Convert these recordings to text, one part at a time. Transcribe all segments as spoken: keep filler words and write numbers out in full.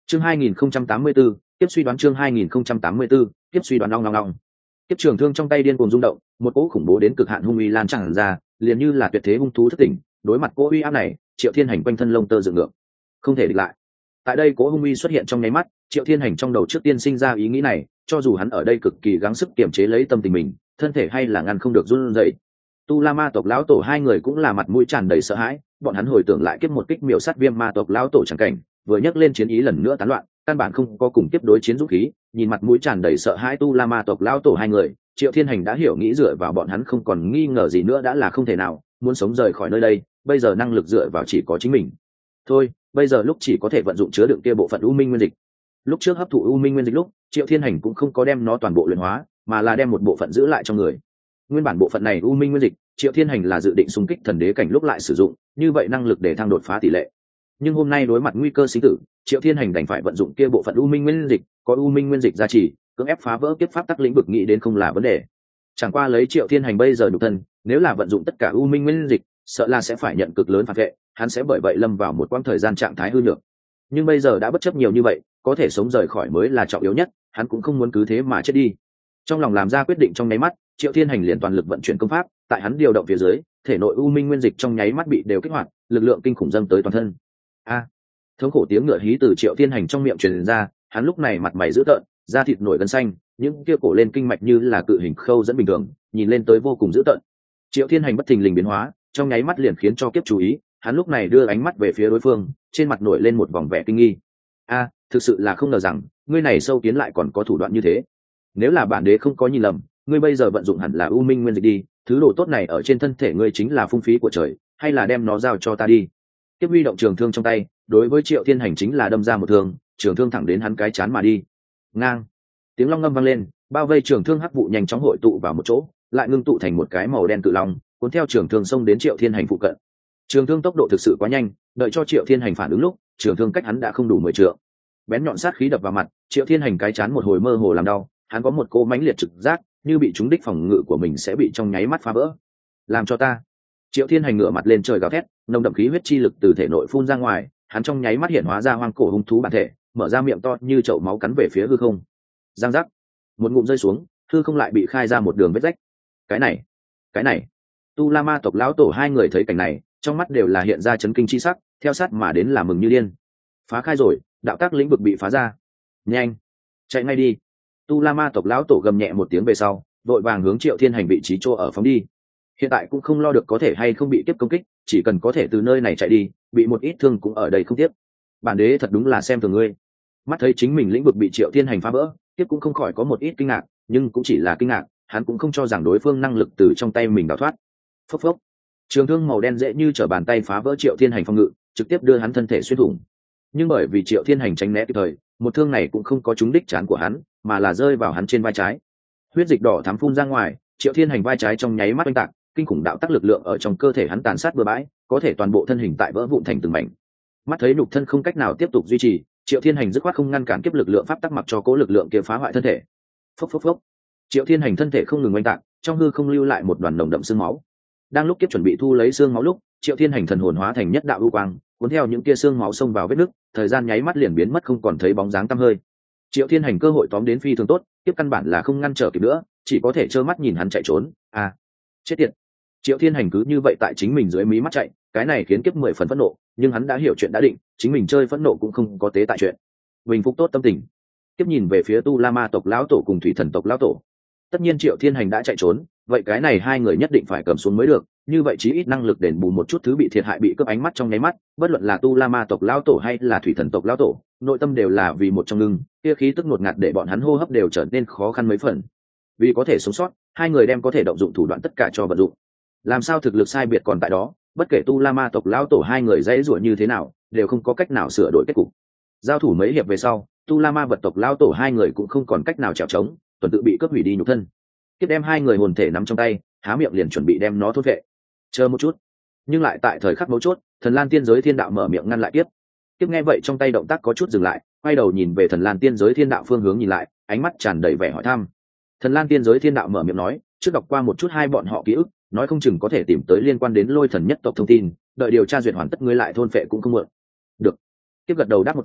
chương hai nghìn không trăm tám mươi 084, tiếp suy đoán chương hai nghìn không trăm tám mươi 084, tiếp suy đoán long long long. Tiếp trường thương trong tay điên cuồng rung động, một cỗ khủng bố đến cực hạn hung uy lan tràn ra, liền như là tuyệt thế hung thú thất tỉnh. Đối mặt cỗ uy áp này, Triệu Thiên Hành quanh thân lông tơ dựng ngược, không thể địch lại. Tại đây cỗ hung uy xuất hiện trong nháy mắt, Triệu Thiên Hành trong đầu trước tiên sinh ra ý nghĩ này, cho dù hắn ở đây cực kỳ gắng sức kiềm chế lấy tâm tình mình, thân thể hay là ngăn không được run rẩy. Tu La Ma tộc lão tổ hai người cũng là mặt mũi tràn đầy sợ hãi, bọn hắn hồi tưởng lại kiếp một kích miểu sát Viêm Ma tộc lão tổ chẳng cảnh, vừa nhắc lên chiến ý lần nữa tán loạn, căn bản không có cùng tiếp đối chiến dũng khí. Nhìn mặt mũi tràn đầy sợ hãi Tu La Ma tộc lão tổ hai người, Triệu Thiên Hành đã hiểu nghĩ dựa vào bọn hắn không còn nghi ngờ gì nữa đã là không thể nào, muốn sống rời khỏi nơi đây, bây giờ năng lực dựa vào chỉ có chính mình. Thôi, bây giờ lúc chỉ có thể vận dụng chứa đựng kia bộ phận U Minh Nguyên Dịch. Lúc trước hấp thụ U Minh Nguyên Dịch lúc, Triệu Thiên Hành cũng không có đem nó toàn bộ luyện hóa, mà là đem một bộ phận giữ lại trong người. Nguyên bản bộ phận này U Minh Nguyên Dịch, Triệu Thiên Hành là dự định xung kích thần đế cảnh lúc lại sử dụng, như vậy năng lực để thăng đột phá tỷ lệ. Nhưng hôm nay đối mặt nguy cơ sinh tử, Triệu Thiên Hành đành phải vận dụng kia bộ phận U Minh Nguyên Dịch, có U Minh Nguyên Dịch gia trì, cưỡng ép phá vỡ kiếp pháp tắc lĩnh vực nghĩ đến không là vấn đề. Chẳng qua lấy Triệu Thiên Hành bây giờ nhục thân, nếu là vận dụng tất cả U Minh Nguyên Dịch, sợ là sẽ phải nhận cực lớn phản vệ, hắn sẽ bởi vậy lâm vào một quãng thời gian trạng thái hư nhược. Nhưng bây giờ đã bất chấp nhiều như vậy, có thể sống rời khỏi mới là trọng yếu nhất, hắn cũng không muốn cứ thế mà chết đi. Trong lòng làm ra quyết định trong nháy mắt, Triệu Thiên Hành liền toàn lực vận chuyển công pháp, tại hắn điều động phía dưới, thể nội U Minh Nguyên Dịch trong nháy mắt bị đều kích hoạt, lực lượng kinh khủng dâng tới toàn thân. A! Thống khổ tiếng ngựa hí từ Triệu Thiên Hành trong miệng truyền ra, hắn lúc này mặt mày dữ tợn, da thịt nổi gân xanh, những kia cổ lên kinh mạch như là cự hình khâu dẫn bình thường, nhìn lên tới vô cùng dữ tợn. Triệu Thiên Hành bất thình lình biến hóa, trong nháy mắt liền khiến cho kiếp chú ý, hắn lúc này đưa ánh mắt về phía đối phương, trên mặt nổi lên một vòng vẻ kinh nghi. A, thực sự là không ngờ rằng, ngươi này sâu kiến lại còn có thủ đoạn như thế. Nếu là bản đế không có nhìn lầm, ngươi bây giờ vận dụng hẳn là U Minh Nguyên Dịch đi, thứ đồ tốt này ở trên thân thể ngươi chính là phung phí của trời, hay là đem nó giao cho ta đi. Tiếp huy động trường thương trong tay, đối với Triệu Thiên Hành chính là đâm ra một thương, trường thương thẳng đến hắn cái chán mà đi. Ngang, tiếng long ngâm vang lên, bao vây trường thương hắc vụ nhanh chóng hội tụ vào một chỗ, lại ngưng tụ thành một cái màu đen cự long, cuốn theo trường thương xông đến Triệu Thiên Hành phụ cận. Trường thương tốc độ thực sự quá nhanh, đợi cho Triệu Thiên Hành phản ứng lúc, trường thương cách hắn đã không đủ mười trượng. Bén nhọn sát khí đập vào mặt, Triệu Thiên Hành cái chán một hồi mơ hồ làm đau, hắn có một cô mãnh liệt trực giác, như bị trúng đích phòng ngự của mình sẽ bị trong nháy mắt phá vỡ. Làm cho ta! Triệu Thiên Hành ngửa mặt lên trời gào thét, nồng đậm khí huyết chi lực từ thể nội phun ra ngoài, hắn trong nháy mắt hiện hóa ra hoang cổ hung thú bản thể, mở ra miệng to như chậu máu cắn về phía hư không. Giang giác! Một ngụm rơi xuống, hư không lại bị khai ra một đường vết rách. Cái này, cái này! Tu La Ma tộc lão tổ hai người thấy cảnh này, trong mắt đều là hiện ra chấn kinh chi sắc, theo sát mà đến là mừng như điên. Phá khai rồi, đạo tác lĩnh vực bị phá ra. Nhanh, chạy ngay đi! Tu La Ma tộc lão tổ gầm nhẹ một tiếng về sau, vội vàng hướng Triệu Thiên Hành vị trí chỗ ở phóng đi. Hiện tại cũng không lo được có thể hay không bị tiếp công kích, chỉ cần có thể từ nơi này chạy đi, bị một ít thương cũng ở đây không tiếp. Bản đế thật đúng là xem thường ngươi. Mắt thấy chính mình lĩnh vực bị Triệu Thiên Hành phá vỡ, tiếp cũng không khỏi có một ít kinh ngạc, nhưng cũng chỉ là kinh ngạc, hắn cũng không cho rằng đối phương năng lực từ trong tay mình đào thoát. Phốc phốc. Trường thương màu đen dễ như trở bàn tay phá vỡ Triệu Thiên Hành phòng ngự, trực tiếp đưa hắn thân thể xuyên thủng. Nhưng bởi vì Triệu Thiên Hành tránh né kịp thời, một thương này cũng không có trúng đích trán của hắn, mà là rơi vào hắn trên vai trái. Huyết dịch đỏ thắm phun ra ngoài, Triệu Thiên Hành vai trái trong nháy mắt oanh tạc, kinh khủng đạo tắc lực lượng ở trong cơ thể hắn tàn sát bừa bãi, có thể toàn bộ thân hình tại vỡ vụn thành từng mảnh. Mắt thấy nhục thân không cách nào tiếp tục duy trì, Triệu Thiên Hành dứt khoát không ngăn cản kiếp lực lượng pháp tắc mặc cho cố lực lượng kia phá hoại thân thể. Phốc phốc phốc. Triệu Thiên Hành thân thể không ngừng oanh tạc, trong hư không lưu lại một đoàn nồng đậm xương máu. Đang lúc kiếp chuẩn bị thu lấy xương máu lúc, Triệu Thiên Hành thần hồn hóa thành nhất đạo u quang, cuốn theo những tia xương máu xông vào vết nứt, thời gian nháy mắt liền biến mất không còn thấy bóng dáng tăm hơi. Triệu Thiên Hành cơ hội tóm đến phi thường tốt, tiếp căn bản là không ngăn trở kịp nữa, chỉ có thể trơ mắt nhìn hắn chạy trốn. À, chết tiệt! Triệu Thiên Hành cứ như vậy tại chính mình dưới mí mắt chạy, cái này khiến kiếp mười phần phẫn nộ, nhưng hắn đã hiểu chuyện đã định, chính mình chơi phẫn nộ cũng không có tế tại chuyện. Bình phục tốt tâm tình, tiếp nhìn về phía Tu La Ma tộc lão tổ cùng Thủy Thần tộc lão tổ. Tất nhiên Triệu Thiên Hành đã chạy trốn, vậy cái này hai người nhất định phải cầm xuống mới được, như vậy chí ít năng lực đền bù một chút thứ bị thiệt hại bị cướp ánh mắt trong nháy mắt, bất luận là Tu La Ma tộc lão tổ hay là Thủy Thần tộc lão tổ, nội tâm đều là vì một trong ngưng, kia khí tức ngột ngạt để bọn hắn hô hấp đều trở nên khó khăn mấy phần. Vì có thể sống sót, hai người đem có thể động dụng thủ đoạn tất cả cho vận dụng. Làm sao thực lực sai biệt còn tại đó, bất kể Tu La Ma tộc lão tổ hai người dãy rủa như thế nào, đều không có cách nào sửa đổi kết cục. Giao thủ mấy hiệp về sau, Tu La Ma vật tộc lão tổ hai người cũng không còn cách nào trèo trống, tuần tự bị cướp hủy đi nhục thân. Tiếp đem hai người hồn thể nắm trong tay, há miệng liền chuẩn bị đem nó thôn vệ. Chờ một chút, nhưng lại tại thời khắc mấu chốt, Thần Lan Tiên Giới Thiên Đạo mở miệng ngăn lại tiếp. Tiếp nghe vậy trong tay động tác có chút dừng lại, quay đầu nhìn về Thần Lan Tiên Giới Thiên Đạo phương hướng nhìn lại, ánh mắt tràn đầy vẻ hỏi thăm. Thần Lan Tiên Giới Thiên Đạo mở miệng nói, trước đọc qua một chút hai bọn họ ký ức, nói không chừng có thể tìm tới liên quan đến Lôi Thần nhất tộc thông tin, đợi điều tra duyệt hoàn tất ngươi lại thôn phệ cũng không muộn. Được. Tiếp gật đầu đáp một tiếng,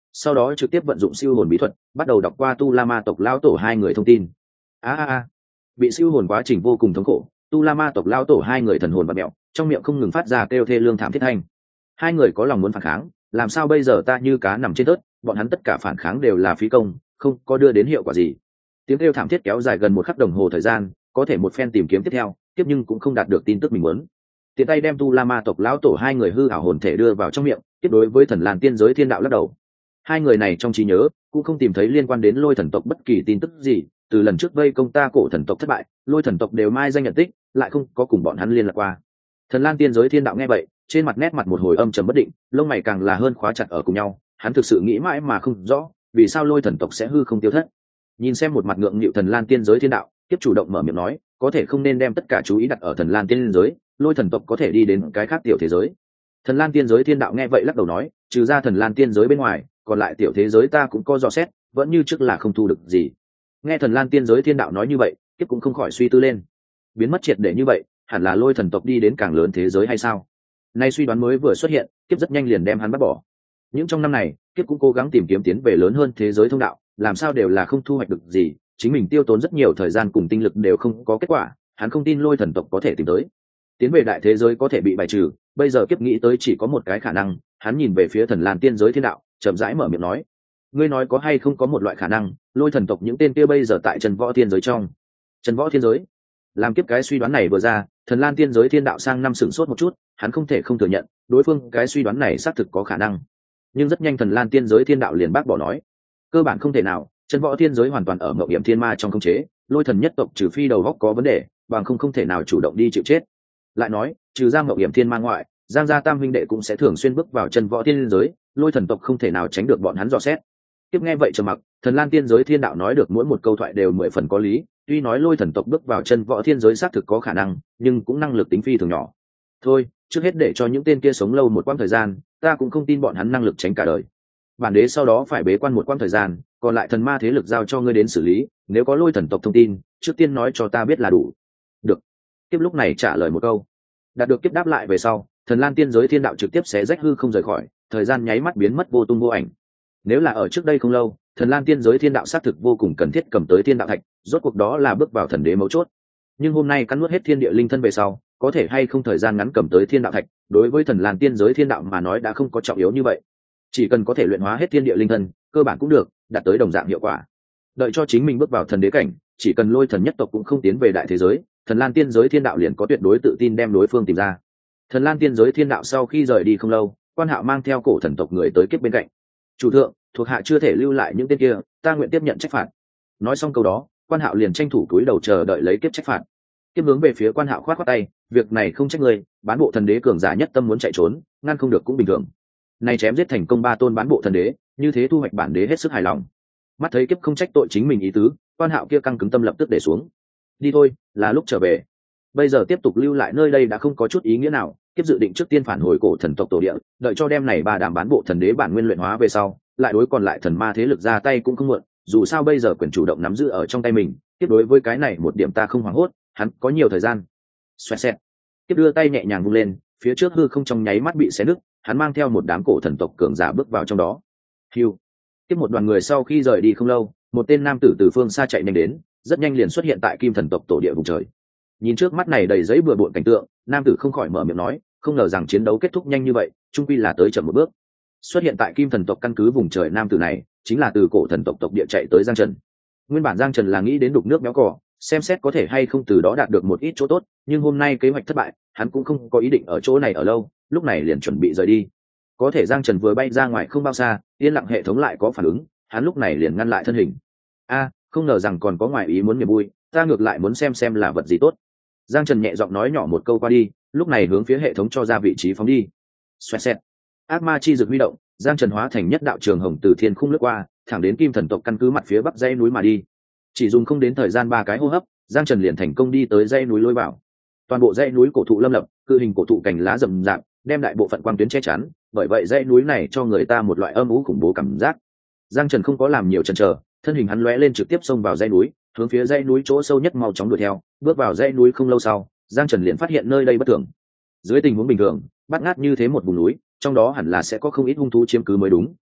sau đó trực tiếp vận dụng siêu hồn bí thuật bắt đầu đọc qua tu la ma tộc lao tổ hai người thông tin. a a a bị siêu hồn quá trình vô cùng thống khổ, tu la ma tộc lao tổ hai người thần hồn bạt mẹo, trong miệng không ngừng phát ra kêu thê lương thảm thiết thanh. Hai người có lòng muốn phản kháng, làm sao bây giờ ta như cá nằm trên tớt, bọn hắn tất cả phản kháng đều là phí công, không có đưa đến hiệu quả gì. Tiếng kêu thảm thiết kéo dài gần một khắc đồng hồ thời gian, có thể một phen tìm kiếm tiếp theo tiếp nhưng cũng không đạt được tin tức mình muốn. Tiện tay đem tu la ma tộc lão tổ hai người hư ảo hồn thể đưa vào trong miệng, tiếp đối với thần lan tiên giới thiên đạo lắc đầu. Hai người này trong trí nhớ cũng không tìm thấy liên quan đến lôi thần tộc bất kỳ tin tức gì, từ lần trước vây công ta cổ thần tộc thất bại, lôi thần tộc đều mai danh nhận tích, lại không có cùng bọn hắn liên lạc qua. Thần lan tiên giới thiên đạo nghe vậy, trên mặt nét mặt một hồi âm trầm bất định, lông mày càng là hơn khóa chặt ở cùng nhau. Hắn thực sự nghĩ mãi mà không rõ vì sao lôi thần tộc sẽ hư không tiêu thất. Nhìn xem một mặt ngượng nghịu thần lan tiên giới thiên đạo, tiếp chủ động mở miệng nói, có thể không nên đem tất cả chú ý đặt ở thần lan tiên giới, lôi thần tộc có thể đi đến cái khác tiểu thế giới. Thần lan tiên giới thiên đạo nghe vậy lắc đầu nói, trừ ra thần lan tiên giới bên ngoài, còn lại tiểu thế giới ta cũng có dò xét, vẫn như trước là không thu được gì. Nghe thần lan tiên giới thiên đạo nói như vậy, tiếp cũng không khỏi suy tư lên, biến mất triệt để như vậy, hẳn là lôi thần tộc đi đến càng lớn thế giới hay sao? Nay suy đoán mới vừa xuất hiện, kiếp rất nhanh liền đem hắn bắt bỏ. Những trong năm này, kiếp cũng cố gắng tìm kiếm tiến về lớn hơn thế giới thông đạo, làm sao đều là không thu hoạch được gì, chính mình tiêu tốn rất nhiều thời gian cùng tinh lực đều không có kết quả, hắn không tin lôi thần tộc có thể tìm tới. Tiến về đại thế giới có thể bị bài trừ, bây giờ kiếp nghĩ tới chỉ có một cái khả năng, hắn nhìn về phía thần lan tiên giới thiên đạo, chậm rãi mở miệng nói, ngươi nói có hay không có một loại khả năng, lôi thần tộc những tên kia bây giờ tại trần võ thiên giới trong. Trần võ thiên giới? Làm kiếp cái suy đoán này vừa ra, thần lan tiên giới thiên đạo sang năm sửng sốt một chút, hắn không thể không thừa nhận đối phương cái suy đoán này xác thực có khả năng, nhưng rất nhanh thần lan tiên giới thiên đạo liền bác bỏ nói, cơ bản không thể nào, trần võ thiên giới hoàn toàn ở mộng hiểm thiên ma trong khống chế, lôi thần nhất tộc trừ phi đầu góc có vấn đề, bằng không không thể nào chủ động đi chịu chết. Lại nói, trừ ra mộng hiểm thiên ma ngoại, giang gia tam huynh đệ cũng sẽ thường xuyên bước vào trần võ thiên giới, lôi thần tộc không thể nào tránh được bọn hắn dò xét. Tiếp nghe vậy trầm mặc, thần lan tiên giới thiên đạo nói được mỗi một câu thoại đều mười phần có lý, tuy nói lôi thần tộc bước vào chân võ thiên giới xác thực có khả năng, nhưng cũng năng lực tính phi thường nhỏ. Thôi, trước hết để cho những tên kia sống lâu một quãng thời gian, ta cũng không tin bọn hắn năng lực tránh cả đời. Bản đế sau đó phải bế quan một quãng thời gian, còn lại thần ma thế lực giao cho ngươi đến xử lý, nếu có lôi thần tộc thông tin, trước tiên nói cho ta biết là đủ. Được. Tiếp lúc này trả lời một câu. Đạt được kiếp đáp lại về sau, thần lan tiên giới thiên đạo trực tiếp xé rách hư không rời khỏi, thời gian nháy mắt biến mất vô tung vô ảnh. Nếu là ở trước đây không lâu, thần lan tiên giới thiên đạo xác thực vô cùng cần thiết cầm tới thiên đạo thạch, rốt cuộc đó là bước vào thần đế mấu chốt. Nhưng hôm nay cắn nuốt hết thiên địa linh thân về sau, có thể hay không thời gian ngắn cầm tới thiên đạo thạch, đối với thần lan tiên giới thiên đạo mà nói đã không có trọng yếu như vậy. Chỉ cần có thể luyện hóa hết thiên địa linh thân, cơ bản cũng được, đạt tới đồng dạng hiệu quả. Đợi cho chính mình bước vào thần đế cảnh, chỉ cần lôi thần nhất tộc cũng không tiến về đại thế giới, thần lan tiên giới thiên đạo liền có tuyệt đối tự tin đem đối phương tìm ra. Thần lan tiên giới thiên đạo sau khi rời đi không lâu, Quan Hạo mang theo cổ thần tộc người tới kiếp bên cạnh. Chủ thượng, thuộc hạ chưa thể lưu lại những tên kia, ta nguyện tiếp nhận trách phạt. Nói xong câu đó, Quan Hạo liền tranh thủ túi đầu chờ đợi lấy kiếp trách phạt. Kiếp hướng về phía Quan Hạo khoát khoát tay, việc này không trách ngươi, bán bộ thần đế cường giả nhất tâm muốn chạy trốn, ngăn không được cũng bình thường. Này chém giết thành công ba tôn bán bộ thần đế, như thế thu hoạch bản đế hết sức hài lòng. Mắt thấy kiếp không trách tội chính mình ý tứ, Quan Hạo kia căng cứng tâm lập tức để xuống. Đi thôi, là lúc trở về. Bây giờ tiếp tục lưu lại nơi đây đã không có chút ý nghĩa nào, kiếp dự định trước tiên phản hồi cổ thần tộc tổ địa, đợi cho đem này ba đám bán bộ thần đế bản nguyên luyện hóa về sau, lại đối còn lại thần ma thế lực ra tay cũng không muộn, dù sao bây giờ quyền chủ động nắm giữ ở trong tay mình, tiếp đối với cái này một điểm ta không hoảng hốt, hắn có nhiều thời gian. Xoẹt xẹt. Tiếp đưa tay nhẹ nhàng vung lên, phía trước hư không trong nháy mắt bị xé nứt, hắn mang theo một đám cổ thần tộc cường giả bước vào trong đó. Hưu. Tiếp một đoàn người sau khi rời đi không lâu, một tên nam tử từ phương xa chạy nhanh đến, rất nhanh liền xuất hiện tại Kim Thần tộc tổ địa vùng trời. Nhìn trước mắt này đầy giấy bừa bộn cảnh tượng, nam tử không khỏi mở miệng nói, không ngờ rằng chiến đấu kết thúc nhanh như vậy, chung quy là tới chậm một bước. Xuất hiện tại Kim Thần tộc căn cứ vùng trời nam tử này, chính là từ cổ thần tộc tộc địa chạy tới Giang Trần. Nguyên bản Giang Trần là nghĩ đến đục nước méo cỏ, xem xét có thể hay không từ đó đạt được một ít chỗ tốt, nhưng hôm nay kế hoạch thất bại, hắn cũng không có ý định ở chỗ này ở lâu, lúc này liền chuẩn bị rời đi. Có thể Giang Trần vừa bay ra ngoài không bao xa, yên lặng hệ thống lại có phản ứng, hắn lúc này liền ngăn lại thân hình. A, không ngờ rằng còn có ngoài ý muốn niềm vui, ta ngược lại muốn xem xem là vật gì tốt. Giang Trần nhẹ giọng nói nhỏ một câu qua đi, lúc này hướng phía hệ thống cho ra vị trí phóng đi. Xoẹt xẹt. Ác ma chi dược huy động, Giang Trần hóa thành nhất đạo trường hồng từ thiên khung lướt qua, thẳng đến Kim Thần tộc căn cứ mặt phía bắc dãy núi mà đi. Chỉ dùng không đến thời gian ba cái hô hấp, Giang Trần liền thành công đi tới dãy núi lối vào. Toàn bộ dãy núi cổ thụ lâm lập, cự hình cổ thụ cành lá rậm rạp, đem đại bộ phận quang tuyến che chắn, bởi vậy dãy núi này cho người ta một loại âm u khủng bố cảm giác. Giang Trần không có làm nhiều chần chờ, thân hình hắn lóe lên trực tiếp xông vào dãy núi, hướng phía dãy núi chỗ sâu nhất mau chóng đuổi theo. Bước vào dãy núi không lâu sau, Giang Trần liền phát hiện nơi đây bất thường. Dưới tình huống bình thường, bát ngát như thế một vùng núi, trong đó hẳn là sẽ có không ít hung thú chiếm cứ mới đúng.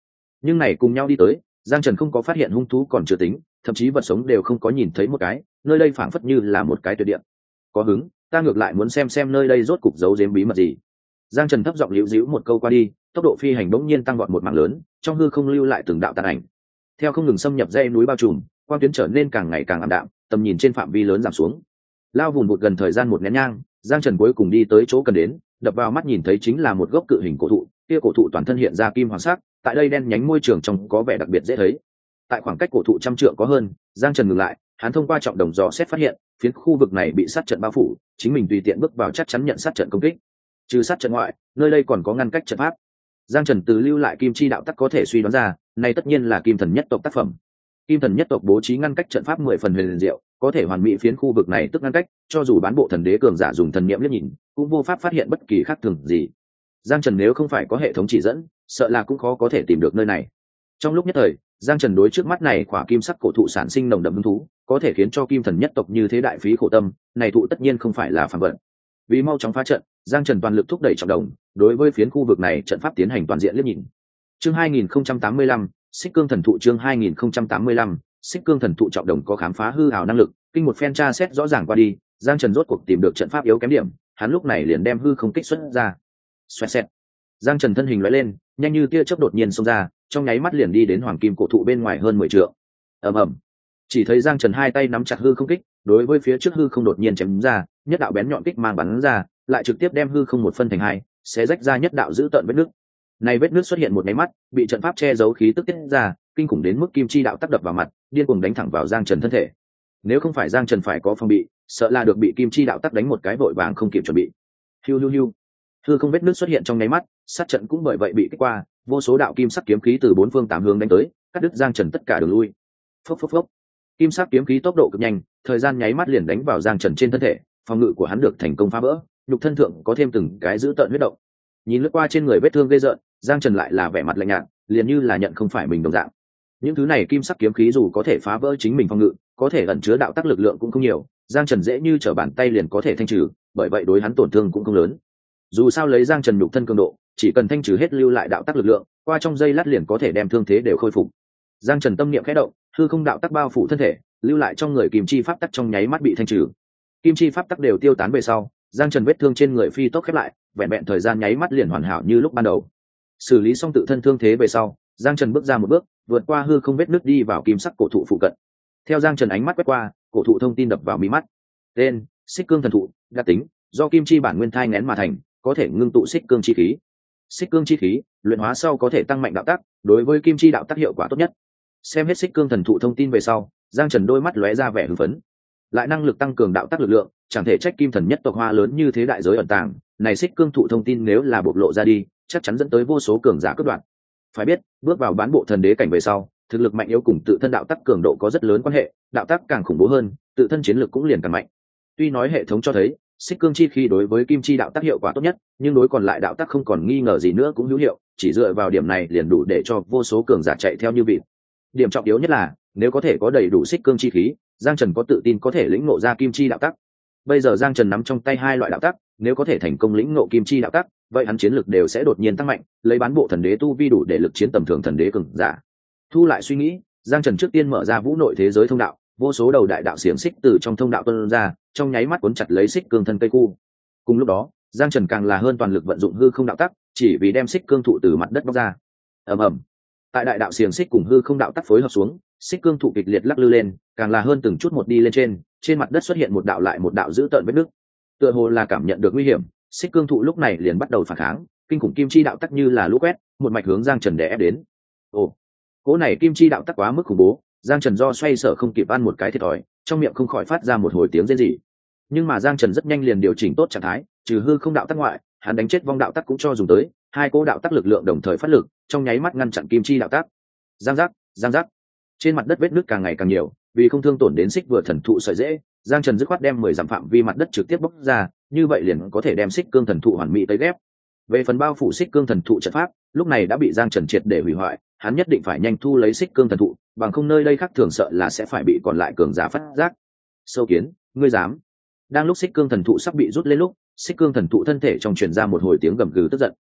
Nhưng này cùng nhau đi tới, Giang Trần không có phát hiện hung thú còn chưa tính, thậm chí vật sống đều không có nhìn thấy một cái, nơi đây phảng phất như là một cái tuyệt địa. Có hứng, ta ngược lại muốn xem xem nơi đây rốt cục giấu giếm bí mật gì. Giang Trần thấp giọng liễu díu một câu qua đi, tốc độ phi hành bỗng nhiên tăng vọt một mảng lớn, trong hư không lưu lại từng đạo tàn ảnh. Theo không ngừng xâm nhập dãy núi bao trùm, quang tuyến trở nên càng ngày càng ảm đạm, tầm nhìn trên phạm vi lớn giảm xuống. Lao vùng vụt gần thời gian một nén nhang, Giang Trần cuối cùng đi tới chỗ cần đến, đập vào mắt nhìn thấy chính là một gốc cự hình cổ thụ, kia cổ thụ toàn thân hiện ra kim hoàng sắc, tại đây đen nhánh môi trường trong có vẻ đặc biệt dễ thấy. Tại khoảng cách cổ thụ trăm trượng có hơn, Giang Trần ngừng lại, hắn thông qua trọng đồng dò xét phát hiện, phiến khu vực này bị sát trận bao phủ, chính mình tùy tiện bước vào chắc chắn nhận sát trận công kích. Trừ sát trận ngoại, nơi đây còn có ngăn cách trận pháp. Giang Trần từ lưu lại kim chi đạo tắc có thể suy đoán ra, này tất nhiên là kim thần nhất tộc tác phẩm. Kim thần nhất tộc bố trí ngăn cách trận pháp mười phần huyền diệu, có thể hoàn mỹ phiến khu vực này tức ngăn cách, cho dù bán bộ thần đế cường giả dùng thần niệm liếc nhìn, cũng vô pháp phát hiện bất kỳ khác thường gì. Giang Trần nếu không phải có hệ thống chỉ dẫn, sợ là cũng khó có thể tìm được nơi này. Trong lúc nhất thời, Giang Trần đối trước mắt này khỏa kim sắc cổ thụ sản sinh nồng đậm hứng thú, có thể khiến cho kim thần nhất tộc như thế đại phí khổ tâm, này thụ tất nhiên không phải là phàm vật. Vì mau chóng phá trận, Giang Trần toàn lực thúc đẩy trọng đồng, đối với phiến khu vực này trận pháp tiến hành toàn diện liếc nhìn. Chương hai nghìn không trăm tám mươi lăm, Xích Cương thần thụ chương hai nghìn không trăm tám mươi lăm, Xích Cương thần thụ trọng đồng có khám phá hư ảo năng lực, kinh một phen tra xét rõ ràng qua đi, Giang Trần rốt cuộc tìm được trận pháp yếu kém điểm, hắn lúc này liền đem hư không kích xuất ra. Xoẹt xẹt. Giang Trần thân hình lóe lên, nhanh như tia chớp đột nhiên xông ra, trong nháy mắt liền đi đến hoàng kim cổ thụ bên ngoài hơn mười trượng. Ầm ầm. Chỉ thấy Giang Trần hai tay nắm chặt hư không kích, đối với phía trước hư không đột nhiên chém ra, nhất đạo bén nhọn kích mang bắn ra, lại trực tiếp đem hư không một phân thành hai, xé rách ra nhất đạo dữ tợn vết nứt. Này vết nứt xuất hiện một cái mắt, bị trận pháp che giấu khí tức tiết ra, kinh khủng đến mức kim chi đạo tác đập vào mặt, điên cuồng đánh thẳng vào Giang Trần thân thể. Nếu không phải Giang Trần phải có phòng bị, sợ là được bị kim chi đạo tác đánh một cái vội vàng không kịp chuẩn bị. Hiu hiu hiu. Hư không vết nứt xuất hiện trong nháy mắt, sát trận cũng bởi vậy bị kích qua, vô số đạo kim sắc kiếm khí từ bốn phương tám hướng đánh tới, cắt đứt Giang Trần tất cả đường lui. Phốc phốc phốc. Kim sắc kiếm khí tốc độ cực nhanh, thời gian nháy mắt liền đánh vào Giang Trần trên thân thể, phòng ngự của hắn được thành công phá vỡ, nhục thân thượng có thêm từng cái dữ tợn huyết động. Nhìn lướt qua trên người vết thương gây rợn, Giang Trần lại là vẻ mặt lạnh nhạt, liền như là nhận không phải mình đồng dạng. Những thứ này kim sắc kiếm khí dù có thể phá vỡ chính mình phòng ngự, có thể ẩn chứa đạo tắc lực lượng cũng không nhiều, Giang Trần dễ như trở bàn tay liền có thể thanh trừ, bởi vậy đối hắn tổn thương cũng không lớn. Dù sao lấy Giang Trần nhục thân cường độ, chỉ cần thanh trừ hết lưu lại đạo tắc lực lượng, qua trong giây lát liền có thể đem thương thế đều khôi phục. Giang Trần tâm niệm khẽ động, hư không đạo tắc bao phủ thân thể, lưu lại trong người kim chi pháp tắc trong nháy mắt bị thanh trừ. Kim chi pháp tắc đều tiêu tán về sau, Giang Trần vết thương trên người phi tốc khép lại, vẹn vẹn thời gian nháy mắt liền hoàn hảo như lúc ban đầu. Xử lý xong tự thân thương thế về sau, Giang Trần bước ra một bước, vượt qua hư không vết nứt đi vào kim sắc cổ thụ phụ cận. Theo Giang Trần ánh mắt quét qua, cổ thụ thông tin đập vào mí mắt. Tên: Xích Cương thần thụ, đặc tính: do kim chi bản nguyên thai nghén mà thành, có thể ngưng tụ xích cương chi khí. Xích cương chi khí, luyện hóa sau có thể tăng mạnh đạo tắc, đối với kim chi đạo tắc hiệu quả tốt nhất. Xem hết Xích Cương thần thụ thông tin về sau, Giang Trần đôi mắt lóe ra vẻ hưng phấn. Lại năng lực tăng cường đạo tắc lực lượng, chẳng thể trách kim thần nhất tộc hoa lớn như thế đại giới ẩn tàng, này Xích Cương thụ thông tin nếu là bộc lộ ra đi, chắc chắn dẫn tới vô số cường giả cướp đoạt. Phải biết, bước vào bán bộ thần đế cảnh về sau, thực lực mạnh yếu cùng tự thân đạo tắc cường độ có rất lớn quan hệ, đạo tắc càng khủng bố hơn, tự thân chiến lực cũng liền càng mạnh. Tuy nói hệ thống cho thấy, xích cương chi khí đối với kim chi đạo tắc hiệu quả tốt nhất, nhưng đối còn lại đạo tắc không còn nghi ngờ gì nữa cũng hữu hiệu, chỉ dựa vào điểm này liền đủ để cho vô số cường giả chạy theo như vịt. Điểm trọng yếu nhất là, nếu có thể có đầy đủ xích cương chi khí, Giang Trần có tự tin có thể lĩnh ngộ ra kim chi đạo tắc. Bây giờ Giang Trần nắm trong tay hai loại đạo tắc, nếu có thể thành công lĩnh ngộ kim chi đạo tắc, vậy hắn chiến lực đều sẽ đột nhiên tăng mạnh, lấy bán bộ thần đế tu vi đủ để lực chiến tầm thường thần đế cường giả. Thu lại suy nghĩ, Giang Trần trước tiên mở ra vũ nội thế giới thông đạo, vô số đầu đại đạo xiềng xích từ trong thông đạo tuôn ra, trong nháy mắt cuốn chặt lấy xích cương thân cây khu. Cùng lúc đó, Giang Trần càng là hơn toàn lực vận dụng hư không đạo tắc, chỉ vì đem xích cương thụ từ mặt đất bóc ra. Ầm ầm. Tại đại đạo xiềng xích cùng hư không đạo tắc phối hợp xuống, xích cương thụ kịch liệt lắc lư lên, càng là hơn từng chút một đi lên trên, trên mặt đất xuất hiện một đạo lại một đạo dữ tợn vết nứt. Tựa hồ là cảm nhận được nguy hiểm, xích cương thụ lúc này liền bắt đầu phản kháng, kinh khủng kim chi đạo tắc như là lũ quét, một mạch hướng Giang Trần đè ép đến. Ồ, cỗ này kim chi đạo tắc quá mức khủng bố, Giang Trần do xoay sở không kịp ăn một cái thiệt thòi, trong miệng không khỏi phát ra một hồi tiếng rên rỉ. Nhưng mà Giang Trần rất nhanh liền điều chỉnh tốt trạng thái, trừ hư không đạo tắc ngoại, hắn đánh chết vong đạo tắc cũng cho dùng tới, hai cỗ đạo tắc lực lượng đồng thời phát lực, trong nháy mắt ngăn chặn kim chi đạo tắc. Giang giác, giang giác. Trên mặt đất vết nứt càng ngày càng nhiều, vì không thương tổn đến xích vừa thần thụ sợi dễ, Giang Trần dứt khoát đem mười dặm phạm vi mặt đất trực tiếp bóc ra, như vậy liền có thể đem xích cương thần thụ hoàn mỹ tới ghép. Về phần bao phủ xích cương thần thụ trận pháp, lúc này đã bị Giang Trần triệt để hủy hoại, hắn nhất định phải nhanh thu lấy xích cương thần thụ, bằng không nơi đây khác thường sợ là sẽ phải bị còn lại cường giả phát giác. Sâu kiến, ngươi dám? Đang lúc xích cương thần thụ sắp bị rút lên lúc, xích cương thần thụ thân thể trong truyền ra một hồi tiếng gầm gừ tức giận.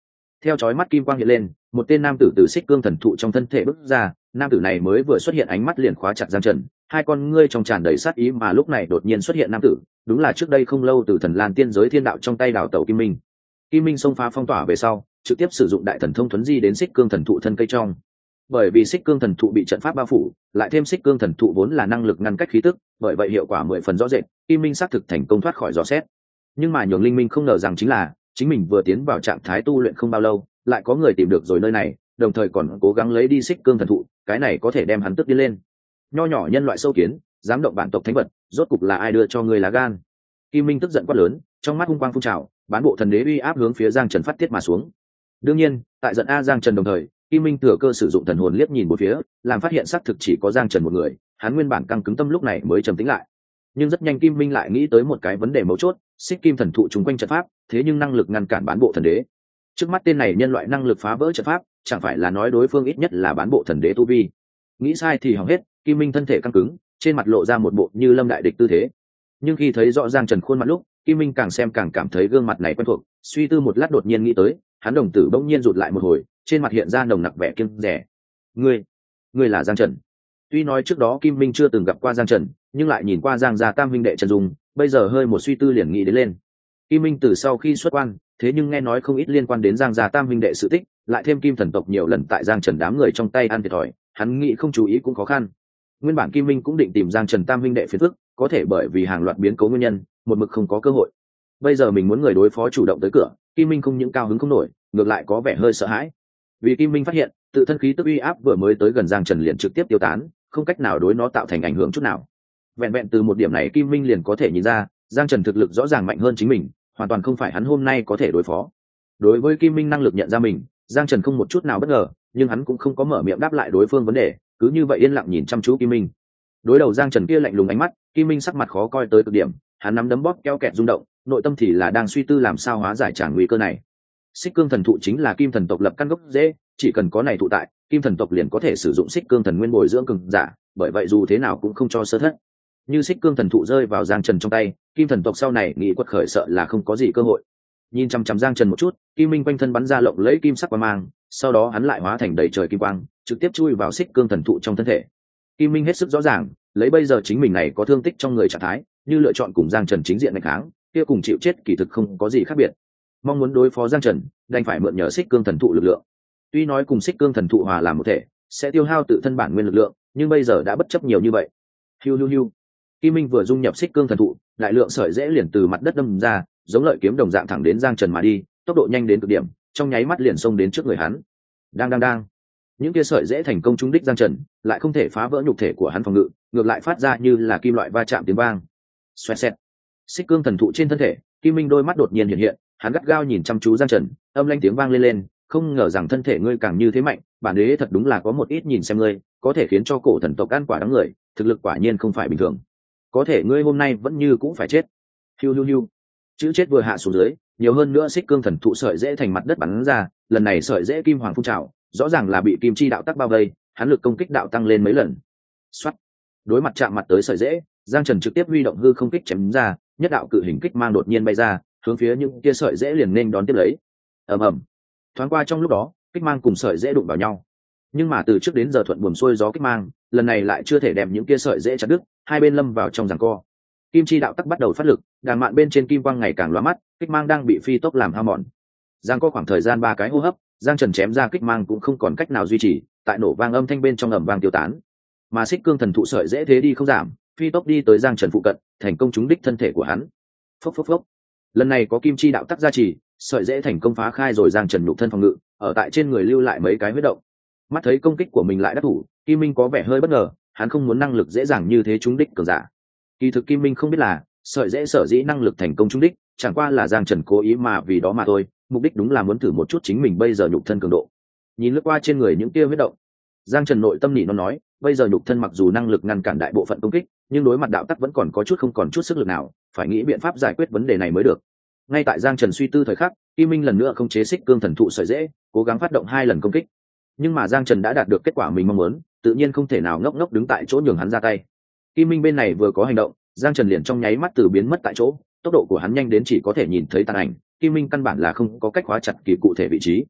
Theo chói mắt kim quang hiện lên, một tên nam tử từ xích cương thần thụ trong thân thể bước ra. Nam tử này mới vừa xuất hiện, ánh mắt liền khóa chặt Giang Trần, hai con ngươi trong tràn đầy sát ý, mà lúc này đột nhiên xuất hiện nam tử, đúng là trước đây không lâu từ thần lan tiên giới thiên đạo trong tay đào tẩu Kim Minh. Kim Minh xông phá phong tỏa về sau, trực tiếp sử dụng đại thần thông thuấn di đến xích cương thần thụ thân cây trong. Bởi vì xích cương thần thụ bị trận pháp bao phủ, lại thêm xích cương thần thụ vốn là năng lực ngăn cách khí tức, bởi vậy hiệu quả mười phần rõ rệt, Kim Minh xác thực thành công thoát khỏi dò xét. Nhưng mà nhường Linh Minh không ngờ rằng chính là, chính mình vừa tiến vào trạng thái tu luyện không bao lâu, lại có người tìm được rồi nơi này, đồng thời còn cố gắng lấy đi xích cương thần thụ, cái này có thể đem hắn tức đi lên. Nho nhỏ nhân loại sâu kiến, dám động bản tộc thánh vật, rốt cục là ai đưa cho ngươi lá gan? Kim Minh tức giận quát lớn, trong mắt hung quang phun trào, bán bộ thần đế uy áp hướng phía Giang Trần phát tiết mà xuống. Đương nhiên, tại giận a Giang Trần đồng thời, Kim Minh thừa cơ sử dụng thần hồn liếc nhìn một phía, làm phát hiện xác thực chỉ có Giang Trần một người, hắn nguyên bản căng cứng tâm lúc này mới trầm tĩnh lại. Nhưng rất nhanh Kim Minh lại nghĩ tới một cái vấn đề mấu chốt, xích kim thần thụ trùng quanh trận pháp, thế nhưng năng lực ngăn cản bán bộ thần đế. Trước mắt tên này nhân loại năng lực phá vỡ trận pháp, chẳng phải là nói đối phương ít nhất là bán bộ thần đế tu vi. Nghĩ sai thì hỏng hết, Kim Minh thân thể căng cứng, trên mặt lộ ra một bộ như lâm đại địch tư thế. Nhưng khi thấy rõ Giang Trần khuôn mặt lúc, Kim Minh càng xem càng cảm thấy gương mặt này quen thuộc, suy tư một lát đột nhiên nghĩ tới, hắn đồng tử bỗng nhiên rụt lại một hồi, trên mặt hiện ra nồng nặc vẻ kiêng dè. "Ngươi, ngươi là Giang Trần?" Tuy nói trước đó Kim Minh chưa từng gặp qua Giang Trần, nhưng lại nhìn qua Giang gia tam huynh đệ Trần Dung, bây giờ hơi một suy tư liền nghĩ đến lên. Kim Minh từ sau khi xuất quan, thế nhưng nghe nói không ít liên quan đến Giang gia tam huynh đệ sự tích, lại thêm Kim thần tộc nhiều lần tại Giang Trần đám người trong tay ăn thiệt thòi, hắn nghĩ không chú ý cũng khó khăn. Nguyên bản Kim Minh cũng định tìm Giang Trần tam huynh đệ phiền phức, có thể bởi vì hàng loạt biến cố nguyên nhân, một mực không có cơ hội. Bây giờ mình muốn người đối phó chủ động tới cửa, Kim Minh không những cao hứng không nổi, ngược lại có vẻ hơi sợ hãi. Vì Kim Minh phát hiện, tự thân khí tức uy áp vừa mới tới gần Giang Trần liền trực tiếp tiêu tán, không cách nào đối nó tạo thành ảnh hưởng chút nào. Vẹn vẹn từ một điểm này Kim Minh liền có thể nhìn ra, Giang Trần thực lực rõ ràng mạnh hơn chính mình, hoàn toàn không phải hắn hôm nay có thể đối phó. Đối với Kim Minh năng lực nhận ra mình, Giang Trần không một chút nào bất ngờ, nhưng hắn cũng không có mở miệng đáp lại đối phương vấn đề, cứ như vậy yên lặng nhìn chăm chú Kim Minh. Đối đầu Giang Trần kia lạnh lùng ánh mắt, Kim Minh sắc mặt khó coi tới cực điểm, hắn nắm đấm bóp kéo kẹt rung động, nội tâm thì là đang suy tư làm sao hóa giải tràng nguy cơ này. Xích cương thần thụ chính là Kim thần tộc lập căn gốc dễ, chỉ cần có này thụ tại, Kim thần tộc liền có thể sử dụng xích cương thần nguyên bồi dưỡng cường giả, bởi vậy dù thế nào cũng không cho sơ thất. Như xích cương thần thụ rơi vào Giang Trần trong tay, Kim thần tộc sau này nghĩ quật khởi sợ là không có gì cơ hội. Nhìn chăm chăm Giang Trần một chút, Kim Minh quanh thân bắn ra lộng lẫy kim sắc quang mang, sau đó hắn lại hóa thành đầy trời kim quang, trực tiếp chui vào xích cương thần thụ trong thân thể. Kim Minh hết sức rõ ràng, lấy bây giờ chính mình này có thương tích trong người trạng thái, như lựa chọn cùng Giang Trần chính diện đánh kháng, kia cùng chịu chết kỳ thực không có gì khác biệt. Mong muốn đối phó Giang Trần, đành phải mượn nhờ xích cương thần thụ lực lượng. Tuy nói cùng xích cương thần thụ hòa làm một thể, sẽ tiêu hao tự thân bản nguyên lực lượng, nhưng bây giờ đã bất chấp nhiều như vậy. Hiu hiu hiu. Kim Minh vừa dung nhập xích cương thần thụ, đại lượng sợi rễ liền từ mặt đất đâm ra, giống lợi kiếm đồng dạng thẳng đến Giang Trần mà đi, tốc độ nhanh đến cực điểm, trong nháy mắt liền xông đến trước người hắn. Đang đang đang. Những kia sợi rễ thành công trúng đích Giang Trần, lại không thể phá vỡ nhục thể của hắn phòng ngự, ngược lại phát ra như là kim loại va chạm tiếng vang. Xoẹt xẹt. Xích cương thần thụ trên thân thể, Kim Minh đôi mắt đột nhiên hiện hiện, hắn gắt gao nhìn chăm chú Giang Trần, âm lanh tiếng vang lên lên, không ngờ rằng thân thể ngươi càng như thế mạnh, bản đế thật đúng là có một ít nhìn xem ngươi, có thể khiến cho cổ thần tộc ăn quả đắng người, thực lực quả nhiên không phải bình thường. Có thể ngươi hôm nay vẫn như cũng phải chết. Hiu hiu hiu. Chữ chết vừa hạ xuống dưới, nhiều hơn nữa xích cương thần thụ sợi rễ thành mặt đất bắn ra, lần này sợi rễ kim hoàng phun trào, rõ ràng là bị kim chi đạo tắc bao vây, hắn lực công kích đạo tăng lên mấy lần. Soát. Đối mặt chạm mặt tới sợi rễ, Giang Trần trực tiếp huy động hư không kích chém ra, nhất đạo cự hình kích mang đột nhiên bay ra, hướng phía những kia sợi rễ liền nên đón tiếp lấy. Ầm ầm. Thoáng qua trong lúc đó, kích mang cùng sợi rễ đụng vào nhau. Nhưng mà từ trước đến giờ thuận buồm xuôi gió kích mang, lần này lại chưa thể đem những kia sợi rễ chặt đứt, hai bên lâm vào trong giằng co. Kim chi đạo tắc bắt đầu phát lực, đàn mạn bên trên kim quang ngày càng lóa mắt, kích mang đang bị phi tốc làm hao mòn. Giang co khoảng thời gian ba cái hô hấp, Giang Trần chém ra kích mang cũng không còn cách nào duy trì, tại nổ vang âm thanh bên trong ầm vang tiêu tán. Mà xích cương thần thụ sợi dễ thế đi không giảm, phi tốc đi tới Giang Trần phụ cận, thành công trúng đích thân thể của hắn. Phốc phốc phốc. Lần này có kim chi đạo tắc gia trì, sợi dễ thành công phá khai rồi Giang Trần nhục thân phòng ngự, ở tại trên người lưu lại mấy cái huyết động. Mắt thấy công kích của mình lại đắc thủ, Kim Minh có vẻ hơi bất ngờ, hắn không muốn năng lực dễ dàng như thế trúng đích cường giả. Kỳ thực Kim Minh không biết là, sợi dễ sở dĩ năng lực thành công trúng đích, chẳng qua là Giang Trần cố ý mà vì đó mà thôi, mục đích đúng là muốn thử một chút chính mình bây giờ nhục thân cường độ. Nhìn lướt qua trên người những tia huyết động, Giang Trần nội tâm nỉ nó nói, bây giờ nhục thân mặc dù năng lực ngăn cản đại bộ phận công kích, nhưng đối mặt đạo tắc vẫn còn có chút không còn chút sức lực nào, phải nghĩ biện pháp giải quyết vấn đề này mới được. Ngay tại Giang Trần suy tư thời khắc, Kim Minh lần nữa không chế xích cương thần thụ sợi dễ, cố gắng phát động hai lần công kích. Nhưng mà Giang Trần đã đạt được kết quả mình mong muốn, tự nhiên không thể nào ngốc ngốc đứng tại chỗ nhường hắn ra tay. Kim Minh bên này vừa có hành động, Giang Trần liền trong nháy mắt từ biến mất tại chỗ, tốc độ của hắn nhanh đến chỉ có thể nhìn thấy tàn ảnh, Kim Minh căn bản là không có cách khóa chặt kỳ cụ thể vị trí.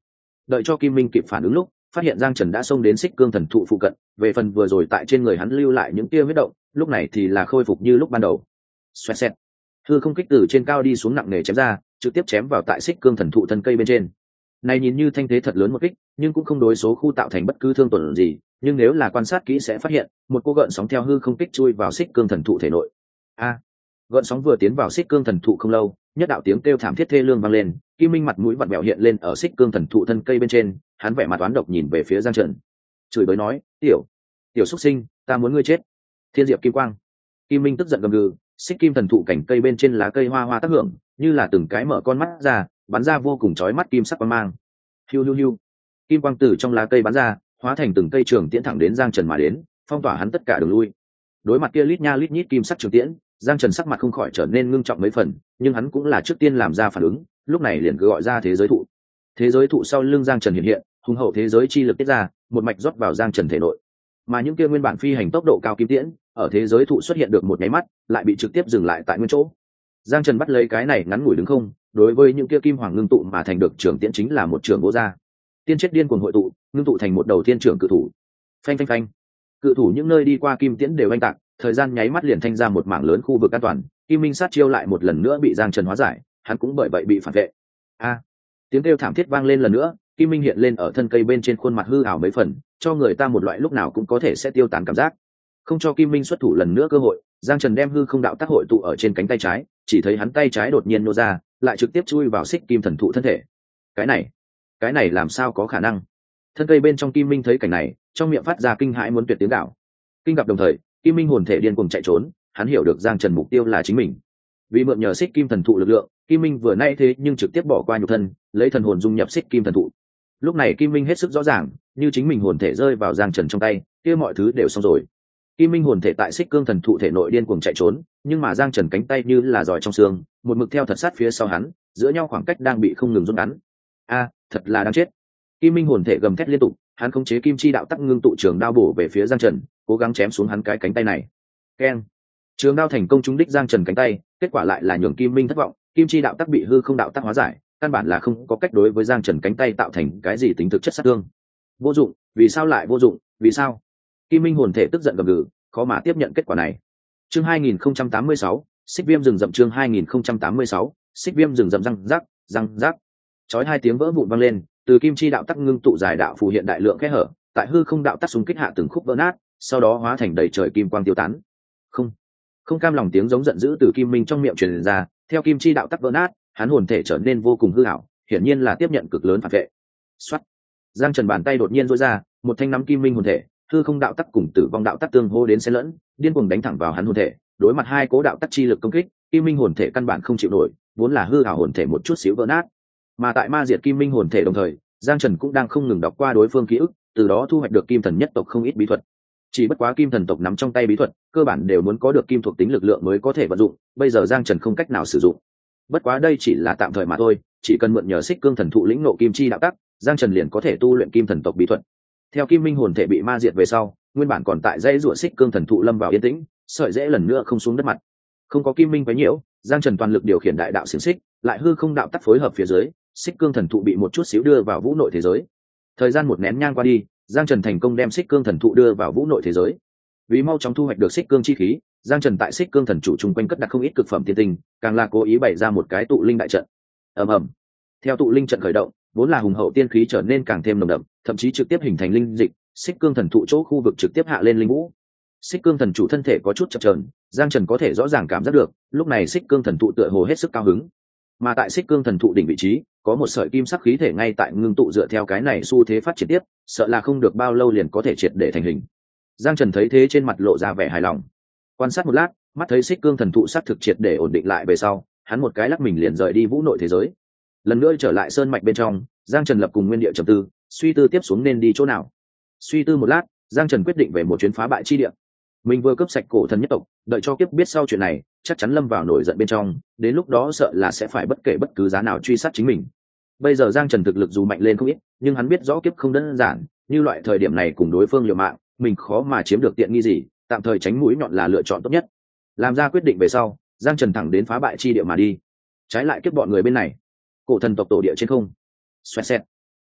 đợi cho Kim Minh kịp phản ứng lúc phát hiện Giang Trần đã xông đến xích cương thần thụ phụ cận, về phần vừa rồi tại trên người hắn lưu lại những tia huyết động lúc này thì là khôi phục như lúc ban đầu. Xoẹt xẹt, hư không kích từ trên cao đi xuống nặng nề chém ra, trực tiếp chém vào tại xích cương thần thụ thân cây bên trên. Này nhìn như thanh thế thật lớn một kích, nhưng cũng không đối số khu tạo thành bất cứ thương tổn gì, nhưng nếu là quan sát kỹ sẽ phát hiện, một cô gợn sóng theo hư không kích chui vào xích cương thần thụ thể nội. A, gợn sóng vừa tiến vào xích cương thần thụ không lâu, nhất đạo tiếng kêu thảm thiết thê lương vang lên, Kim Minh mặt mũi vặn vẹo hiện lên ở xích cương thần thụ thân cây bên trên, hắn vẻ mặt oán độc nhìn về phía Giang Trần, chửi bới nói: "Tiểu, tiểu xuất sinh, ta muốn ngươi chết." Thiên diệp kim quang. Kim Minh tức giận gầm gừ, xích kim thần thụ cảnh cây bên trên lá cây hoa hoa tác hưởng, như là từng cái mở con mắt ra, bắn ra vô cùng chói mắt kim sắc quang mang. Hiu hiu hiu. Kim quang từ trong lá cây bắn ra, hóa thành từng cây trường tiễn thẳng đến Giang Trần mà đến, phong tỏa hắn tất cả đường lui. Đối mặt kia lít nha lít nhít kim sắc trường tiễn, Giang Trần sắc mặt không khỏi trở nên ngưng trọng mấy phần, nhưng hắn cũng là trước tiên làm ra phản ứng, lúc này liền cứ gọi ra thế giới thụ. Thế giới thụ sau lưng Giang Trần hiện hiện, hùng hậu thế giới chi lực tiết ra, một mạch rót vào Giang Trần thể nội. Mà những kia nguyên bản phi hành tốc độ cao kim tiễn, ở thế giới thụ xuất hiện được một nháy mắt, lại bị trực tiếp dừng lại tại nguyên chỗ. Giang Trần bắt lấy cái này ngắn ngủi đứng không, đối với những kia kim hoàng ngưng tụ mà thành được trường tiễn chính là một trường vô gia. Tiên chết điên cuồng hội tụ, ngưng tụ thành một đầu tiên trưởng cự thủ. Phanh phanh phanh. Cự thủ những nơi đi qua kim tiễn đều oanh tạc, thời gian nháy mắt liền thanh ra một mảng lớn khu vực an toàn. Kim Minh sát chiêu lại một lần nữa bị Giang Trần hóa giải, hắn cũng bởi vậy bị phản vệ. A, tiếng kêu thảm thiết vang lên lần nữa, Kim Minh hiện lên ở thân cây bên trên khuôn mặt hư ảo mấy phần, cho người ta một loại lúc nào cũng có thể sẽ tiêu tán cảm giác. Không cho Kim Minh xuất thủ lần nữa cơ hội, Giang Trần đem hư không đạo tác hội tụ ở trên cánh tay trái, chỉ thấy hắn tay trái đột nhiên nô ra, lại trực tiếp chui vào xích kim thần thụ thân thể. Cái này, cái này làm sao có khả năng? Thân cây bên trong Kim Minh thấy cảnh này, trong miệng phát ra kinh hãi muốn tuyệt tiếng gào. Kinh gặp đồng thời, Kim Minh hồn thể điên cuồng chạy trốn, hắn hiểu được Giang Trần mục tiêu là chính mình. Vì mượn nhờ xích kim thần thụ lực lượng, Kim Minh vừa nay thế nhưng trực tiếp bỏ qua nhục thân, lấy thần hồn dung nhập xích kim thần thụ. Lúc này Kim Minh hết sức rõ ràng, như chính mình hồn thể rơi vào Giang Trần trong tay, kia mọi thứ đều xong rồi. Kim Minh hồn thể tại xích cương thần thụ thể nội điên cuồng chạy trốn, nhưng mà Giang Trần cánh tay như là giỏi trong xương, một mực theo thật sát phía sau hắn, giữa nhau khoảng cách đang bị không ngừng rút ngắn. A, thật là đáng chết. Kim Minh hồn thể gầm thét liên tục, hắn khống chế kim chi đạo tắc ngưng tụ trường đao bổ về phía Giang Trần, cố gắng chém xuống hắn cái cánh tay này. Keng. Trường đao thành công trúng đích Giang Trần cánh tay, kết quả lại là nhường Kim Minh thất vọng, kim chi đạo tắc bị hư không đạo tắc hóa giải, căn bản là không có cách đối với Giang Trần cánh tay tạo thành cái gì tính thực chất sát thương. Vô dụng, vì sao lại vô dụng, vì sao? Kim Minh hồn thể tức giận gầm gừ, khó mà tiếp nhận kết quả này. Chương hai nghìn không trăm tám mươi sáu, xích viêm rừng rậm chương hai nghìn không trăm tám mươi sáu, xích viêm rừng rậm răng rắc, răng rắc. Chói hai tiếng vỡ vụn vang lên, từ kim chi đạo tắc ngưng tụ giải đạo phù hiện đại lượng kẽ hở, tại hư không đạo tắc xung kích hạ từng khúc vỡ nát, sau đó hóa thành đầy trời kim quang tiêu tán. Không, không cam lòng tiếng giống giận dữ từ Kim Minh trong miệng truyền ra, theo kim chi đạo tắc vỡ nát, hắn hồn thể trở nên vô cùng hư ảo, hiển nhiên là tiếp nhận cực lớn phản vệ. Soát. Giang Trần bàn tay đột nhiên duỗi ra, một thanh nắm Kim Minh hồn thể, hư không đạo tắc cùng tử vong đạo tắc tương hô đến xen lẫn, điên cuồng đánh thẳng vào hắn hồn thể, đối mặt hai cố đạo tắc chi lực công kích, Kim Minh hồn thể căn bản không chịu nổi, vốn là hư ảo hồn thể một chút xíu vỡ nát. Mà tại ma diệt Kim Minh hồn thể đồng thời, Giang Trần cũng đang không ngừng đọc qua đối phương ký ức, từ đó thu hoạch được kim thần nhất tộc không ít bí thuật. Chỉ bất quá kim thần tộc nắm trong tay bí thuật, cơ bản đều muốn có được kim thuộc tính lực lượng mới có thể vận dụng, bây giờ Giang Trần không cách nào sử dụng. Bất quá đây chỉ là tạm thời mà thôi, chỉ cần mượn nhờ xích cương thần thụ lĩnh ngộ kim chi đạo tắc, Giang Trần liền có thể tu luyện kim thần tộc bí thuật. Theo Kim Minh hồn thể bị ma diệt về sau, nguyên bản còn tại dãy rủa xích cương thần thụ lâm vào yên tĩnh, sợi rễ lần nữa không xuống đất mặt. Không có Kim Minh quấy nhiễu, Giang Trần toàn lực điều khiển đại đạo xiển xích, lại hư không đạo tắc phối hợp phía dưới, xích cương thần thụ bị một chút xíu đưa vào vũ nội thế giới. Thời gian một nén nhang qua đi, Giang Trần thành công đem xích cương thần thụ đưa vào vũ nội thế giới. Vì mau chóng thu hoạch được xích cương chi khí, Giang Trần tại xích cương thần chủ chung quanh cất đặt không ít cực phẩm tiên tinh, càng là cố ý bày ra một cái tụ linh đại trận. Ầm ầm. Theo tụ linh trận khởi động, vốn là hùng hậu tiên khí trở nên càng thêm nồng đậm, thậm chí trực tiếp hình thành linh dịch, xích cương thần thụ chỗ khu vực trực tiếp hạ lên linh vũ. Xích cương thần chủ thân thể có chút chập chờn, Giang Trần có thể rõ ràng cảm giác được, lúc này xích cương thần thụ tựa hồ hết sức cao hứng. Mà tại xích cương thần thụ đỉnh vị trí, có một sợi kim sắc khí thể ngay tại ngưng tụ dựa theo cái này xu thế phát triển tiếp, sợ là không được bao lâu liền có thể triệt để thành hình. Giang Trần thấy thế trên mặt lộ ra vẻ hài lòng. Quan sát một lát, mắt thấy xích cương thần thụ sát thực triệt để ổn định lại về sau, hắn một cái lắc mình liền rời đi vũ nội thế giới. Lần nữa trở lại sơn mạch bên trong, Giang Trần lập cùng nguyên địa trầm tư, suy tư tiếp xuống nên đi chỗ nào. Suy tư một lát, Giang Trần quyết định về một chuyến phá bại chi địa. Mình vừa cướp sạch cổ thần nhất tộc, đợi cho kiếp biết sau chuyện này, chắc chắn lâm vào nổi giận bên trong, đến lúc đó sợ là sẽ phải bất kể bất cứ giá nào truy sát chính mình. Bây giờ Giang Trần thực lực dù mạnh lên không ít, nhưng hắn biết rõ kiếp không đơn giản, như loại thời điểm này cùng đối phương liều mạng, mình khó mà chiếm được tiện nghi gì, tạm thời tránh mũi nhọn là lựa chọn tốt nhất. Làm ra quyết định về sau, Giang Trần thẳng đến phá bại chi địa mà đi. Trái lại kiếp bọn người bên này, cổ thần tộc tổ địa trên không. Xoẹt xẹt.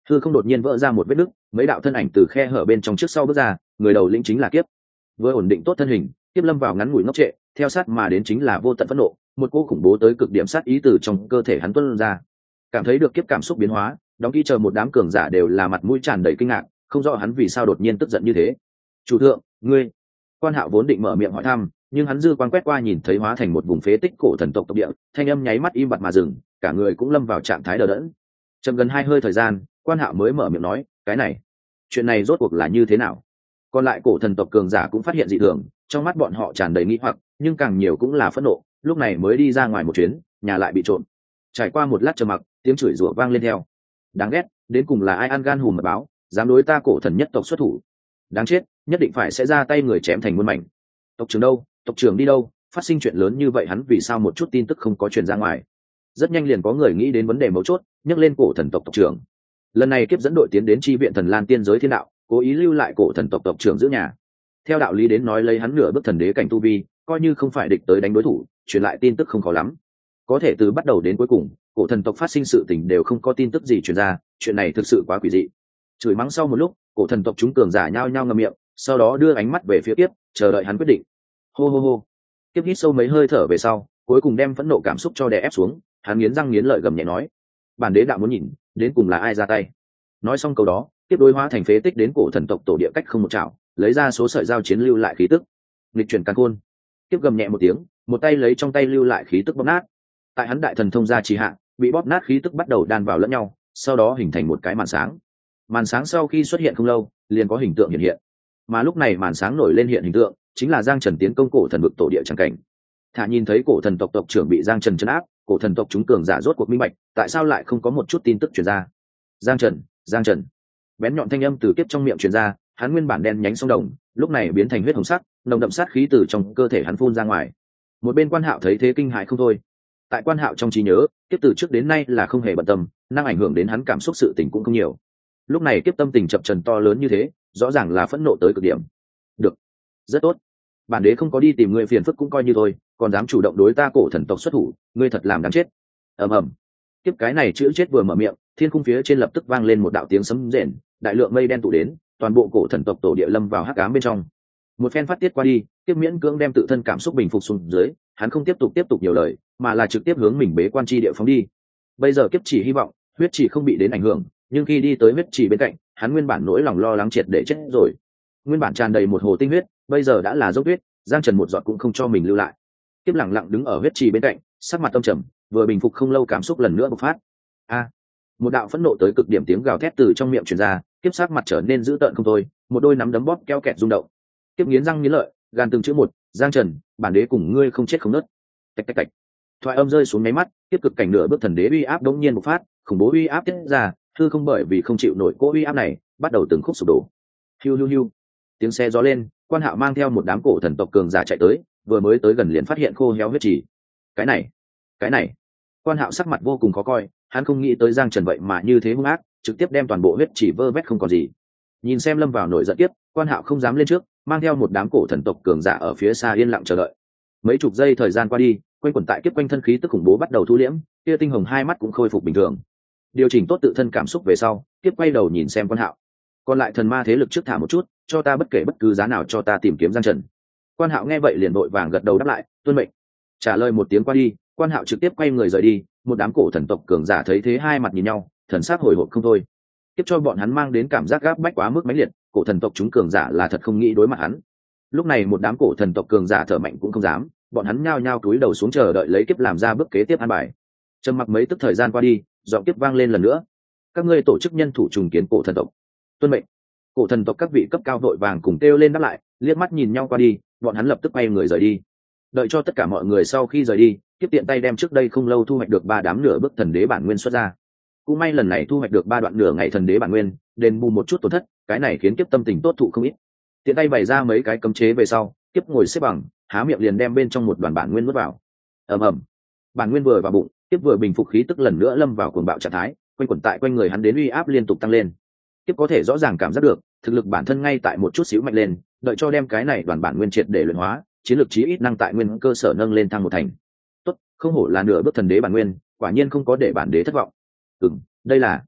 Hư không đột nhiên vỡ ra một vết nứt, mấy đạo thân ảnh từ khe hở bên trong trước sau bước ra, người đầu lĩnh chính là Kiếp. Vừa ổn định tốt thân hình, Kiếp lâm vào ngắn ngủi ngốc trệ, theo sát mà đến chính là vô tận phẫn nộ, một cỗ khủng bố tới cực điểm sát ý từ trong cơ thể hắn tuôn ra. Cảm thấy được Kiếp cảm xúc biến hóa, đóng kỹ chờ một đám cường giả đều là mặt mũi tràn đầy kinh ngạc, không rõ hắn vì sao đột nhiên tức giận như thế. "Chủ thượng, ngươi..." Quan Hạo vốn định mở miệng hỏi thăm, nhưng hắn dư quan quét qua nhìn thấy hóa thành một vùng phế tích cổ thần tộc tộc địa, thanh âm nháy mắt im bặt mà dừng, cả người cũng lâm vào trạng thái đờ đẫn. Chậm gần hai hơi thời gian, Quan Hạo mới mở miệng nói, "Cái này, chuyện này rốt cuộc là như thế nào?" Còn lại cổ thần tộc cường giả cũng phát hiện dị thường, trong mắt bọn họ tràn đầy nghi hoặc, nhưng càng nhiều cũng là phẫn nộ, lúc này mới đi ra ngoài một chuyến, nhà lại bị trộm. Trải qua một lát trầm mặc, tiếng chửi rủa vang lên theo. "Đáng ghét, đến cùng là ai ăn gan hùm mật báo, dám đối ta cổ thần nhất tộc xuất thủ? Đáng chết, nhất định phải sẽ ra tay người chém thành muôn mảnh. Tộc trưởng đâu? Tộc trưởng đi đâu? Phát sinh chuyện lớn như vậy hắn vì sao một chút tin tức không có truyền ra ngoài?" Rất nhanh liền có người nghĩ đến vấn đề mấu chốt, nhắc lên cổ thần tộc tộc trưởng. Lần này Kiếp dẫn đội tiến đến chi viện Thần Lan tiên giới thiên đạo, cố ý lưu lại cổ thần tộc tộc trưởng giữ nhà. Theo đạo lý đến nói lấy hắn nửa bước thần đế cảnh tu vi, coi như không phải địch tới đánh đối thủ, truyền lại tin tức không khó lắm. Có thể từ bắt đầu đến cuối cùng, cổ thần tộc phát sinh sự tình đều không có tin tức gì truyền ra, chuyện này thực sự quá quỷ dị. Chửi mắng sau một lúc, cổ thần tộc chúng cường giả nhao nhao ngậm miệng, sau đó đưa ánh mắt về phía Kiếp, chờ đợi hắn quyết định. Hô hô hô. Kiếp hít sâu mấy hơi thở về sau, cuối cùng đem phẫn nộ cảm xúc cho đè ép xuống, hắn nghiến răng nghiến lợi gầm nhẹ nói, "Bản đế đạo muốn nhìn, đến cùng là ai ra tay." Nói xong câu đó, Kiếp đối hóa thành phế tích đến cổ thần tộc tổ địa cách không một trảo, lấy ra số sợi giao chiến lưu lại khí tức. Nghịch chuyển càn khôn. Kiếp gầm nhẹ một tiếng, một tay lấy trong tay lưu lại khí tức bóp nát. Tại hắn đại thần thông gia trì hạ, bị bóp nát khí tức bắt đầu đan vào lẫn nhau, sau đó hình thành một cái màn sáng. Màn sáng sau khi xuất hiện không lâu, liền có hình tượng hiện hiện. Mà lúc này màn sáng nổi lên hiện hình tượng, chính là Giang Trần tiến công cổ thần vực tổ địa chẳng cảnh. Thả nhìn thấy cổ thần tộc tộc trưởng bị Giang Trần trấn áp, cổ thần tộc chúng cường giả rốt cuộc minh bạch, tại sao lại không có một chút tin tức truyền ra. Giang Trần, Giang Trần. Bén nhọn thanh âm từ Kiếp trong miệng truyền ra, hắn nguyên bản đen nhánh sông đồng, lúc này biến thành huyết hồng sắc, nồng đậm sát khí từ trong cơ thể hắn phun ra ngoài. Một bên Quan Hạo thấy thế kinh hãi không thôi. Tại Quan Hạo trong trí nhớ, Kiếp từ trước đến nay là không hề bận tâm, năng ảnh hưởng đến hắn cảm xúc sự tình cũng không nhiều. Lúc này Kiếp tâm tình chập trần to lớn như thế, rõ ràng là phẫn nộ tới cực điểm. Được, rất tốt. Bản đế không có đi tìm ngươi phiền phức cũng coi như thôi, còn dám chủ động đối ta cổ thần tộc xuất thủ, ngươi thật làm đáng chết. Ầm ầm. Kiếp cái này chữ chết vừa mở miệng, thiên khung phía trên lập tức vang lên một đạo tiếng sấm rền, đại lượng mây đen tụ đến, toàn bộ cổ thần tộc tổ địa lâm vào hắc ám bên trong. Một phen phát tiết qua đi, Kiếp miễn cưỡng đem tự thân cảm xúc bình phục xuống dưới, hắn không tiếp tục tiếp tục nhiều lời, mà là trực tiếp hướng mình bế quan chi địa phóng đi. Bây giờ Kiếp chỉ hy vọng huyết chỉ không bị đến ảnh hưởng, nhưng khi đi tới huyết chỉ bên cạnh, hắn nguyên bản nỗi lòng lo lắng triệt để chết rồi. Nguyên bản tràn đầy một hồ tinh huyết, bây giờ đã là dốc huyết, Giang Trần một giọt cũng không cho mình lưu lại. Kiếp lặng lặng đứng ở huyết trì bên cạnh, sắc mặt tâm trầm, vừa bình phục không lâu cảm xúc lần nữa bộc phát. A! Một đạo phẫn nộ tới cực điểm tiếng gào thét từ trong miệng truyền ra, Kiếp sắc mặt trở nên dữ tợn không thôi, một đôi nắm đấm bóp keo kẹt rung động. Kiếp nghiến răng nghiến lợi, gan từng chữ một, "Giang Trần, bản đế cùng ngươi không chết không nứt." Tạch tạch tạch. Thoại âm rơi xuống mấy mắt, Kiếp cực cảnh nửa bước thần đế uy áp đống nhiên bộc phát, khủng bố uy áp tiết ra, hư không bởi vì không chịu nổi cỗ uy áp này, bắt đầu từng khúc sụp đổ. Hiu hiu hiu. Tiếng xe gió lên, Quan Hạo mang theo một đám cổ thần tộc cường giả chạy tới, vừa mới tới gần liền phát hiện khô héo huyết trì. Cái này, cái này. Quan Hạo sắc mặt vô cùng khó coi, hắn không nghĩ tới Giang Trần vậy mà như thế hung ác, trực tiếp đem toàn bộ huyết trì vơ vét không còn gì. Nhìn xem lâm vào nổi giận tiếp, Quan Hạo không dám lên trước, mang theo một đám cổ thần tộc cường giả ở phía xa yên lặng chờ đợi. Mấy chục giây thời gian qua đi, quanh quẩn tại kiếp quanh thân khí tức khủng bố bắt đầu thu liễm, kia tinh hồng hai mắt cũng khôi phục bình thường. Điều chỉnh tốt tự thân cảm xúc về sau, kiếp quay đầu nhìn xem Quan Hạo. Còn lại thần ma thế lực trước thả một chút, cho ta bất kể bất cứ giá nào cho ta tìm kiếm Giang Trần. Quan Hạo nghe vậy liền vội vàng gật đầu đáp lại, tuân mệnh. Trả lời một tiếng qua đi, Quan Hạo trực tiếp quay người rời đi. Một đám cổ thần tộc cường giả thấy thế hai mặt nhìn nhau, thần sắc hồi hộp không thôi. Tiếp cho bọn hắn mang đến cảm giác gáp bách quá mức mãnh liệt, cổ thần tộc chúng cường giả là thật không nghĩ đối mặt hắn. Lúc này một đám cổ thần tộc cường giả thở mạnh cũng không dám, bọn hắn nhao nhao cúi đầu xuống chờ đợi lấy kiếp làm ra bước kế tiếp an bài. Trầm mặc mấy tức thời gian qua đi, giọng kiếp vang lên lần nữa. Các ngươi tổ chức nhân thủ trùng kiến cổ thần tộc. Tuân mệnh. Cổ thần tộc các vị cấp cao vội vàng cùng kêu lên đáp lại, liếc mắt nhìn nhau qua đi, bọn hắn lập tức quay người rời đi. Đợi cho tất cả mọi người sau khi rời đi, kiếp tiện tay đem trước đây không lâu thu hoạch được ba đám nửa bước thần đế bản nguyên xuất ra. Cũng may lần này thu hoạch được ba đoạn nửa ngày thần đế bản nguyên, đền bù một chút tổn thất, cái này khiến kiếp tâm tình tốt thụ không ít. Tiện tay bày ra mấy cái cấm chế về sau, kiếp ngồi xếp bằng, há miệng liền đem bên trong một đoàn bản nguyên nuốt vào. Ầm ầm. Bản nguyên vừa vào bụng, kiếp vừa bình phục khí tức lần nữa lâm vào cuồng bạo trạng thái, quanh quẩn tại quanh người hắn đến uy áp liên tục tăng lên. Kiếp có thể rõ ràng cảm giác được, thực lực bản thân ngay tại một chút xíu mạnh lên, đợi cho đem cái này đoàn bản nguyên triệt để luyện hóa, chiến lược chí ít năng tại nguyên cơ sở nâng lên thăng một thành. Tốt, không hổ là nửa bước thần đế bản nguyên, quả nhiên không có để bản đế thất vọng. Ừm, đây là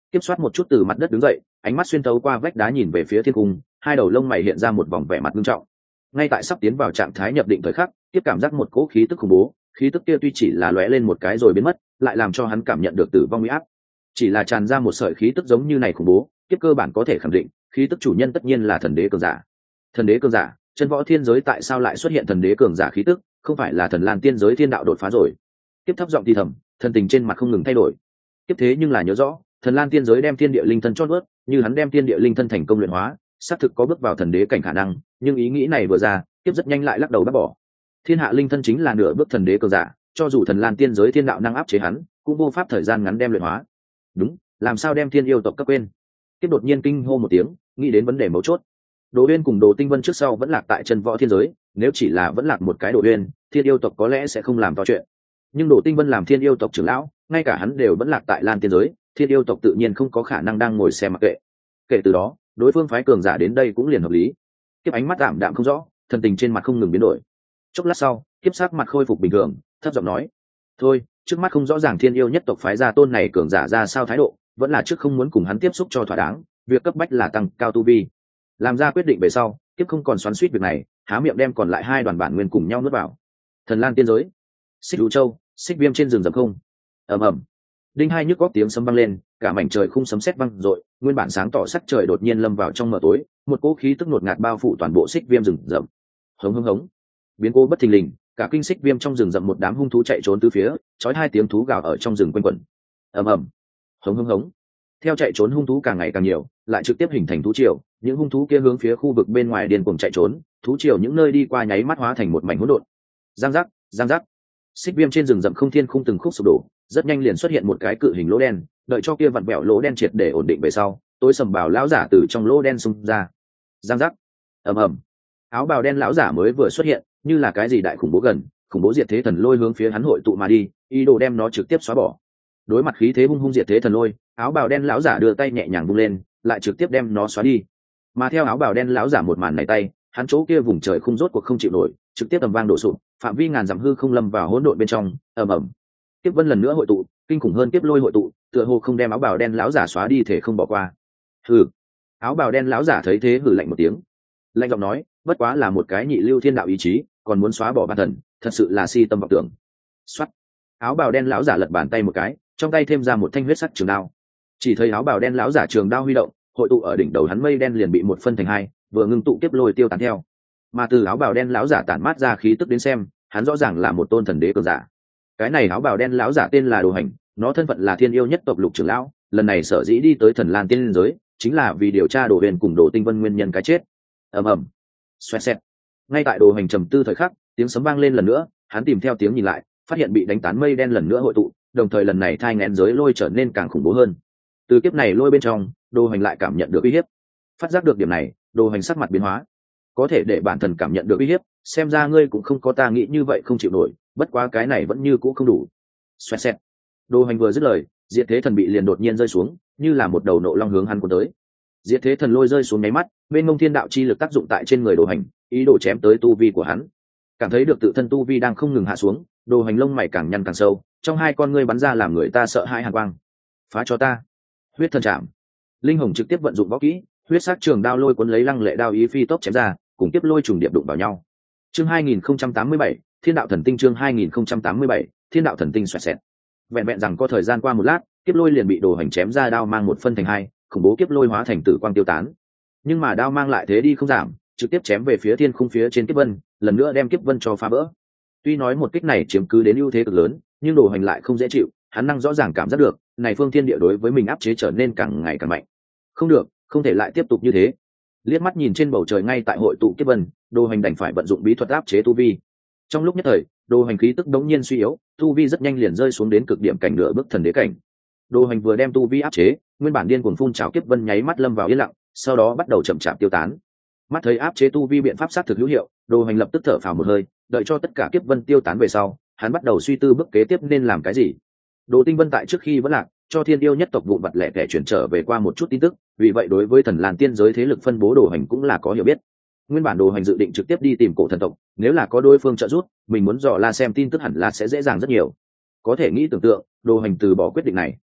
Tiếp soát một chút từ mặt đất đứng dậy, ánh mắt xuyên thấu qua vách đá nhìn về phía thiên cung, hai đầu lông mày hiện ra một vòng vẻ mặt nghiêm trọng. Ngay tại sắp tiến vào trạng thái nhập định thời khắc, tiếp cảm giác một cỗ khí tức khủng bố, khí tức kia tuy chỉ là lóe lên một cái rồi biến mất, lại làm cho hắn cảm nhận được tử vong uy áp. Chỉ là tràn ra một sợi khí tức giống như này khủng bố, tiếp cơ bản có thể khẳng định, khí tức chủ nhân tất nhiên là thần đế cường giả. Thần đế cường giả, chân võ thiên giới tại sao lại xuất hiện thần đế cường giả khí tức, không phải là thần lan tiên giới thiên đạo đột phá rồi? Tiếp thấp giọng thì thầm, thần tình trên mặt không ngừng thay đổi. Tiếp thế nhưng là nhớ rõ, thần lan tiên giới đem thiên địa linh thân chót vớt, như hắn đem thiên địa linh thân thành công luyện hóa, xác thực có bước vào thần đế cảnh khả năng, nhưng ý nghĩ này vừa ra, tiếp rất nhanh lại lắc đầu bác bỏ. Thiên hạ linh thân chính là nửa bước thần đế cường giả, cho dù thần lan tiên giới thiên đạo năng áp chế hắn, cũng vô pháp thời gian ngắn đem luyện hóa. Đúng, làm sao đem thiên yêu tộc cấp quên? Tiếp đột nhiên kinh hô một tiếng, nghĩ đến vấn đề mấu chốt. Đồ Uyên cùng Đồ Tinh Vân trước sau vẫn lạc tại chân võ thiên giới, nếu chỉ là vẫn lạc một cái Đồ Uyên, thiên yêu tộc có lẽ sẽ không làm to chuyện. Nhưng Đồ Tinh Vân làm thiên yêu tộc trưởng lão, ngay cả hắn đều vẫn lạc tại Lan tiên giới, thiên yêu tộc tự nhiên không có khả năng đang ngồi xem mặc kệ. Kể từ đó, đối phương phái cường giả đến đây cũng liền hợp lý. Tiếp ánh mắt đạm đạm không rõ, thần tình trên mặt không ngừng biến đổi. Chốc lát sau, tiếp sắc mặt khôi phục bình thường, thấp giọng nói: "Thôi, trước mắt không rõ ràng thiên yêu nhất tộc phái gia tôn này cường giả ra sao thái độ, vẫn là trước không muốn cùng hắn tiếp xúc cho thỏa đáng, việc cấp bách là tăng cao tu vi." Làm ra quyết định về sau, tiếp không còn xoắn xuýt việc này, há miệng đem còn lại hai đoàn bản nguyên cùng nhau nuốt vào. Thần Lan tiên giới, Xích Vũ Châu, Xích Viêm trên rừng rậm không. Ầm ầm. Đinh hai nhức góc tiếng sấm vang lên, cả mảnh trời khung sấm sét vang rội, nguyên bản sáng tỏ sắc trời đột nhiên lâm vào trong mờ tối, một cỗ khí tức ngột ngạt bao phủ toàn bộ Xích Viêm rừng rậm. Hống hống hống. Biến cố bất thình lình, cả kinh Xích Viêm trong rừng rậm một đám hung thú chạy trốn tứ phía, chói hai tiếng thú gào ở trong rừng quanh quẩn. Ầm ầm. Hống hống hống. Theo chạy trốn hung thú càng ngày càng nhiều, lại trực tiếp hình thành thú triều, những hung thú kia hướng phía khu vực bên ngoài điên cuồng chạy trốn, thú triều những nơi đi qua nháy mắt hóa thành một mảnh hỗn độn. Giang giác, giang giác. Xích Viêm trên rừng rậm không thiên khung từng khúc sụp đổ, rất nhanh liền xuất hiện một cái cự hình lỗ đen, đợi cho kia vặn vẹo lỗ đen triệt để ổn định về sau, tối sầm bào lão giả từ trong lỗ đen xung ra. Giang giác. Ầm ầm. Áo bào đen lão giả mới vừa xuất hiện, như là cái gì đại khủng bố gần, khủng bố diệt thế thần lôi hướng phía hắn hội tụ mà đi, ý đồ đem nó trực tiếp xóa bỏ. Đối mặt khí thế hung hung diệt thế thần lôi, áo bào đen lão giả đưa tay nhẹ nhàng vung lên, lại trực tiếp đem nó xóa đi. Mà theo áo bào đen lão giả một màn này tay, hắn chỗ kia vùng trời không rốt cuộc không chịu nổi, trực tiếp ầm vang đổ sụp, phạm vi ngàn dặm hư không lâm vào hỗn độn bên trong, ầm ầm. Tiếp vân lần nữa hội tụ, kinh khủng hơn tiếp lôi hội tụ, tựa hồ không đem áo bào đen lão giả xóa đi thể không bỏ qua. Hừ. Áo bào đen lão giả thấy thế hừ lạnh một tiếng, lạnh giọng nói: bất quá là một cái nhị lưu thiên đạo ý chí, còn muốn xóa bỏ bản thần, thật sự là si tâm vọng tưởng. Xoát. Áo bào đen lão giả lật bàn tay một cái, trong tay thêm ra một thanh huyết sắc trường đao. Chỉ thấy áo bào đen lão giả trường đao huy động, hội tụ ở đỉnh đầu hắn mây đen liền bị một phân thành hai, vừa ngưng tụ tiếp lôi tiêu tán theo. Mà từ áo bào đen lão giả tản mát ra khí tức đến xem, hắn rõ ràng là một tôn thần đế cường giả. Cái này áo bào đen lão giả tên là Đồ Hành, nó thân phận là thiên yêu nhất tộc lục trưởng lão, lần này sở dĩ đi tới thần lan tiên giới, chính là vì điều tra Đồ Huyền cùng Đồ Tinh Vân nguyên nhân cái chết. Ầm ầm. Xoẹt xẹt. Ngay tại Đồ Hành trầm tư thời khắc, tiếng sấm vang lên lần nữa, hắn tìm theo tiếng nhìn lại, phát hiện bị đánh tán mây đen lần nữa hội tụ, đồng thời lần này thai nghén giới lôi trở nên càng khủng bố hơn. Từ kiếp này lôi bên trong, Đồ Hành lại cảm nhận được uy hiếp. Phát giác được điểm này, Đồ Hành sắc mặt biến hóa. Có thể để bản thần cảm nhận được uy hiếp, xem ra ngươi cũng không có ta nghĩ như vậy không chịu nổi, bất quá cái này vẫn như cũ không đủ. Xoẹt xẹt. Đồ Hành vừa dứt lời, diệt thế thần bị liền đột nhiên rơi xuống, như là một đầu nộ long hướng hắn cuốn tới. Diệt thế thần lôi rơi xuống nháy mắt, bên mông thiên đạo chi lực tác dụng tại trên người Đồ Hành, ý đồ chém tới tu vi của hắn. Cảm thấy được tự thân tu vi đang không ngừng hạ xuống, Đồ Hành lông mày càng nhăn càng sâu, trong hai con ngươi bắn ra làm người ta sợ hãi hàn quang. Phá cho ta! Huyết thần chạm. Linh hồn trực tiếp vận dụng võ kỹ, huyết sắc trường đao lôi cuốn lấy lăng lệ đao ý phi tốc chém ra, cùng tiếp lôi trùng điệp đụng vào nhau. Chương hai nghìn không trăm tám mươi bảy, Thiên đạo thần tinh chương hai nghìn không trăm tám mươi bảy, Thiên đạo thần tinh xoẹt xẹt. Vẹn vẹn rằng có thời gian qua một lát, tiếp lôi liền bị Đồ Hành chém ra đao mang một phân thành hai, khủng bố kiếp lôi hóa thành tử quang tiêu tán. Nhưng mà đao mang lại thế đi không giảm, trực tiếp chém về phía thiên khung phía trên kiếp vân, lần nữa đem kiếp vân cho phá vỡ. Tuy nói một kích này chiếm cứ đến ưu thế cực lớn, nhưng Đồ Hành lại không dễ chịu, hắn năng rõ ràng cảm giác được, này phương thiên địa đối với mình áp chế trở nên càng ngày càng mạnh. Không được, không thể lại tiếp tục như thế. Liếc mắt nhìn trên bầu trời ngay tại hội tụ kiếp vân, Đồ Hành đành phải vận dụng bí thuật áp chế tu vi. Trong lúc nhất thời, Đồ Hành khí tức đống nhiên suy yếu, tu vi rất nhanh liền rơi xuống đến cực điểm cảnh nửa bước thần đế cảnh. Đồ Hành vừa đem tu vi áp chế, nguyên bản điên cuồng phun trào kiếp vân nháy mắt lâm vào yên lặng, sau đó bắt đầu chậm chạp tiêu tán. Mắt thấy áp chế tu vi biện pháp sát thực hữu hiệu, Đồ Hành lập tức thở phào một hơi, đợi cho tất cả kiếp vân tiêu tán về sau, hắn bắt đầu suy tư bước kế tiếp nên làm cái gì. Đồ Tinh Vân tại trước khi vẫn lạc, cho thiên yêu nhất tộc vụn vặt lẻ tẻ chuyển trở về qua một chút tin tức, vì vậy đối với thần lan tiên giới thế lực phân bố Đồ Hành cũng là có hiểu biết. Nguyên bản Đồ Hành dự định trực tiếp đi tìm cổ thần tộc, nếu là có đối phương trợ giúp, mình muốn dò la xem tin tức hẳn là sẽ dễ dàng rất nhiều. Có thể nghĩ tưởng tượng, Đồ Hành từ bỏ quyết định này.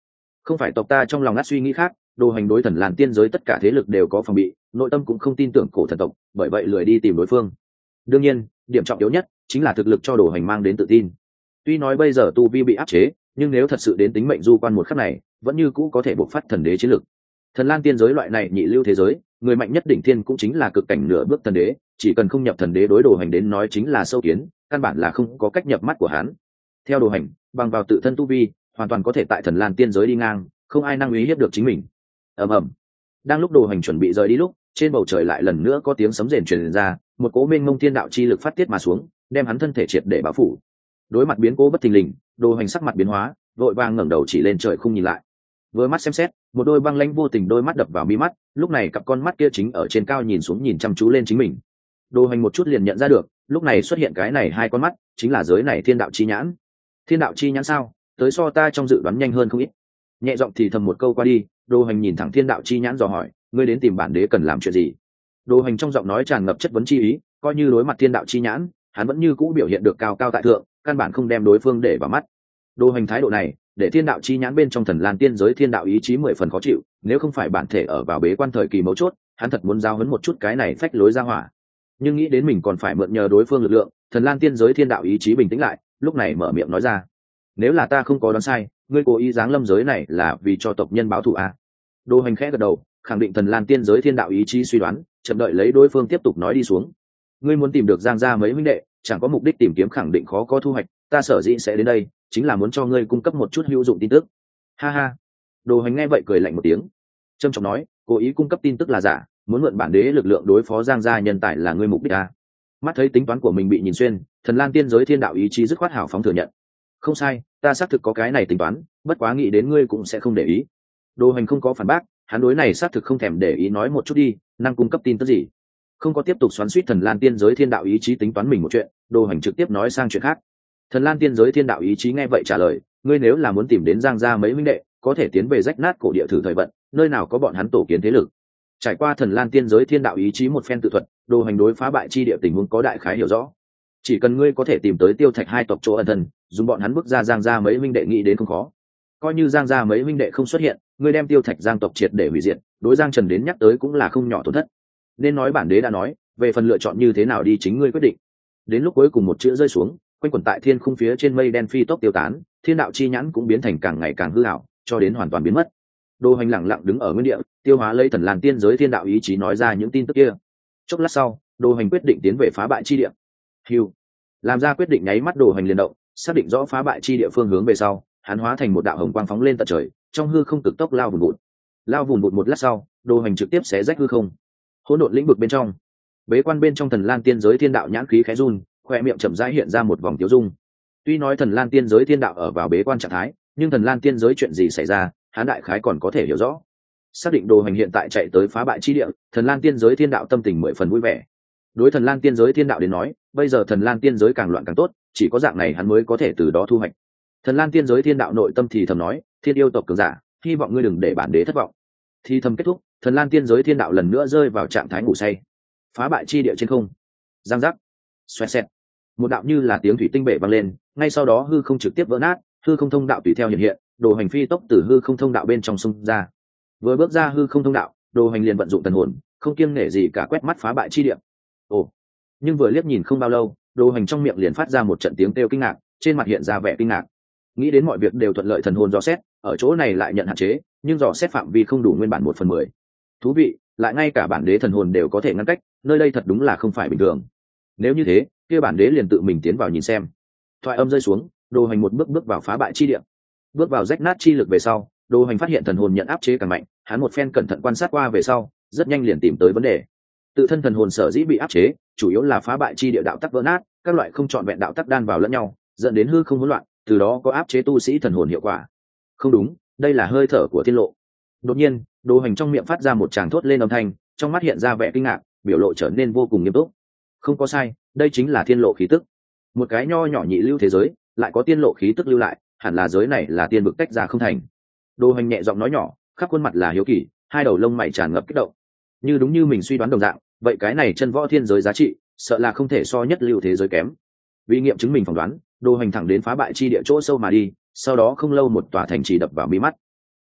Không phải tộc ta trong lòng ngắt suy nghĩ khác, đồ hành đối thần làn tiên giới tất cả thế lực đều có phòng bị, nội tâm cũng không tin tưởng cổ thần tộc, bởi vậy lười đi tìm đối phương. Đương nhiên điểm trọng yếu nhất chính là thực lực cho đồ hành mang đến tự tin. Tuy nói bây giờ tu vi bị áp chế, nhưng nếu thật sự đến tính mệnh du quan một khắc này, vẫn như cũ có thể bộc phát thần đế chiến lực. Thần lan tiên giới loại này nhị lưu thế giới, người mạnh nhất đỉnh thiên cũng chính là cực cảnh nửa bước thần đế, chỉ cần không nhập thần đế đối đồ hành đến nói chính là sâu kiến, căn bản là không có cách nhập mắt của hắn. Theo đồ hành, bằng vào tự thân tu vi, hoàn toàn có thể tại thần lan tiên giới đi ngang, không ai năng uy hiếp được chính mình. Ầm ầm. Đang lúc đồ hành chuẩn bị rời đi lúc, trên bầu trời lại lần nữa có tiếng sấm rền truyền ra, một cỗ mênh mông thiên đạo chi lực phát tiết mà xuống, đem hắn thân thể triệt để bao phủ. Đối mặt biến cố bất thình lình, đồ hành sắc mặt biến hóa, vội vàng ngẩng đầu chỉ lên trời không nhìn lại. Vừa mắt xem xét, một đôi băng lãnh vô tình đôi mắt đập vào mi mắt, lúc này cặp con mắt kia chính ở trên cao nhìn xuống nhìn chăm chú lên chính mình. Đồ hành một chút liền nhận ra được, lúc này xuất hiện cái này hai con mắt, chính là giới này thiên đạo chi nhãn. Thiên đạo chi nhãn sao? Tới so ta trong dự đoán nhanh hơn không ít. Nhẹ giọng thì thầm một câu qua đi, đồ hành nhìn thẳng thiên đạo chi nhãn dò hỏi, ngươi đến tìm bản đế cần làm chuyện gì? Đồ hành trong giọng nói tràn ngập chất vấn chi ý, coi như đối mặt thiên đạo chi nhãn, hắn vẫn như cũ biểu hiện được cao cao tại thượng, căn bản không đem đối phương để vào mắt. Đồ hành thái độ này, để thiên đạo chi nhãn bên trong thần lan tiên giới thiên đạo ý chí mười phần khó chịu, nếu không phải bản thể ở vào bế quan thời kỳ mấu chốt, hắn thật muốn giao hấn một chút cái này phách lối ra hỏa. Nhưng nghĩ đến mình còn phải mượn nhờ đối phương lực lượng, thần lan tiên giới thiên đạo ý chí bình tĩnh lại, lúc này mở miệng nói ra, nếu là ta không có đoán sai, ngươi cố ý giáng lâm giới này là vì cho tộc nhân báo thù à? Đồ hành khẽ gật đầu, khẳng định thần lan tiên giới thiên đạo ý chí suy đoán, chậm đợi lấy đối phương tiếp tục nói đi xuống. Ngươi muốn tìm được giang gia mấy huynh đệ, chẳng có mục đích tìm kiếm khẳng định khó có thu hoạch, ta sở dĩ sẽ đến đây chính là muốn cho ngươi cung cấp một chút hữu dụng tin tức. Ha ha. Đồ hành nghe vậy cười lạnh một tiếng, trâm trọng nói, cố ý cung cấp tin tức là giả, muốn mượn bản đế lực lượng đối phó giang gia nhân tài là ngươi mục đích à? Mắt thấy tính toán của mình bị nhìn xuyên, thần lan tiên giới thiên đạo ý chí dứt khoát hào phóng thừa nhận, không sai, ta xác thực có cái này tính toán, bất quá nghĩ đến ngươi cũng sẽ không để ý. Đồ hành không có phản bác, hắn đối này xác thực không thèm để ý, nói một chút đi, năng cung cấp tin tức gì? Không có tiếp tục xoắn xuýt thần lan tiên giới thiên đạo ý chí tính toán mình một chuyện, đồ hành trực tiếp nói sang chuyện khác. Thần lan tiên giới thiên đạo ý chí nghe vậy trả lời, ngươi nếu là muốn tìm đến giang gia mấy huynh đệ, có thể tiến về rách nát cổ địa thử thời vận, nơi nào có bọn hắn tổ kiến thế lực. Trải qua thần lan tiên giới thiên đạo ý chí một phen tự thuật, đồ hành đối phá bại chi địa tình huống có đại khái hiểu rõ. Chỉ cần ngươi có thể tìm tới tiêu thạch hai tộc chỗ ẩn thân, dùng bọn hắn bước ra giang gia mấy huynh đệ nghĩ đến không khó. Coi như giang gia mấy huynh đệ không xuất hiện, ngươi đem tiêu thạch giang tộc triệt để hủy diệt, đối giang trần đến nhắc tới cũng là không nhỏ tổn thất. Nên nói bản đế đã nói, về phần lựa chọn như thế nào đi chính ngươi quyết định. Đến lúc cuối cùng một chữ rơi xuống, quanh quẩn tại thiên khung phía trên mây đen phi tốc tiêu tán, thiên đạo chi nhãn cũng biến thành càng ngày càng hư ảo, cho đến hoàn toàn biến mất. Đồ hành lặng lặng đứng ở nguyên địa, tiêu hóa lấy thần lan tiên giới thiên đạo ý chí nói ra những tin tức kia. Chốc lát sau, đồ hành quyết định tiến về phá bại chi địa. Hưu, làm ra quyết định nháy mắt, đồ hành liền động, xác định rõ phá bại chi địa phương hướng về sau, hắn hóa thành một đạo hồng quang phóng lên tận trời, trong hư không cực tốc lao vùn vụt. Lao vùn vụt một lát sau, đồ hành trực tiếp xé rách hư không. Hỗn độn lĩnh vực bên trong, bế quan bên trong thần lan tiên giới thiên đạo nhãn khí khẽ run, khoe miệng chậm rãi hiện ra một vòng tiêu dung. Tuy nói thần lan tiên giới thiên đạo ở vào bế quan trạng thái, nhưng thần lan tiên giới chuyện gì xảy ra, hắn đại khái còn có thể hiểu rõ. Xác định đồ hành hiện tại chạy tới phá bại chi địa, thần lan tiên giới thiên đạo tâm tình mười phần vui vẻ. Đối thần lan tiên giới thiên đạo đến nói, bây giờ thần lan tiên giới càng loạn càng tốt, chỉ có dạng này hắn mới có thể từ đó thu hoạch. Thần lan tiên giới thiên đạo nội tâm thì thầm nói, thiên yêu tộc cường giả, hy vọng ngươi đừng để bản đế thất vọng. Thì thầm kết thúc, thần lan tiên giới thiên đạo lần nữa rơi vào trạng thái ngủ say. Phá bại chi địa trên không, giang giác, xoẹt xẹt, một đạo như là tiếng thủy tinh bể vang lên, ngay sau đó hư không trực tiếp vỡ nát, hư không thông đạo tùy theo hiện hiện, đồ hành phi tốc từ hư không thông đạo bên trong xung ra. Vừa bước ra hư không thông đạo, đồ hành liền vận dụng thần hồn, không kiêng nể gì cả quét mắt phá bại chi địa. Ồ, nhưng vừa liếc nhìn không bao lâu, đồ hành trong miệng liền phát ra một trận tiếng kêu kinh ngạc, trên mặt hiện ra vẻ kinh ngạc. Nghĩ đến mọi việc đều thuận lợi, thần hồn dò xét ở chỗ này lại nhận hạn chế, nhưng dò xét phạm vi không đủ nguyên bản một phần mười. Thú vị, lại ngay cả bản đế thần hồn đều có thể ngăn cách, nơi đây thật đúng là không phải bình thường. Nếu như thế, kia bản đế liền tự mình tiến vào nhìn xem. Thoại âm rơi xuống, đồ hành một bước bước vào phá bại chi địa. Bước vào rách nát chi lực về sau, đồ hành phát hiện thần hồn nhận áp chế càng mạnh, hắn một phen cẩn thận quan sát qua về sau, rất nhanh liền tìm tới vấn đề. Tự thân thần hồn sở dĩ bị áp chế, chủ yếu là phá bại chi địa đạo tắc vỡ nát, các loại không trọn vẹn đạo tắc đan vào lẫn nhau, dẫn đến hư không hỗn loạn, từ đó có áp chế tu sĩ thần hồn hiệu quả. Không đúng, đây là hơi thở của thiên lộ. Đột nhiên, đồ hành trong miệng phát ra một tràng thốt lên âm thanh, trong mắt hiện ra vẻ kinh ngạc, biểu lộ trở nên vô cùng nghiêm túc. Không có sai, đây chính là thiên lộ khí tức. Một cái nho nhỏ nhị lưu thế giới, lại có tiên lộ khí tức lưu lại, hẳn là giới này là tiên vực tách ra không thành. Đồ hành nhẹ giọng nói nhỏ, khắp khuôn mặt là hiếu kỳ, hai đầu lông mày tràn ngập kích động. Như đúng như mình suy đoán đồng dạng, vậy cái này chân võ thiên giới giá trị, sợ là không thể so nhất lưu thế giới kém. Vì nghiệm chứng mình phỏng đoán, đồ hành thẳng đến phá bại chi địa chỗ sâu mà đi, sau đó không lâu một tòa thành trì đập vào mi mắt.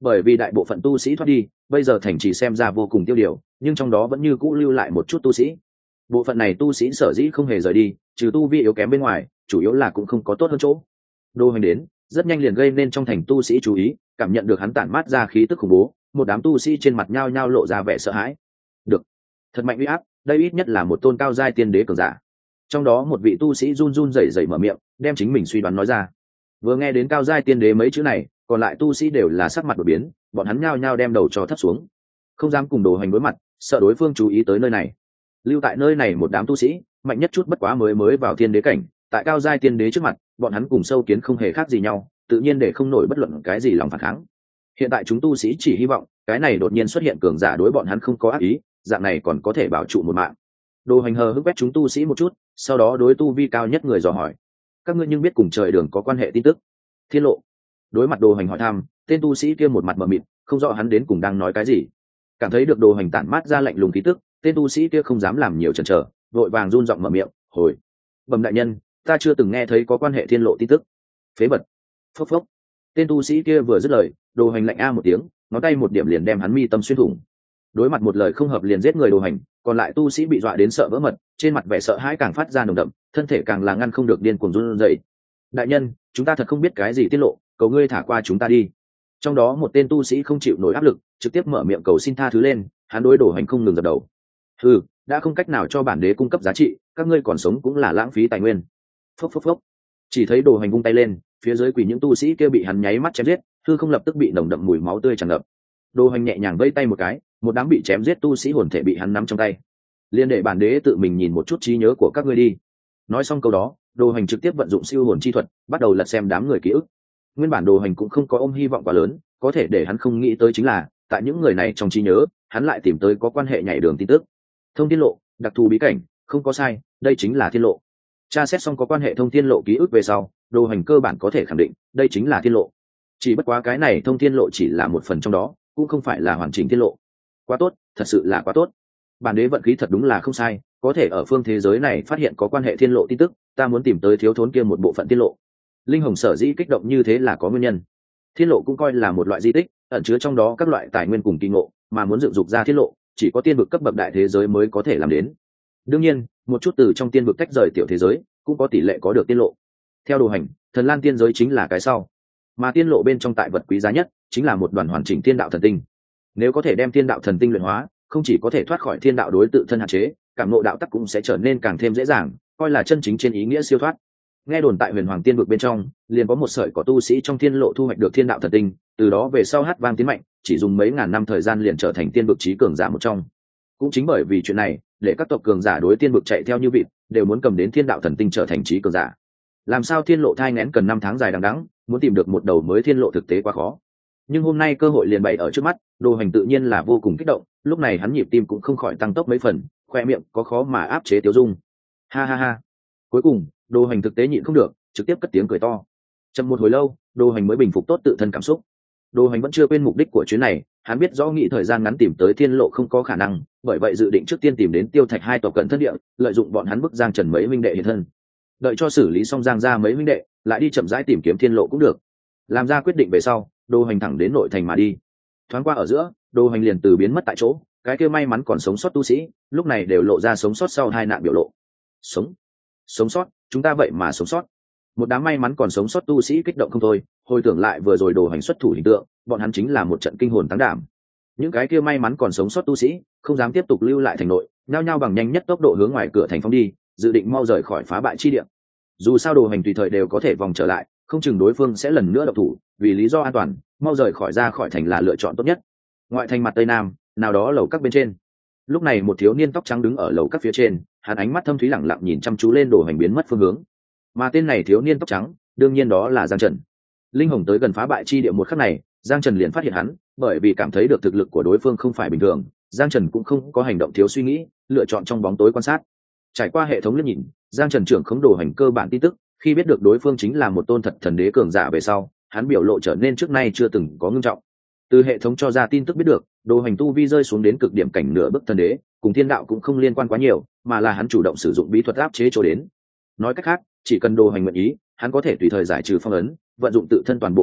bởi vì đại bộ phận tu sĩ thoát đi, bây giờ thành trì xem ra vô cùng tiêu điều, nhưng trong đó vẫn như cũ lưu lại một chút tu sĩ. Bộ phận này tu sĩ sở dĩ không hề rời đi, trừ tu vi yếu kém bên ngoài, chủ yếu là cũng không có tốt hơn chỗ. Đô Hoành đến rất nhanh liền gây nên trong thành tu sĩ chú ý, cảm nhận được hắn tản mát ra khí tức khủng bố, một đám tu sĩ trên mặt nhao nhao lộ ra vẻ sợ hãi. Được, thật mạnh uy áp, đây ít nhất là một tôn cao giai tiên đế cường giả. Trong đó một vị tu sĩ run run rẩy rẩy mở miệng, đem chính mình suy đoán nói ra. Vừa nghe đến cao giai tiên đế mấy chữ này, còn lại tu sĩ đều là sắc mặt đổi biến, bọn hắn nhao nhao đem đầu cho thấp xuống, không dám cùng Đồ Hoành đối mặt, sợ đối phương chú ý tới nơi này. Lưu tại nơi này một đám tu sĩ, mạnh nhất chút bất quá mới mới vào tiên đế cảnh, tại cao giai tiên đế trước mặt, bọn hắn cùng sâu kiến không hề khác gì nhau, tự nhiên để không nổi bất luận cái gì lòng phản kháng. Hiện tại chúng tu sĩ chỉ hy vọng cái này đột nhiên xuất hiện cường giả đối bọn hắn không có ác ý, dạng này còn có thể bảo trụ một mạng. Đồ Hành hờ hững quét chúng tu sĩ một chút, sau đó đối tu vi cao nhất người dò hỏi: các ngươi nhưng biết cùng trời đường có quan hệ tin tức? Thiên lộ. Đối mặt Đồ Hành hỏi thăm, tên tu sĩ kia một mặt mờ mịt, không rõ hắn đến cùng đang nói cái gì. Cảm thấy được Đồ Hành tản mát ra lạnh lùng khí tức, tên tu sĩ kia không dám làm nhiều chần chờ, vội vàng run giọng mở miệng: hồi bẩm đại nhân, ta chưa từng nghe thấy có quan hệ thiên lộ tin tức. Phế vật. Phốc phốc. Tên tu sĩ kia vừa dứt lời, Đồ Hành lạnh a một tiếng, ngón tay một điểm liền đem hắn mi tâm xuyên thủng. Đối mặt một lời không hợp liền giết người Đồ Hành, còn lại tu sĩ bị dọa đến sợ vỡ mật, trên mặt vẻ sợ hãi càng phát ra nồng đậm, thân thể càng là ngăn không được điên cuồng run rẩy. Đại nhân, chúng ta thật không biết cái gì tiết lộ, cầu ngươi thả qua chúng ta đi. Trong đó một tên tu sĩ không chịu nổi áp lực, trực tiếp mở miệng cầu xin tha thứ lên, hắn đối Đồ Hành không ngừng dập đầu. Hừ, đã không cách nào cho bản đế cung cấp giá trị, các ngươi còn sống cũng là lãng phí tài nguyên. Phốc phốc phốc. Chỉ thấy Đồ Hành vung tay lên, phía dưới quỷ những tu sĩ kia bị hắn nháy mắt chém giết, hư không lập tức bị nồng đậm mùi máu tươi tràn ngập. Đồ Hành nhẹ nhàng vẫy tay một cái, một đám bị chém giết tu sĩ hồn thể bị hắn nắm trong tay. Liên để bản đế tự mình nhìn một chút trí nhớ của các ngươi đi. Nói xong câu đó, Đồ Hành trực tiếp vận dụng siêu hồn chi thuật, bắt đầu lật xem đám người ký ức. Nguyên bản Đồ Hành cũng không có ôm hy vọng quá lớn, có thể để hắn không nghĩ tới chính là, tại những người này trong trí nhớ, hắn lại tìm tới có quan hệ nhảy đường tin tức. Thông thiên lộ, đặc thù bí cảnh, không có sai, đây chính là thiên lộ. Tra xét xong có quan hệ thông thiên lộ ký ức về sau, Đồ Hành cơ bản có thể khẳng định, đây chính là thiên lộ. Chỉ bất quá cái này thông thiên lộ chỉ là một phần trong đó, cũng không phải là hoàn chỉnh thiên lộ. Quá tốt, thật sự là quá tốt. Bản đế vận khí thật đúng là không sai, có thể ở phương thế giới này phát hiện có quan hệ thiên lộ tin tức, ta muốn tìm tới thiếu thốn kia một bộ phận thiên lộ. Linh Hồng sở dĩ kích động như thế là có nguyên nhân. Thiên lộ cũng coi là một loại di tích, ẩn chứa trong đó các loại tài nguyên cùng kỳ ngộ, mà muốn dựng dục ra thiên lộ, chỉ có tiên vực cấp bậc đại thế giới mới có thể làm đến. Đương nhiên, một chút từ trong tiên vực tách rời tiểu thế giới, cũng có tỷ lệ có được tiên lộ. Theo Đồ Hành, thần lan tiên giới chính là cái sau, mà tiên lộ bên trong tại vật quý giá nhất chính là một đoàn hoàn chỉnh thiên đạo thần tinh. Nếu có thể đem thiên đạo thần tinh luyện hóa, không chỉ có thể thoát khỏi thiên đạo đối tự thân hạn chế, cảm ngộ đạo tắc cũng sẽ trở nên càng thêm dễ dàng, coi là chân chính trên ý nghĩa siêu thoát. Nghe đồn tại huyền hoàng tiên vực bên trong, liền có một sợi có tu sĩ trong thiên lộ thu hoạch được thiên đạo thần tinh, từ đó về sau hát vang tiến mạnh, chỉ dùng mấy ngàn năm thời gian liền trở thành tiên vực chí cường giả một trong. Cũng chính bởi vì chuyện này, để các tộc cường giả đối tiên vực chạy theo như vịt, đều muốn cầm đến thiên đạo thần tinh trở thành chí cường giả. Làm sao thiên lộ thai nghén cần năm tháng dài đằng đẵng, muốn tìm được một đầu mới thiên lộ thực tế quá khó. Nhưng hôm nay cơ hội liền bày ở trước mắt, Đồ Hành tự nhiên là vô cùng kích động, lúc này hắn nhịp tim cũng không khỏi tăng tốc mấy phần, khoe miệng có khó mà áp chế tiêu dung. Ha ha ha. Cuối cùng, Đồ Hành thực tế nhịn không được, trực tiếp cất tiếng cười to. Chậm một hồi lâu, Đồ Hành mới bình phục tốt tự thân cảm xúc. Đồ Hành vẫn chưa quên mục đích của chuyến này, hắn biết rõ nghĩ thời gian ngắn tìm tới thiên lộ không có khả năng, bởi vậy dự định trước tiên tìm đến Tiêu Thạch hai tộc cận thân địa, lợi dụng bọn hắn bức Giang Trần mấy huynh đệ hiện thân. Đợi cho xử lý xong Giang gia mấy huynh đệ, lại đi chậm rãi tìm kiếm thiên lộ cũng được. Làm ra quyết định về sau, Đồ Hành thẳng đến nội thành mà đi. Thoáng qua ở giữa, Đồ Hành liền từ biến mất tại chỗ, cái kia may mắn còn sống sót tu sĩ, lúc này đều lộ ra sống sót sau hai nạn biểu lộ. Sống, sống sót, chúng ta vậy mà sống sót. Một đám may mắn còn sống sót tu sĩ kích động không thôi, hồi tưởng lại vừa rồi Đồ Hành xuất thủ hình tượng, bọn hắn chính là một trận kinh hồn táng đảm. Những cái kia may mắn còn sống sót tu sĩ, không dám tiếp tục lưu lại thành nội, nhao nhao bằng nhanh nhất tốc độ hướng ngoài cửa thành phóng đi, dự định mau rời khỏi phá bại chi địa. Dù sao Đồ Hành tùy thời đều có thể vòng trở lại, không chừng đối phương sẽ lần nữa động thủ, vì lý do an toàn, mau rời khỏi ra khỏi thành là lựa chọn tốt nhất. Ngoại thành mặt tây nam, nào đó lầu các bên trên, lúc này một thiếu niên tóc trắng đứng ở lầu các phía trên, hắn ánh mắt thâm thúy lẳng lặng nhìn chăm chú lên Đồ Hành biến mất phương hướng. Mà tên này thiếu niên tóc trắng, đương nhiên đó là Giang Trần. Linh Hồng tới gần phá bại chi địa một khắc này, Giang Trần liền phát hiện hắn, bởi vì cảm thấy được thực lực của đối phương không phải bình thường, Giang Trần cũng không có hành động thiếu suy nghĩ, lựa chọn trong bóng tối quan sát. Trải qua hệ thống liếc nhìn, Giang Trần trưởng khống Đồ Hành cơ bản tin tức, khi biết được đối phương chính là một tôn thật thần đế cường giả về sau, hắn biểu lộ trở nên trước nay chưa từng có ngưng trọng. Từ hệ thống cho ra tin tức biết được, Đồ Hành tu vi rơi xuống đến cực điểm cảnh nửa bước thần đế, cùng thiên đạo cũng không liên quan quá nhiều, mà là hắn chủ động sử dụng bí thuật áp chế cho đến. Nói cách khác, chỉ cần Đồ Hành nguyện ý, hắn có thể tùy thời giải trừ phong ấn, vận dụng tự thân toàn bộ thực lực,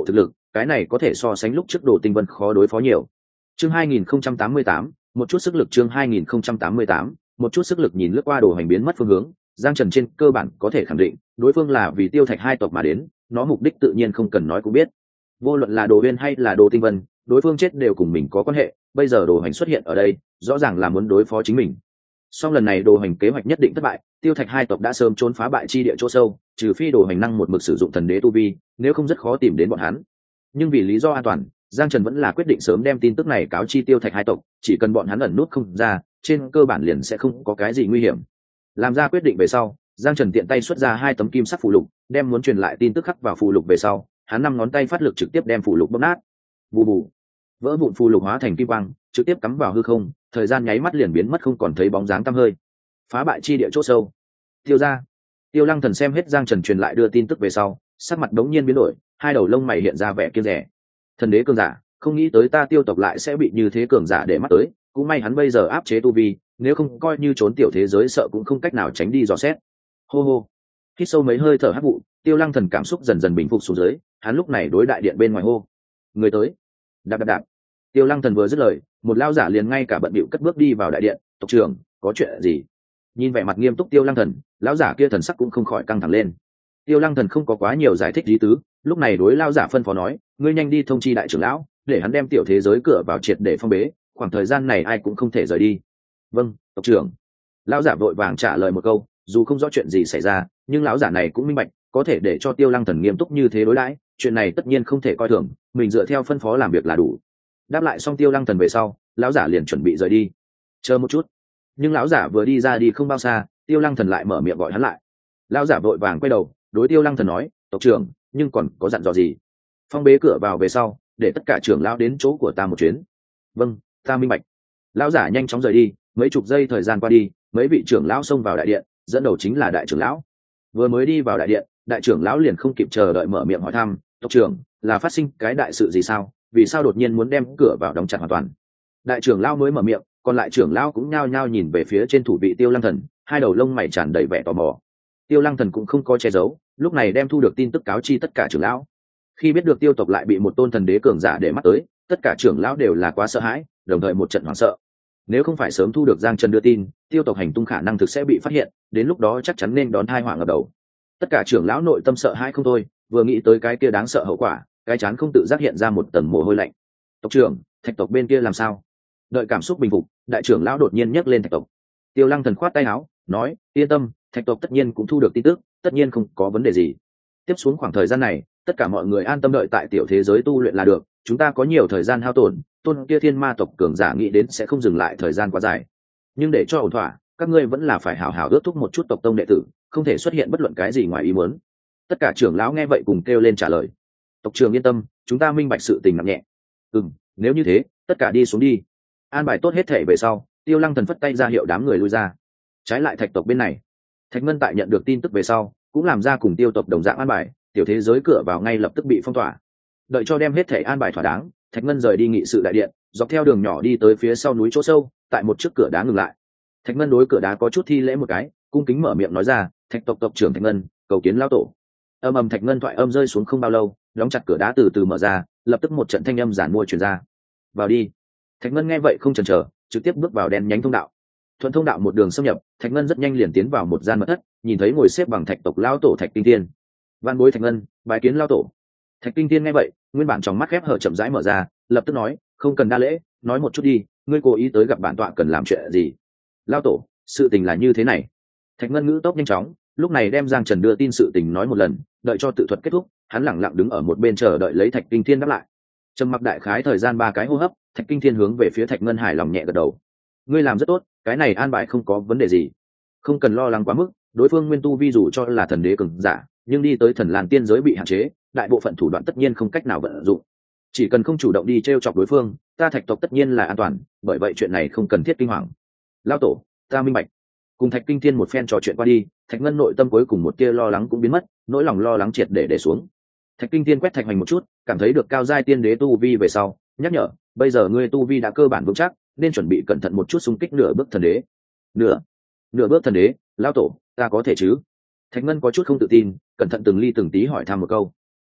cái này có thể so sánh lúc trước Đồ Tinh Vân khó đối phó nhiều. Chương hai nghìn không trăm tám mươi tám, một chút sức lực. Chương hai nghìn không trăm tám mươi tám, một chút sức lực. Nhìn lướt qua Đồ Hành biến mất phương hướng, Giang Trần trên cơ bản có thể khẳng định, đối phương là vì tiêu thạch hai tộc mà đến, nó mục đích tự nhiên không cần nói cũng biết. Vô luận là Đồ Huyên hay là Đồ Tinh Vân, đối phương chết đều cùng mình có quan hệ, bây giờ Đồ Hành xuất hiện ở đây, rõ ràng là muốn đối phó chính mình. Song lần này Đồ Hành kế hoạch nhất định thất bại, tiêu thạch hai tộc đã sớm trốn phá bại chi địa chỗ sâu, trừ phi Đồ Hành năng một mực sử dụng thần đế tu vi, nếu không rất khó tìm đến bọn hắn. Nhưng vì lý do an toàn, Giang Trần vẫn là quyết định sớm đem tin tức này cáo chi tiêu thạch hai tộc, chỉ cần bọn hắn ẩn nút không ra, trên cơ bản liền sẽ không có cái gì nguy hiểm. Làm ra quyết định về sau, Giang Trần tiện tay xuất ra hai tấm kim sắc phù lục, đem muốn truyền lại tin tức khắc vào phù lục về sau, hắn năm ngón tay phát lực trực tiếp đem phù lục bóp nát. Bù bù, vỡ vụn phù lục hóa thành kim quang, trực tiếp cắm vào hư không, thời gian nháy mắt liền biến mất không còn thấy bóng dáng tăm hơi. Phá bại chi địa chỗ sâu. Tiêu gia. Tiêu Lăng Thần xem hết Giang Trần truyền lại đưa tin tức về sau, sắc mặt đống nhiên biến đổi, hai đầu lông mày hiện ra vẻ kiêng dè. Thần đế cường giả, không nghĩ tới ta Tiêu tộc lại sẽ bị như thế cường giả để mắt tới, cũng may hắn bây giờ áp chế tu vi, nếu không coi như trốn tiểu thế giới sợ cũng không cách nào tránh đi dò xét. Hô hô, hít sâu mấy hơi thở hắc vụ, Tiêu Lăng Thần cảm xúc dần dần bình phục xuống dưới, hắn lúc này đối đại điện bên ngoài hô: người tới. Đạp đạp đạp. Tiêu Lăng Thần vừa dứt lời, một lao giả liền ngay cả bận bịu cất bước đi vào đại điện. Tộc trưởng, có chuyện gì? Nhìn vẻ mặt nghiêm túc Tiêu Lăng Thần, lão giả kia thần sắc cũng không khỏi căng thẳng lên. Tiêu Lăng Thần không có quá nhiều giải thích lý tứ, lúc này đối lao giả phân phó nói: ngươi nhanh đi thông chi đại trưởng lão, để hắn đem tiểu thế giới cửa vào triệt để phong bế, khoảng thời gian này ai cũng không thể rời đi. Vâng, tộc trưởng. Lão giả vội vàng trả lời một câu, dù không rõ chuyện gì xảy ra, nhưng lão giả này cũng minh bạch, có thể để cho Tiêu Lăng Thần nghiêm túc như thế đối đãi, chuyện này tất nhiên không thể coi thường, mình dựa theo phân phó làm việc là đủ. Đáp lại xong Tiêu Lăng Thần về sau, lão giả liền chuẩn bị rời đi. Chờ một chút. Nhưng lão giả vừa đi ra đi không bao xa, Tiêu Lăng Thần lại mở miệng gọi hắn lại. Lão giả vội vàng quay đầu, đối Tiêu Lăng Thần nói: tộc trưởng, nhưng còn có dặn dò gì? Phong bế cửa vào về sau, để tất cả trưởng lão đến chỗ của ta một chuyến. Vâng, ta minh bạch. Lão giả nhanh chóng rời đi, mấy chục giây thời gian qua đi, mấy vị trưởng lão xông vào đại điện, dẫn đầu chính là đại trưởng lão. Vừa mới đi vào đại điện, đại trưởng lão liền không kịp chờ đợi mở miệng hỏi thăm: tộc trưởng, là phát sinh cái đại sự gì sao? Vì sao đột nhiên muốn đem cửa vào đóng chặt hoàn toàn? Đại trưởng lão mới mở miệng, còn lại trưởng lão cũng nhao nhao nhìn về phía trên thủ vị Tiêu Lăng Thần, hai đầu lông mày tràn đầy vẻ tò mò. Tiêu Lăng Thần cũng không có che giấu, lúc này đem thu được tin tức cáo chi tất cả trưởng lão. Khi biết được Tiêu tộc lại bị một tôn thần đế cường giả để mắt tới, tất cả trưởng lão đều là quá sợ hãi, đồng thời một trận hoảng sợ. Nếu không phải sớm thu được Giang Trần đưa tin, Tiêu tộc hành tung khả năng thực sẽ bị phát hiện, đến lúc đó chắc chắn nên đón tai họa ngập đầu. Tất cả trưởng lão nội tâm sợ hãi không thôi, vừa nghĩ tới cái kia đáng sợ hậu quả, cái chán không tự giác hiện ra một tầng mồ hôi lạnh. Tộc trưởng, Thạch tộc bên kia làm sao? Đợi cảm xúc bình phục, đại trưởng lão đột nhiên nhấc lên Thạch tộc. Tiêu Lăng Thần khoát tay áo, nói: yên tâm, Thạch tộc tất nhiên cũng thu được tin tức, tất nhiên không có vấn đề gì. Tiếp xuống khoảng thời gian này, tất cả mọi người an tâm đợi tại tiểu thế giới tu luyện là được, chúng ta có nhiều thời gian hao tổn, tôn kia thiên ma tộc cường giả nghĩ đến sẽ không dừng lại thời gian quá dài. Nhưng để cho ổn thỏa, các ngươi vẫn là phải hảo hảo ước thúc một chút tộc tông đệ tử, không thể xuất hiện bất luận cái gì ngoài ý muốn. Tất cả trưởng lão nghe vậy cùng kêu lên trả lời. Tộc trưởng yên tâm, chúng ta minh bạch sự tình nặng nhẹ. Ừm, nếu như thế, tất cả đi xuống đi. An bài tốt hết thể về sau, Tiêu Lăng Thần phất tay ra hiệu đám người lui ra. Trái lại Thạch tộc bên này, Thạch Ngân tại nhận được tin tức về sau, cũng làm ra cùng Tiêu tộc đồng dạng an bài, tiểu thế giới cửa vào ngay lập tức bị phong tỏa. Đợi cho đem hết thể an bài thỏa đáng, Thạch Ngân rời đi nghị sự đại điện, dọc theo đường nhỏ đi tới phía sau núi chỗ sâu, tại một chiếc cửa đá ngừng lại. Thạch Ngân đối cửa đá có chút thi lễ một cái, cung kính mở miệng nói ra: Thạch tộc tộc trưởng Thạch Ngân, cầu kiến lão tổ. Âm ầm Thạch Ngân thoại âm rơi xuống không bao lâu, đóng chặt cửa đá từ từ mở ra, lập tức một trận thanh âm giản mua truyền ra: vào đi. Thạch Ngân nghe vậy không chần chờ, trực tiếp bước vào đen nhánh thông đạo. Thuận thông đạo một đường xâm nhập, Thạch Ngân rất nhanh liền tiến vào một gian mật thất, nhìn thấy ngồi xếp bằng Thạch tộc lão tổ Thạch Kinh Thiên. Van bối Thạch Ngân, bái kiến lão tổ. Thạch Kinh Thiên nghe vậy, nguyên bản trong mắt khép hở chậm rãi mở ra, lập tức nói: không cần đa lễ, nói một chút đi, ngươi cố ý tới gặp bản tọa cần làm chuyện gì? Lão tổ, sự tình là như thế này. Thạch Ngân ngữ tốc nhanh chóng, lúc này đem Giang Trần đưa tin sự tình nói một lần, đợi cho tự thuật kết thúc, hắn lẳng lặng đứng ở một bên chờ đợi lấy Thạch Kinh Thiên đáp lại. Trầm mặc đại khái thời gian ba cái hô hấp, Thạch Kinh Thiên hướng về phía Thạch Ngân hài lòng nhẹ gật đầu. Ngươi làm rất tốt, cái này an bài không có vấn đề gì, không cần lo lắng quá mức. Đối phương nguyên tu vi dù cho là thần đế cường giả, nhưng đi tới thần làn tiên giới bị hạn chế, đại bộ phận thủ đoạn tất nhiên không cách nào vận dụng. Chỉ cần không chủ động đi trêu chọc đối phương, ta Thạch tộc tất nhiên là an toàn, bởi vậy chuyện này không cần thiết kinh hoàng. Lão tổ, ta minh bạch. Cùng Thạch Kinh Thiên một phen trò chuyện qua đi, Thạch Ngân nội tâm cuối cùng một tia lo lắng cũng biến mất, nỗi lòng lo lắng triệt để để xuống. Thạch Kinh Thiên quét Thạch Hoành một chút, cảm thấy được cao giai tiên đế tu vi về sau, nhắc nhở: bây giờ ngươi tu vi đã cơ bản vững chắc, nên chuẩn bị cẩn thận một chút xung kích nửa bước thần đế. Nửa, nửa bước thần đế, lão tổ, ta có thể chứ? Thạch Ngân có chút không tự tin, cẩn thận từng ly từng tí hỏi thăm một câu.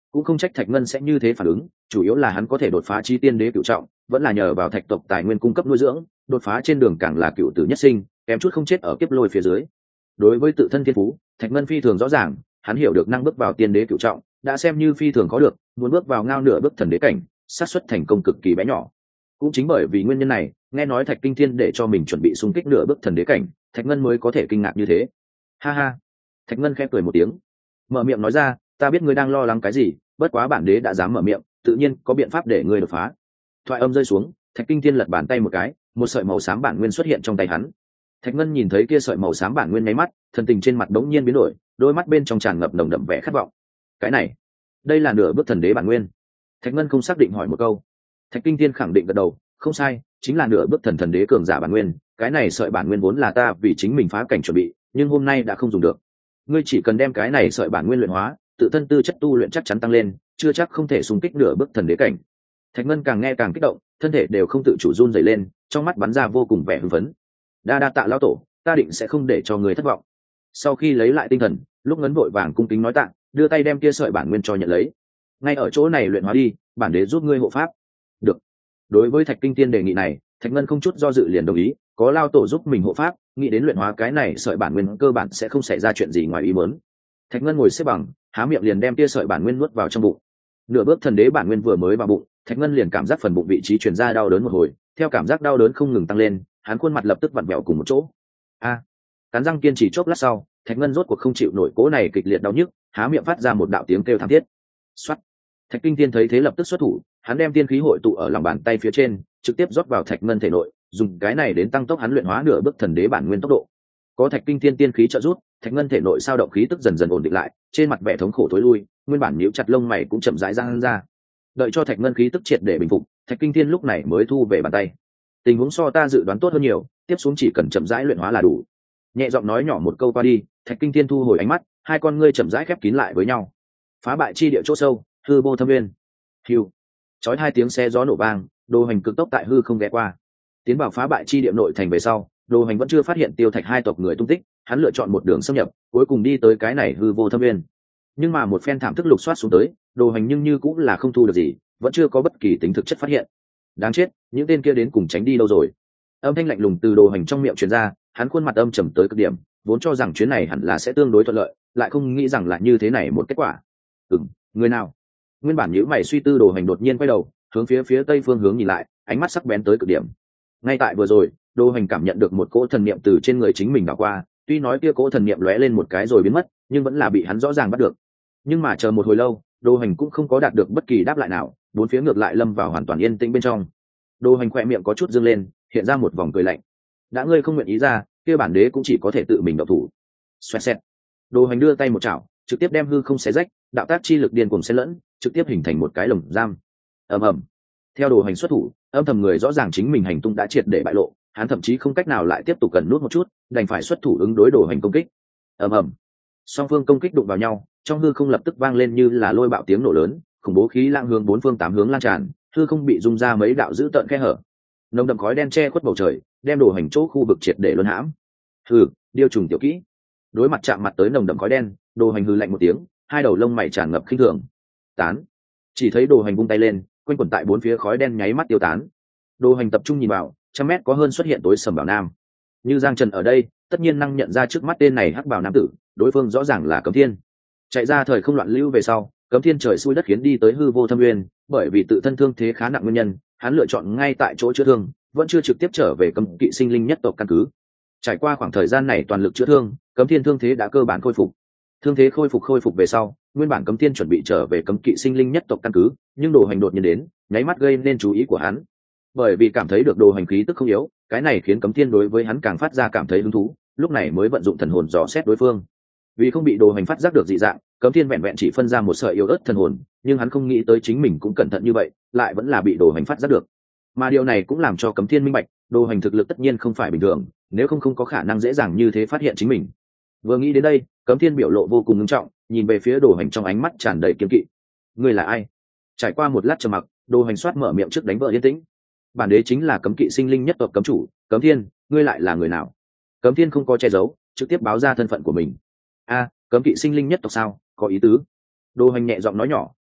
cũng không trách Thạch Ngân sẽ như thế phản ứng, chủ yếu là hắn có thể đột phá chi tiên đế cửu trọng vẫn là nhờ vào thạch tộc tài nguyên cung cấp nuôi dưỡng, đột phá trên đường càng là cựu tử nhất sinh, kém chút không chết ở kiếp lôi phía dưới. Đối với tự thân thiên phú, Thạch Ngân phi thường rõ ràng, hắn hiểu được năng bước vào tiên đế cửu trọng đã xem như phi thường có được, muốn bước vào ngao nửa bước thần đế cảnh xác suất thành công cực kỳ bé nhỏ. Cũng chính bởi vì nguyên nhân này, nghe nói Thạch Kinh Thiên để cho mình chuẩn bị xung kích nửa bước thần đế cảnh, Thạch Ngân mới có thể kinh ngạc như thế. Ha ha. Thạch Ngân khẽ cười một tiếng, mở miệng nói ra, ta biết ngươi đang lo lắng cái gì, bất quá bản đế đã dám mở miệng, tự nhiên có biện pháp để ngươi đột phá. Thoại âm rơi xuống, Thạch Kinh Thiên lật bàn tay một cái, một sợi màu xám bản nguyên xuất hiện trong tay hắn. Thạch Ngân nhìn thấy kia sợi màu xám bản nguyên nháy mắt, thần tình trên mặt đống nhiên biến đổi, đôi mắt bên trong tràn ngập nồng đậm vẻ khát vọng. Cái này, đây là nửa bước thần đế bản nguyên. Thạch Ngân không xác định hỏi một câu. Thạch Kinh Thiên khẳng định gật đầu, không sai, chính là nửa bước thần thần đế cường giả bản nguyên. Cái này sợi bản nguyên vốn là ta vì chính mình phá cảnh chuẩn bị, nhưng hôm nay đã không dùng được. Ngươi chỉ cần đem cái này sợi bản nguyên luyện hóa, tự thân tư chất tu luyện chắc chắn tăng lên, chưa chắc không thể xung kích nửa bước thần đế cảnh. Thạch Ngân càng nghe càng kích động, thân thể đều không tự chủ run rẩy lên, trong mắt bắn ra vô cùng vẻ hưng phấn. Đa đa tạ lão tổ, ta định sẽ không để cho người thất vọng. Sau khi lấy lại tinh thần, lúc Ngấn vội vàng cung kính nói tạ, đưa tay đem kia sợi bản nguyên cho nhận lấy. Ngay ở chỗ này luyện hóa đi, bản đế giúp ngươi hộ pháp. Được. Đối với Thạch Kinh Thiên đề nghị này, Thạch Ngân không chút do dự liền đồng ý, có lao tổ giúp mình hộ pháp, nghĩ đến luyện hóa cái này sợi bản nguyên cơ bản sẽ không xảy ra chuyện gì ngoài ý muốn. Thạch Ngân ngồi xếp bằng, há miệng liền đem kia sợi bản nguyên nuốt vào trong bụng. Nửa bước thần đế bản nguyên vừa mới vào bụng, Thạch Ngân liền cảm giác phần bụng vị trí truyền ra đau đớn một hồi, theo cảm giác đau đớn không ngừng tăng lên, hắn khuôn mặt lập tức vặn vẹo cùng một chỗ. A, à, cắn răng kiên trì chốc lát sau, Thạch Ngân rốt cuộc không chịu nổi cố này kịch liệt đau nhức, há miệng phát ra một đạo tiếng kêu thảm thiết. Soát. Thạch Kinh Thiên thấy thế lập tức xuất thủ, hắn đem tiên khí hội tụ ở lòng bàn tay phía trên, trực tiếp rót vào Thạch Ngân thể nội, dùng cái này đến tăng tốc hắn luyện hóa nửa bước thần đế bản nguyên tốc độ. Có Thạch Kinh Thiên tiên khí trợ giúp, Thạch Ngân thể nội sao động khí tức dần dần ổn định lại, trên mặt vẻ thống khổ tối lui, nguyên bản nhíu chặt lông mày cũng chậm rãi giãn ra. Đợi cho Thạch Ngân khí tức triệt để bình phục, Thạch Kinh Thiên lúc này mới thu về bàn tay. Tình huống so ta dự đoán tốt hơn nhiều, tiếp xuống chỉ cần chậm rãi luyện hóa là đủ. Nhẹ giọng nói nhỏ một câu qua đi, Thạch Kinh Thiên thu hồi ánh mắt, hai con ngươi chậm rãi khép kín lại với nhau. Phá bại chi địa chỗ sâu, hư vô thâm nguyên. Hưu. Chói hai tiếng xe gió nổ vang, Đồ Hành cực tốc tại hư không ghé qua. Tiến vào phá bại chi địa nội thành về sau, Đồ Hành vẫn chưa phát hiện Tiêu Thạch hai tộc người tung tích, hắn lựa chọn một đường xâm nhập, cuối cùng đi tới cái này hư vô thâm nguyên. Nhưng mà một phen thảm thức lục soát xuống tới, Đồ Hành nhưng như cũng là không thu được gì, vẫn chưa có bất kỳ tính thực chất phát hiện. Đáng chết, những tên kia đến cùng tránh đi đâu rồi? Âm thanh lạnh lùng từ Đồ Hành trong miệng truyền ra, hắn khuôn mặt âm trầm tới cực điểm, vốn cho rằng chuyến này hẳn là sẽ tương đối thuận lợi, lại không nghĩ rằng là như thế này một kết quả. Ừm, người nào? Nguyên bản nhíu mày suy tư Đồ Hành đột nhiên quay đầu, hướng phía phía tây phương hướng nhìn lại, ánh mắt sắc bén tới cực điểm. Ngay tại vừa rồi, Đồ Hành cảm nhận được một cỗ thần niệm từ trên người chính mình đảo qua, tuy nói kia cỗ thần niệm lóe lên một cái rồi biến mất, nhưng vẫn là bị hắn rõ ràng bắt được. Nhưng mà chờ một hồi lâu, Đồ Hành cũng không có đạt được bất kỳ đáp lại nào, bốn phía ngược lại lâm vào hoàn toàn yên tĩnh bên trong. Đồ Hành khỏe miệng có chút dương lên, hiện ra một vòng cười lạnh. Đã ngươi không nguyện ý ra, kia bản đế cũng chỉ có thể tự mình động thủ. Xoẹt xẹt. Đồ Hành đưa tay một chảo, trực tiếp đem hư không xé rách, đạo tác chi lực điên cuồng xen lẫn, trực tiếp hình thành một cái lồng giam. Ầm ầm. Theo Đồ Hành xuất thủ, âm thầm người rõ ràng chính mình hành tung đã triệt để bại lộ, hắn thậm chí không cách nào lại tiếp tục cần nuốt một chút, đành phải xuất thủ ứng đối Đồ Hành công kích. Ầm ầm. Song phương công kích đụng vào nhau, trong hư không lập tức vang lên như là lôi bạo tiếng nổ lớn, khủng bố khí lãng hướng bốn phương tám hướng lan tràn, hư không bị rung ra mấy đạo dữ tợn khe hở. Nồng đậm khói đen che khuất bầu trời, đem Đồ Hành chỗ khu vực triệt để luân hãm. Hừ, điêu trùng tiểu kỹ. Đối mặt chạm mặt tới nồng đậm khói đen, Đồ Hành hừ lạnh một tiếng, hai đầu lông mày tràn ngập khinh thường. Tán. Chỉ thấy Đồ Hành vung tay lên, quanh quẩn tại bốn phía khói đen nháy mắt tiêu tán. Đồ Hành tập trung nhìn vào, trăm mét có hơn xuất hiện tối sầm bảo nam. Như Giang Trần ở đây, tất nhiên năng nhận ra trước mắt tên này hắc bảo nam tử, đối phương rõ ràng là Cấm Thiên. Chạy ra thời không loạn lưu về sau, Cấm Thiên trời xui đất khiến đi tới hư vô thâm nguyên, bởi vì tự thân thương thế khá nặng nguyên nhân, hắn lựa chọn ngay tại chỗ chữa thương, vẫn chưa trực tiếp trở về Cấm Kỵ sinh linh nhất tộc căn cứ. Trải qua khoảng thời gian này toàn lực chữa thương, Cấm Thiên thương thế đã cơ bản khôi phục. Thương thế khôi phục khôi phục về sau, nguyên bản Cấm Thiên chuẩn bị trở về Cấm Kỵ sinh linh nhất tộc căn cứ, nhưng Đồ Hành đột nhiên đến, nháy mắt gây nên chú ý của hắn. Bởi vì cảm thấy được Đồ Hành khí tức không yếu, cái này khiến Cấm Thiên đối với hắn càng phát ra cảm thấy hứng thú, lúc này mới vận dụng thần hồn dò xét đối phương. Vì không bị Đồ Hành phát giác được dị dạng, Cấm Thiên vẹn vẹn chỉ phân ra một sợi yếu ớt thần hồn, nhưng hắn không nghĩ tới chính mình cũng cẩn thận như vậy, lại vẫn là bị Đồ Hành phát giác được. Mà điều này cũng làm cho Cấm Thiên minh bạch, Đồ Hành thực lực tất nhiên không phải bình thường, nếu không không có khả năng dễ dàng như thế phát hiện chính mình. Vừa nghĩ đến đây, Cấm Thiên biểu lộ vô cùng nghiêm trọng, nhìn về phía Đồ Hành trong ánh mắt tràn đầy kiêng kỵ. Ngươi là ai? Trải qua một lát trầm mặc, Đồ Hành soát mở miệng trước đánh vợ yên tĩnh. Bản đế chính là Cấm Kỵ sinh linh nhất tộc cấm chủ, Cấm Thiên, ngươi lại là người nào? Cấm Thiên không có che giấu, trực tiếp báo ra thân phận của mình. A, Cấm Kỵ sinh linh nhất tộc sao? Có ý tứ. Đồ Hành nhẹ giọng nói nhỏ,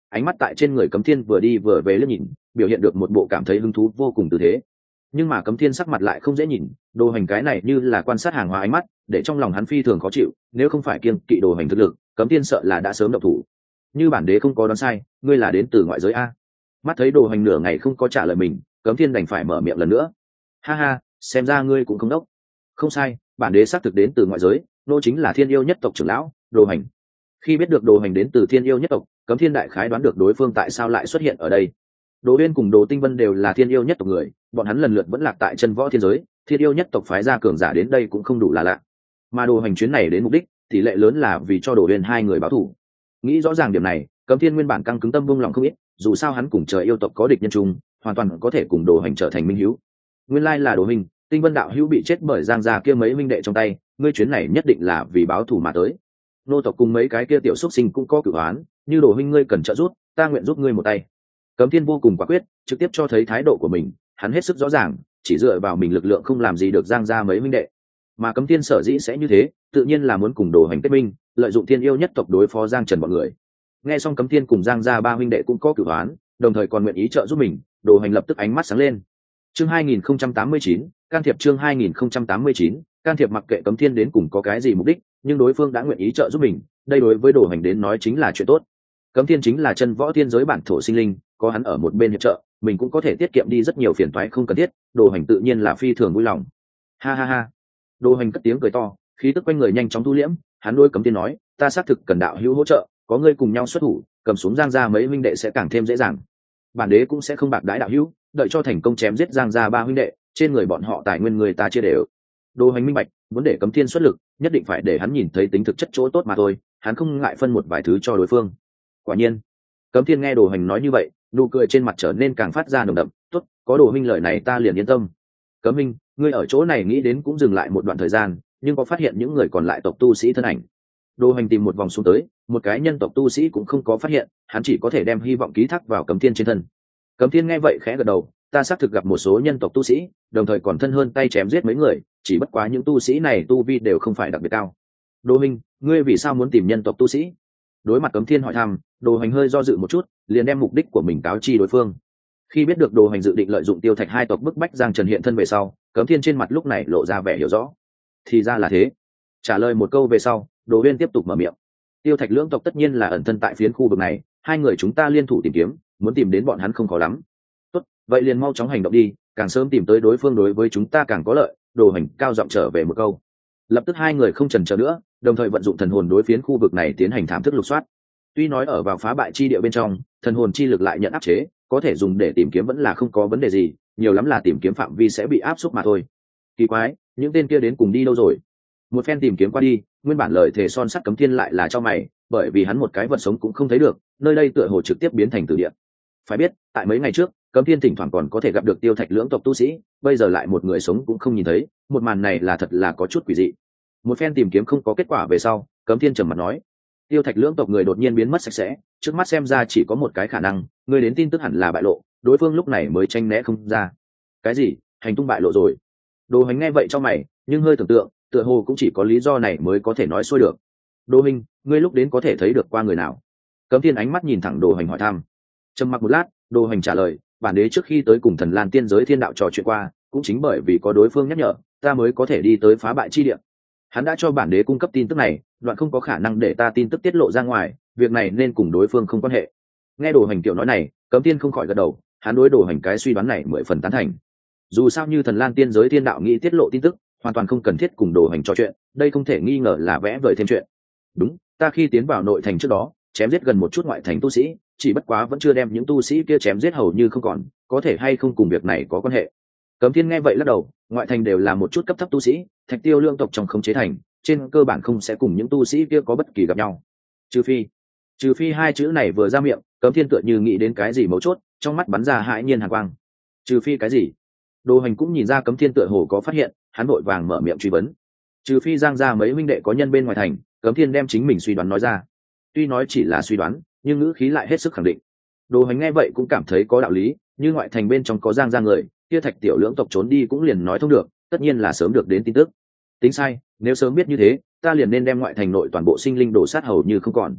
ánh mắt tại trên người Cấm Thiên vừa đi vừa về liếc nhìn, biểu hiện được một bộ cảm thấy hứng thú vô cùng tư thế. Nhưng mà Cấm Thiên sắc mặt lại không dễ nhìn, Đồ Hành cái này như là quan sát hàng hóa ánh mắt, để trong lòng hắn phi thường khó chịu, nếu không phải kiêng kỵ Đồ Hành thực lực, Cấm Thiên sợ là đã sớm động thủ. Như bản đế không có đoán sai, ngươi là đến từ ngoại giới a? Mắt thấy Đồ Hành nửa ngày không có trả lời mình, Cấm Thiên đành phải mở miệng lần nữa. Ha ha, xem ra ngươi cũng không đốc. Không sai, bản đế xác thực đến từ ngoại giới, nô chính là Thiên Yêu nhất tộc trưởng lão Đồ Hành. Khi biết được Đồ Hành đến từ Thiên Yêu nhất tộc, Cấm Thiên đại khái đoán được đối phương tại sao lại xuất hiện ở đây. Đồ Uyên cùng Đồ Tinh Vân đều là Thiên Yêu nhất tộc người, bọn hắn lần lượt vẫn lạc tại chân võ thiên giới, Thiên Yêu nhất tộc phái ra cường giả đến đây cũng không đủ là lạ. Mà Đồ Hành chuyến này đến mục đích, tỷ lệ lớn là vì cho Đồ Uyên hai người báo thù. Nghĩ rõ ràng điểm này, Cấm Thiên nguyên bản căng cứng tâm buông lòng không ít, dù sao hắn cùng trời yêu tộc có địch nhân chung, hoàn toàn có thể cùng Đồ Hành trở thành minh hữu. Nguyên lai là Đồ Minh, Tinh Vân đạo hữu bị chết bởi Giang gia kia mấy minh đệ trong tay, ngươi chuyến này nhất định là vì báo thù mà tới. Nô tộc cùng mấy cái kia tiểu xuất sinh cũng có cửu oán, như Đồ Minh ngươi cần trợ giúp, ta nguyện giúp ngươi một tay. Cấm Thiên vô cùng quả quyết, trực tiếp cho thấy thái độ của mình, hắn hết sức rõ ràng, chỉ dựa vào mình lực lượng không làm gì được Giang gia mấy minh đệ. Mà Cấm Thiên sở dĩ sẽ như thế, tự nhiên là muốn cùng Đồ Hành kết minh, lợi dụng Thiên Yêu nhất tộc đối phó Giang Trần bọn người. Nghe xong Cấm Thiên cùng Giang gia ba minh đệ cũng có cửu oán, đồng thời còn nguyện ý trợ giúp mình, Đồ Hành lập tức ánh mắt sáng lên. Chương hai nghìn không trăm tám mươi chín, can thiệp chương hai nghìn không trăm tám mươi chín, can thiệp mặc kệ Cấm Thiên đến cùng có cái gì mục đích, nhưng đối phương đã nguyện ý trợ giúp mình, đây đối với Đồ Hành đến nói chính là chuyện tốt. Cấm Thiên chính là chân võ thiên giới bản thổ sinh linh, có hắn ở một bên hiệp trợ, mình cũng có thể tiết kiệm đi rất nhiều phiền toái không cần thiết, Đồ Hành tự nhiên là phi thường vui lòng. Ha ha ha. Đồ Hành cất tiếng cười to, khí tức quanh người nhanh chóng thu liễm, hắn đối Cấm Thiên nói, ta xác thực cần đạo hữu hỗ trợ, có ngươi cùng nhau xuất thủ, cầm xuống Giang gia mấy huynh đệ sẽ càng thêm dễ dàng. Bản đế cũng sẽ không bạc đãi đạo hữu, đợi cho thành công chém giết Giang gia ba huynh đệ, trên người bọn họ tài nguyên người ta chia đều. Đồ Hành minh bạch, muốn để Cấm Thiên xuất lực, nhất định phải để hắn nhìn thấy tính thực chất chỗ tốt mà thôi, hắn không ngại phân một vài thứ cho đối phương. Quả nhiên, Cấm Thiên nghe Đồ Hành nói như vậy, nụ cười trên mặt trở nên càng phát ra nồng đậm. Tốt, có Đồ Minh lời này ta liền yên tâm. Cấm Minh, ngươi ở chỗ này nghĩ đến cũng dừng lại một đoạn thời gian, nhưng có phát hiện những người còn lại tộc tu sĩ thân ảnh? Đồ Hành tìm một vòng xuống tới, một cái nhân tộc tu sĩ cũng không có phát hiện, hắn chỉ có thể đem hy vọng ký thác vào Cấm Thiên trên thân. Cấm Thiên nghe vậy khẽ gật đầu, ta xác thực gặp một số nhân tộc tu sĩ, đồng thời còn thân hơn tay chém giết mấy người, chỉ bất quá những tu sĩ này tu vi đều không phải đặc biệt cao. Đồ Minh, ngươi vì sao muốn tìm nhân tộc tu sĩ? Đối mặt Cấm Thiên hỏi thăm, Đồ Hành hơi do dự một chút, liền đem mục đích của mình cáo chi đối phương. Khi biết được Đồ Hành dự định lợi dụng Tiêu Thạch hai tộc bức bách Giang Trần hiện thân về sau, Cấm Thiên trên mặt lúc này lộ ra vẻ hiểu rõ. Thì ra là thế. Trả lời một câu về sau, Đồ Uyên tiếp tục mở miệng. Tiêu Thạch lưỡng tộc tất nhiên là ẩn thân tại phiến khu vực này, hai người chúng ta liên thủ tìm kiếm, muốn tìm đến bọn hắn không khó lắm. Tốt, vậy liền mau chóng hành động đi, càng sớm tìm tới đối phương đối với chúng ta càng có lợi. Đồ Hành cao giọng trở về một câu. Lập tức hai người không chần chờ nữa, đồng thời vận dụng thần hồn đối phiến khu vực này tiến hành thám thức lục soát. Tuy nói ở vào phá bại chi địa bên trong, thần hồn chi lực lại nhận áp chế, có thể dùng để tìm kiếm vẫn là không có vấn đề gì, nhiều lắm là tìm kiếm phạm vi sẽ bị áp suất mà thôi. Kỳ quái, những tên kia đến cùng đi đâu rồi? Một phen tìm kiếm qua đi, nguyên bản lời thề son sắt Cấm Thiên lại là cho mày, bởi vì hắn một cái vật sống cũng không thấy được, nơi đây tựa hồ trực tiếp biến thành tử địa. Phải biết, tại mấy ngày trước, Cấm Thiên thỉnh thoảng còn có thể gặp được Tiêu Thạch lưỡng tộc tu sĩ, bây giờ lại một người sống cũng không nhìn thấy, một màn này là thật là có chút quỷ dị. Một phen tìm kiếm không có kết quả về sau, Cấm Thiên trầm mặt nói, Tiêu Thạch lưỡng tộc người đột nhiên biến mất sạch sẽ, trước mắt xem ra chỉ có một cái khả năng, người đến tin tức hẳn là bại lộ, đối phương lúc này mới tranh né không ra. Cái gì? Hành tung bại lộ rồi? Đồ Hành nghe vậy cho mày, nhưng hơi tưởng tượng, tựa hồ cũng chỉ có lý do này mới có thể nói xuôi được. Đồ Minh, ngươi lúc đến có thể thấy được qua người nào? Cấm Thiên ánh mắt nhìn thẳng Đồ Hành hỏi thăm. Trầm mặc một lát, Đồ Hành trả lời, bản đế trước khi tới cùng Thần Lan tiên giới thiên đạo trò chuyện qua, cũng chính bởi vì có đối phương nhắc nhở, ta mới có thể đi tới phá bại chi địa. Hắn đã cho bản đế cung cấp tin tức này, đoạn không có khả năng để ta tin tức tiết lộ ra ngoài, việc này nên cùng đối phương không quan hệ. Nghe Đồ Hành kiểu nói này, Cấm Thiên không khỏi gật đầu, hắn đối Đồ Hành cái suy đoán này mười phần tán thành. Dù sao như Thần Lan tiên giới thiên đạo nghĩ tiết lộ tin tức, hoàn toàn không cần thiết cùng Đồ Hành trò chuyện, đây không thể nghi ngờ là vẽ vời thêm chuyện. Đúng, ta khi tiến vào nội thành trước đó, chém giết gần một chút ngoại thành tu sĩ, chỉ bất quá vẫn chưa đem những tu sĩ kia chém giết hầu như không còn, có thể hay không cùng việc này có quan hệ. Cấm Thiên nghe vậy lắc đầu, ngoại thành đều là một chút cấp thấp tu sĩ, Thạch Tiêu lương tộc trong khống chế thành, trên cơ bản không sẽ cùng những tu sĩ kia có bất kỳ gặp nhau. Trừ phi, trừ phi hai chữ này vừa ra miệng, Cấm Thiên tựa như nghĩ đến cái gì mấu chốt, trong mắt bắn ra hãi nhiên hàn quang. Trừ phi cái gì? Đồ Hành cũng nhìn ra Cấm Thiên tựa hồ có phát hiện, hắn vội vàng mở miệng truy vấn. Trừ phi Giang gia mấy huynh đệ có nhân bên ngoài thành, Cấm Thiên đem chính mình suy đoán nói ra. Tuy nói chỉ là suy đoán, nhưng ngữ khí lại hết sức khẳng định. Đồ Hành nghe vậy cũng cảm thấy có đạo lý, như ngoại thành bên trong có Giang gia người, kia Thạch tiểu lưỡng tộc trốn đi cũng liền nói thông được, tất nhiên là sớm được đến tin tức. Tính sai, nếu sớm biết như thế, ta liền nên đem ngoại thành nội toàn bộ sinh linh đổ sát hầu như không còn.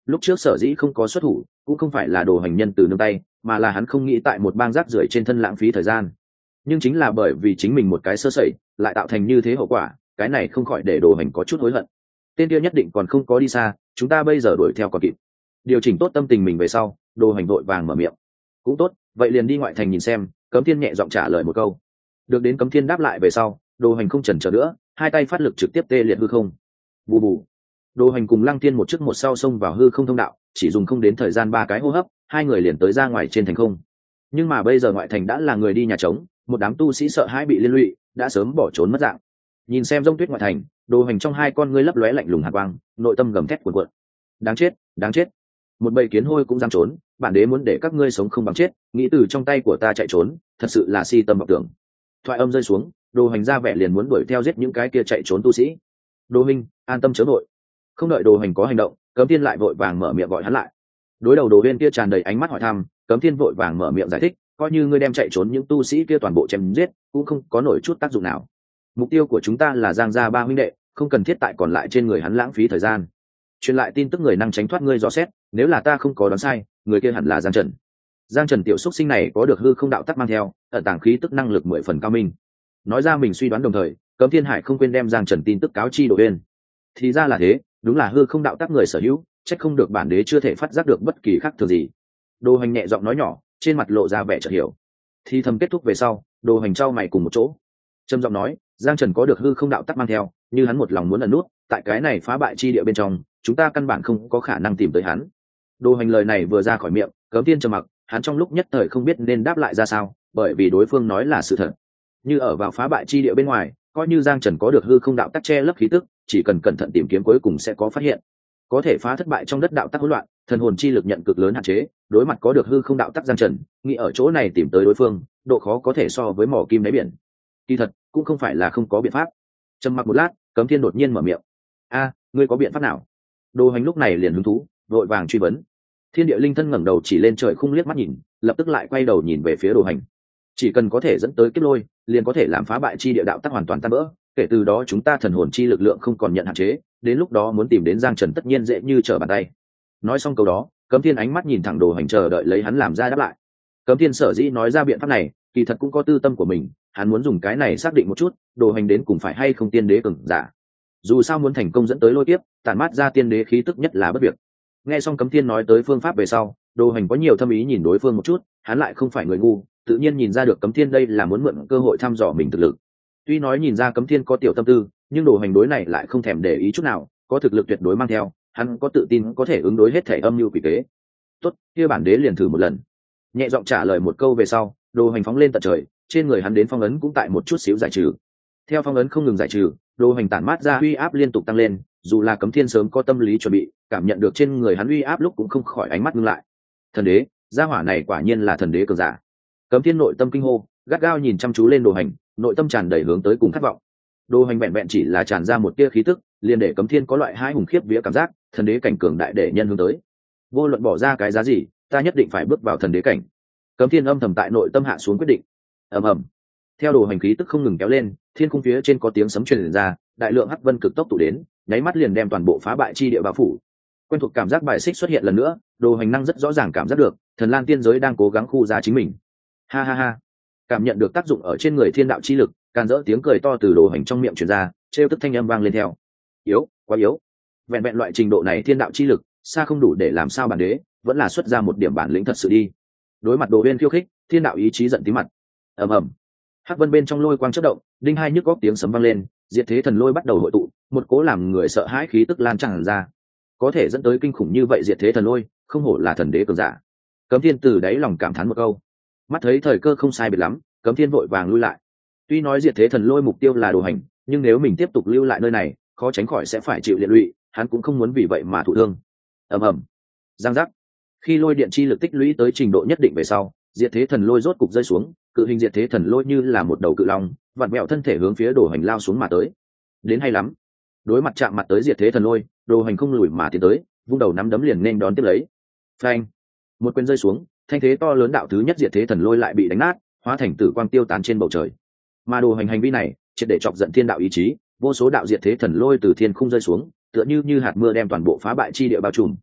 lúc trước sở dĩ không có xuất thủ cũng không phải là đồ hành nhân từ nương tay, mà là hắn không nghĩ tại một bang rác rưởi trên thân lãng phí thời gian. Nhưng chính là bởi vì chính mình một cái sơ sẩy lại tạo thành như thế hậu quả, cái này không khỏi để đồ hành có chút hối hận. Tên kia nhất định còn không có đi xa, chúng ta bây giờ đuổi theo còn kịp. Điều chỉnh tốt tâm tình mình về sau, đồ hành vội vàng mở miệng. Cũng tốt, vậy liền đi ngoại thành nhìn xem. Cấm Thiên nhẹ giọng trả lời một câu. Được đến Cấm Thiên đáp lại về sau, đồ hành không chần chờ nữa, hai tay phát lực trực tiếp tê liệt hư không. Bù bù. Đồ hành cùng Lăng Thiên một trước một sau xông vào hư không thông đạo, chỉ dùng không đến thời gian ba cái hô hấp, hai người liền tới ra ngoài trên thành không. Nhưng mà bây giờ ngoại thành đã là người đi nhà trống, một đám tu sĩ sợ hãi bị liên lụy, đã sớm bỏ trốn mất dạng. Nhìn xem Rông Tuyết ngoại thành, đồ hành trong hai con ngươi lấp lóe lạnh lùng hàn quang, nội tâm gầm thét cuồn cuộn. Đáng chết, đáng chết. Một bầy kiến hôi cũng dám trốn, bản đế muốn để các ngươi sống không bằng chết, nghĩ từ trong tay của ta chạy trốn, thật sự là si tâm vọng tưởng. Thoại âm rơi xuống, đồ hành ra vẻ liền muốn đuổi theo giết những cái kia chạy trốn tu sĩ. Đồ minh, an tâm chớ vội. Không đợi đồ hành có hành động, Cấm Thiên lại vội vàng mở miệng gọi hắn lại. Đối đầu đồ viên kia tràn đầy ánh mắt hỏi thăm, Cấm Thiên vội vàng mở miệng giải thích, coi như ngươi đem chạy trốn những tu sĩ kia toàn bộ chém giết, cũng không có nổi chút tác dụng nào. Mục tiêu của chúng ta là Giang gia ba huynh đệ, không cần thiết tại còn lại trên người hắn lãng phí thời gian. Truyền lại tin tức người năng tránh thoát ngươi dò xét, nếu là ta không có đoán sai, người kia hẳn là Giang Trần. Giang Trần tiểu xúc sinh này có được hư không đạo tắc mang theo, ẩn tàng khí tức năng lực mười phần cao minh. Nói ra mình suy đoán đồng thời, Cấm Thiên Hải không quên đem Giang Trần tin tức cáo chi Đồ Uyên. Thì ra là thế, đúng là hư không đạo tắc người sở hữu, trách không được bản đế chưa thể phát giác được bất kỳ khác thường gì. Đồ hành nhẹ giọng nói nhỏ, trên mặt lộ ra vẻ chợt hiểu. Thì thầm kết thúc về sau, đồ hành trao mày cùng một chỗ, trầm giọng nói, Giang Trần có được hư không đạo tắc mang theo, như hắn một lòng muốn ẩn nút tại cái này phá bại chi địa bên trong, chúng ta căn bản không có khả năng tìm tới hắn. Đồ hành lời này vừa ra khỏi miệng, Cấm Thiên trầm mặc, hắn trong lúc nhất thời không biết nên đáp lại ra sao, bởi vì đối phương nói là sự thật. Như ở vào phá bại chi địa bên ngoài, coi như Giang Trần có được hư không đạo tắc che lấp khí tức, chỉ cần cẩn thận tìm kiếm cuối cùng sẽ có phát hiện. Có thể phá thất bại trong đất đạo tắc hỗn loạn, thần hồn chi lực nhận cực lớn hạn chế, đối mặt có được hư không đạo tắc Giang Trần, nghĩ ở chỗ này tìm tới đối phương, độ khó có thể so với mỏ kim đáy biển. Kỳ thật, cũng không phải là không có biện pháp. Trầm mặc một lát, Cấm Thiên đột nhiên mở miệng. A, ngươi có biện pháp nào? Đồ hành lúc này liền hứng thú, vội vàng truy vấn. Thiên địa linh thân ngẩng đầu chỉ lên trời khung liếc mắt nhìn, lập tức lại quay đầu nhìn về phía đồ hành. Chỉ cần có thể dẫn tới kiếp lôi, liền có thể làm phá bại chi địa đạo tắc hoàn toàn tan vỡ. Kể từ đó chúng ta thần hồn chi lực lượng không còn nhận hạn chế, đến lúc đó muốn tìm đến Giang Trần tất nhiên dễ như trở bàn tay. Nói xong câu đó, Cấm Thiên ánh mắt nhìn thẳng đồ hành chờ đợi lấy hắn làm ra đáp lại. Cấm Thiên sở dĩ nói ra biện pháp này, kỳ thật cũng có tư tâm của mình, hắn muốn dùng cái này xác định một chút, đồ hành đến cùng phải hay không tiên đế cường giả. Dù sao muốn thành công dẫn tới lôi tiếp, tản mát ra tiên đế khí tức nhất là bất việc. Nghe xong Cấm Thiên nói tới phương pháp về sau, đồ hành có nhiều thâm ý nhìn đối phương một chút, hắn lại không phải người ngu, tự nhiên nhìn ra được Cấm Thiên đây là muốn mượn cơ hội thăm dò mình thực lực. Tuy nói nhìn ra Cấm Thiên có tiểu tâm tư, nhưng đồ hành đối này lại không thèm để ý chút nào, có thực lực tuyệt đối mang theo, hắn có tự tin có thể ứng đối hết thể âm mưu quỷ kế. Tốt, kia bản đế liền thử một lần. Nhẹ giọng trả lời một câu về sau, đồ hành phóng lên tận trời, trên người hắn đến phong ấn cũng tại một chút xíu giải trừ. Theo phong ấn không ngừng giải trừ, đồ hành tản mát ra uy áp liên tục tăng lên, dù là Cấm Thiên sớm có tâm lý chuẩn bị, cảm nhận được trên người hắn uy áp lúc cũng không khỏi ánh mắt ngưng lại. Thần đế, gia hỏa này quả nhiên là thần đế cường giả. Cấm Thiên nội tâm kinh hô, gắt gao nhìn chăm chú lên đồ hành, nội tâm tràn đầy hướng tới cùng khát vọng. Đồ hành vẹn vẹn chỉ là tràn ra một tia khí tức, liền để Cấm Thiên có loại hai hùng khiếp vía cảm giác, thần đế cảnh cường đại để nhân hướng tới. Vô luận bỏ ra cái giá gì, ta nhất định phải bước vào thần đế cảnh. Cấm Thiên âm thầm tại nội tâm hạ xuống quyết định. Ầm ầm. Theo đồ hành khí tức không ngừng kéo lên, thiên khung phía trên có tiếng sấm truyền ra, đại lượng hắc vân cực tốc tụ đến, nháy mắt liền đem toàn bộ phá bại chi địa bao phủ. Quen thuộc cảm giác bài xích xuất hiện lần nữa, đồ hành năng rất rõ ràng cảm giác được, thần lan tiên giới đang cố gắng khu ra chính mình. Ha ha ha. Cảm nhận được tác dụng ở trên người thiên đạo chi lực, càn rỡ tiếng cười to từ đồ hành trong miệng truyền ra, trêu tức thanh âm vang lên theo. Yếu, quá yếu. Vẹn vẹn loại trình độ này thiên đạo chi lực, xa không đủ để làm sao bản đế, vẫn là xuất ra một điểm bản lĩnh thật sự đi. Đối mặt đồ uyên khiêu khích, thiên đạo ý chí giận tí mặt. Ầm ầm. Hắc vân bên trong lôi quang chớp động, đinh hai nhức góc tiếng sấm vang lên, diệt thế thần lôi bắt đầu hội tụ, một cố làm người sợ hãi khí tức lan tràn ra. Có thể dẫn tới kinh khủng như vậy diệt thế thần lôi, không hổ là thần đế cường giả. Cấm Thiên từ đáy lòng cảm thán một câu. Mắt thấy thời cơ không sai biệt lắm, Cấm Thiên vội vàng lui lại. Tuy nói diệt thế thần lôi mục tiêu là đồ hành, nhưng nếu mình tiếp tục lưu lại nơi này, khó tránh khỏi sẽ phải chịu liệt lụy, hắn cũng không muốn vì vậy mà thụ thương. Ầm ầm. Giang giác. Khi lôi điện chi lực tích lũy tới trình độ nhất định về sau, diệt thế thần lôi rốt cục rơi xuống, cự hình diệt thế thần lôi như là một đầu cự long, vặn vẹo thân thể hướng phía đồ hành lao xuống mà tới. Đến hay lắm. Đối mặt chạm mặt tới diệt thế thần lôi, đồ hành không lùi mà tiến tới, vung đầu nắm đấm liền nên đón tiếp lấy. Phanh. Một quyền rơi xuống, thanh thế to lớn đạo thứ nhất diệt thế thần lôi lại bị đánh nát, hóa thành tử quang tiêu tán trên bầu trời. Mà đồ hành hành vi này, triệt để chọc giận thiên đạo ý chí, vô số đạo diệt thế thần lôi từ thiên khung rơi xuống, tựa như như hạt mưa đem toàn bộ phá bại chi địa bao trùm.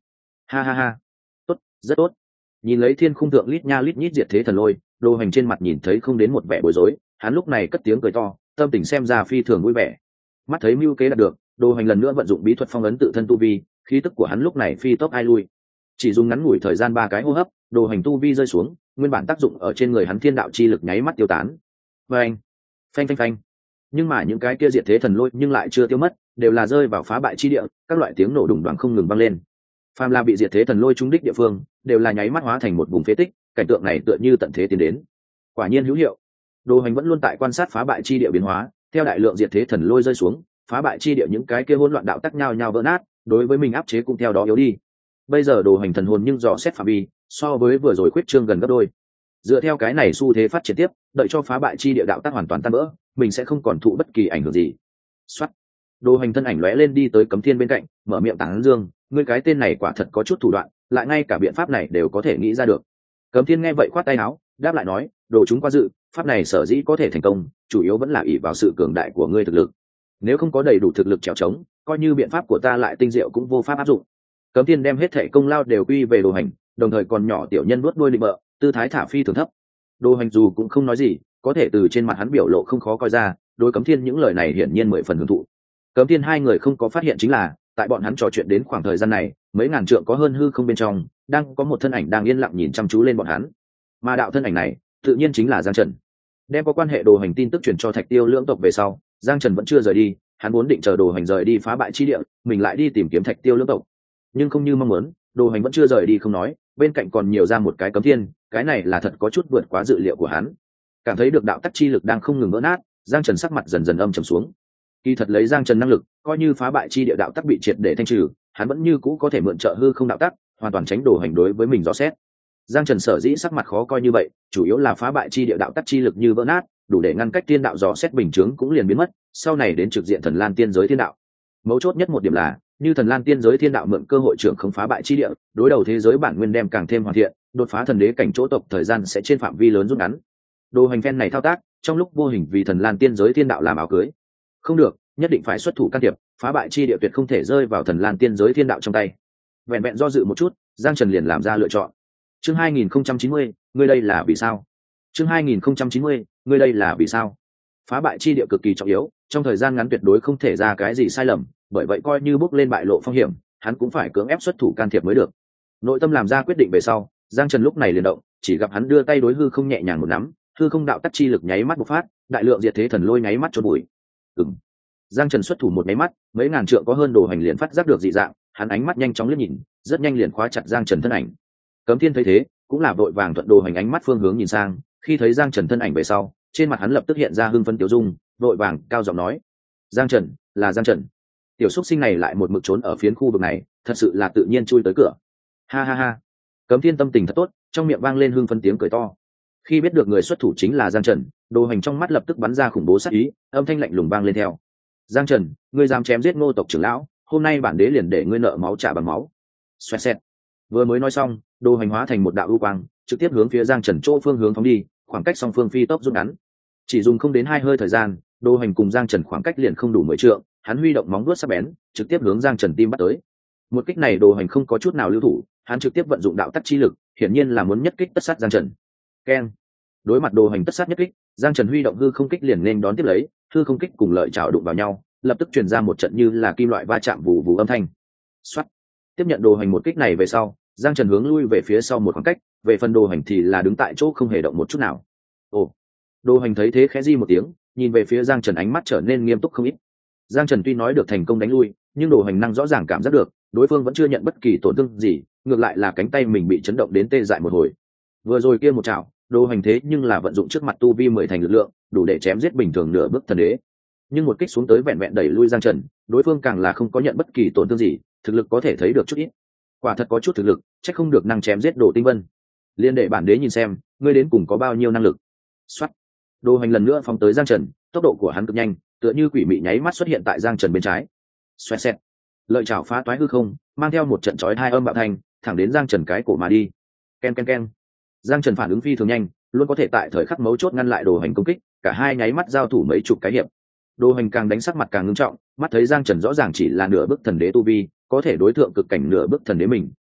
Ha ha ha, tốt, rất tốt. Nhìn lấy thiên khung thượng lít nha lít nhít diệt thế thần lôi, Đồ Hành trên mặt nhìn thấy không đến một vẻ bối rối, hắn lúc này cất tiếng cười to, tâm tình xem ra phi thường vui vẻ. Mắt thấy mưu kế đạt được, Đồ Hành lần nữa vận dụng bí thuật phong ấn tự thân tu vi, khí tức của hắn lúc này phi tốc ai lui. Chỉ dùng ngắn ngủi thời gian ba cái hô hấp, Đồ Hành tu vi rơi xuống, nguyên bản tác dụng ở trên người hắn thiên đạo chi lực nháy mắt tiêu tán. Phanh, phanh phanh phanh. Nhưng mà những cái kia diệt thế thần lôi nhưng lại chưa tiêu mất, đều là rơi vào phá bại chi địa, các loại tiếng nổ đùng đoàng không ngừng vang lên. Phàm là bị diệt thế thần lôi trúng đích địa phương, đều là nháy mắt hóa thành một vùng phế tích, cảnh tượng này tựa như tận thế tiến đến. Quả nhiên hữu hiệu. Đồ Hành vẫn luôn tại quan sát phá bại chi địa biến hóa, theo đại lượng diệt thế thần lôi rơi xuống, phá bại chi địa những cái kia hỗn loạn đạo tắc nhau nhau vỡ nát, đối với mình áp chế cũng theo đó yếu đi. Bây giờ Đồ Hành thần hồn nhưng dò xét phạm vi, so với vừa rồi khuyết trương gần gấp đôi. Dựa theo cái này xu thế phát triển tiếp, đợi cho phá bại chi địa đạo tắc hoàn toàn tan vỡ, mình sẽ không còn thụ bất kỳ ảnh hưởng gì. Soát. Đồ Hành thân ảnh lóe lên đi tới Cấm Thiên bên cạnh, mở miệng tán dương, ngươi cái tên này quả thật có chút thủ đoạn, lại ngay cả biện pháp này đều có thể nghĩ ra được. Cấm Thiên nghe vậy khoát tay áo, đáp lại nói, đồ chúng qua dự, pháp này sở dĩ có thể thành công, chủ yếu vẫn là ỷ vào sự cường đại của ngươi thực lực. Nếu không có đầy đủ thực lực trèo trống, coi như biện pháp của ta lại tinh diệu cũng vô pháp áp dụng. Cấm Thiên đem hết thảy công lao đều quy về Đồ Hành, đồng thời còn nhỏ tiểu nhân vuốt đuôi định bợ, tư thái thả phi thường thấp. Đồ Hành dù cũng không nói gì, có thể từ trên mặt hắn biểu lộ không khó coi ra, đối Cấm Thiên những lời này hiển nhiên mười phần hưởng thụ. Cấm Thiên hai người không có phát hiện chính là, tại bọn hắn trò chuyện đến khoảng thời gian này, mấy ngàn trượng có hơn hư không bên trong, đang có một thân ảnh đang yên lặng nhìn chăm chú lên bọn hắn. Mà đạo thân ảnh này, tự nhiên chính là Giang Trần. Đem có quan hệ Đồ Hành tin tức truyền cho Thạch Tiêu lưỡng tộc về sau, Giang Trần vẫn chưa rời đi, hắn vốn định chờ Đồ Hành rời đi phá bại chi địa, mình lại đi tìm kiếm Thạch Tiêu lưỡng tộc. Nhưng không như mong muốn, Đồ Hành vẫn chưa rời đi không nói, bên cạnh còn nhiều ra một cái Cấm Thiên, cái này là thật có chút vượt quá dự liệu của hắn. Cảm thấy được đạo tắc chi lực đang không ngừng vỡ nát, Giang Trần sắc mặt dần dần âm trầm xuống. Kỳ thật lấy Giang Trần năng lực, coi như phá bại chi địa đạo tắc bị triệt để thanh trừ, hắn vẫn như cũ có thể mượn trợ hư không đạo tắc, hoàn toàn tránh Đồ Hành đối với mình dò xét. Giang Trần sở dĩ sắc mặt khó coi như vậy, chủ yếu là phá bại chi địa đạo tắc chi lực như vỡ nát, đủ để ngăn cách tiên đạo dò xét bình chướng cũng liền biến mất, sau này đến trực diện Thần Lan tiên giới thiên đạo. Mấu chốt nhất một điểm là, như Thần Lan tiên giới thiên đạo mượn cơ hội trưởng không phá bại chi địa, đối đầu thế giới bản nguyên đem càng thêm hoàn thiện, đột phá thần đế cảnh chỗ tộc thời gian sẽ trên phạm vi lớn rút ngắn. Đồ Hành phen này thao tác, trong lúc vô hình vì Thần Lan tiên giới thiên đạo làm áo cưới. Không được, nhất định phải xuất thủ can thiệp, phá bại chi địa tuyệt không thể rơi vào Thần Lan tiên giới thiên đạo trong tay. Vẹn vẹn do dự một chút, Giang Trần liền làm ra lựa chọn. Chương hai nghìn không trăm chín mươi, ngươi đây là vì sao? Chương hai nghìn không trăm chín mươi, ngươi đây là vì sao? Phá bại chi địa cực kỳ trọng yếu, trong thời gian ngắn tuyệt đối không thể ra cái gì sai lầm, bởi vậy coi như bước lên bại lộ phong hiểm, hắn cũng phải cưỡng ép xuất thủ can thiệp mới được. Nội tâm làm ra quyết định về sau, Giang Trần lúc này liền động, chỉ gặp hắn đưa tay đối hư không nhẹ nhàng một nắm, hư không đạo tắc chi lực nháy mắt bộc phát, đại lượng diệt thế thần lôi nháy mắt chôn bụi. Ừm. Giang Trần xuất thủ một nháy mắt, mấy ngàn trượng có hơn Đồ Hành liền phát giác được dị dạng, hắn ánh mắt nhanh chóng liếc nhìn, rất nhanh liền khóa chặt Giang Trần thân ảnh. Cấm Thiên thấy thế, cũng là vội vàng thuận Đồ Hành ánh mắt phương hướng nhìn sang, khi thấy Giang Trần thân ảnh về sau, trên mặt hắn lập tức hiện ra hưng phấn tiểu dung, vội vàng cao giọng nói: "Giang Trần, là Giang Trần." Tiểu xúc sinh này lại một mực trốn ở phiến khu vực này, thật sự là tự nhiên chui tới cửa. Ha ha ha. Cấm Thiên tâm tình thật tốt, trong miệng vang lên hưng phấn tiếng cười to. Khi biết được người xuất thủ chính là Giang Trần, Đồ Hành trong mắt lập tức bắn ra khủng bố sát ý, âm thanh lạnh lùng vang lên theo. "Giang Trần, ngươi dám chém giết Ngô tộc trưởng lão, hôm nay bản đế liền để ngươi nợ máu trả bằng máu." Xoẹt xẹt. Vừa mới nói xong, Đồ Hành hóa thành một đạo ưu quang, trực tiếp hướng phía Giang Trần chỗ phương hướng phóng đi, khoảng cách song phương phi tốc rút ngắn. Chỉ dùng không đến hai hơi thời gian, Đồ Hành cùng Giang Trần khoảng cách liền không đủ mười trượng, hắn huy động móng vuốt sắc bén, trực tiếp hướng Giang Trần tim bắt tới. Một kích này Đồ Hành không có chút nào lưu thủ, hắn trực tiếp vận dụng đạo tắc chi lực, hiển nhiên là muốn nhất kích tất sát Giang Trần. Keng. Đối mặt Đồ Hành tất sát nhất kích, Giang Trần huy động hư không kích liền nên đón tiếp lấy, hư không kích cùng lợi chảo đụng vào nhau, lập tức truyền ra một trận như là kim loại va chạm vù vù âm thanh. Soát. Tiếp nhận Đồ Hành một kích này về sau, Giang Trần hướng lui về phía sau một khoảng cách, về phần Đồ Hành thì là đứng tại chỗ không hề động một chút nào. Ồ. Đồ Hành thấy thế khẽ di một tiếng, nhìn về phía Giang Trần ánh mắt trở nên nghiêm túc không ít. Giang Trần tuy nói được thành công đánh lui, nhưng Đồ Hành năng rõ ràng cảm giác được, đối phương vẫn chưa nhận bất kỳ tổn thương gì, ngược lại là cánh tay mình bị chấn động đến tê dại một hồi. Vừa rồi kia một chảo, Đồ Hành thế nhưng là vận dụng trước mặt tu vi mười thành lực lượng, đủ để chém giết bình thường nửa bước thần đế. Nhưng một kích xuống tới vẹn vẹn đẩy lui Giang Trần, đối phương càng là không có nhận bất kỳ tổn thương gì, thực lực có thể thấy được chút ít. Quả thật có chút thực lực, chắc không được năng chém giết Đồ Tinh Vân. Liên đệ bản đế nhìn xem, ngươi đến cùng có bao nhiêu năng lực. Soát. Đồ Hành lần nữa phóng tới Giang Trần, tốc độ của hắn cực nhanh, tựa như quỷ mị nháy mắt xuất hiện tại Giang Trần bên trái. Xoẹt xẹt. Lợi chảo phá toái hư không, mang theo một trận chói hai âm bạo thanh, thẳng đến Giang Trần cái cổ mà đi. Ken ken ken. Giang Trần phản ứng phi thường nhanh, luôn có thể tại thời khắc mấu chốt ngăn lại Đồ Hành công kích, cả hai nháy mắt giao thủ mấy chục cái hiệp. Đồ Hành càng đánh sắc mặt càng ngưng trọng, mắt thấy Giang Trần rõ ràng chỉ là nửa bước thần đế tu vi, có thể đối thượng cực cảnh nửa bước thần đế mình,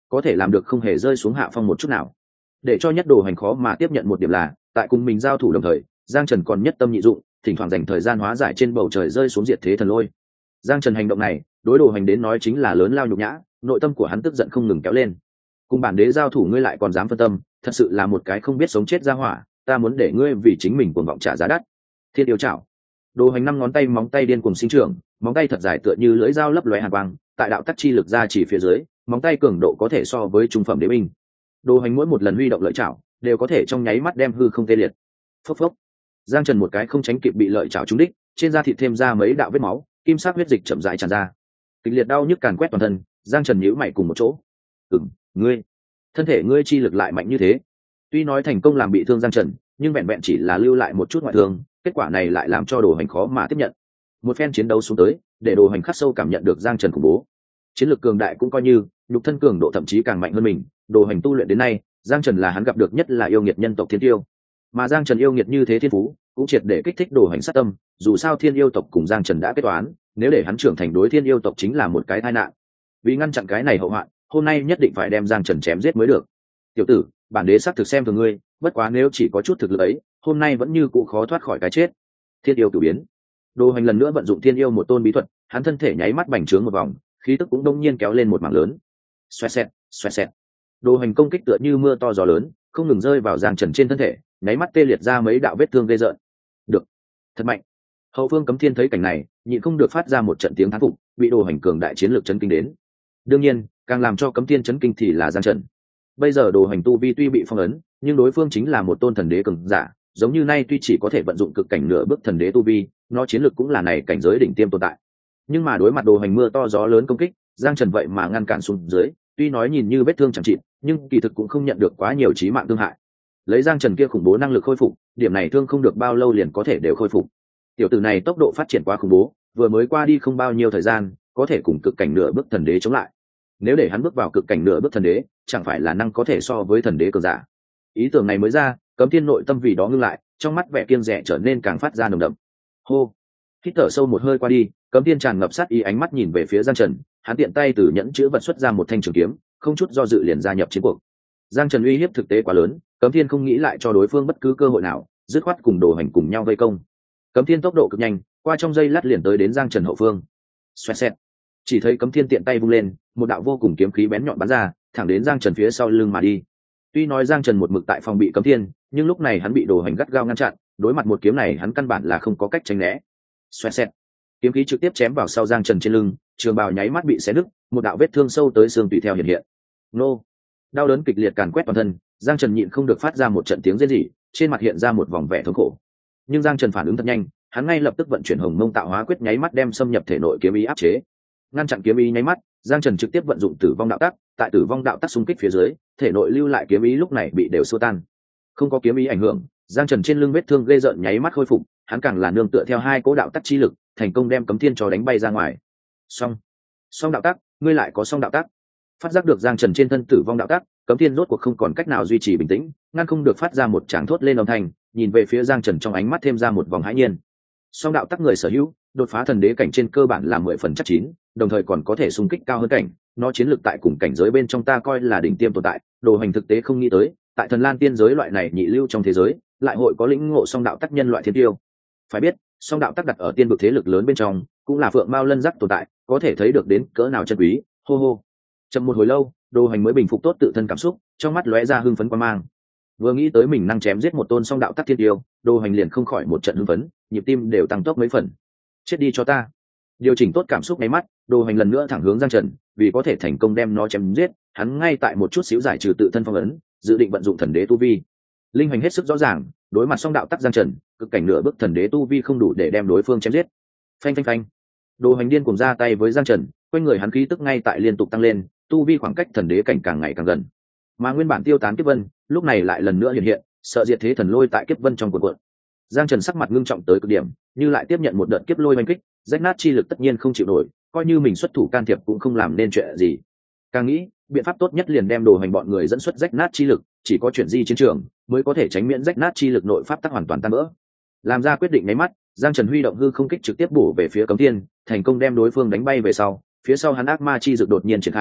có thể làm được không hề rơi xuống hạ phong một chút nào. Để cho nhất đồ hành khó mà tiếp nhận một điểm là tại cùng mình giao thủ đồng thời, Giang Trần còn nhất tâm nhị dụng, thỉnh thoảng dành thời gian hóa giải trên bầu trời rơi xuống diệt thế thần lôi. Giang Trần hành động này đối đồ hành đến nói chính là lớn lao nhục nhã, nội tâm của hắn tức giận không ngừng kéo lên. Cùng bản đế giao thủ ngươi lại còn dám phân tâm, thật sự là một cái không biết sống chết ra hỏa, ta muốn để ngươi vì chính mình cuồng vọng trả giá đắt. Thiên yêu chảo. Đồ hành năm ngón tay móng tay điên cuồng sinh trưởng, móng tay thật dài tựa như lưỡi dao lấp lóe hàn quang, tại đạo tắc chi lực ra chỉ phía dưới, móng tay cường độ có thể so với trung phẩm đế binh. Đồ hành mỗi một lần huy động lợi chảo, đều có thể trong nháy mắt đem hư không tê liệt. Phốc phốc. Giang Trần một cái không tránh kịp bị lợi chảo trúng đích, trên da thịt thêm ra mấy đạo vết máu, kim sắc huyết dịch chậm rãi tràn ra. Kịch liệt đau nhức càn quét toàn thân, Giang Trần nhíu mày cùng một chỗ. "Ừm, ngươi, thân thể ngươi chi lực lại mạnh như thế." Tuy nói thành công làm bị thương Giang Trần, nhưng vẹn vẹn chỉ là lưu lại một chút ngoại thương, kết quả này lại làm cho Đồ Hành khó mà tiếp nhận. Một phen chiến đấu xuống tới, để Đồ Hành khắc sâu cảm nhận được Giang Trần khủng bố. Chiến lược cường đại cũng coi như, nhục thân cường độ thậm chí càng mạnh hơn mình, Đồ Hành tu luyện đến nay, Giang Trần là hắn gặp được nhất là yêu nghiệt nhân tộc thiên tiêu. Mà Giang Trần yêu nghiệt như thế thiên phú, cũng triệt để kích thích Đồ Hành sát tâm, dù sao thiên yêu tộc cùng Giang Trần đã kết toán, nếu để hắn trưởng thành đối thiên yêu tộc chính là một cái tai nạn. Vì ngăn chặn cái này hậu hoạn, hôm nay nhất định phải đem Giang Trần chém giết mới được. "Tiểu tử, bản đế xác thực xem thường ngươi, bất quá nếu chỉ có chút thực lực ấy, hôm nay vẫn như cũ khó thoát khỏi cái chết." Thiên yêu cửu biến. Đồ Hành lần nữa vận dụng thiên yêu một tôn bí thuật, hắn thân thể nháy mắt bành trướng một vòng, khí tức cũng đông nhiên kéo lên một mảng lớn. Xoẹt xẹt, xoẹt xẹt. Đồ Hành công kích tựa như mưa to gió lớn, không ngừng rơi vào Giang Trần trên thân thể, nháy mắt tê liệt ra mấy đạo vết thương ghê rợn. Được, thật mạnh. Hậu phương Cấm Thiên thấy cảnh này, nhịn không được phát ra một trận tiếng thán phục, bị Đồ Hành cường đại chiến lược chấn kinh đến. Đương nhiên, càng làm cho Cấm Thiên chấn kinh thì là Giang Trần. Bây giờ Đồ Hành tu vi tuy bị phong ấn, nhưng đối phương chính là một tôn thần đế cường giả, giống như nay tuy chỉ có thể vận dụng cực cảnh nửa bước thần đế tu vi, nó chiến lược cũng là này cảnh giới đỉnh tiêm tồn tại. Nhưng mà đối mặt Đồ Hành mưa to gió lớn công kích, Giang Trần vậy mà ngăn cản xuống dưới, tuy nói nhìn như vết thương chẳng trị, nhưng kỳ thực cũng không nhận được quá nhiều chí mạng thương hại. Lấy Giang Trần kia khủng bố năng lực khôi phục, điểm này thương không được bao lâu liền có thể đều khôi phục. Tiểu tử này tốc độ phát triển quá khủng bố, vừa mới qua đi không bao nhiêu thời gian, có thể cùng cực cảnh nửa bước thần đế chống lại. Nếu để hắn bước vào cực cảnh nửa bước thần đế, chẳng phải là năng có thể so với thần đế cường giả. Ý tưởng này mới ra, Cấm Thiên nội tâm vì đó ngưng lại, trong mắt vẻ kiêng dè trở nên càng phát ra nồng đậm. Hô, hít thở sâu một hơi qua đi, Cấm Thiên tràn ngập sát ý ánh mắt nhìn về phía Giang Trần, hắn tiện tay từ nhẫn chứa vật xuất ra một thanh trường kiếm, không chút do dự liền gia nhập chiến cuộc. Giang Trần uy hiếp thực tế quá lớn, Cấm Thiên không nghĩ lại cho đối phương bất cứ cơ hội nào, dứt khoát cùng Đồ Hành cùng nhau vây công. Cấm Thiên tốc độ cực nhanh, qua trong giây lát liền tới đến Giang Trần hậu phương. Xoẹt xẹt. Chỉ thấy Cấm Thiên tiện tay vung lên, một đạo vô cùng kiếm khí bén nhọn bắn ra, thẳng đến Giang Trần phía sau lưng mà đi. Tuy nói Giang Trần một mực tại phòng bị Cấm Thiên, nhưng lúc này hắn bị Đồ Hành gắt gao ngăn chặn, đối mặt một kiếm này hắn căn bản là không có cách tránh né. Xoẹt xẹt. Kiếm khí trực tiếp chém vào sau Giang Trần trên lưng, trường bào nháy mắt bị xé nứt, một đạo vết thương sâu tới xương tùy theo hiện hiện. Nô. Đau đớn kịch liệt càn quét toàn thân, Giang Trần nhịn không được phát ra một trận tiếng rên rỉ, trên mặt hiện ra một vòng vẻ thống khổ. Nhưng Giang Trần phản ứng thật nhanh, hắn ngay lập tức vận chuyển Hồng Mông Tạo Hóa Quyết nháy mắt đem xâm nhập thể nội kiếm ý áp chế. Ngăn chặn kiếm ý nháy mắt, Giang Trần trực tiếp vận dụng Tử Vong Đạo Tắc, tại Tử Vong Đạo Tắc xung kích phía dưới, thể nội lưu lại kiếm ý lúc này bị đều xua tan. Không có kiếm ý ảnh hưởng, Giang Trần trên lưng vết thương ghê rợn nháy mắt khôi phục, hắn càng là nương tựa theo hai cố đạo tắc chi lực, thành công đem Cấm Thiên cho đánh bay ra ngoài. Xong, xong đạo tắc, ngươi lại có xong đạo tắc. Phát giác được Giang Trần trên thân Tử Vong Đạo Tắc, Cấm Thiên rốt cuộc không còn cách nào duy trì bình tĩnh, ngăn không được phát ra một tràng thốt lên âm thanh, nhìn về phía Giang Trần trong ánh mắt thêm ra một vòng hãi nhiên. Song đạo tắc người sở hữu, đột phá thần đế cảnh trên cơ bản là mười phần chắc chín, đồng thời còn có thể xung kích cao hơn cảnh, nó chiến lược tại cùng cảnh giới bên trong ta coi là đỉnh tiêm tồn tại, Đồ Hành thực tế không nghĩ tới, tại Thần Lan tiên giới loại này nhị lưu trong thế giới, lại hội có lĩnh ngộ song đạo tắc nhân loại thiên tiêu. Phải biết, song đạo tắc đặt ở tiên vực thế lực lớn bên trong, cũng là phượng mao lân giác tồn tại, có thể thấy được đến cỡ nào chân quý. Hô hô. Chậm một hồi lâu, Đồ Hành mới bình phục tốt tự thân cảm xúc, trong mắt lóe ra hưng phấn quan mang. Vừa nghĩ tới mình năng chém giết một tôn song đạo tắc thiên tiêu, Đồ Hành liền không khỏi một trận hưng phấn, nhịp tim đều tăng tốc mấy phần. Chết đi cho ta. Điều chỉnh tốt cảm xúc ngay mắt, Đồ Hành lần nữa thẳng hướng Giang Trần, vì có thể thành công đem nó chém giết, hắn ngay tại một chút xíu giải trừ tự thân phong ấn, dự định vận dụng thần đế tu vi. Linh Hành hết sức rõ ràng, đối mặt song đạo tắc Giang Trần, cực cảnh nửa bước thần đế tu vi không đủ để đem đối phương chém giết. Phanh phanh phanh. Đồ Hành điên cùng ra tay với Giang Trần, quanh người hắn khí tức ngay tại liên tục tăng lên, tu vi khoảng cách thần đế cảnh càng ngày càng gần. Mà nguyên bản tiêu tán kiếp vân, lúc này lại lần nữa hiện hiện, sợ diệt thế thần lôi tại kiếp vân trong cuộn cuộn. Giang Trần sắc mặt ngưng trọng tới cực điểm, như lại tiếp nhận một đợt kiếp lôi oanh kích, rách nát chi lực tất nhiên không chịu nổi, coi như mình xuất thủ can thiệp cũng không làm nên chuyện gì. Càng nghĩ, biện pháp tốt nhất liền đem Đồ Hành bọn người dẫn xuất rách nát chi lực, chỉ có chuyển di chiến trường mới có thể tránh miễn rách nát chi lực nội pháp tắc hoàn toàn tan vỡ. Làm ra quyết định nháy mắt, Giang Trần huy động hư không kích trực tiếp bổ về phía Cấm Thiên, thành công đem đối phương đánh bay về sau, phía sau hắn ác ma chi dược đột nhiên triển khai,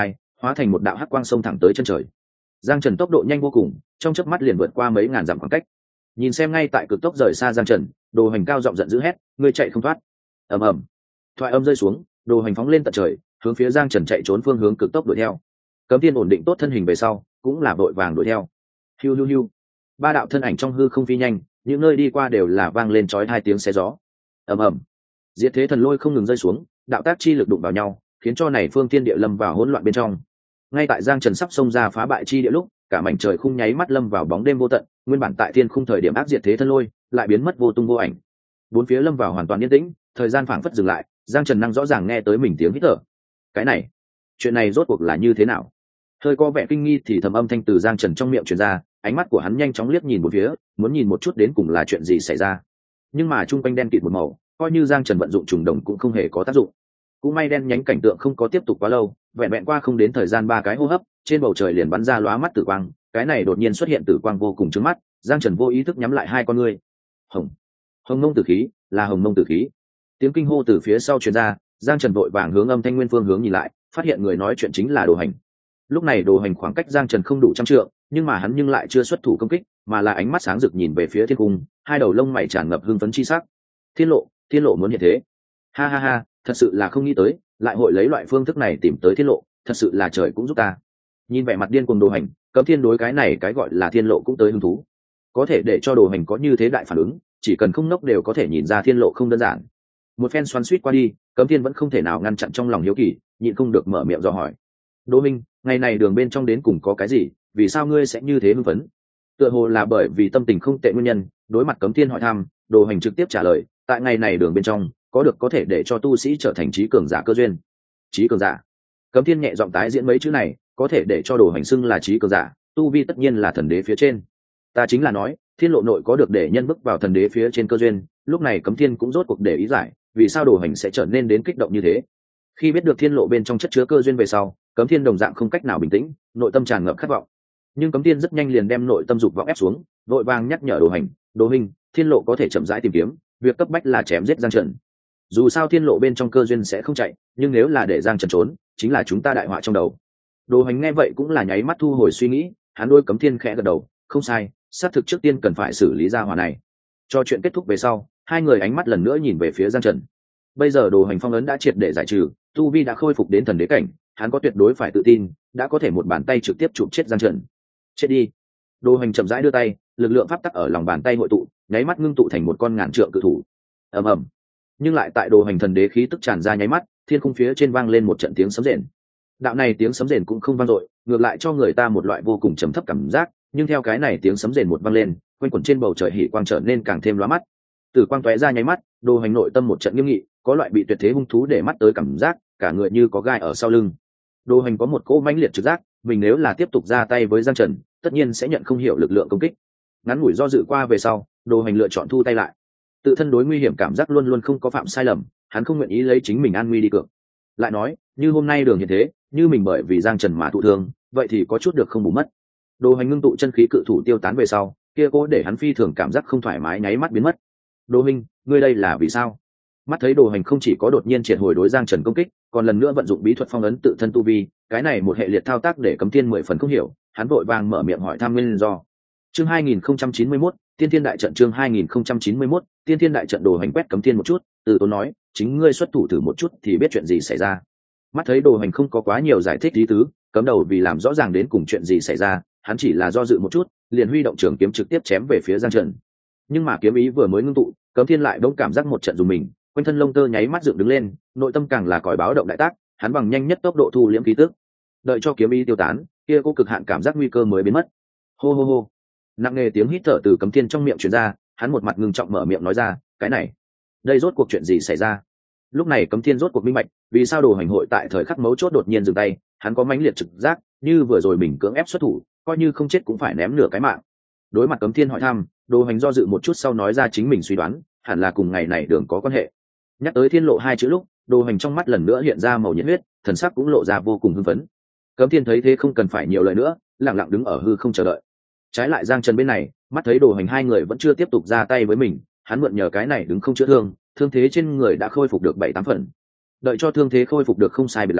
hóa thành một đạo hắc quang sông thẳng tới chân trời. Giang Trần tốc độ nhanh vô cùng, trong chớp mắt liền vượt qua mấy ngàn dặm khoảng cách. Nhìn xem ngay tại cực tốc rời xa Giang Trần, Đồ Hành cao giọng giận dữ hét, ngươi chạy không thoát. Ầm ầm. Thoại âm rơi xuống, Đồ Hành phóng lên tận trời, hướng phía Giang Trần chạy trốn phương hướng cực tốc đuổi theo. Cấm Thiên ổn định tốt thân hình về sau, cũng là vội vàng đuổi theo. Hiu hiu hiu. Ba đạo thân ảnh trong hư không phi nhanh, những nơi đi qua đều là vang lên chói hai tiếng xé gió. Ầm ầm. Diệt thế thần lôi không ngừng rơi xuống, đạo tác chi lực đụng vào nhau, khiến cho này phương thiên địa lâm vào hỗn loạn bên trong. Ngay tại Giang Trần sắp xông ra phá bại chi địa lúc, cả mảnh trời khung nháy mắt lâm vào bóng đêm vô tận, nguyên bản tại thiên khung thời điểm ác diệt thế thân lôi lại biến mất vô tung vô ảnh. Bốn phía lâm vào hoàn toàn yên tĩnh, thời gian phảng phất dừng lại, Giang Trần năng rõ ràng nghe tới mình tiếng hít thở. Cái này, chuyện này rốt cuộc là như thế nào? Hơi có vẻ kinh nghi thì thầm âm thanh từ Giang Trần trong miệng truyền ra, ánh mắt của hắn nhanh chóng liếc nhìn một phía, muốn nhìn một chút đến cùng là chuyện gì xảy ra. Nhưng mà trung quanh đen kịt một màu, coi như Giang Trần vận dụng trùng đồng cũng không hề có tác dụng. Cũng may đen nhánh cảnh tượng không có tiếp tục quá lâu, vẹn vẹn qua không đến thời gian ba cái hô hấp, trên bầu trời liền bắn ra lóa mắt tử quang, cái này đột nhiên xuất hiện tử quang vô cùng chói mắt, Giang Trần vô ý thức nhắm lại hai con ngươi. Hồng, hồng mông tử khí, là hồng mông tử khí. Tiếng kinh hô từ phía sau truyền ra, Giang Trần vội vàng hướng âm thanh nguyên phương hướng nhìn lại, phát hiện người nói chuyện chính là Đồ Hành. Lúc này Đồ Hành khoảng cách Giang Trần không đủ trăm trượng, nhưng mà hắn nhưng lại chưa xuất thủ công kích, mà là ánh mắt sáng rực nhìn về phía thiên cung, hai đầu lông mày tràn ngập hưng phấn chi sắc. Thiên lộ, thiên lộ muốn hiện thế. Ha ha ha, thật sự là không nghĩ tới, lại hội lấy loại phương thức này tìm tới thiên lộ, thật sự là trời cũng giúp ta. Nhìn vẻ mặt điên cuồng Đồ Hành, Cấm Thiên đối cái này cái gọi là thiên lộ cũng tới hứng thú. Có thể để cho Đồ Hành có như thế đại phản ứng, chỉ cần không nốc đều có thể nhìn ra thiên lộ không đơn giản. Một phen xoắn xuýt qua đi, Cấm Thiên vẫn không thể nào ngăn chặn trong lòng hiếu kỳ, nhịn không được mở miệng dò hỏi. Đỗ Minh, ngày này đường bên trong đến cùng có cái gì, vì sao ngươi sẽ như thế hưng phấn? Tựa hồ là bởi vì tâm tình không tệ nguyên nhân, đối mặt Cấm Thiên hỏi thăm, Đồ Hành trực tiếp trả lời, tại ngày này đường bên trong, có được có thể để cho tu sĩ trở thành trí cường giả cơ duyên. Trí cường giả? Cấm Thiên nhẹ giọng tái diễn mấy chữ này, có thể để cho Đồ Hành xưng là trí cường giả, tu vi tất nhiên là thần đế phía trên. Ta chính là nói, thiên lộ nội có được để nhân bước vào thần đế phía trên cơ duyên, lúc này Cấm Thiên cũng rốt cuộc để ý giải, vì sao Đồ Hành sẽ trở nên đến kích động như thế. Khi biết được thiên lộ bên trong chất chứa cơ duyên về sau, Cấm Thiên đồng dạng không cách nào bình tĩnh, nội tâm tràn ngập khát vọng. Nhưng Cấm Thiên rất nhanh liền đem nội tâm dục vọng ép xuống, vội vàng nhắc nhở Đồ Hành, Đồ Minh, thiên lộ có thể chậm rãi tìm kiếm, việc cấp bách là chém giết Giang Trần. Dù sao thiên lộ bên trong cơ duyên sẽ không chạy, nhưng nếu là để Giang Trần trốn, chính là chúng ta đại họa trong đầu. Đồ Hành nghe vậy cũng là nháy mắt thu hồi suy nghĩ, hắn đôi Cấm Thiên khẽ gật đầu, không sai, xác thực trước tiên cần phải xử lý ra hỏa này. Cho chuyện kết thúc về sau, hai người ánh mắt lần nữa nhìn về phía Giang Trần. Bây giờ Đồ Hành phong ấn đã triệt để giải trừ, tu vi đã khôi phục đến thần đế cảnh, hắn có tuyệt đối phải tự tin, đã có thể một bàn tay trực tiếp chụp chết Giang Trần. Chết đi. Đồ Hành chậm rãi đưa tay, lực lượng pháp tắc ở lòng bàn tay hội tụ, nháy mắt ngưng tụ thành một con ngàn trượng cự thủ. Ầm ầm. Nhưng lại tại Đồ Hành thần đế khí tức tràn ra nháy mắt, thiên khung phía trên vang lên một trận tiếng sấm rền. Đạo này tiếng sấm rền cũng không vang dội, ngược lại cho người ta một loại vô cùng trầm thấp cảm giác, nhưng theo cái này tiếng sấm rền một vang lên, quanh quẩn trên bầu trời hỉ quang trở nên càng thêm lóa mắt. Tử quang tóe ra nháy mắt, Đồ Hành nội tâm một trận nghiêm nghị, có loại bị tuyệt thế hung thú để mắt tới cảm giác, cả người như có gai ở sau lưng. Đồ Hành có một cỗ mãnh liệt trực giác, mình nếu là tiếp tục ra tay với Giang Trần, tất nhiên sẽ nhận không hiểu lực lượng công kích. Ngắn ngủi do dự qua về sau, Đồ Hành lựa chọn thu tay lại. Tự thân đối nguy hiểm cảm giác luôn luôn không có phạm sai lầm, hắn không nguyện ý lấy chính mình an nguy đi cược. Lại nói, như hôm nay đường hiện thế, như mình bởi vì Giang Trần mà thụ thương, vậy thì có chút được không bù mất. Đồ Hành ngưng tụ chân khí cự thủ tiêu tán về sau, kia cố để hắn phi thường cảm giác không thoải mái nháy mắt biến mất. Đồ Minh, ngươi đây là vì sao? Mắt thấy Đồ Hành không chỉ có đột nhiên triệt hồi đối Giang Trần công kích, còn lần nữa vận dụng bí thuật phong ấn tự thân tu vi, cái này một hệ liệt thao tác để Cấm Thiên mười phần không hiểu, hắn vội vàng mở miệng hỏi thăm nguyên do. Chương hai nghìn không trăm chín mươi mốt, Tiên Thiên đại trận chương hai nghìn không trăm chín mươi mốt, Tiên Thiên đại trận. Đồ Hành quét Cấm Thiên một chút, từ tốn nói, chính ngươi xuất thủ thử một chút thì biết chuyện gì xảy ra. Mắt thấy Đồ Hành không có quá nhiều giải thích lý tứ, Cấm Đầu vì làm rõ ràng đến cùng chuyện gì xảy ra, hắn chỉ là do dự một chút, liền huy động trường kiếm trực tiếp chém về phía Giang Trần. Nhưng mà kiếm ý vừa mới ngưng tụ, Cấm Thiên lại bỗng cảm giác một trận dùng mình, quanh thân lông tơ nháy mắt dựng đứng lên, nội tâm càng là còi báo động đại tác, hắn bằng nhanh nhất tốc độ thu liễm khí tức. Đợi cho kiếm ý tiêu tán, kia cô cực hạn cảm giác nguy cơ mới biến mất. Hô hô hô. Nặng nề tiếng hít thở từ Cấm Thiên trong miệng truyền ra, hắn một mặt ngưng trọng mở miệng nói ra, cái này, đây rốt cuộc chuyện gì xảy ra? Lúc này Cấm Thiên rốt cuộc minh bạch, vì sao Đồ Hành hội tại thời khắc mấu chốt đột nhiên dừng tay, hắn có mãnh liệt trực giác, như vừa rồi mình cưỡng ép xuất thủ, coi như không chết cũng phải ném nửa cái mạng. Đối mặt Cấm Thiên hỏi thăm, Đồ Hành do dự một chút sau nói ra chính mình suy đoán, hẳn là cùng ngày này đường có quan hệ. Nhắc tới thiên lộ hai chữ lúc, Đồ Hành trong mắt lần nữa hiện ra màu nhiệt huyết, thần sắc cũng lộ ra vô cùng hưng phấn. Cấm Thiên thấy thế không cần phải nhiều lời nữa, lặng lặng đứng ở hư không chờ đợi. Trái lại Giang Trần bên này, mắt thấy Đồ Hành hai người vẫn chưa tiếp tục ra tay với mình, hắn mượn nhờ cái này đứng không chữa thương, thương thế trên người đã khôi phục được bảy tám phần. Đợi cho thương thế khôi phục được không sai biệt lắm,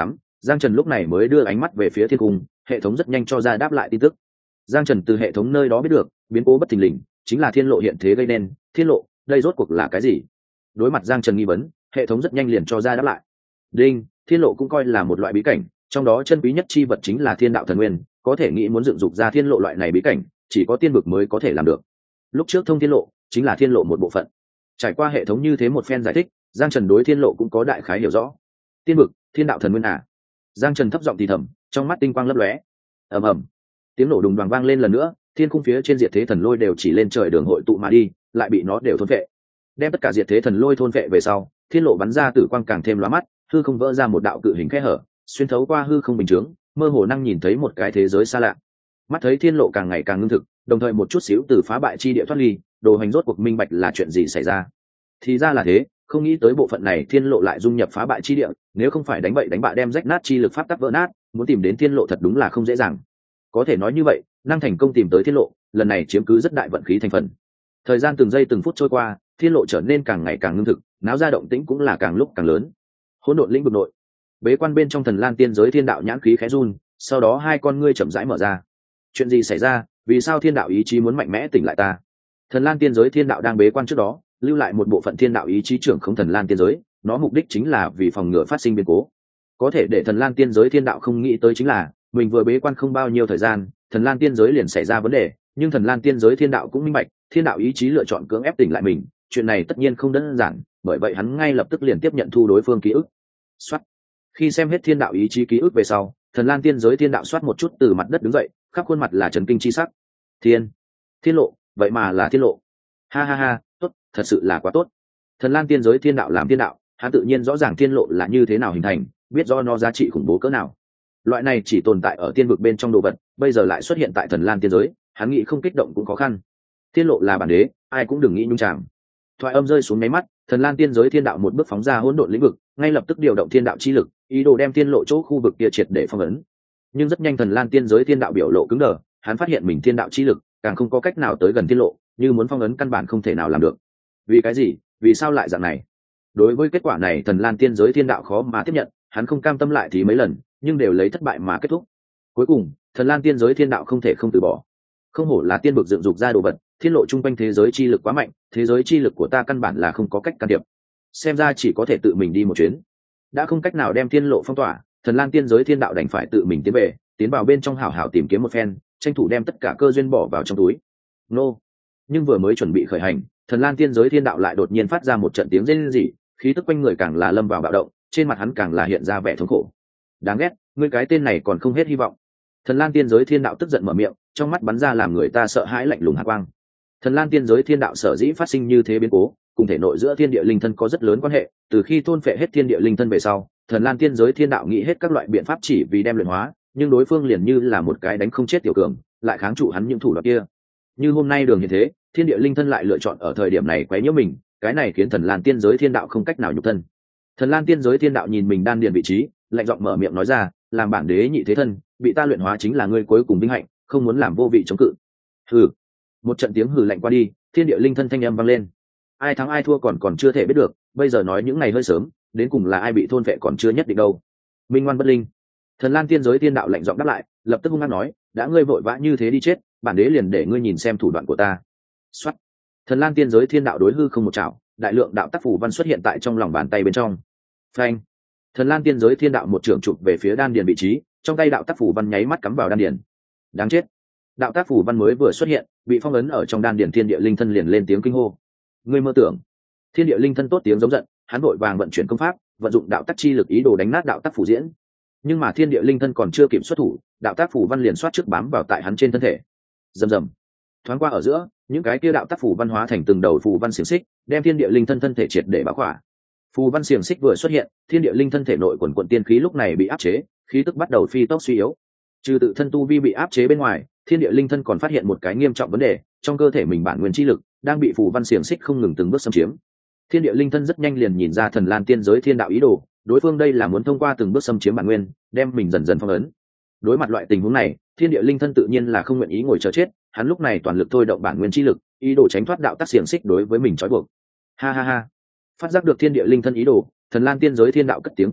Giang Trần lúc này mới đưa ánh mắt về phía thiên cung, hệ thống rất nhanh cho ra đáp lại tin tức. Giang Trần từ hệ thống nơi đó biết được, biến cố bất thình lình chính là thiên lộ hiện thế gây nên. Thiên lộ, đây rốt cuộc là cái gì? Đối mặt Giang Trần nghi vấn, hệ thống rất nhanh liền cho ra đáp lại. Đinh, thiên lộ cũng coi là một loại bí cảnh, trong đó chân quý nhất chi vật chính là thiên đạo thần nguyên, có thể nghĩ muốn dựng dục ra thiên lộ loại này bí cảnh, chỉ có tiên vực mới có thể làm được. Lúc trước thông thiên lộ chính là thiên lộ một bộ phận. Trải qua hệ thống như thế một phen giải thích, Giang Trần đối thiên lộ cũng có đại khái hiểu rõ. Tiên vực, thiên đạo thần nguyên à? Giang Trần thấp giọng thì thầm, trong mắt tinh quang lấp lóe. Ầm ầm, tiếng nổ đùng đoàng vang lên lần nữa, thiên khung phía trên diệt thế thần lôi đều chỉ lên trời đường hội tụ mà đi, lại bị nó đều thôn vệ. Đem tất cả diệt thế thần lôi thôn vệ về sau, thiên lộ bắn ra tử quang càng thêm lóa mắt, hư không vỡ ra một đạo cự hình khe hở, xuyên thấu qua hư không bình chướng, mơ hồ năng nhìn thấy một cái thế giới xa lạ. Mắt thấy thiên lộ càng ngày càng ngưng thực, đồng thời một chút xíu từ phá bại chi địa thoát ly, đồ hành rốt cuộc minh bạch là chuyện gì xảy ra. Thì ra là thế, không nghĩ tới bộ phận này thiên lộ lại dung nhập phá bại chi địa, nếu không phải đánh bậy đánh bạ đem rách nát chi lực pháp tắc vỡ nát, muốn tìm đến thiên lộ thật đúng là không dễ dàng. Có thể nói như vậy, năng thành công tìm tới thiên lộ, lần này chiếm cứ rất đại vận khí thành phần. Thời gian từng giây từng phút trôi qua, thiên lộ trở nên càng ngày càng ngưng thực, náo ra động tĩnh cũng là càng lúc càng lớn. Hỗn độn lĩnh vực nội, bế quan bên trong thần lan tiên giới thiên đạo nhãn khí khẽ run, sau đó hai con ngươi chậm rãi mở ra. Chuyện gì xảy ra? Vì sao thiên đạo ý chí muốn mạnh mẽ tỉnh lại ta? Thần lan tiên giới thiên đạo đang bế quan trước đó, lưu lại một bộ phận thiên đạo ý chí trưởng không thần lan tiên giới, nó mục đích chính là vì phòng ngừa phát sinh biến cố. Có thể để thần lan tiên giới thiên đạo không nghĩ tới chính là, mình vừa bế quan không bao nhiêu thời gian, thần lan tiên giới liền xảy ra vấn đề, nhưng thần lan tiên giới thiên đạo cũng minh bạch, thiên đạo ý chí lựa chọn cưỡng ép tỉnh lại mình, chuyện này tất nhiên không đơn giản, bởi vậy hắn ngay lập tức liền tiếp nhận thu đối phương ký ức. Soát. Khi xem hết thiên đạo ý chí ký ức về sau, thần lan tiên giới thiên đạo soát một chút từ mặt đất đứng dậy, khắp khuôn mặt là trấn kinh chi sắc. Thiên, thiên lộ, vậy mà là thiên lộ. Ha ha ha, tốt, thật sự là quá tốt. Thần lan tiên giới thiên đạo làm thiên đạo, hắn tự nhiên rõ ràng thiên lộ là như thế nào hình thành, biết do nó giá trị khủng bố cỡ nào. Loại này chỉ tồn tại ở tiên vực bên trong đồ vật, bây giờ lại xuất hiện tại thần lan tiên giới, hắn nghĩ không kích động cũng khó khăn. Thiên lộ là bản đế, ai cũng đừng nghĩ nhung chạm. Thoại âm rơi xuống nháy mắt, thần lan tiên giới thiên đạo một bước phóng ra hỗn độn lĩnh vực, ngay lập tức điều động thiên đạo chi lực, ý đồ đem thiên lộ chỗ khu vực kia triệt để phong ấn. Nhưng rất nhanh thần lan tiên giới thiên đạo biểu lộ cứng đờ, hắn phát hiện mình thiên đạo chi lực càng không có cách nào tới gần thiên lộ, như muốn phong ấn căn bản không thể nào làm được. Vì cái gì? Vì sao lại dạng này? Đối với kết quả này, thần lan tiên giới thiên đạo khó mà tiếp nhận, hắn không cam tâm lại thì mấy lần, nhưng đều lấy thất bại mà kết thúc. Cuối cùng, thần lan tiên giới thiên đạo không thể không từ bỏ. Không hổ là tiên vực dựng dục ra đồ vật, thiên lộ chung quanh thế giới chi lực quá mạnh, thế giới chi lực của ta căn bản là không có cách can thiệp. Xem ra chỉ có thể tự mình đi một chuyến. Đã không cách nào đem thiên lộ phong tỏa, thần lan tiên giới thiên đạo đành phải tự mình tiến về, tiến vào bên trong hảo hảo tìm kiếm một phen, tranh thủ đem tất cả cơ duyên bỏ vào trong túi. Nô. Nhưng vừa mới chuẩn bị khởi hành, thần lan tiên giới thiên đạo lại đột nhiên phát ra một trận tiếng rên rỉ, khí tức quanh người càng là lâm vào bạo động, trên mặt hắn càng là hiện ra vẻ thống khổ. Đáng ghét, ngươi cái tên này còn không hết hy vọng. Thần lan tiên giới thiên đạo tức giận mở miệng, trong mắt bắn ra làm người ta sợ hãi lạnh lùng hàn quang. Thần lan tiên giới thiên đạo sở dĩ phát sinh như thế biến cố, cùng thể nội giữa thiên địa linh thân có rất lớn quan hệ. Từ khi thôn phệ hết thiên địa linh thân về sau, thần lan tiên giới thiên đạo nghĩ hết các loại biện pháp chỉ vì đem luyện hóa, nhưng đối phương liền như là một cái đánh không chết tiểu cường, lại kháng trụ hắn những thủ đoạn kia. Như hôm nay đường như thế, thiên địa linh thân lại lựa chọn ở thời điểm này quấy nhiễu mình, cái này khiến thần lan tiên giới thiên đạo không cách nào nhục thân. Thần lan tiên giới thiên đạo nhìn mình đan điền vị trí, lạnh giọng mở miệng nói ra, làm bản đế nhị thế thân, bị ta luyện hóa chính là ngươi cuối cùng vinh hạnh, không muốn làm vô vị chống cự. Hừ. Một trận tiếng hừ lạnh qua đi, thiên địa linh thân thanh âm vang lên. Ai thắng ai thua còn còn chưa thể biết được, bây giờ nói những này hơi sớm, đến cùng là ai bị thôn vệ còn chưa nhất định đâu. Minh ngoan bất linh. Thần lan tiên giới thiên đạo lạnh giọng đáp lại, lập tức hung hăng nói, đã ngươi vội vã như thế đi chết, bản đế liền để ngươi nhìn xem thủ đoạn của ta. Soát. Thần lan tiên giới thiên đạo đối hư không một chảo, đại lượng đạo tác phủ văn xuất hiện tại trong lòng bàn tay bên trong. Phanh. Thần lan tiên giới thiên đạo một trường chụp về phía đan điền vị trí, trong tay đạo tác phủ văn nháy mắt cắm vào đan điền. Đáng chết. Đạo tác phủ văn mới vừa xuất hiện, bị phong ấn ở trong đan điền thiên địa linh thân liền lên tiếng kinh hô. Ngươi mơ tưởng. Thiên địa linh thân tốt tiếng giống giận, hắn vội vàng vận chuyển công pháp, vận dụng đạo tác chi lực ý đồ đánh nát đạo tác phủ diễn. Nhưng mà thiên địa linh thân còn chưa kịp xuất thủ, đạo tác phủ văn liền xoát trước bám vào tại hắn trên thân thể. Rầm rầm. Thoáng qua ở giữa, những cái kia đạo tác phủ văn hóa thành từng đầu phù văn xiềng xích, đem thiên địa linh thân thân thể triệt để bao khỏa. Phù văn xiềng xích vừa xuất hiện, thiên địa linh thân thể nội quần quần tiên khí lúc này bị áp chế, khí tức bắt đầu phi tốc suy yếu. Trừ tự thân tu vi bị áp chế bên ngoài, thiên địa linh thân còn phát hiện một cái nghiêm trọng vấn đề, trong cơ thể mình bản nguyên chi lực đang bị phù văn xiềng xích không ngừng từng bước xâm chiếm. Thiên địa linh thân rất nhanh liền nhìn ra thần lan tiên giới thiên đạo ý đồ, đối phương đây là muốn thông qua từng bước xâm chiếm bản nguyên, đem mình dần dần phong ấn. Đối mặt loại tình huống này, thiên địa linh thân tự nhiên là không nguyện ý ngồi chờ chết, hắn lúc này toàn lực thôi động bản nguyên chi lực, ý đồ tránh thoát đạo tác xiềng xích đối với mình trói buộc. Ha ha ha. Phát giác được thiên địa linh thân ý đồ, thần lan tiên giới thiên đạo cất tiếng cười to,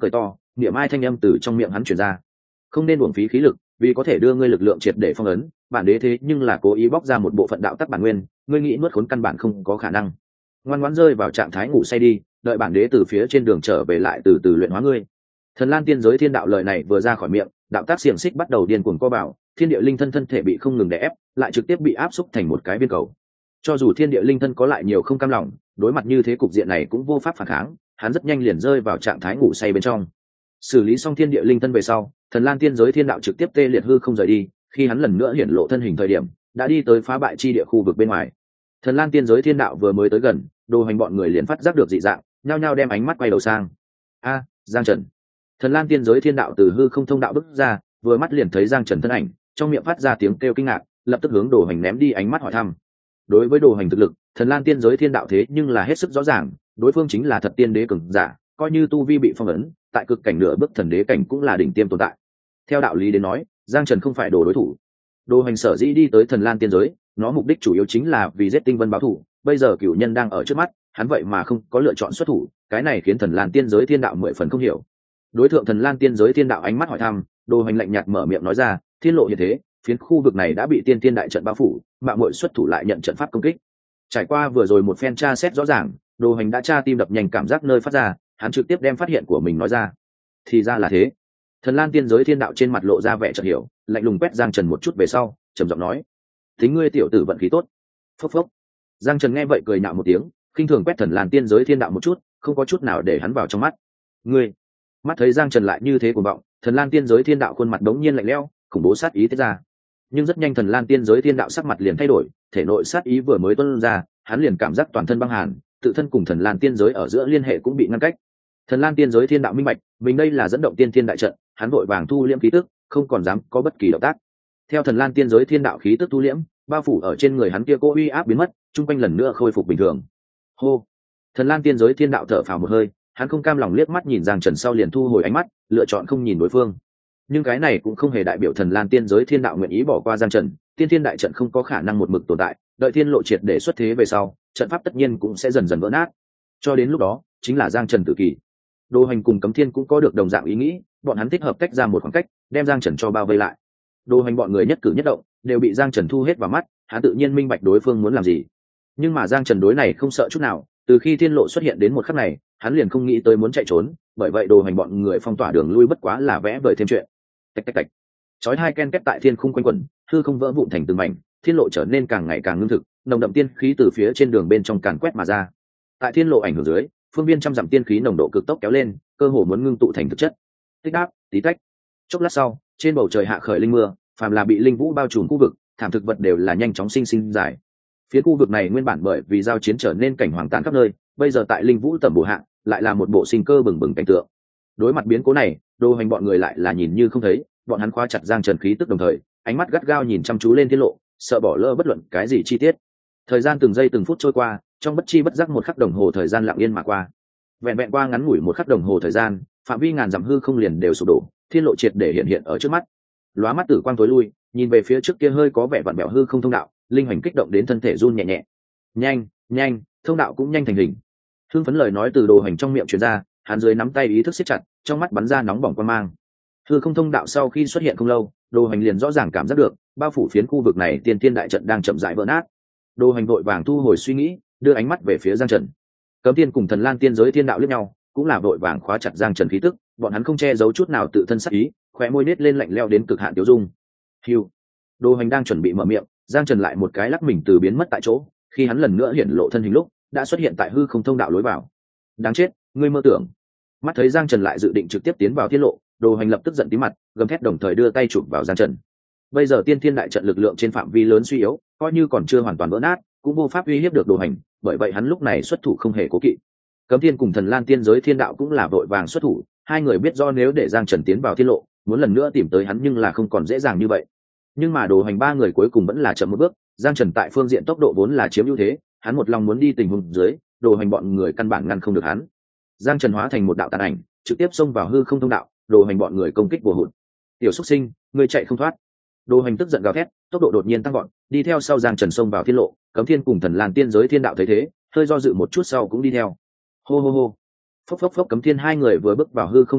niệm ai thanh âm từ trong miệng hắn truyền ra. Không nên uổng phí khí lực, vì có thể đưa ngươi lực lượng triệt để phong ấn, bản đế thế nhưng là cố ý bóc ra một bộ phận đạo tắc bản nguyên, ngươi nghĩ nuốt khốn căn bản không có khả năng. Ngoan ngoãn rơi vào trạng thái ngủ say đi, đợi bản đế từ phía trên đường trở về lại từ từ luyện hóa ngươi. Thần Lan tiên giới thiên đạo lời này vừa ra khỏi miệng, đạo tác xiềng xích bắt đầu điên cuồng co bảo, thiên địa linh thân thân thể bị không ngừng đè ép, lại trực tiếp bị áp xúc thành một cái viên cầu. Cho dù thiên địa linh thân có lại nhiều không cam lòng, đối mặt như thế cục diện này cũng vô pháp phản kháng, hắn rất nhanh liền rơi vào trạng thái ngủ say bên trong. Xử lý xong thiên địa linh thân về sau, Thần Lan tiên giới thiên đạo trực tiếp tê liệt hư không rời đi, khi hắn lần nữa hiển lộ thân hình thời điểm, đã đi tới phá bại chi địa khu vực bên ngoài. Thần Lan tiên giới thiên đạo vừa mới tới gần, Đồ Hành bọn người liền phát giác được dị dạng, nhao nhao đem ánh mắt quay đầu sang. A, Giang Trần. Thần Lan tiên giới thiên đạo từ hư không thông đạo bước ra, vừa mắt liền thấy Giang Trần thân ảnh, trong miệng phát ra tiếng kêu kinh ngạc, lập tức hướng Đồ Hành ném đi ánh mắt hỏi thăm. Đối với Đồ Hành thực lực, Thần Lan tiên giới thiên đạo thế nhưng là hết sức rõ ràng, đối phương chính là thật tiên đế cường giả, coi như tu vi bị phong ấn, tại cực cảnh nửa bước thần đế cảnh cũng là đỉnh tiêm tồn tại. Theo đạo lý đến nói, Giang Trần không phải đồ đối thủ. Đồ Hành sở dĩ đi tới Thần Lan tiên giới, nó mục đích chủ yếu chính là vì giết Tinh Vân báo thù, bây giờ cửu nhân đang ở trước mắt, hắn vậy mà không có lựa chọn xuất thủ, cái này khiến Thần Lan tiên giới thiên đạo mười phần không hiểu. Đối tượng Thần Lan tiên giới thiên đạo ánh mắt hỏi thăm, Đồ Hành lạnh nhạt mở miệng nói ra, thiên lộ hiện thế, phiến khu vực này đã bị tiên tiên đại trận bao phủ, mạo muội xuất thủ lại nhận trận pháp công kích. Trải qua vừa rồi một phen tra xét rõ ràng, Đồ Hành đã tra tim đập nhanh cảm giác nơi phát ra, hắn trực tiếp đem phát hiện của mình nói ra. Thì ra là thế. Thần Lan tiên giới thiên đạo trên mặt lộ ra vẻ chợt hiểu, lạnh lùng quét Giang Trần một chút về sau, trầm giọng nói: "Tính ngươi tiểu tử vận khí tốt." Phốc phốc. Giang Trần nghe vậy cười nhạo một tiếng, khinh thường quét Thần Lan tiên giới thiên đạo một chút, không có chút nào để hắn vào trong mắt. "Ngươi?" Mắt thấy Giang Trần lại như thế cuồng vọng, Thần Lan tiên giới thiên đạo khuôn mặt đống nhiên lạnh lẽo, khủng bố sát ý tiết ra. Nhưng rất nhanh Thần Lan tiên giới thiên đạo sắc mặt liền thay đổi, thể nội sát ý vừa mới tuôn ra, hắn liền cảm giác toàn thân băng hàn, tự thân cùng Thần Lan tiên giới ở giữa liên hệ cũng bị ngăn cách. Thần Lan tiên giới thiên đạo minh bạch, mình đây là dẫn động tiên thiên đại trận, hắn vội vàng thu liễm khí tức, không còn dám có bất kỳ động tác. Theo Thần Lan tiên giới thiên đạo khí tức thu liễm, bao phủ ở trên người hắn kia cô uy áp biến mất, trung quanh lần nữa khôi phục bình thường. Hô. Thần Lan tiên giới thiên đạo thở phào một hơi, hắn không cam lòng liếc mắt nhìn Giang Trần sau liền thu hồi ánh mắt, lựa chọn không nhìn đối phương. Nhưng cái này cũng không hề đại biểu Thần Lan tiên giới thiên đạo nguyện ý bỏ qua Giang Trần, tiên thiên đại trận không có khả năng một mực tồn tại, đợi thiên lộ triệt để xuất thế về sau, trận pháp tất nhiên cũng sẽ dần dần vỡ nát. Cho đến lúc đó, chính là Giang Trần tự kỷ. Đồ Hành cùng Cấm Thiên cũng có được đồng dạng ý nghĩ, bọn hắn thích hợp tách ra một khoảng cách, đem Giang Trần cho bao vây lại. Đồ Hành bọn người nhất cử nhất động đều bị Giang Trần thu hết vào mắt, hắn tự nhiên minh bạch đối phương muốn làm gì. Nhưng mà Giang Trần đối này không sợ chút nào, từ khi thiên lộ xuất hiện đến một khắc này, hắn liền không nghĩ tới muốn chạy trốn, bởi vậy Đồ Hành bọn người phong tỏa đường lui bất quá là vẽ vời thêm chuyện. Tạch tạch tạch. Chói hai ken két tại thiên khung quanh quẩn, hư không vỡ vụn thành từng mảnh, thiên lộ trở nên càng ngày càng ngưng thực, nồng đậm tiên khí từ phía trên đường bên trong càn quét mà ra. Tại thiên lộ ảnh hưởng dưới, phương viên trăm dặm tiên khí nồng độ cực tốc kéo lên, cơ hồ muốn ngưng tụ thành thực chất. Tích đáp, tí tách. Chốc lát sau, trên bầu trời hạ khởi linh mưa, phàm là bị linh vũ bao trùm khu vực, thảm thực vật đều là nhanh chóng sinh sinh dài. Phía khu vực này nguyên bản bởi vì giao chiến trở nên cảnh hoàng tàn khắp nơi, bây giờ tại linh vũ tầm bổ hạ, lại là một bộ sinh cơ bừng bừng cảnh tượng. Đối mặt biến cố này, Đồ Hành bọn người lại là nhìn như không thấy, bọn hắn khóa chặt Giang Trần khí tức đồng thời, ánh mắt gắt gao nhìn chăm chú lên thiên lộ, sợ bỏ lỡ bất luận cái gì chi tiết. Thời gian từng giây từng phút trôi qua, trong bất chi bất giác một khắc đồng hồ thời gian lặng yên mà qua. Vẹn vẹn qua ngắn ngủi một khắc đồng hồ thời gian, phạm vi ngàn dặm hư không liền đều sụp đổ, thiên lộ triệt để hiện hiện ở trước mắt. Lóa mắt tử quang tối lui, nhìn về phía trước kia hơi có vẻ vặn vẹo hư không thông đạo, linh hành kích động đến thân thể run nhẹ nhẹ. Nhanh, nhanh, thông đạo cũng nhanh thành hình. Hưng phấn lời nói từ Đồ Hành trong miệng truyền ra, hắn dưới nắm tay ý thức siết chặt, trong mắt bắn ra nóng bỏng quan mang. Hư không thông đạo sau khi xuất hiện không lâu, Đồ Hành liền rõ ràng cảm giác được, bao phủ phiến khu vực này tiên tiên đại trận đang chậm rãi vỡ nát. Đồ Hành vội vàng thu hồi suy nghĩ, đưa ánh mắt về phía Giang Trần. Cấm Thiên cùng Thần Lan tiên giới thiên đạo liếc nhau, cũng là vội vàng khóa chặt Giang Trần khí tức, bọn hắn không che giấu chút nào tự thân sắc ý, khóe môi nết lên lạnh lẽo đến cực hạn tiêu dung. Hưu. Đồ Hành đang chuẩn bị mở miệng, Giang Trần lại một cái lắc mình từ biến mất tại chỗ, khi hắn lần nữa hiện lộ thân hình lúc, đã xuất hiện tại hư không thông đạo lối vào. Đáng chết, ngươi mơ tưởng. Mắt thấy Giang Trần lại dự định trực tiếp tiến vào thiên lộ, Đồ Hành lập tức giận tím mặt, gầm thét đồng thời đưa tay chụp vào Giang Trần. Bây giờ tiên thiên đại trận lực lượng trên phạm vi lớn suy yếu, coi như còn chưa hoàn toàn vỡ nát, cũng vô pháp uy hiếp được Đồ Hành, bởi vậy hắn lúc này xuất thủ không hề cố kỵ. Cấm Thiên cùng Thần Lan tiên giới thiên đạo cũng là vội vàng xuất thủ, hai người biết do nếu để Giang Trần tiến vào thiên lộ, muốn lần nữa tìm tới hắn nhưng là không còn dễ dàng như vậy. Nhưng mà Đồ Hành ba người cuối cùng vẫn là chậm một bước, Giang Trần tại phương diện tốc độ vốn là chiếm ưu thế, hắn một lòng muốn đi tình huống dưới, Đồ Hành bọn người căn bản ngăn không được hắn. Giang Trần hóa thành một đạo tàn ảnh, trực tiếp xông vào hư không thông đạo, Đồ Hành bọn người công kích vô hụt. Tiểu xuất sinh, ngươi chạy không thoát. Đồ Hành tức giận gào thét, tốc độ đột nhiên tăng gọn, đi theo sau Giang Trần xông vào thiên lộ. Cấm Thiên cùng Thần Lan tiên giới thiên đạo thấy thế, hơi do dự một chút sau cũng đi theo. Hô hô hô. Phốc phốc phốc. Cấm Thiên hai người vừa bước vào hư không thông đạo,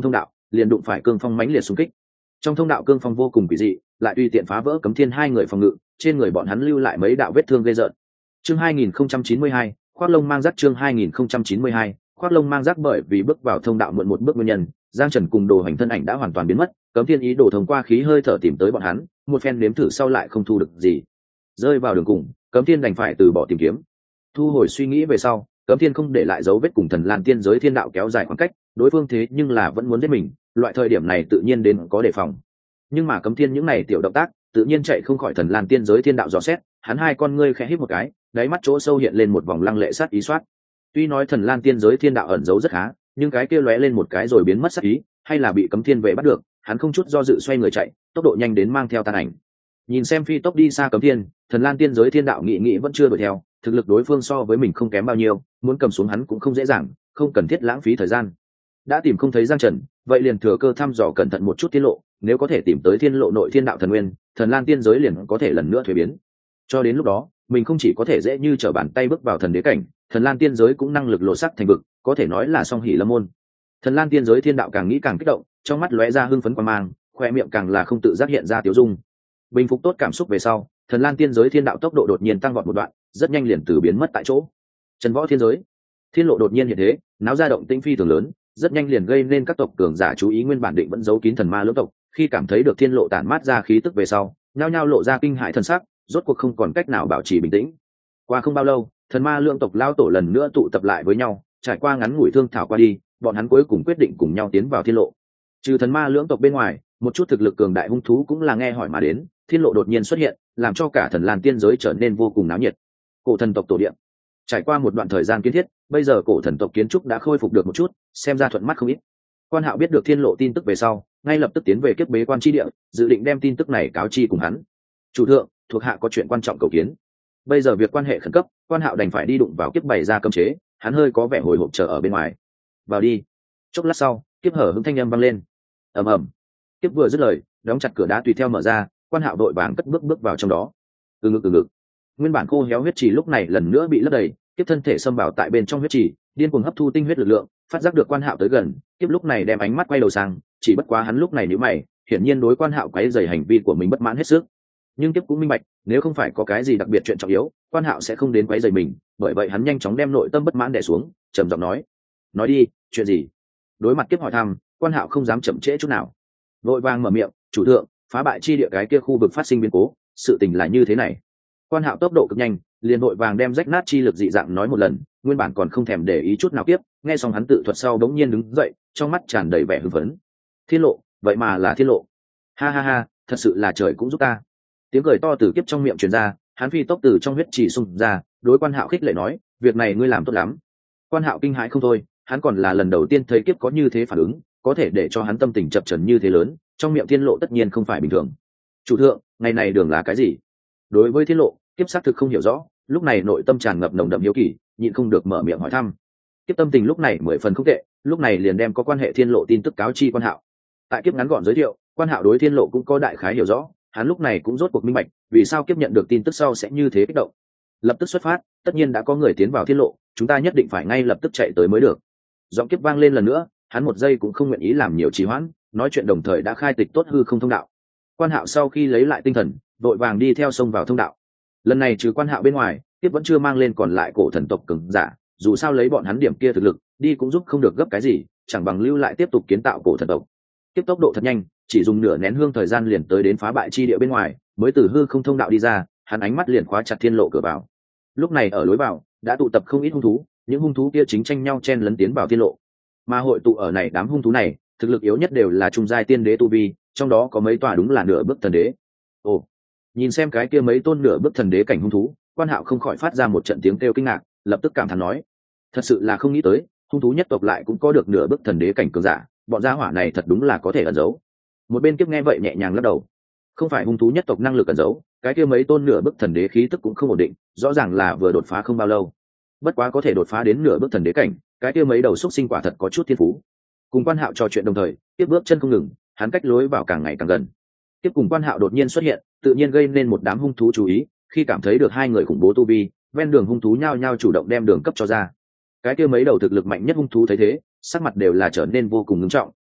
liền đụng phải cương phong mãnh liệt xung kích. Trong thông đạo cương phong vô cùng kỳ dị, lại tùy tiện phá vỡ Cấm Thiên hai người phòng ngự, trên người bọn hắn lưu lại mấy đạo vết thương gây rợn. Chương hai nghìn không trăm chín mươi hai, khoác lông mang rác. Chương hai nghìn không trăm chín mươi hai, khoác lông mang rác. Bởi vì bước vào thông đạo muộn một bước nguyên nhân, Giang Trần cùng Đồ Hành thân ảnh đã hoàn toàn biến mất. Cấm Thiên ý đồ thông qua khí hơi thở tìm tới bọn hắn, một phen nếm thử sau lại không thu được gì, rơi vào đường cùng, Cấm Thiên đành phải từ bỏ tìm kiếm. Thu hồi suy nghĩ về sau, Cấm Thiên không để lại dấu vết cùng Thần Lan tiên giới thiên đạo kéo dài khoảng cách, đối phương thế nhưng là vẫn muốn giết mình, loại thời điểm này tự nhiên đến có đề phòng. Nhưng mà Cấm Thiên những này tiểu động tác, tự nhiên chạy không khỏi Thần Lan tiên giới thiên đạo dò xét, hắn hai con ngươi khẽ híp một cái, đáy mắt chỗ sâu hiện lên một vòng lăng lệ sát ý soát. Tuy nói Thần Lan tiên giới thiên đạo ẩn giấu rất khá, nhưng cái kia lóe lên một cái rồi biến mất sát ý, hay là bị Cấm Thiên về bắt được, hắn không chút do dự xoay người chạy, tốc độ nhanh đến mang theo tàn ảnh. Nhìn xem phi tốc đi xa Cấm Thiên, Thần Lan tiên giới thiên đạo nghĩ nghĩ vẫn chưa đuổi theo, thực lực đối phương so với mình không kém bao nhiêu, muốn cầm xuống hắn cũng không dễ dàng, không cần thiết lãng phí thời gian. Đã tìm không thấy Giang Trần, vậy liền thừa cơ thăm dò cẩn thận một chút thiên lộ, nếu có thể tìm tới thiên lộ nội thiên đạo thần nguyên, Thần Lan tiên giới liền có thể lần nữa thuế biến. Cho đến lúc đó, mình không chỉ có thể dễ như trở bàn tay bước vào thần đế cảnh, Thần Lan tiên giới cũng năng lực lộ sắc thành vực, có thể nói là song hỷ lâm môn. Thần Lan tiên giới thiên đạo càng nghĩ càng kích động, trong mắt lóe ra hưng phấn quan mang, khoe miệng càng là không tự giác hiện ra tiêu dung. Bình phục tốt cảm xúc về sau, Thần Lan tiên giới thiên đạo tốc độ đột nhiên tăng vọt một đoạn, rất nhanh liền từ biến mất tại chỗ. Trần Võ thiên giới, thiên lộ đột nhiên hiện thế, náo ra động tĩnh phi thường lớn, rất nhanh liền gây nên các tộc cường giả chú ý. Nguyên bản định vẫn giấu kín thần ma lưỡng tộc, khi cảm thấy được thiên lộ tản mát ra khí tức về sau, nhao nhao lộ ra kinh hãi thần sắc, rốt cuộc không còn cách nào bảo trì bình tĩnh. Qua không bao lâu, thần ma lưỡng tộc lao tổ lần nữa tụ tập lại với nhau, trải qua ngắn ngủi thương thảo qua đi, bọn hắn cuối cùng quyết định cùng nhau tiến vào thiên lộ. Trừ thần ma lưỡng tộc bên ngoài, một chút thực lực cường đại hung thú cũng là nghe hỏi mà đến. Thiên lộ đột nhiên xuất hiện, làm cho cả Thần Lan tiên giới trở nên vô cùng náo nhiệt. Cổ thần tộc tổ địa, trải qua một đoạn thời gian kiến thiết, bây giờ cổ thần tộc kiến trúc đã khôi phục được một chút, xem ra thuận mắt không ít. Quan Hạo biết được thiên lộ tin tức về sau, ngay lập tức tiến về kiếp bế quan chi địa, dự định đem tin tức này cáo chi cùng hắn. Chủ thượng, thuộc hạ có chuyện quan trọng cầu kiến. Bây giờ việc quan hệ khẩn cấp, Quan Hạo đành phải đi đụng vào kiếp bày ra cấm chế, hắn hơi có vẻ hồi hộp chờ ở bên ngoài. Vào đi. Chốc lát sau, kiếp hở hứng thanh âm vang lên. Ầm ầm. Kiếp vừa dứt lời, đóng chặt cửa đá tùy theo mở ra, Quan Hạo đội vàng cất bước bước vào trong đó. Từ ngực từ ngực, nguyên bản khô héo huyết trì lúc này lần nữa bị lấp đầy, kiếp thân thể xâm vào tại bên trong huyết trì, điên cuồng hấp thu tinh huyết lực lượng, phát giác được Quan Hạo tới gần, kiếp lúc này đem ánh mắt quay đầu sang, chỉ bất quá hắn lúc này nhíu mày, hiển nhiên đối Quan Hạo quấy rầy hành vi của mình bất mãn hết sức. Nhưng kiếp cũng minh bạch, nếu không phải có cái gì đặc biệt chuyện trọng yếu, Quan Hạo sẽ không đến quấy rầy mình, bởi vậy hắn nhanh chóng đem nội tâm bất mãn đè xuống, trầm giọng nói: "Nói đi, chuyện gì?" Đối mặt kiếp hỏi thăm, Quan Hạo không dám chậm trễ chút nào, vội vàng mở miệng: "Chủ thượng, phá bại chi địa cái kia khu vực phát sinh biến cố, sự tình là như thế này." Quan Hạo tốc độ cực nhanh, liền vội vàng đem rách nát chi lực dị dạng nói một lần, nguyên bản còn không thèm để ý chút nào tiếp, nghe xong hắn tự thuật sau đống nhiên đứng dậy, trong mắt tràn đầy vẻ hưng phấn. "Thiên lộ, vậy mà là thiên lộ. Ha ha ha, thật sự là trời cũng giúp ta." Tiếng cười to từ kiếp trong miệng truyền ra, hắn phi tốc từ trong huyết trì xung ra, đối Quan Hạo khích lệ nói: "Việc này ngươi làm tốt lắm." Quan Hạo kinh hãi không thôi, hắn còn là lần đầu tiên thấy kiếp có như thế phản ứng, có thể để cho hắn tâm tình chập chờn như thế lớn, trong miệng thiên lộ tất nhiên không phải bình thường. "Chủ thượng, ngày này đường là cái gì?" Đối với thiên lộ, kiếp xác thực không hiểu rõ, lúc này nội tâm tràn ngập nồng đậm hiếu kỳ, nhịn không được mở miệng hỏi thăm. Kiếp tâm tình lúc này mười phần không tệ, lúc này liền đem có quan hệ thiên lộ tin tức cáo chi Quan Hạo. Tại kiếp ngắn gọn giới thiệu, Quan Hạo đối thiên lộ cũng có đại khái hiểu rõ, hắn lúc này cũng rốt cuộc minh bạch, vì sao kiếp nhận được tin tức sau sẽ như thế kích động. Lập tức xuất phát, tất nhiên đã có người tiến vào thiên lộ, chúng ta nhất định phải ngay lập tức chạy tới mới được. Giọng kiếp vang lên lần nữa, hắn một giây cũng không nguyện ý làm nhiều trì hoãn, nói chuyện đồng thời đã khai tịch tốt hư không thông đạo. Quan Hạo sau khi lấy lại tinh thần, đội vàng đi theo sông vào thông đạo. Lần này trừ Quan Hạo bên ngoài, tiếp vẫn chưa mang lên còn lại cổ thần tộc cường giả, dù sao lấy bọn hắn điểm kia thực lực, đi cũng giúp không được gấp cái gì, chẳng bằng lưu lại tiếp tục kiến tạo cổ thần tộc. Tiếp tốc độ thật nhanh, chỉ dùng nửa nén hương thời gian liền tới đến phá bại chi địa bên ngoài, mới từ hư không thông đạo đi ra, hắn ánh mắt liền khóa chặt thiên lộ cửa vào. Lúc này ở lối vào đã tụ tập không ít hung thú, những hung thú kia chính tranh nhau chen lấn tiến vào thiên lộ. Mà hội tụ ở này đám hung thú này, thực lực yếu nhất đều là trung giai tiên đế tu vi, trong đó có mấy tòa đúng là nửa bước thần đế. Ồ, nhìn xem cái kia mấy tôn nửa bước thần đế cảnh hung thú, Quan Hạo không khỏi phát ra một trận tiếng kêu kinh ngạc, lập tức cảm thán nói: thật sự là không nghĩ tới, hung thú nhất tộc lại cũng có được nửa bước thần đế cảnh cường giả, bọn gia hỏa này thật đúng là có thể ẩn giấu. Một bên Kiếp nghe vậy nhẹ nhàng lắc đầu, không phải hung thú nhất tộc năng lực ẩn giấu, cái kia mấy tôn nửa bước thần đế khí tức cũng không ổn định, rõ ràng là vừa đột phá không bao lâu. Bất quá có thể đột phá đến nửa bước thần đế cảnh, cái kia mấy đầu xúc sinh quả thật có chút thiên phú. Cùng Quan Hạo trò chuyện đồng thời, Kiếp bước chân không ngừng, hắn cách lối vào càng ngày càng gần. Kiếp cùng Quan Hạo đột nhiên xuất hiện, tự nhiên gây nên một đám hung thú chú ý, khi cảm thấy được hai người khủng bố tu vi, ven đường hung thú nhao nhao chủ động đem đường cấp cho ra. Cái kia mấy đầu thực lực mạnh nhất hung thú thấy thế, sắc mặt đều là trở nên vô cùng nghiêm trọng,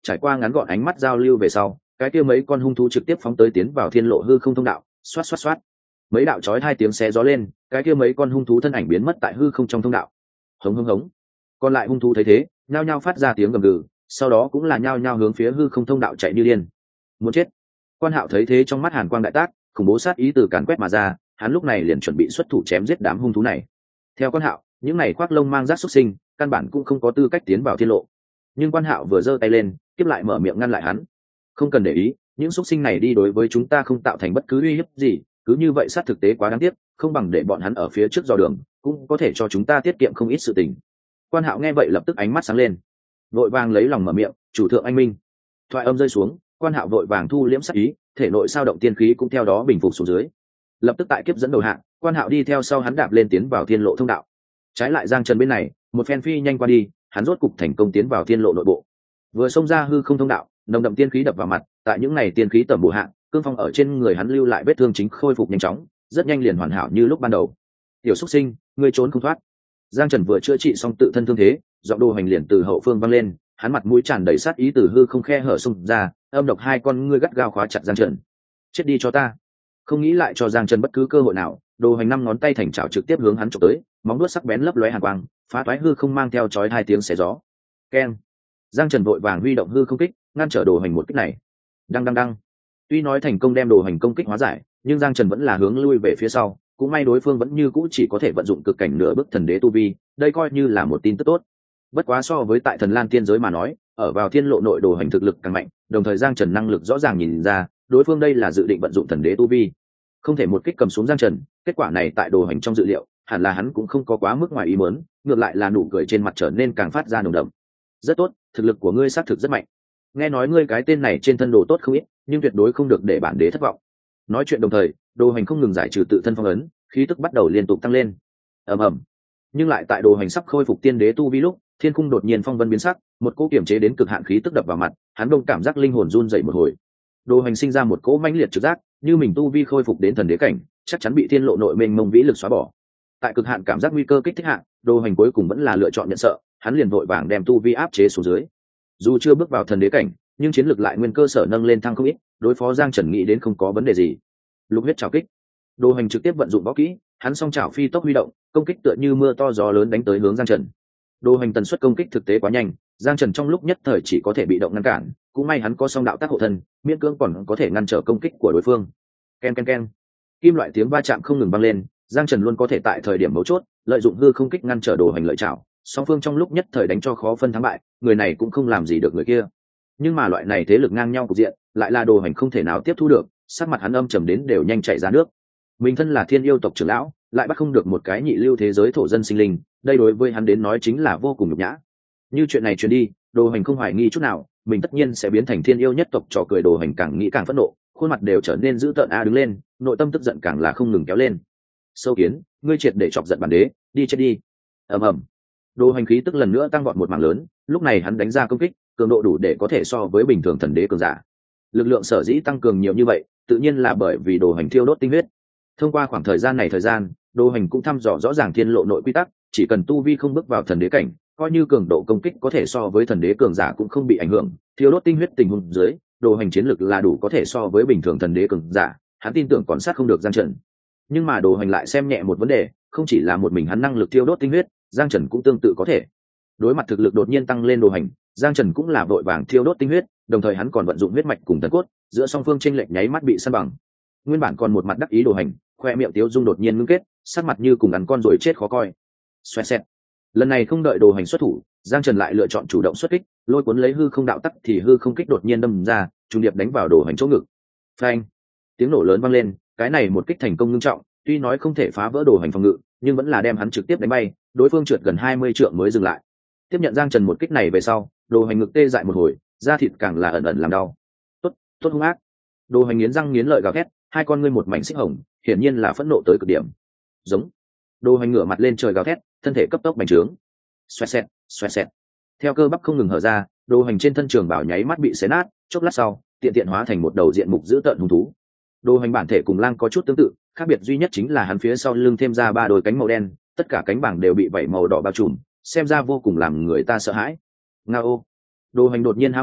trải qua ngắn gọn ánh mắt giao lưu về sau, cái kia mấy con hung thú trực tiếp phóng tới tiến vào thiên lộ hư không thông đạo, xoát xoát xoát, mấy đạo chói hai tiếng xé gió lên, cái kia mấy con hung thú thân ảnh biến mất tại hư không trong thông đạo. Hống hống hống, còn lại hung thú thấy thế nhao nhao phát ra tiếng gầm gừ, sau đó cũng là nhao nhao hướng phía hư không thông đạo chạy như điên. Muốn chết. Quan Hạo thấy thế trong mắt hàn quang đại tác, khủng bố sát ý từ càn quét mà ra, hắn lúc này liền chuẩn bị xuất thủ chém giết đám hung thú này. Theo Quan Hạo, những này khoác lông mang rác xuất sinh căn bản cũng không có tư cách tiến vào thiên lộ. Nhưng Quan Hạo vừa giơ tay lên, tiếp lại mở miệng ngăn lại hắn. Không cần để ý, những xuất sinh này đi đối với chúng ta không tạo thành bất cứ uy hiếp gì, cứ như vậy sát thực tế quá đáng tiếc, không bằng để bọn hắn ở phía trước dò đường, cũng có thể cho chúng ta tiết kiệm không ít sự tình. Quan Hạo nghe vậy lập tức ánh mắt sáng lên, vội vàng lấy lòng mở miệng, chủ thượng anh minh. Thoại âm rơi xuống, Quan Hạo vội vàng thu liễm sát ý, thể nội sao động tiên khí cũng theo đó bình phục xuống dưới. Lập tức tại kiếp dẫn đầu hạng, Quan Hạo đi theo sau hắn đạp lên tiến vào thiên lộ thông đạo. Trái lại Giang Trần bên này, một phen phi nhanh qua đi, hắn rốt cục thành công tiến vào thiên lộ nội bộ. Vừa xông ra hư không thông đạo, nồng đậm tiên khí đập vào mặt, tại những này tiên khí tầm bổ hạng, cương phong ở trên người hắn lưu lại vết thương chính khôi phục nhanh chóng, rất nhanh liền hoàn hảo như lúc ban đầu. Tiểu Súc Sinh, ngươi trốn không thoát. Giang Trần vừa chữa trị xong tự thân thương thế, giọng đồ hành liền từ hậu phương vang lên, hắn mặt mũi tràn đầy sát ý từ hư không khe hở xung ra, âm độc hai con ngươi gắt gao khóa chặt Giang Trần. Chết đi cho ta. Không nghĩ lại cho Giang Trần bất cứ cơ hội nào, đồ hành năm ngón tay thành chảo trực tiếp hướng hắn chụp tới, móng vuốt sắc bén lấp lóe hàn quang, phá toái hư không mang theo chói hai tiếng xé gió. Keng. Giang Trần vội vàng huy động hư không kích, ngăn trở đồ hành một kích này. Đăng đăng đăng. Tuy nói thành công đem đồ hành công kích hóa giải, nhưng Giang Trần vẫn là hướng lui về phía sau, cũng may đối phương vẫn như cũ chỉ có thể vận dụng cực cảnh nửa bước thần đế tu vi, đây coi như là một tin tức tốt. Bất quá so với tại thần lan tiên giới mà nói, ở vào thiên lộ nội đồ hành thực lực càng mạnh, đồng thời Giang Trần năng lực rõ ràng nhìn ra, đối phương đây là dự định vận dụng thần đế tu vi, không thể một kích cầm xuống Giang Trần. Kết quả này tại đồ hành trong dự liệu, hẳn là hắn cũng không có quá mức ngoài ý muốn, ngược lại là nụ cười trên mặt trở nên càng phát ra nồng đậm. Rất tốt, thực lực của ngươi xác thực rất mạnh. Nghe nói ngươi cái tên này trên thân đồ tốt không ít, nhưng tuyệt đối không được để bản đế thất vọng. Nói chuyện đồng thời, đồ hành không ngừng giải trừ tự thân phong ấn, khí tức bắt đầu liên tục tăng lên. Ầm ầm. Nhưng lại tại đồ hành sắp khôi phục tiên đế tu vi lúc, thiên cung đột nhiên phong vân biến sắc, một cỗ kiểm chế đến cực hạn khí tức đập vào mặt, hắn đông cảm giác linh hồn run dậy một hồi. Đồ hành sinh ra một cỗ mãnh liệt trực giác, như mình tu vi khôi phục đến thần đế cảnh, chắc chắn bị thiên lộ nội mênh mông vĩ lực xóa bỏ. Tại cực hạn cảm giác nguy cơ kích thích hạn, đồ hành cuối cùng vẫn là lựa chọn nhận sợ, hắn liền vội vàng đem tu vi áp chế xuống dưới. Dù chưa bước vào thần đế cảnh, nhưng chiến lược lại nguyên cơ sở nâng lên thăng không ít, đối phó Giang Trần nghĩ đến không có vấn đề gì. Lục huyết trảo kích, đồ hành trực tiếp vận dụng võ kỹ, hắn song chảo phi tốc huy động, công kích tựa như mưa to gió lớn đánh tới hướng Giang Trần. Đồ hành tần suất công kích thực tế quá nhanh, Giang Trần trong lúc nhất thời chỉ có thể bị động ngăn cản, cũng may hắn có song đạo tác hộ thân, miễn cưỡng còn có thể ngăn trở công kích của đối phương. Ken ken ken, kim loại tiếng va chạm không ngừng vang lên, Giang Trần luôn có thể tại thời điểm mấu chốt lợi dụng hư không kích ngăn trở đồ hành lợi chảo, song phương trong lúc nhất thời đánh cho khó phân thắng bại, người này cũng không làm gì được người kia. Nhưng mà loại này thế lực ngang nhau cục diện, lại là đồ hành không thể nào tiếp thu được, sắc mặt hắn âm trầm đến đều nhanh chảy ra nước. Mình thân là thiên yêu tộc trưởng lão, lại bắt không được một cái nhị lưu thế giới thổ dân sinh linh, đây đối với hắn đến nói chính là vô cùng nhục nhã. Như chuyện này truyền đi, đồ hành không hoài nghi chút nào, mình tất nhiên sẽ biến thành thiên yêu nhất tộc trò cười. Đồ hành càng nghĩ càng phẫn nộ, khuôn mặt đều trở nên dữ tợn a đứng lên, nội tâm tức giận càng là không ngừng kéo lên. Sâu kiến, ngươi triệt để chọc giận bản đế, đi chết đi. Ầm ầm. Đồ hành khí tức lần nữa tăng vọt một mảng lớn, lúc này hắn đánh ra công kích, cường độ đủ để có thể so với bình thường thần đế cường giả. Lực lượng sở dĩ tăng cường nhiều như vậy, tự nhiên là bởi vì đồ hành thiêu đốt tinh huyết. Thông qua khoảng thời gian này thời gian, đồ hành cũng thăm dò rõ ràng thiên lộ nội quy tắc, chỉ cần tu vi không bước vào thần đế cảnh, coi như cường độ công kích có thể so với thần đế cường giả cũng không bị ảnh hưởng. Thiêu đốt tinh huyết tình huống dưới, đồ hành chiến lực là đủ có thể so với bình thường thần đế cường giả, hắn tin tưởng còn sát không được Giang Trần. Nhưng mà đồ hành lại xem nhẹ một vấn đề, không chỉ là một mình hắn năng lực thiêu đốt tinh huyết, Giang Trần cũng tương tự có thể. Đối mặt thực lực đột nhiên tăng lên đồ hành, Giang Trần cũng là vội vàng thiêu đốt tinh huyết, đồng thời hắn còn vận dụng huyết mạch cùng thần cốt, giữa song phương chênh lệch nháy mắt bị san bằng. Nguyên bản còn một mặt đắc ý đồ hành, khoe miệng tiếu dung đột nhiên ngưng kết, sắc mặt như cùng ăn con rồi chết khó coi. Xoẹt xẹt. Lần này không đợi đồ hành xuất thủ, Giang Trần lại lựa chọn chủ động xuất kích, lôi cuốn lấy hư không đạo tắc thì hư không kích đột nhiên đâm ra, trùng điệp đánh vào đồ hành chỗ ngực. Phanh! Tiếng nổ lớn vang lên, cái này một kích thành công nghiêm trọng, tuy nói không thể phá vỡ đồ hành phòng ngự, nhưng vẫn là đem hắn trực tiếp đánh bay, đối phương trượt gần hai mươi trượng mới dừng lại. Tiếp nhận Giang Trần một kích này về sau, đồ hành ngực tê dại một hồi, da thịt càng là ẩn ẩn làm đau. Tốt, tốt hung ác. Đồ hành nghiến răng nghiến lợi gào thét, hai con ngươi một mảnh xích hồng, hiển nhiên là phẫn nộ tới cực điểm. Giống. Đồ hành ngửa mặt lên trời gào thét, thân thể cấp tốc bành trướng. Xoẹt xẹt, xoẹt xẹt. Theo cơ bắp không ngừng hở ra, đồ hành trên thân trường bảo nháy mắt bị xé nát, chốc lát sau, tiện tiện hóa thành một đầu diện mục dữ tợn hung thú. Đồ hành bản thể cùng lang có chút tương tự, khác biệt duy nhất chính là hắn phía sau lưng thêm ra ba đôi cánh màu đen, tất cả cánh bảng đều bị vảy màu đỏ bao trùm, xem ra vô cùng làm người ta sợ hãi. Ngao. Đồ hành đột nhiên há miệng,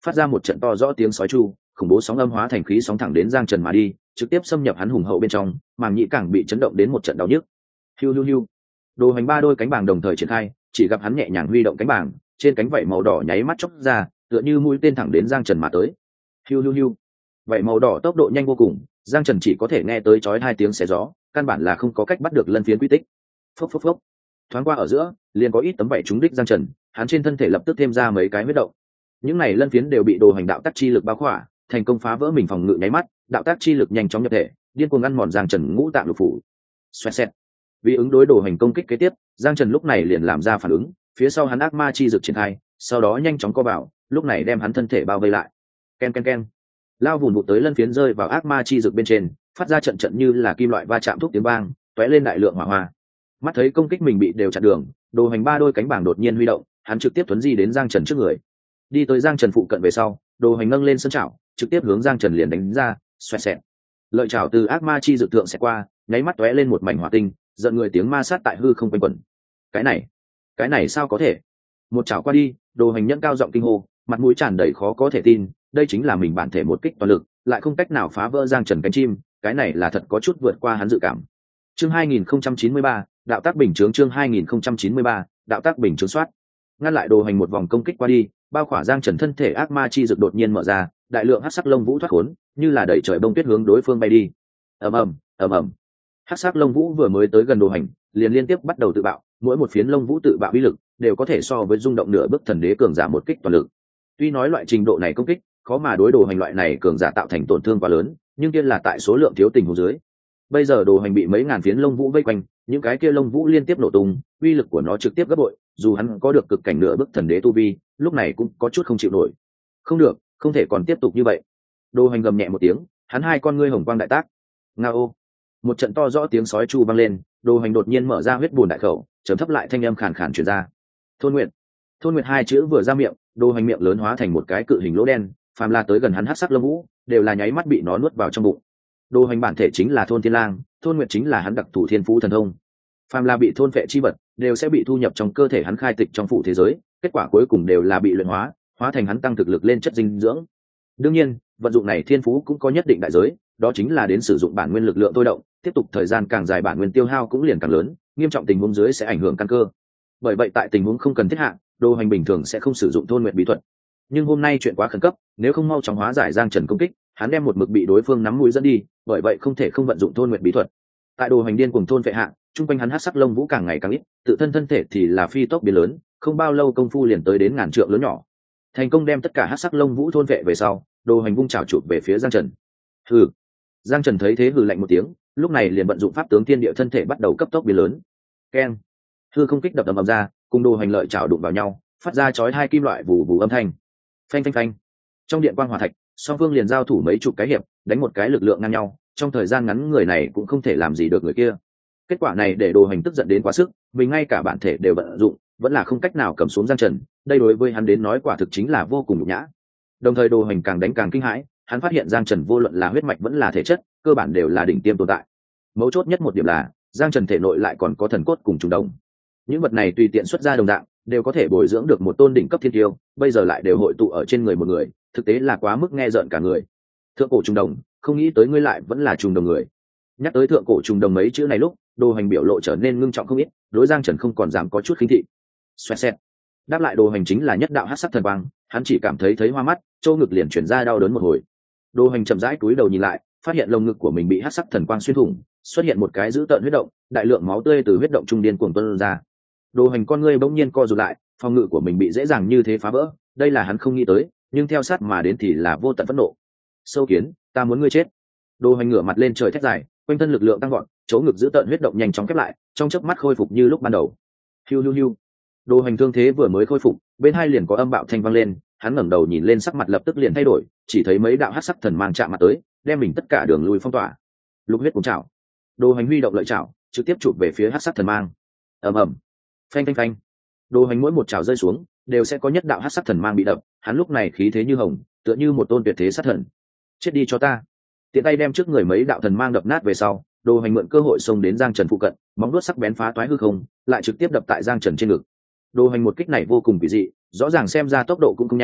phát ra một trận to rõ tiếng sói chu, khủng bố sóng âm hóa thành khí sóng thẳng đến Giang Trần mà đi, trực tiếp xâm nhập hắn hùng hậu bên trong, màng nhĩ càng bị chấn động đến một trận đau nhức. Hiu hiu hiu. Đồ Hành ba đôi cánh bàng đồng thời triển khai, chỉ gặp hắn nhẹ nhàng huy động cánh bàng, trên cánh vảy màu đỏ nháy mắt chốc ra, tựa như mũi tên thẳng đến Giang Trần mà tới. Hiu hiu hiu. Vảy màu đỏ tốc độ nhanh vô cùng, Giang Trần chỉ có thể nghe tới chói hai tiếng xé gió, căn bản là không có cách bắt được lân phiến quy tích. Phốc phốc phốc. Thoáng qua ở giữa, liền có ít tấm vảy trúng đích Giang Trần, hắn trên thân thể lập tức thêm ra mấy cái huyết động. Những này lân phiến đều bị Đồ Hành đạo tác chi lực bao khỏa, thành công phá vỡ mình phòng ngự nháy mắt, đạo tác chi lực nhanh chóng nhập thể, điên cuồng ăn mòn Giang Trần ngũ tạng lục phủ. Xoẹt xẹt. Vì ứng đối Đồ Hành công kích kế tiếp, Giang Trần lúc này liền làm ra phản ứng, phía sau hắn ác ma chi dược triển khai, sau đó nhanh chóng co vào, lúc này đem hắn thân thể bao vây lại. Ken ken ken. Lao vụn vụt tới lân phiến rơi vào ác ma chi dược bên trên, phát ra trận trận như là kim loại va chạm thúc tiếng vang, tóe lên đại lượng hỏa hoa. Mắt thấy công kích mình bị đều chặn đường, Đồ Hành ba đôi cánh bảng đột nhiên huy động, hắn trực tiếp tuấn di đến Giang Trần trước người. Đi tới Giang Trần phụ cận về sau, Đồ Hành nâng lên sân chảo, trực tiếp hướng Giang Trần liền đánh ra, xoẹt xẹt. Lợi chảo từ ác ma chi dược thượng sẽ qua, nháy mắt tóe lên một mảnh hỏa tinh, giận người tiếng ma sát tại hư không quanh quẩn. Cái này, cái này sao có thể? Một chảo qua đi, Đồ Hành nhẫn cao giọng kinh hô, mặt mũi tràn đầy khó có thể tin, đây chính là mình bản thể một kích toàn lực, lại không cách nào phá vỡ Giang Trần cánh chim, cái này là thật có chút vượt qua hắn dự cảm. Chương hai nghìn không trăm chín mươi ba, đạo tác bình chướng chương hai nghìn không trăm chín mươi ba, đạo tác bình chướng soát. Ngăn lại Đồ Hành một vòng công kích qua đi, bao khỏa Giang Trần thân thể ác ma chi dược đột nhiên mở ra, đại lượng hắc sắc lông vũ thoát khốn, như là đẩy trời bông tuyết hướng đối phương bay đi. Ầm ầm, ầm ầm. Hắc sắc lông vũ vừa mới tới gần Đồ Hành, liền liên tiếp bắt đầu tự bạo, mỗi một phiến lông vũ tự bạo uy lực đều có thể so với rung động nửa bước thần đế cường giả một kích toàn lực. Tuy nói loại trình độ này công kích khó mà đối Đồ Hành loại này cường giả tạo thành tổn thương quá lớn, nhưng kia là tại số lượng thiếu tình huống dưới. Bây giờ Đồ Hành bị mấy ngàn phiến lông vũ vây quanh, những cái kia lông vũ liên tiếp nổ tung, uy lực của nó trực tiếp gấp bội, dù hắn có được cực cảnh nửa bước thần đế tu vi, lúc này cũng có chút không chịu nổi. Không được, không thể còn tiếp tục như vậy. Đồ Hành gầm nhẹ một tiếng, hắn hai con ngươi hồng quang đại tác. Ngao. Một trận to rõ tiếng sói chu vang lên, Đồ Hành đột nhiên mở ra huyết bùn đại khẩu, trầm thấp lại thanh âm khàn khàn truyền ra. Thôn Nguyệt. Thôn Nguyệt hai chữ vừa ra miệng, Đồ Hành miệng lớn hóa thành một cái cự hình lỗ đen, phàm là tới gần hắn hắc sắc lông vũ, đều là nháy mắt bị nó nuốt vào trong bụng. Đồ Hành bản thể chính là thôn thiên lang, Thôn Nguyệt chính là hắn đặc thù thiên phú thần thông. Phàm là bị thôn phệ chi vật, đều sẽ bị thu nhập trong cơ thể hắn khai tịch trong phủ thế giới, kết quả cuối cùng đều là bị luyện hóa, hóa thành hắn tăng thực lực lên chất dinh dưỡng. Đương nhiên, vận dụng này thiên phú cũng có nhất định đại giới, đó chính là đến sử dụng bản nguyên lực lượng tôi động, tiếp tục thời gian càng dài bản nguyên tiêu hao cũng liền càng lớn, nghiêm trọng tình huống dưới sẽ ảnh hưởng căn cơ. Bởi vậy tại tình huống không cần thiết hạ, Đồ Hành bình thường sẽ không sử dụng thôn nguyệt bí thuật. Nhưng hôm nay chuyện quá khẩn cấp, nếu không mau chóng hóa giải Giang Trần công kích, hắn đem một mực bị đối phương nắm mũi dẫn đi, bởi vậy không thể không vận dụng thôn nguyệt bí thuật. Tại Đồ Hành điên cuồng thôn phệ hạ, trung quanh hắn hắc sắc lông vũ càng ngày càng ít, tự thân thân thể thì là phi tốc biến lớn, không bao lâu công phu liền tới đến ngàn trượng lớn nhỏ. Thành công đem tất cả hắc sắc lông vũ thôn phệ về sau, Đồ Hành vung chảo chụp về phía Giang Trần. Hừ. Giang Trần thấy thế hừ lạnh một tiếng, lúc này liền vận dụng pháp tướng thiên địa thân thể bắt đầu cấp tốc biến lớn. Keng. Hư không kích đập ầm ầm ra, cùng Đồ Hành lợi chảo đụng vào nhau, phát ra chói hai kim loại vù vù âm thanh. Phanh phanh phanh. Trong điện quang hỏa thạch, song phương liền giao thủ mấy chục cái hiệp, đánh một cái lực lượng ngang nhau, trong thời gian ngắn người này cũng không thể làm gì được người kia. Kết quả này để Đồ Hành tức giận đến quá sức, mình ngay cả bản thể đều vận dụng, vẫn là không cách nào cầm xuống Giang Trần, đây đối với hắn đến nói quả thực chính là vô cùng nhục nhã. Đồng thời Đồ Hành càng đánh càng kinh hãi, hắn phát hiện Giang Trần vô luận là huyết mạch vẫn là thể chất, cơ bản đều là đỉnh tiêm tồn tại. Mấu chốt nhất một điểm là, Giang Trần thể nội lại còn có thần cốt cùng trùng đồng. Những vật này tùy tiện xuất ra đồng dạng, đều có thể bồi dưỡng được một tôn đỉnh cấp thiên tiêu, bây giờ lại đều hội tụ ở trên người một người, thực tế là quá mức nghe rợn cả người. Thượng cổ trùng đồng, không nghĩ tới ngươi lại vẫn là trùng đồng người. Nhắc tới thượng cổ trùng đồng mấy chữ này lúc, Đồ Hành biểu lộ trở nên ngưng trọng không ít, đối Giang Trần không còn dám có chút khinh thị. Xoẹt xẹt. Đáp lại Đồ Hành chính là nhất đạo hắc sắc thần quang, hắn chỉ cảm thấy thấy hoa mắt, châu ngực liền chuyển ra đau đớn một hồi. Đồ Hành chậm rãi cúi đầu nhìn lại, phát hiện lồng ngực của mình bị hắc sắc thần quang xuyên thủng, xuất hiện một cái dữ tợn huyết động, đại lượng máu tươi từ huyết động trung điên cuồng tuôn ra. Đồ Hành con ngươi bỗng nhiên co rụt lại, phòng ngự của mình bị dễ dàng như thế phá vỡ, đây là hắn không nghĩ tới, nhưng theo sát mà đến thì là vô tận phẫn nộ. Sâu kiến, ta muốn ngươi chết. Đồ Hành ngửa mặt lên trời thét dài, quanh thân lực lượng tăng vọt, chỗ ngực giữ tợn huyết động nhanh chóng khép lại, trong chớp mắt khôi phục như lúc ban đầu. Hiu hiu hiu. Đồ Hành thương thế vừa mới khôi phục, bên hai liền có âm bạo thanh vang lên, hắn ngẩng đầu nhìn lên sắc mặt lập tức liền thay đổi, chỉ thấy mấy đạo hắc sắc thần mang chạm mặt tới, đem mình tất cả đường lui phong tỏa. Lục huyết cùng chảo. Đồ Hành huy động lợi chảo, trực tiếp chụp về phía hắc sắc thần mang. Ầm ầm. Phanh phanh phanh. Đồ Hành mỗi một chảo rơi xuống, đều sẽ có nhất đạo hắc sắc thần mang bị đập, hắn lúc này khí thế như hồng, tựa như một tôn tuyệt thế sát thần. Chết đi cho ta. Tiện tay đem trước người mấy đạo thần mang đập nát về sau, Đồ Hành mượn cơ hội xông đến Giang Trần phụ cận, móng vuốt sắc bén phá toái hư không, lại trực tiếp đập tại Giang Trần trên ngực. Đồ Hành một kích này vô cùng kỳ dị, rõ ràng xem ra tốc độ cũng không nhanh,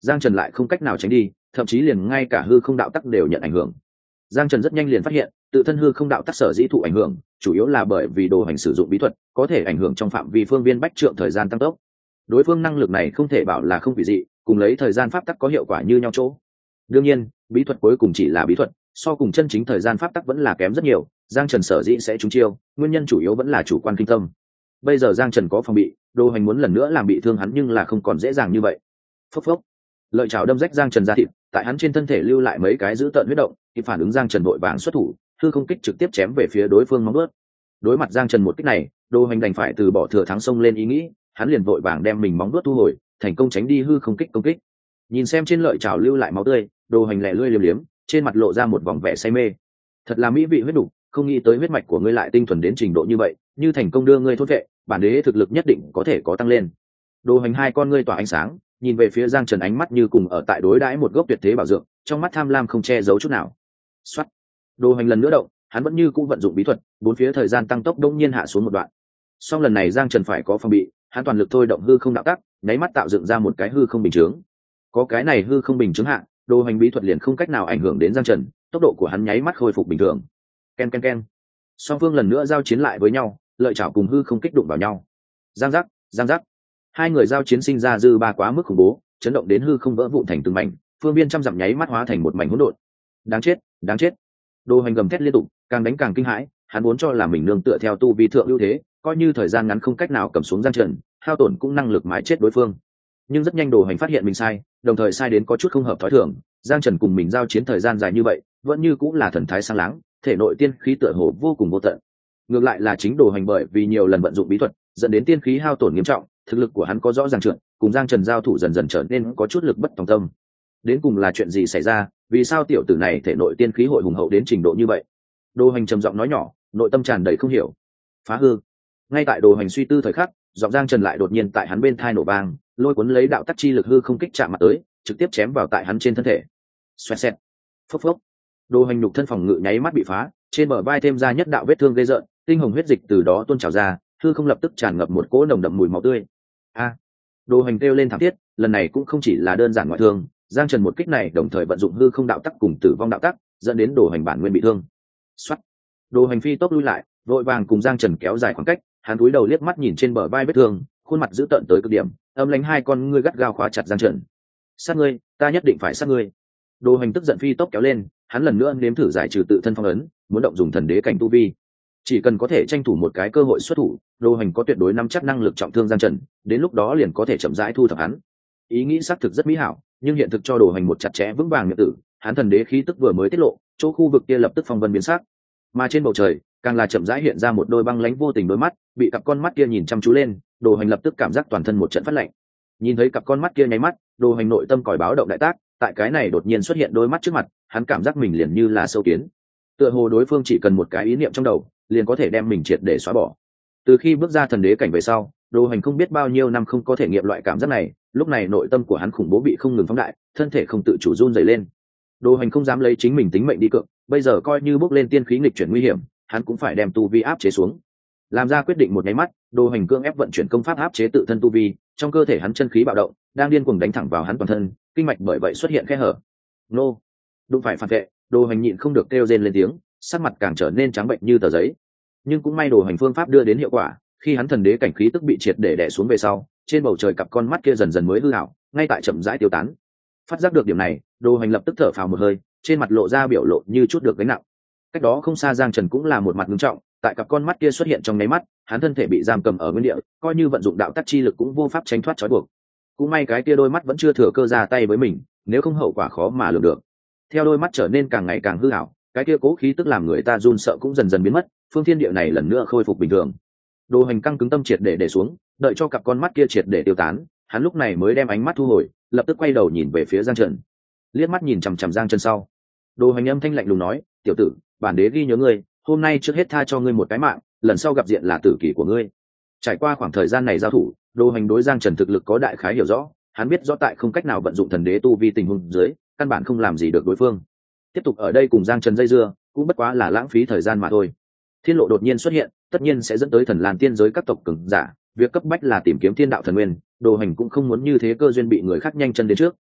Giang Trần lại không cách nào tránh đi, thậm chí liền ngay cả hư không đạo tắc đều nhận ảnh hưởng. Giang Trần rất nhanh liền phát hiện tự thân hư không đạo tắc sở dĩ thụ ảnh hưởng chủ yếu là bởi vì đồ hành sử dụng bí thuật có thể ảnh hưởng trong phạm vi phương viên bách trượng thời gian tăng tốc. Đối phương năng lực này không thể bảo là không quỷ dị, cùng lấy thời gian pháp tắc có hiệu quả như nhau chỗ. Đương nhiên bí thuật cuối cùng chỉ là bí thuật, so cùng chân chính thời gian pháp tắc vẫn là kém rất nhiều. Giang Trần sở dĩ sẽ trúng chiêu nguyên nhân chủ yếu vẫn là chủ quan kinh tâm. Bây giờ Giang Trần có phòng bị, đồ hành muốn lần nữa làm bị thương hắn nhưng là không còn dễ dàng như vậy. Phốc phốc, lợi chảo đâm rách Giang Trần ra thịt, tại hắn trên thân thể lưu lại mấy cái dữ tợn huyết động. Khi phản ứng Giang Trần vội vàng xuất thủ, hư không kích trực tiếp chém về phía đối phương móng vuốt. Đối mặt Giang Trần một kích này, đồ hành đành phải từ bỏ thừa thắng xông lên ý nghĩ, hắn liền vội vàng đem mình móng vuốt thu hồi, thành công tránh đi hư không kích công kích. Nhìn xem trên lợi chảo lưu lại máu tươi, đồ hành lẻ lươi liếm liếm, trên mặt lộ ra một vòng vẻ say mê. Thật là mỹ vị huyết đủ, không nghĩ tới huyết mạch của ngươi lại tinh thuần đến trình độ như vậy, như thành công đưa ngươi thôn vệ, bản đế thực lực nhất định có thể có tăng lên. Đồ hành hai con ngươi tỏa ánh sáng, nhìn về phía Giang Trần ánh mắt như cùng ở tại đối đãi một gốc tuyệt thế bảo dược, trong mắt tham lam không che giấu chút nào. Soát. Đồ hành lần nữa động, hắn vẫn như cũ vận dụng bí thuật, bốn phía thời gian tăng tốc đông nhiên hạ xuống một đoạn. Song lần này Giang Trần phải có phòng bị, hắn toàn lực thôi động hư không đạo tắc, nháy mắt tạo dựng ra một cái hư không bình chướng. Có cái này hư không bình chướng hạ, đồ hành bí thuật liền không cách nào ảnh hưởng đến Giang Trần, tốc độ của hắn nháy mắt khôi phục bình thường. Ken ken ken. Song phương lần nữa giao chiến lại với nhau, lợi chảo cùng hư không kích đụng vào nhau. Giang giác, giang giác. Hai người giao chiến sinh ra dư ba quá mức khủng bố, chấn động đến hư không vỡ vụn thành từng mảnh, phương viên trăm dặm nháy mắt hóa thành một mảnh hỗn độn. Đáng chết, đáng chết. Đồ hành gầm thét liên tục, càng đánh càng kinh hãi, hắn muốn cho là mình nương tựa theo tu vi thượng ưu thế, coi như thời gian ngắn không cách nào cầm xuống Giang Trần, hao tổn cũng năng lực mãi chết đối phương. Nhưng rất nhanh đồ hành phát hiện mình sai, đồng thời sai đến có chút không hợp thói thường. Giang Trần cùng mình giao chiến thời gian dài như vậy, vẫn như cũng là thần thái sáng láng, thể nội tiên khí tựa hồ vô cùng vô tận. Ngược lại là chính đồ hành bởi vì nhiều lần vận dụng bí thuật, dẫn đến tiên khí hao tổn nghiêm trọng, thực lực của hắn có rõ ràng trượt, cùng Giang Trần giao thủ dần dần trở nên có chút lực bất tòng tâm. Đến cùng là chuyện gì xảy ra, vì sao tiểu tử này thể nội tiên khí hội hùng hậu đến trình độ như vậy? Đồ hành trầm giọng nói nhỏ, nội tâm tràn đầy không hiểu. Phá hư. Ngay tại đồ hành suy tư thời khắc, giọng Giang Trần lại đột nhiên tại hắn bên thai nổ vang, lôi cuốn lấy đạo tắc chi lực hư không kích chạm mặt tới, trực tiếp chém vào tại hắn trên thân thể. Xoẹt xẹt. Phốc phốc. Đồ hành nhục thân phòng ngự nháy mắt bị phá, trên bờ vai thêm ra nhất đạo vết thương ghê rợn, tinh hồng huyết dịch từ đó tuôn trào ra, hư không lập tức tràn ngập một cỗ nồng đậm mùi máu tươi. A. Đồ hành kêu lên thảm thiết, lần này cũng không chỉ là đơn giản ngoại thương, Giang Trần một kích này đồng thời vận dụng hư không đạo tắc cùng tử vong đạo tắc, dẫn đến đồ hành bản nguyên bị thương. Soát. Đồ hành phi tốc lui lại, vội vàng cùng Giang Trần kéo dài khoảng cách, hắn cúi đầu liếc mắt nhìn trên bờ vai vết thương, khuôn mặt dữ tợn tới cực điểm, âm lãnh hai con ngươi gắt gao khóa chặt Giang Trần. Sát ngươi, ta nhất định phải sát ngươi. Đồ hành tức giận phi tốc kéo lên, hắn lần nữa nếm thử giải trừ tự thân phong ấn, muốn động dùng thần đế cảnh tu vi. Chỉ cần có thể tranh thủ một cái cơ hội xuất thủ, đồ hành có tuyệt đối nắm chắc năng lực trọng thương Giang Trần, đến lúc đó liền có thể chậm rãi thu thập hắn. Ý nghĩ xác thực rất mỹ hảo, nhưng hiện thực cho đồ hành một chặt chẽ vững vàng miệng tử, hắn thần đế khí tức vừa mới tiết lộ, chỗ khu vực kia lập tức phong vân biến sắc, mà trên bầu trời càng là chậm rãi hiện ra một đôi băng lãnh vô tình đôi mắt, bị cặp con mắt kia nhìn chăm chú lên, đồ hành lập tức cảm giác toàn thân một trận phát lạnh. Nhìn thấy cặp con mắt kia nháy mắt, đồ hành nội tâm còi báo động đại tác, tại cái này đột nhiên xuất hiện đôi mắt trước mặt, hắn cảm giác mình liền như là sâu kiến, tựa hồ đối phương chỉ cần một cái ý niệm trong đầu liền có thể đem mình triệt để xóa bỏ. Từ khi bước ra thần đế cảnh về sau, đồ hành không biết bao nhiêu năm không có thể nghiệm loại cảm giác này, lúc này nội tâm của hắn khủng bố bị không ngừng phóng đại, thân thể không tự chủ run rẩy lên. Đồ hành không dám lấy chính mình tính mệnh đi cược, bây giờ coi như bước lên tiên khí nghịch chuyển nguy hiểm, hắn cũng phải đem tu vi áp chế xuống. Làm ra quyết định một nháy mắt, đồ hành cương ép vận chuyển công pháp áp chế tự thân tu vi, trong cơ thể hắn chân khí bạo động, đang điên cuồng đánh thẳng vào hắn toàn thân, kinh mạch bởi vậy xuất hiện khe hở. Nô, đụng phải phản vệ, đồ hành nhịn không được kêu rên lên tiếng, sắc mặt càng trở nên trắng bệnh như tờ giấy. Nhưng cũng may đồ hành phương pháp đưa đến hiệu quả, khi hắn thần đế cảnh khí tức bị triệt để đè xuống về sau, trên bầu trời cặp con mắt kia dần dần mới hư ảo, ngay tại chậm rãi tiêu tán. Phát giác được điểm này, đồ hành lập tức thở phào một hơi, trên mặt lộ ra biểu lộ như chút được gánh nặng. Cách đó không xa Giang Trần cũng là một mặt nghiêm trọng, tại cặp con mắt kia xuất hiện trong nháy mắt, hắn thân thể bị giam cầm ở nguyên địa, coi như vận dụng đạo tắc chi lực cũng vô pháp tránh thoát trói buộc. Cũng may cái kia đôi mắt vẫn chưa thừa cơ ra tay với mình, nếu không hậu quả khó mà lường được. Theo đôi mắt trở nên càng ngày càng hư ảo, cái kia cố khí tức làm người ta run sợ cũng dần dần biến mất, phương thiên địa này lần nữa khôi phục bình thường. Đồ hành căng cứng tâm triệt để để xuống, đợi cho cặp con mắt kia triệt để tiêu tán, hắn lúc này mới đem ánh mắt thu hồi, lập tức quay đầu nhìn về phía Giang Trần, liếc mắt nhìn chằm chằm Giang Trần sau. Đồ hành âm thanh lạnh lùng nói, tiểu tử, bản đế ghi nhớ ngươi, hôm nay trước hết tha cho ngươi một cái mạng, lần sau gặp diện là tử kỷ của ngươi. Trải qua khoảng thời gian này giao thủ, đồ hành đối Giang Trần thực lực có đại khái hiểu rõ, hắn biết rõ tại không cách nào vận dụng thần đế tu vi tình huống dưới, căn bản không làm gì được đối phương. Tiếp tục ở đây cùng Giang Trần dây dưa, cũng bất quá là lãng phí thời gian mà thôi. Thiên lộ đột nhiên xuất hiện, tất nhiên sẽ dẫn tới thần lan tiên giới các tộc cường giả, việc cấp bách là tìm kiếm thiên đạo thần nguyên, đồ hành cũng không muốn như thế cơ duyên bị người khác nhanh chân đến trước.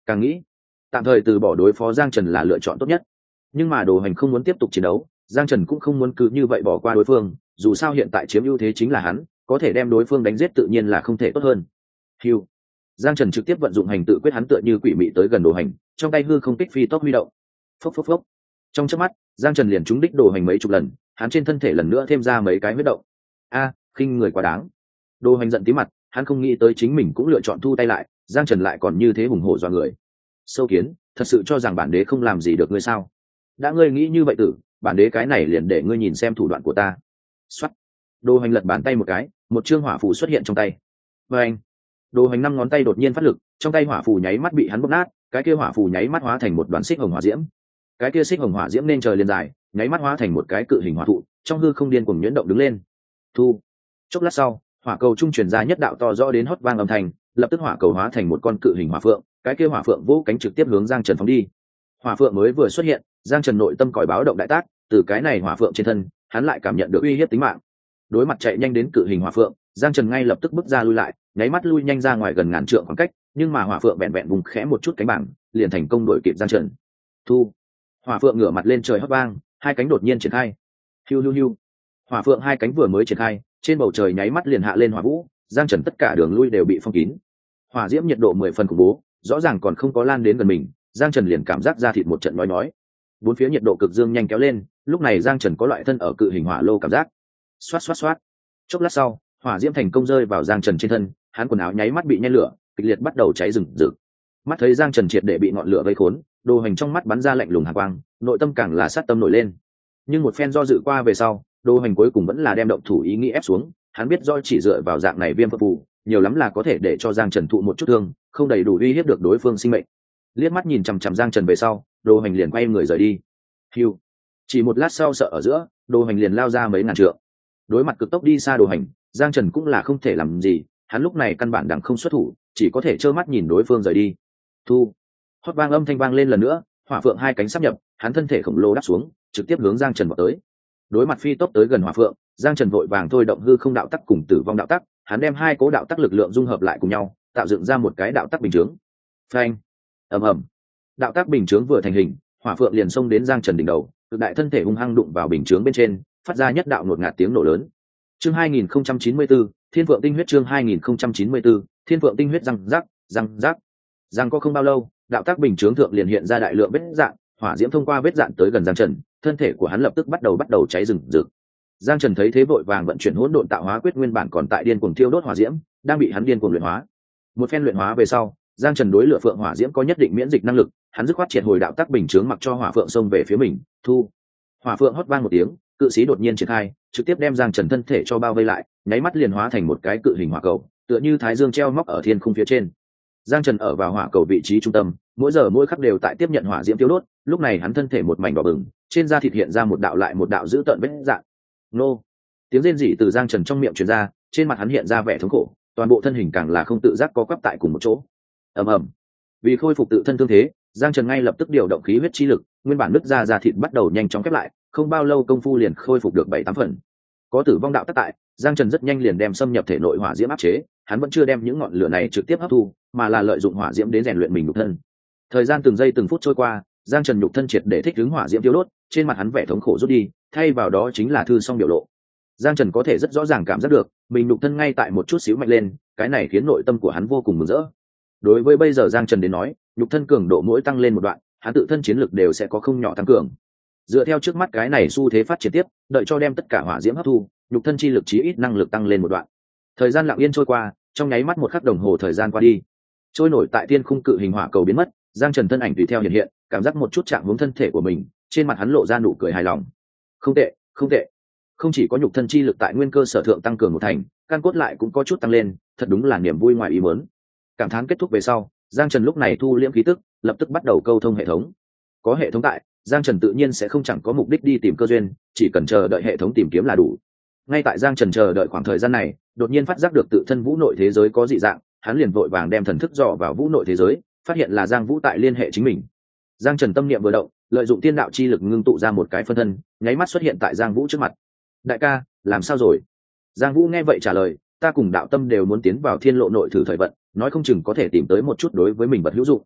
càng nghĩ tạm thời từ bỏ đối phó Giang Trần là lựa chọn tốt nhất. Nhưng mà Đồ Hành không muốn tiếp tục chiến đấu, Giang Trần cũng không muốn cứ như vậy bỏ qua đối phương, dù sao hiện tại chiếm ưu thế chính là hắn, có thể đem đối phương đánh giết tự nhiên là không thể tốt hơn. Hưu. Giang Trần trực tiếp vận dụng hành tự quyết, hắn tựa như quỷ mị tới gần Đồ Hành, trong tay hư không kích phi tốc huy động. Phốc phốc phốc. Trong chớp mắt, Giang Trần liền trúng đích Đồ Hành mấy chục lần, hắn trên thân thể lần nữa thêm ra mấy cái huyết động. A, khinh người quá đáng. Đồ Hành giận tí mặt, hắn không nghĩ tới chính mình cũng lựa chọn thu tay lại, Giang Trần lại còn như thế hùng hổ dọa người. Sâu Kiến, thật sự cho rằng bản đế không làm gì được ngươi sao? Đã ngươi nghĩ như vậy tử, bản đế cái này liền để ngươi nhìn xem thủ đoạn của ta. Soát. Đồ Hành lật bàn tay một cái, một chương hỏa phù xuất hiện trong tay. Và anh. Đồ Hành năm ngón tay đột nhiên phát lực, trong tay hỏa phù nháy mắt bị hắn bóp nát, cái kia hỏa phù nháy mắt hóa thành một đoàn xích hồng hỏa diễm. Cái kia xích hồng hỏa diễm nên trời liền dài, nháy mắt hóa thành một cái cự hình hỏa thụ, trong hư không điên cuồng nhuyễn động đứng lên. Thu. Chốc lát sau, hỏa cầu trung truyền ra nhất đạo to rõ đến hót vang âm thanh, lập tức hỏa cầu hóa thành một con cự hình hỏa phượng, cái kia hỏa phượng vỗ cánh trực tiếp hướng Giang Trần phóng đi. Hỏa phượng mới vừa xuất hiện, Giang Trần nội tâm còi báo động đại tác, từ cái này hỏa phượng trên thân, hắn lại cảm nhận được uy hiếp tính mạng. Đối mặt chạy nhanh đến cự hình hỏa phượng, Giang Trần ngay lập tức bước ra lui lại, nháy mắt lui nhanh ra ngoài gần ngàn trượng khoảng cách, nhưng mà hỏa phượng vẹn vẹn vùng khẽ một chút cánh bảng, liền thành công đuổi kịp Giang Trần. Thu. Hỏa phượng ngửa mặt lên trời hót vang, hai cánh đột nhiên triển khai. Hiu hiu hiu. Hỏa phượng hai cánh vừa mới triển khai, trên bầu trời nháy mắt liền hạ lên hỏa vũ, Giang Trần tất cả đường lui đều bị phong kín. Hỏa diễm nhiệt độ mười phần khủng bố, rõ ràng còn không có lan đến gần mình, Giang Trần liền cảm giác da thịt một trận nói nói. Bốn phía nhiệt độ cực dương nhanh kéo lên, lúc này Giang Trần có loại thân ở cự hình hỏa lô cảm giác. Xoát xoát xoát. Chốc lát sau, hỏa diễm thành công rơi vào Giang Trần trên thân, hắn quần áo nháy mắt bị nhen lửa, kịch liệt bắt đầu cháy rừng rực. Mắt thấy Giang Trần triệt để bị ngọn lửa vây khốn, Đồ Hành trong mắt bắn ra lạnh lùng hàn quang, nội tâm càng là sát tâm nổi lên. Nhưng một phen do dự qua về sau, Đồ Hành cuối cùng vẫn là đem động thủ ý nghĩ ép xuống, hắn biết do chỉ dựa vào dạng này viêm phật phù, nhiều lắm là có thể để cho Giang Trần thụ một chút thương, không đầy đủ uy hiếp được đối phương sinh mệnh. Liếc mắt nhìn chằm chằm Giang Trần về sau, Đồ Hành liền quay người rời đi. Hiu. Chỉ một lát sau sợ ở giữa, Đồ Hành liền lao ra mấy ngàn trượng. Đối mặt cực tốc đi xa Đồ Hành, Giang Trần cũng là không thể làm gì, hắn lúc này căn bản đằng không xuất thủ, chỉ có thể trơ mắt nhìn đối phương rời đi. Thu. Hót vang âm thanh vang lên lần nữa, hỏa phượng hai cánh sắp nhập, hắn thân thể khổng lồ đáp xuống, trực tiếp hướng Giang Trần vào tới. Đối mặt phi tốc tới gần hỏa phượng, Giang Trần vội vàng thôi động hư không đạo tắc cùng tử vong đạo tắc, hắn đem hai cố đạo tắc lực lượng dung hợp lại cùng nhau, tạo dựng ra một cái đạo tắc bình chướng. Phanh. Ầm ầm. Đạo tắc bình chướng vừa thành hình, hỏa phượng liền xông đến Giang Trần đỉnh đầu, cực đại thân thể hung hăng đụng vào bình chướng bên trên, phát ra nhất đạo ngột ngạt tiếng nổ lớn. Chương hai nghìn không trăm chín mươi tư, Thiên Phượng Tinh Huyết. Chương hai nghìn không trăm chín mươi tư, Thiên Phượng Tinh Huyết. Răng rắc, răng rắc. Răng có không bao lâu, đạo tắc bình chướng thượng liền hiện ra đại lượng vết dạn, hỏa diễm thông qua vết dạn tới gần Giang Trần, thân thể của hắn lập tức bắt đầu bắt đầu cháy rừng rực. Giang Trần thấy thế vội vàng vận chuyển hỗn độn tạo hóa quyết, nguyên bản còn tại điên cuồng thiêu đốt hỏa diễm, đang bị hắn điên cuồng luyện hóa. Một phen luyện hóa về sau, Giang Trần đối lửa phượng hỏa diễm có nhất định miễn dịch năng lực, hắn dứt khoát triệt hồi đạo tắc bình chướng, mặc cho hỏa phượng xông về phía mình. Thu. Hỏa phượng hót vang một tiếng, cự sĩ đột nhiên triển khai, trực tiếp đem Giang Trần thân thể cho bao vây lại, nháy mắt liền hóa thành một cái cự hình hỏa cầu, tựa như thái dương treo móc ở thiên khung phía trên. Giang Trần ở vào hỏa cầu vị trí trung tâm, mỗi giờ mỗi khắc đều tại tiếp nhận hỏa diễm tiêu đốt, lúc này hắn thân thể một mảnh đỏ bừng, trên da thịt hiện ra một đạo lại một đạo dữ tợn vết rạn. Nô. Tiếng rên rỉ từ Giang Trần trong miệng truyền ra, trên mặt hắn hiện ra vẻ thống khổ, toàn bộ thân hình càng là không tự giác co quắp tại cùng một chỗ. Ầm ầm. Vì khôi phục tự thân thương thế, Giang Trần ngay lập tức điều động khí huyết chi lực, nguyên bản nứt ra da thịt bắt đầu nhanh chóng khép lại, không bao lâu công phu liền khôi phục được bảy tám phần. Có tử vong đạo tắc tại, Giang Trần rất nhanh liền đem xâm nhập thể nội hỏa diễm áp chế, hắn vẫn chưa đem những ngọn lửa này trực tiếp hấp thu, mà là lợi dụng hỏa diễm đến rèn luyện mình nhục thân. Thời gian từng giây từng phút trôi qua, Giang Trần nhục thân triệt để thích ứng hỏa diễm tiêu đốt, trên mặt hắn vẻ thống khổ rút đi, thay vào đó chính là thư song biểu lộ. Giang Trần có thể rất rõ ràng cảm giác được, mình nhục thân ngay tại một chút xíu mạnh lên, cái này khiến nội tâm của hắn vô cùng mừng rỡ. Đối với bây giờ Giang Trần đến nói, nhục thân cường độ mỗi tăng lên một đoạn, hắn tự thân chiến lực đều sẽ có không nhỏ tăng cường. Dựa theo trước mắt cái này xu thế phát triển tiếp, đợi cho đem tất cả hỏa diễm hấp thu, nhục thân chi lực chí ít năng lực tăng lên một đoạn. Thời gian lặng yên trôi qua, trong nháy mắt một khắc đồng hồ thời gian qua đi. Trôi nổi tại thiên khung cự hình hỏa cầu biến mất, Giang Trần thân ảnh tùy theo hiện hiện, cảm giác một chút chạm hướng thân thể của mình, trên mặt hắn lộ ra nụ cười hài lòng. Không tệ, không tệ. Không chỉ có nhục thân chi lực tại nguyên cơ sở thượng tăng cường một thành, căn cốt lại cũng có chút tăng lên, thật đúng là niềm vui ngoài ý muốn. Cảm thán kết thúc về sau, Giang Trần lúc này thu liễm khí tức, lập tức bắt đầu câu thông hệ thống. Có hệ thống tại, Giang Trần tự nhiên sẽ không chẳng có mục đích đi tìm cơ duyên, chỉ cần chờ đợi hệ thống tìm kiếm là đủ. Ngay tại Giang Trần chờ đợi khoảng thời gian này, đột nhiên phát giác được tự thân vũ nội thế giới có dị dạng, hắn liền vội vàng đem thần thức dò vào vũ nội thế giới, phát hiện là Giang Vũ tại liên hệ chính mình. Giang Trần tâm niệm vừa động, lợi dụng tiên đạo chi lực ngưng tụ ra một cái phân thân, nháy mắt xuất hiện tại Giang Vũ trước mặt. Đại ca, làm sao rồi? Giang Vũ nghe vậy trả lời, ta cùng đạo tâm đều muốn tiến vào thiên lộ nội thử thời vận, nói không chừng có thể tìm tới một chút đối với mình vật hữu dụng.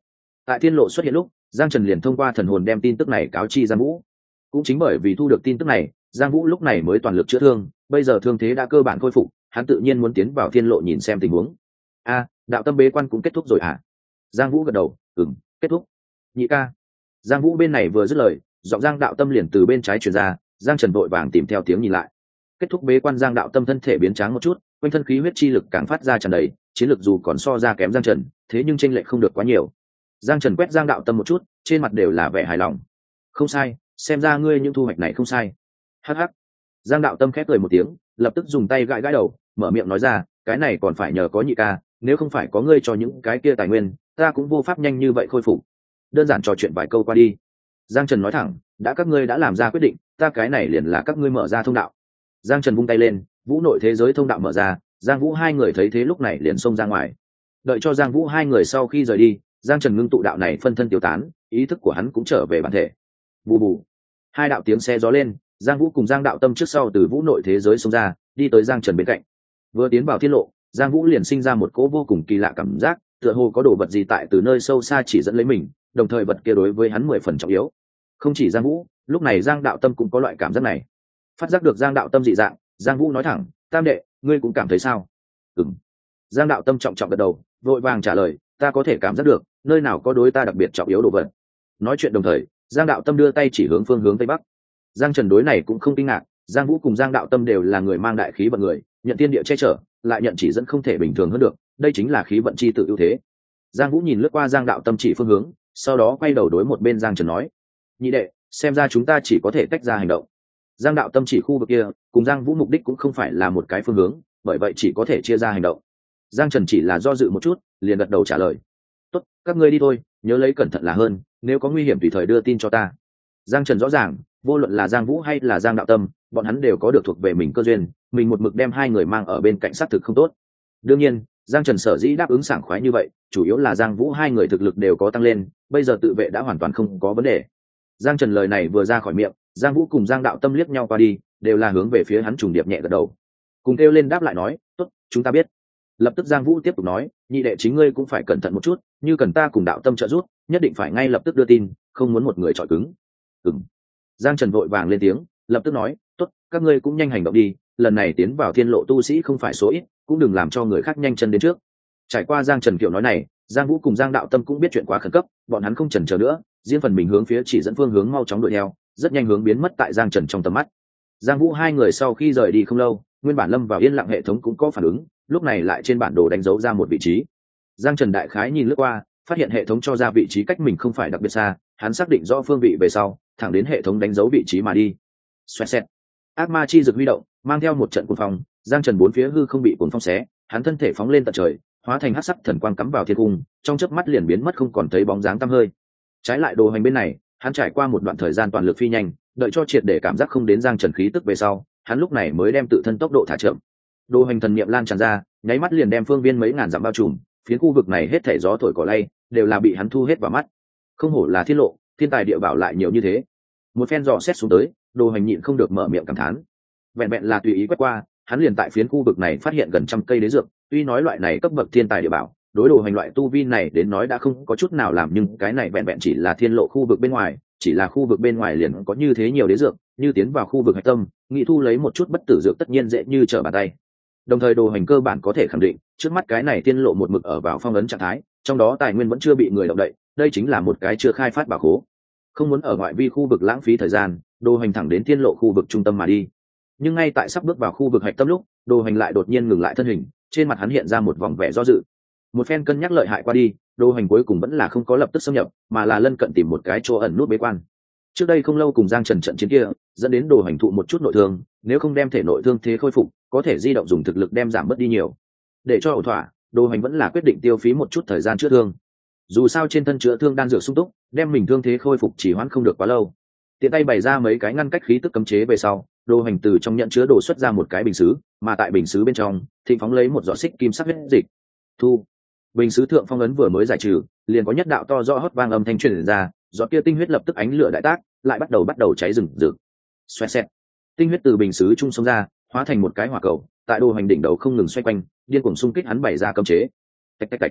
Tại thiên lộ xuất hiện lúc, Giang Trần liền thông qua thần hồn đem tin tức này cáo chi Giang Vũ. Cũng chính bởi vì thu được tin tức này, Giang Vũ lúc này mới toàn lực chữa thương, bây giờ thương thế đã cơ bản khôi phục, hắn tự nhiên muốn tiến vào thiên lộ nhìn xem tình huống. A, đạo tâm bế quan cũng kết thúc rồi à? Giang Vũ gật đầu, ừm, kết thúc. Nhị ca. Giang Vũ bên này vừa dứt lời, giọng Giang đạo tâm liền từ bên trái truyền ra, Giang Trần vội vàng tìm theo tiếng nhìn lại. Kết thúc bế quan, Giang đạo tâm thân thể biến tráng một chút, quanh thân khí huyết chi lực càng phát ra tràn đầy, chiến lực dù còn so ra kém Giang Trần, thế nhưng chênh lệch không được quá nhiều. Giang Trần quét Giang đạo tâm một chút, trên mặt đều là vẻ hài lòng. Không sai, xem ra ngươi những thu hoạch này không sai. Hắc hắc. Giang đạo tâm khép cười một tiếng, lập tức dùng tay gãi gãi đầu, mở miệng nói ra, cái này còn phải nhờ có nhị ca, nếu không phải có ngươi cho những cái kia tài nguyên, ta cũng vô pháp nhanh như vậy khôi phục. Đơn giản trò chuyện vài câu qua đi. Giang Trần nói thẳng, đã các ngươi đã làm ra quyết định, ta cái này liền là các ngươi mở ra thông đạo. Giang Trần vung tay lên, vũ nội thế giới thông đạo mở ra, Giang Vũ hai người thấy thế lúc này liền xông ra ngoài. Đợi cho Giang Vũ hai người sau khi rời đi, Giang Trần ngưng tụ đạo này phân thân tiêu tán, ý thức của hắn cũng trở về bản thể. Bù bù. Hai đạo tiếng xe gió lên, Giang Vũ cùng Giang đạo tâm trước sau từ vũ nội thế giới xông ra, đi tới Giang Trần bên cạnh. Vừa tiến vào thiên lộ, Giang Vũ liền sinh ra một cỗ vô cùng kỳ lạ cảm giác, tựa hồ có đồ vật gì tại từ nơi sâu xa chỉ dẫn lấy mình, đồng thời vật kia đối với hắn mười phần trọng yếu. Không chỉ Giang Vũ, lúc này Giang đạo tâm cũng có loại cảm giác này. Phát giác được Giang đạo tâm dị dạng, Giang Vũ nói thẳng, tam đệ, ngươi cũng cảm thấy sao? Ừm. Giang đạo tâm trọng trọng gật đầu, vội vàng trả lời, ta có thể cảm giác được, nơi nào có đối ta đặc biệt trọng yếu đồ vật. Nói chuyện đồng thời, Giang đạo tâm đưa tay chỉ hướng phương hướng tây bắc. Giang Trần đối này cũng không kinh ngạc, Giang Vũ cùng Giang đạo tâm đều là người mang đại khí vận người, nhận thiên địa che chở, lại nhận chỉ dẫn không thể bình thường hơn được, đây chính là khí vận chi tự ưu thế. Giang Vũ nhìn lướt qua Giang đạo tâm chỉ phương hướng, sau đó quay đầu đối một bên Giang Trần nói, nhị đệ, xem ra chúng ta chỉ có thể tách ra hành động. Giang đạo tâm chỉ khu vực kia, cùng Giang Vũ mục đích cũng không phải là một cái phương hướng, bởi vậy chỉ có thể chia ra hành động. Giang Trần chỉ là do dự một chút, liền gật đầu trả lời, tốt, các ngươi đi thôi, nhớ lấy cẩn thận là hơn, nếu có nguy hiểm tùy thời đưa tin cho ta. Giang Trần rõ ràng, vô luận là Giang Vũ hay là Giang đạo tâm, bọn hắn đều có được thuộc về mình cơ duyên, mình một mực đem hai người mang ở bên cạnh sát thực không tốt. Đương nhiên, Giang Trần sở dĩ đáp ứng sảng khoái như vậy, chủ yếu là Giang Vũ hai người thực lực đều có tăng lên, bây giờ tự vệ đã hoàn toàn không có vấn đề. Giang Trần lời này vừa ra khỏi miệng, Giang Vũ cùng Giang đạo tâm liếc nhau qua đi, đều là hướng về phía hắn trùng điệp nhẹ gật đầu, cùng kêu lên đáp lại nói, tốt, chúng ta biết. Lập tức Giang Vũ tiếp tục nói, nhị đệ chính ngươi cũng phải cẩn thận một chút, như cần ta cùng đạo tâm trợ giúp, nhất định phải ngay lập tức đưa tin, không muốn một người chọi cứng. Ừm. Giang Trần vội vàng lên tiếng, lập tức nói, tốt, các ngươi cũng nhanh hành động đi, lần này tiến vào thiên lộ tu sĩ không phải số ít, cũng đừng làm cho người khác nhanh chân đến trước. Trải qua Giang Trần kiểu nói này, Giang Vũ cùng Giang đạo tâm cũng biết chuyện quá khẩn cấp, bọn hắn không chần chờ nữa, riêng phần mình hướng phía chỉ dẫn phương hướng mau chóng đuổi theo, rất nhanh hướng biến mất tại Giang Trần trong tầm mắt. Giang Vũ hai người sau khi rời đi không lâu, nguyên bản lâm vào yên lặng hệ thống cũng có phản ứng, lúc này lại trên bản đồ đánh dấu ra một vị trí. Giang Trần đại khái nhìn lướt qua, phát hiện hệ thống cho ra vị trí cách mình không phải đặc biệt xa, hắn xác định rõ phương vị về sau, thẳng đến hệ thống đánh dấu vị trí mà đi. Xoẹt xẹt. Ác ma chi dược huy động, mang theo một trận cuồng phong, Giang Trần bốn phía hư không bị cuồng phong xé, hắn thân thể phóng lên tận trời, hóa thành hắc sắc thần quang cắm vào thiên cung, trong chớp mắt liền biến mất không còn thấy bóng dáng tăm hơi. Trái lại đồ hành bên này, hắn trải qua một đoạn thời gian toàn lực phi nhanh, đợi cho triệt để cảm giác không đến Giang Trần khí tức về sau, hắn lúc này mới đem tự thân tốc độ thả chậm. Đồ hành thần niệm lan tràn ra, nháy mắt liền đem phương viên mấy ngàn dặm bao trùm, phiến khu vực này hết thảy gió thổi cỏ lay, đều là bị hắn thu hết vào mắt. Không hổ là thiên lộ, thiên tài địa bảo lại nhiều như thế. Một phen dò xét xuống tới, đồ hành nhịn không được mở miệng cảm thán. Vẹn vẹn là tùy ý quét qua, hắn liền tại phiến khu vực này phát hiện gần trăm cây đế dược, tuy nói loại này cấp bậc thiên tài địa bảo, đối đồ hành loại tu vi này đến nói đã không có chút nào làm, nhưng cái này vẹn vẹn chỉ là thiên lộ khu vực bên ngoài, chỉ là khu vực bên ngoài liền có như thế nhiều đế dược, như tiến vào khu vực hạch tâm, nghị thu lấy một chút bất tử dược tất nhiên dễ như trở bàn tay. Đồng thời đồ hành cơ bản có thể khẳng định, trước mắt cái này thiên lộ một mực ở vào phong ấn trạng thái, trong đó tài nguyên vẫn chưa bị người động đậy, đây chính là một cái chưa khai phát bảo khố. Không muốn ở ngoại vi khu vực lãng phí thời gian, đồ hành thẳng đến thiên lộ khu vực trung tâm mà đi. Nhưng ngay tại sắp bước vào khu vực hạch tâm lúc, đồ hành lại đột nhiên ngừng lại thân hình, trên mặt hắn hiện ra một vòng vẻ do dự. Một phen cân nhắc lợi hại qua đi, đồ hành cuối cùng vẫn là không có lập tức xâm nhập, mà là lân cận tìm một cái chỗ ẩn nút bế quan. Trước đây không lâu cùng Giang Trần trận chiến kia, dẫn đến đồ hành thụ một chút nội thương, nếu không đem thể nội thương thế khôi phục, có thể di động dùng thực lực đem giảm bớt đi nhiều. Để cho ổn thỏa, đồ hành vẫn là quyết định tiêu phí một chút thời gian chữa thương. Dù sao trên thân chữa thương đan dược sung túc, đem mình thương thế khôi phục chỉ hoãn không được quá lâu. Tiện tay bày ra mấy cái ngăn cách khí tức cấm chế về sau, đồ hành từ trong nhận chứa đồ xuất ra một cái bình sứ, mà tại bình sứ bên trong, thịnh phóng lấy một giọt xích kim sắc huyết dịch. Thu. Bình sứ thượng phong ấn vừa mới giải trừ, liền có nhất đạo to rõ hót vang âm thanh truyền ra, giọt kia tinh huyết lập tức ánh lửa đại tác, lại bắt đầu bắt đầu cháy rừng rực. Xoẹt xẹt. Tinh huyết từ bình sứ trung xông ra, hóa thành một cái hỏa cầu, tại đồ hành đỉnh đầu không ngừng xoay quanh, điên cuồng xung kích hắn bày ra cấm chế. Tạch tạch tạch.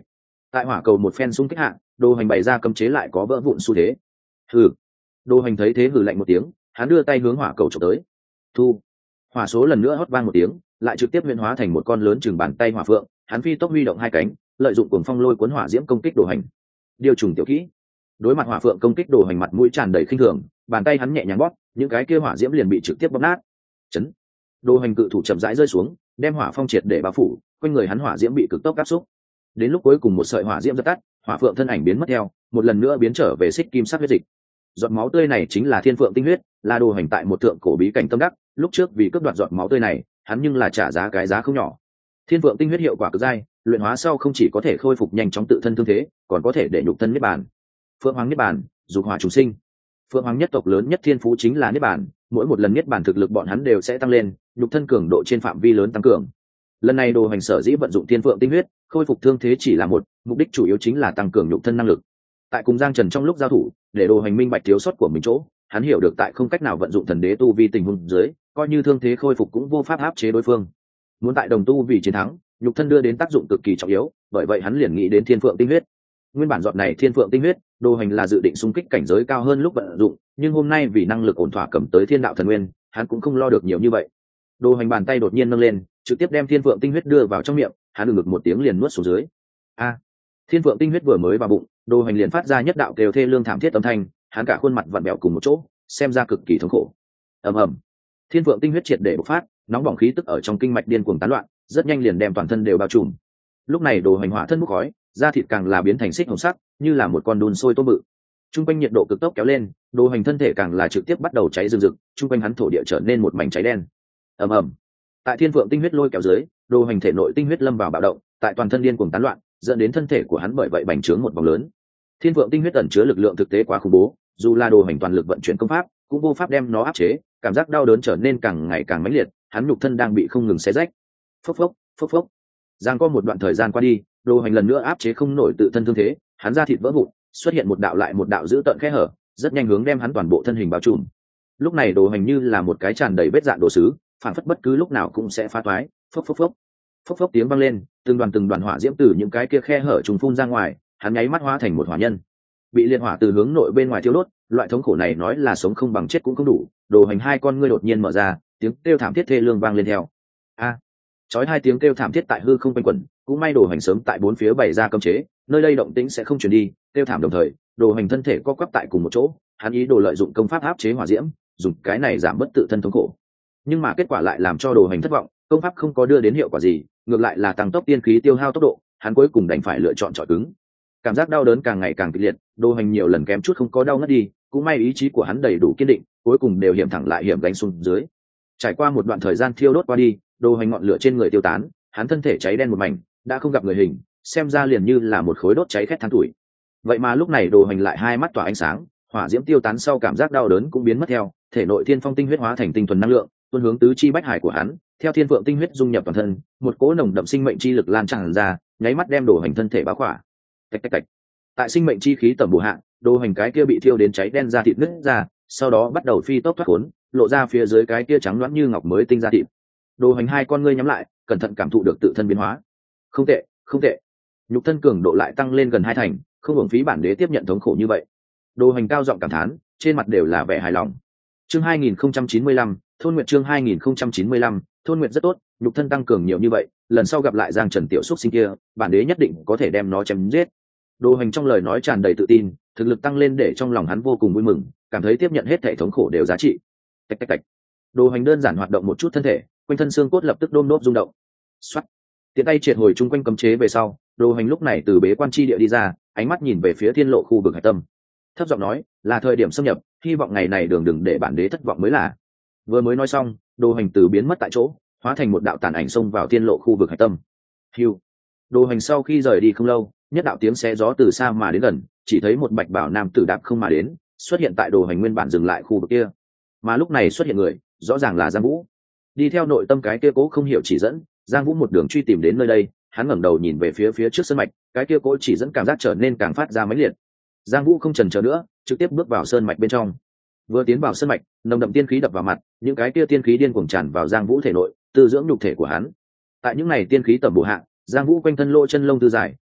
Tại hỏa cầu một phen xung kích hạ, đồ hành bày ra cấm chế lại có vỡ vụn xu thế. Hừ. Đồ hành thấy thế hừ lạnh một tiếng, hắn đưa tay hướng hỏa cầu chụp tới. Thu. Hỏa số lần nữa hót vang một tiếng, lại trực tiếp huyễn hóa thành một con lớn chừng bàn tay hỏa phượng, hắn phi tốc huy động hai cánh, lợi dụng cuồng phong lôi cuốn hỏa diễm công kích đồ hành. Điều trùng tiểu kỹ. Đối mặt hỏa phượng công kích đồ hành mặt mũi tràn đầy khinh thường, bàn tay hắn nhẹ nhàng bóp, những cái kia hỏa diễm liền bị trực tiếp bóp nát. Chấn. Đồ hành cự thủ chậm rãi rơi xuống, đem hỏa phong triệt để bao phủ, quanh người hắn hỏa diễm bị cực tốc áp xúc. Đến lúc cuối cùng một sợi hỏa diễm dập tắt, hỏa phượng thân ảnh biến mất theo, một lần nữa biến trở về xích kim sắc huyết dịch. Giọt máu tươi này chính là thiên phượng tinh huyết, là đồ hành tại một thượng cổ bí cảnh tâm đắc, lúc trước vì cướp đoạt giọt máu tươi này, hắn nhưng là trả giá cái giá không nhỏ. Thiên phượng tinh huyết hiệu quả cực dai, luyện hóa sau không chỉ có thể khôi phục nhanh chóng tự thân thương thế, còn có thể để nhục thân niết bàn. Phượng hoàng niết bàn, dục hỏa trùng sinh. Phượng hoàng nhất tộc lớn nhất thiên phú chính là niết bàn, mỗi một lần niết bàn thực lực bọn hắn đều sẽ tăng lên, nhục thân cường độ trên phạm vi lớn tăng cường. Lần này đồ hành sở dĩ vận dụng thiên phượng tinh huyết, khôi phục thương thế chỉ là một, mục đích chủ yếu chính là tăng cường nhục thân năng lực. Tại cùng Giang Trần trong lúc giao thủ, để đồ hành minh bạch thiếu sót của mình chỗ, hắn hiểu được tại không cách nào vận dụng thần đế tu vi tình huống dưới, coi như thương thế khôi phục cũng vô pháp áp chế đối phương. Muốn tại đồng tu vì chiến thắng, nhục thân đưa đến tác dụng cực kỳ trọng yếu, bởi vậy hắn liền nghĩ đến thiên phượng tinh huyết. Nguyên bản giọt này thiên phượng tinh huyết, đồ hành là dự định xung kích cảnh giới cao hơn lúc vận dụng, nhưng hôm nay vì năng lực ổn thỏa cầm tới thiên đạo thần nguyên, hắn cũng không lo được nhiều như vậy. Đồ hành bàn tay đột nhiên nâng lên, trực tiếp đem thiên phượng tinh huyết đưa vào trong miệng, hắn ngực một tiếng liền nuốt xuống dưới. A! Thiên phượng tinh huyết vừa mới vào bụng, đồ hành liền phát ra nhất đạo kêu thê lương thảm thiết âm thanh, hắn cả khuôn mặt vặn bẹo cùng một chỗ, xem ra cực kỳ thống khổ. Ầm ầm. Thiên phượng tinh huyết triệt để bộc phát, nóng bỏng khí tức ở trong kinh mạch điên cuồng tán loạn, rất nhanh liền đem toàn thân đều bao trùm. Lúc này đồ hành hỏa thân bốc khói, da thịt càng là biến thành xích hồng sắc, như là một con đun sôi tôm bự. Trung quanh nhiệt độ cực tốc kéo lên, đồ hành thân thể càng là trực tiếp bắt đầu cháy rừng rực, trung quanh hắn thổ địa trở nên một mảnh cháy đen. Ầm ầm. Tại thiên phượng tinh huyết lôi kéo dưới, đồ hành thể nội tinh huyết lâm vào bạo động, tại toàn thân điên cuồng tán loạn, dẫn đến thân thể của hắn bởi vậy bành trướng một vòng lớn. Thiên phượng tinh huyết ẩn chứa lực lượng thực tế quá khủng bố, dù là đồ hành toàn lực vận chuyển công pháp, cũng vô pháp đem nó áp chế, cảm giác đau đớn trở nên càng ngày càng mãnh liệt, hắn nhục thân đang bị không ngừng xé rách. Phốc phốc, phốc phốc. Giang có một đoạn thời gian qua đi, đồ hành lần nữa áp chế không nổi tự thân thương thế, hắn da thịt vỡ vụn, xuất hiện một đạo lại một đạo dữ tợn khe hở, rất nhanh hướng đem hắn toàn bộ thân hình bao trùm. Lúc này đồ hành như là một cái tràn đầy vết dạn đồ sứ, phản phất bất cứ lúc nào cũng sẽ phá toái. Phốc phốc phốc. Phốc phốc tiếng vang lên, từng đoàn từng đoàn hỏa diễm từ những cái kia khe hở trùng phun ra ngoài, hắn nháy mắt hóa thành một hỏa nhân. Bị liệt hỏa từ hướng nội bên ngoài thiêu đốt, loại thống khổ này nói là sống không bằng chết cũng không đủ. Đồ hành hai con ngươi đột nhiên mở ra, tiếng kêu thảm thiết thê lương vang lên theo. A! Chói hai tiếng kêu thảm thiết tại hư không quanh quẩn, cũng may đồ hành sớm tại bốn phía bày ra cấm chế, nơi đây động tĩnh sẽ không truyền đi. Kêu thảm đồng thời, đồ hành thân thể co quắp tại cùng một chỗ, hắn ý đồ lợi dụng công pháp áp chế hỏa diễm, dùng cái này giảm bớt tự thân thống khổ. Nhưng mà kết quả lại làm cho đồ hành thất vọng, công pháp không có đưa đến hiệu quả gì, ngược lại là tăng tốc tiên khí tiêu hao tốc độ, hắn cuối cùng đành phải lựa chọn trọi cứng. Cảm giác đau đớn càng ngày càng kịch liệt, đồ hành nhiều lần kém chút không có đau ngất đi, cũng may ý chí của hắn đầy đủ kiên định, cuối cùng đều hiểm thẳng lại hiểm gánh xuống dưới. Trải qua một đoạn thời gian thiêu đốt qua đi, đồ hành ngọn lửa trên người tiêu tán, hắn thân thể cháy đen một mảnh, đã không gặp người hình, xem ra liền như là một khối đốt cháy khét than tuổi. Vậy mà lúc này đồ hành lại hai mắt tỏa ánh sáng, hỏa diễm tiêu tán sau cảm giác đau đớn cũng biến mất theo, thể nội thiên phong tinh huyết hóa thành tinh thuần năng lượng, tuôn hướng tứ chi bách hải của hắn, theo thiên vượng tinh huyết dung nhập toàn thân, một cỗ nồng đậm sinh mệnh chi lực lan tràn ra, nháy mắt đem đồ hành thân thể bao khỏa. Tạch tạch tạch. Tại sinh mệnh chi khí tầm bổ hạ, đồ hành cái kia bị thiêu đến cháy đen ra thịt nứt ra, sau đó bắt đầu phi tốc thoát khốn, lộ ra phía dưới cái kia trắng loãng như ngọc mới tinh ra thịt. Đồ hành hai con ngươi nhắm lại, cẩn thận cảm thụ được tự thân biến hóa. Không tệ, không tệ. Nhục thân cường độ lại tăng lên gần hai thành, không hưởng phí bản đế tiếp nhận thống khổ như vậy. Đồ hành cao giọng cảm thán, trên mặt đều là vẻ hài lòng. Chương hai nghìn không trăm chín mươi lăm, Thôn Nguyệt chương hai nghìn không trăm chín mươi lăm, Thôn Nguyệt rất tốt, nhục thân tăng cường nhiều như vậy, lần sau gặp lại Giang Trần tiểu xúc sinh kia, bản đế nhất định có thể đem nó chém giết. Đồ hành trong lời nói tràn đầy tự tin, thực lực tăng lên để trong lòng hắn vô cùng vui mừng, cảm thấy tiếp nhận hết thể thống khổ đều giá trị. Tạch tạch tạch. Đồ hành đơn giản hoạt động một chút thân thể, quanh thân xương cốt lập tức đôm đốp rung động. Soát. Tiện tay triệt hồi chung quanh cấm chế về sau, đồ hành lúc này từ bế quan chi địa đi ra, ánh mắt nhìn về phía thiên lộ khu vực hải tâm, thấp giọng nói, là thời điểm xâm nhập, hy vọng ngày này đường đừng để bản đế thất vọng mới là. Vừa mới nói xong, đồ hành từ biến mất tại chỗ, hóa thành một đạo tàn ảnh xông vào thiên lộ khu vực hải tâm. Hưu. Đồ hành sau khi rời đi không lâu, nhất đạo tiếng xé gió từ xa mà đến gần, chỉ thấy một bạch bảo nam tử đạp không mà đến, xuất hiện tại đồ hành nguyên bản dừng lại khu vực kia. Mà lúc này xuất hiện người, rõ ràng là Giang Vũ. Đi theo nội tâm cái kia cố không hiểu chỉ dẫn, Giang Vũ một đường truy tìm đến nơi đây, hắn ngẩng đầu nhìn về phía phía trước sơn mạch, cái kia cố chỉ dẫn cảm giác trở nên càng phát ra mãnh liệt. Giang Vũ không chần chờ nữa, trực tiếp bước vào sơn mạch bên trong. Vừa tiến vào sơn mạch, nồng đậm tiên khí đập vào mặt, những cái kia tiên khí điên cuồng tràn vào Giang Vũ thể nội, tư dưỡng nhục thể của hắn. Tại những này tiên khí tầm bổ hạ, Giang Vũ quanh thân lỗ chân lông tư dài,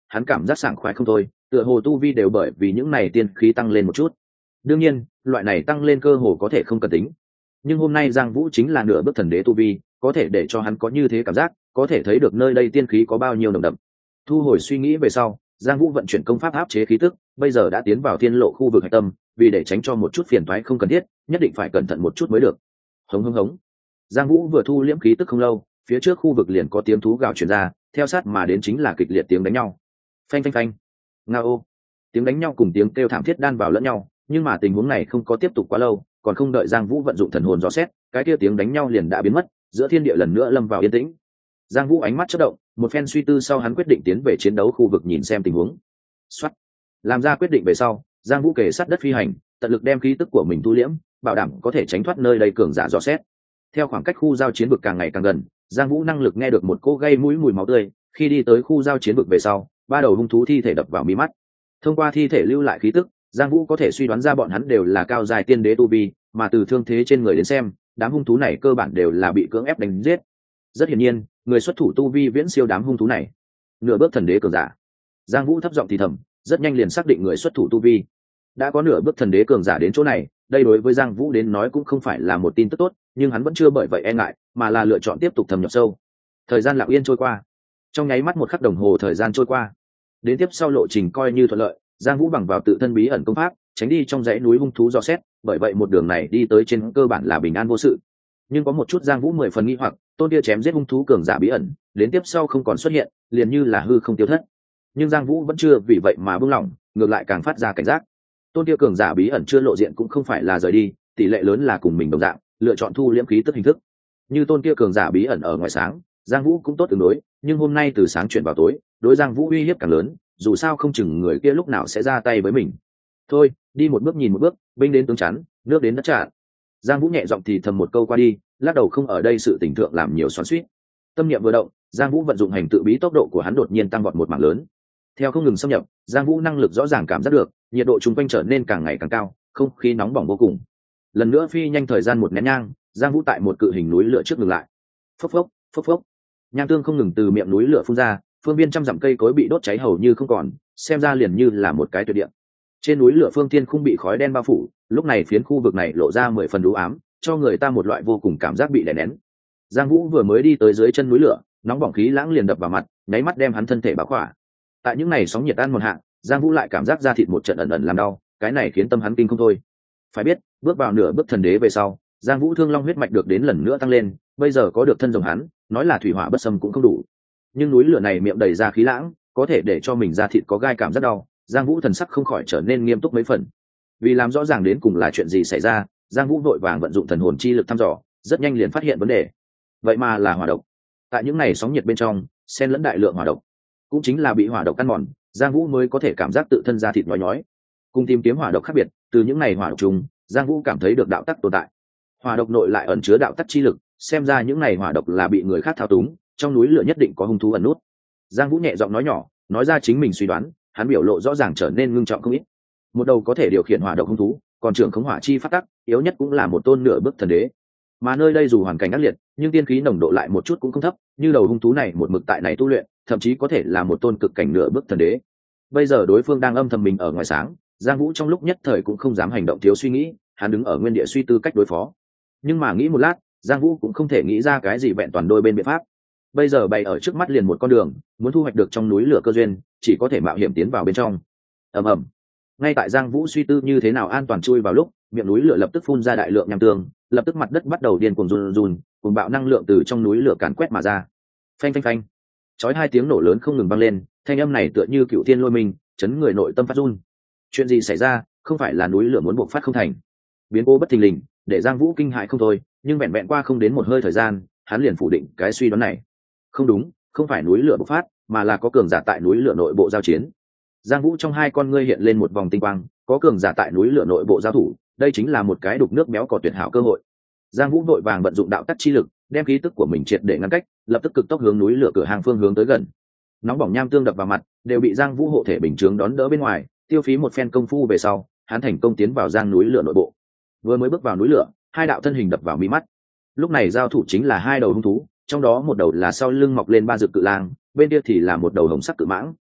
hắn cảm giác sảng khoái không thôi, tựa hồ tu vi đều bởi vì những này tiên khí tăng lên một chút. Đương nhiên loại này tăng lên cơ hồ có thể không cần tính, nhưng hôm nay Giang Vũ chính là nửa bước thần đế tu vi, có thể để cho hắn có như thế cảm giác, có thể thấy được nơi đây tiên khí có bao nhiêu nồng đậm. Thu hồi suy nghĩ về sau, Giang Vũ vận chuyển công pháp áp chế khí tức, bây giờ đã tiến vào thiên lộ khu vực hạch tâm, vì để tránh cho một chút phiền toái không cần thiết, nhất định phải cẩn thận một chút mới được. Hống hống hống. Giang Vũ vừa thu liễm khí tức không lâu, phía trước khu vực liền có tiếng thú gào truyền ra, theo sát mà đến chính là kịch liệt tiếng đánh nhau. Phanh phanh phanh. Ngao. Tiếng đánh nhau cùng tiếng kêu thảm thiết đan vào lẫn nhau, nhưng mà tình huống này không có tiếp tục quá lâu, còn không đợi Giang Vũ vận dụng thần hồn dò xét, cái kia tiếng đánh nhau liền đã biến mất, giữa thiên địa lần nữa lâm vào yên tĩnh. Giang Vũ ánh mắt chớp động, một phen suy tư sau hắn quyết định tiến về chiến đấu khu vực nhìn xem tình huống. Soát. Làm ra quyết định về sau, Giang Vũ kề sát đất phi hành, tận lực đem khí tức của mình tu liễm, bảo đảm có thể tránh thoát nơi đây cường giả dò xét. Theo khoảng cách khu giao chiến vực càng ngày càng gần, Giang Vũ năng lực nghe được một cỗ gây mũi mùi máu tươi, khi đi tới khu giao chiến vực về sau, ba đầu hung thú thi thể đập vào mi mắt. Thông qua thi thể lưu lại khí tức, Giang Vũ có thể suy đoán ra bọn hắn đều là cao dài tiên đế tu vi, mà từ thương thế trên người đến xem, đám hung thú này cơ bản đều là bị cưỡng ép đánh giết. Rất hiển nhiên, người xuất thủ tu vi viễn siêu đám hung thú này. Nửa bước thần đế cường giả. Giang Vũ thấp giọng thì thầm, rất nhanh liền xác định người xuất thủ tu vi. Đã có nửa bước thần đế cường giả đến chỗ này, đây đối với Giang Vũ đến nói cũng không phải là một tin tức tốt, nhưng hắn vẫn chưa bởi vậy e ngại, mà là lựa chọn tiếp tục thâm nhập sâu. Thời gian lặng yên trôi qua. Trong nháy mắt một khắc đồng hồ thời gian trôi qua. Đến tiếp sau lộ trình coi như thuận lợi, Giang Vũ bằng vào tự thân bí ẩn công pháp, tránh đi trong dãy núi hung thú dò xét, bởi vậy một đường này đi tới trên cơ bản là bình an vô sự. Nhưng có một chút Giang Vũ mười phần nghi hoặc, tôn kia chém giết hung thú cường giả bí ẩn, đến tiếp sau không còn xuất hiện, liền như là hư không tiêu thất. Nhưng Giang Vũ vẫn chưa vì vậy mà buông lỏng, ngược lại càng phát ra cảnh giác. Tôn kia cường giả bí ẩn chưa lộ diện cũng không phải là rời đi, tỷ lệ lớn là cùng mình đồng dạng, lựa chọn thu liễm khí tức hình thức. Như tôn kia cường giả bí ẩn ở ngoài sáng, Giang Vũ cũng tốt ứng đối, nhưng hôm nay từ sáng chuyển vào tối, đối Giang Vũ uy hiếp càng lớn, dù sao không chừng người kia lúc nào sẽ ra tay với mình. Thôi, đi một bước nhìn một bước, binh đến tướng chắn, nước đến đất chặn. Giang Vũ nhẹ giọng thì thầm một câu qua đi, lắc đầu không ở đây sự tình thượng làm nhiều xoắn xuýt. Tâm niệm vừa động, Giang Vũ vận dụng hành tự bí, tốc độ của hắn đột nhiên tăng vọt một mảng lớn. Theo không ngừng xâm nhập, Giang Vũ năng lực rõ ràng cảm giác được, nhiệt độ chung quanh trở nên càng ngày càng cao, không khí nóng bỏng vô cùng. Lần nữa phi nhanh thời gian một nén nhang, Giang Vũ tại một cự hình núi lửa trước ngừng lại. Phốc phốc, phốc phốc. Nham tương không ngừng từ miệng núi lửa phun ra, phương viên trăm dặm cây cối bị đốt cháy hầu như không còn, xem ra liền như là một cái tuyệt địa. Trên núi lửa phương thiên không bị khói đen bao phủ, lúc này phiến khu vực này lộ ra mười phần u ám, cho người ta một loại vô cùng cảm giác bị đè nén. Giang Vũ vừa mới đi tới dưới chân núi lửa, nóng bỏng khí lãng liền đập vào mặt, nháy mắt đem hắn thân thể bao khỏa. Tại những này sóng nhiệt ăn một hạng, Giang Vũ lại cảm giác da thịt một trận ẩn ẩn làm đau, cái này khiến tâm hắn kinh không thôi. Phải biết, bước vào nửa bước thần đế về sau, Giang Vũ thương long huyết mạch được đến lần nữa tăng lên, bây giờ có được thân rồng hắn, nói là thủy hỏa bất xâm cũng không đủ. Nhưng núi lửa này miệng đầy ra khí lãng, có thể để cho mình da thịt có gai cảm rất đau, Giang Vũ thần sắc không khỏi trở nên nghiêm túc mấy phần. Vì làm rõ ràng đến cùng là chuyện gì xảy ra, Giang Vũ vội vàng vận dụng thần hồn chi lực thăm dò, rất nhanh liền phát hiện vấn đề. Vậy mà là hỏa độc. Tại những này sóng nhiệt bên trong, xen lẫn đại lượng hỏa độc. Cũng chính là bị hỏa độc ăn mòn, Giang Vũ mới có thể cảm giác tự thân da thịt nhói nhói. Cùng tìm kiếm hỏa độc khác biệt, từ những này hỏa độc trùng, Giang Vũ cảm thấy được đạo tắc tồn tại. Hỏa độc nội lại ẩn chứa đạo tắc chi lực, xem ra những này hỏa độc là bị người khác thao túng, trong núi lửa nhất định có hung thú ẩn nút. Giang Vũ nhẹ giọng nói nhỏ, nói ra chính mình suy đoán, hắn biểu lộ rõ ràng trở nên ngưng trọng không ít. Một đầu có thể điều khiển hỏa độc hung thú, còn trưởng khống hỏa chi phát tắc, yếu nhất cũng là một tôn nửa bước thần đế. Mà nơi đây dù hoàn cảnh ác liệt, nhưng tiên khí nồng độ lại một chút cũng không thấp, như đầu hung thú này một mực tại này tu luyện, thậm chí có thể là một tôn cực cảnh nửa bước thần đế. Bây giờ đối phương đang âm thầm mình ở ngoài sáng, Giang Vũ trong lúc nhất thời cũng không dám hành động thiếu suy nghĩ, hắn đứng ở nguyên địa suy tư cách đối phó. Nhưng mà nghĩ một lát, Giang Vũ cũng không thể nghĩ ra cái gì vẹn toàn đôi bên biện pháp. Bây giờ bày ở trước mắt liền một con đường, muốn thu hoạch được trong núi lửa cơ duyên, chỉ có thể mạo hiểm tiến vào bên trong. Ầm ầm. Ngay tại Giang Vũ suy tư như thế nào an toàn chui vào lúc, miệng núi lửa lập tức phun ra đại lượng nham tương, lập tức mặt đất bắt đầu điên cuồng run run, cuồng bạo năng lượng từ trong núi lửa càn quét mà ra. Phanh phanh phanh. Chói hai tiếng nổ lớn không ngừng vang lên, thanh âm này tựa như cựu thiên lôi mình, chấn người nội tâm phát run. Chuyện gì xảy ra, không phải là núi lửa muốn bộc phát không thành? Biến cố bất thình lình, để Giang Vũ kinh hãi không thôi, nhưng vẹn vẹn qua không đến một hơi thời gian, hắn liền phủ định cái suy đoán này. Không đúng, không phải núi lửa bộc phát, mà là có cường giả tại núi lửa nội bộ giao chiến. Giang Vũ trong hai con ngươi hiện lên một vòng tinh quang, có cường giả tại núi lửa nội bộ giao thủ, đây chính là một cái đục nước béo cò tuyệt hảo cơ hội. Giang Vũ vội vàng vận dụng đạo tắc chi lực, đem khí tức của mình triệt để ngăn cách, lập tức cực tốc hướng núi lửa cửa hàng phương hướng tới gần. Nóng bỏng nham tương đập vào mặt, đều bị Giang Vũ hộ thể bình chướng đón đỡ bên ngoài, tiêu phí một phen công phu về sau, hắn thành công tiến vào giang núi lửa nội bộ. Vừa mới bước vào núi lửa, hai đạo thân hình đập vào mi mắt. Lúc này giao thủ chính là hai đầu hung thú, trong đó một đầu là sau lưng mọc lên ba rực cự lang, bên kia thì là một đầu hồng sắc cự mãng.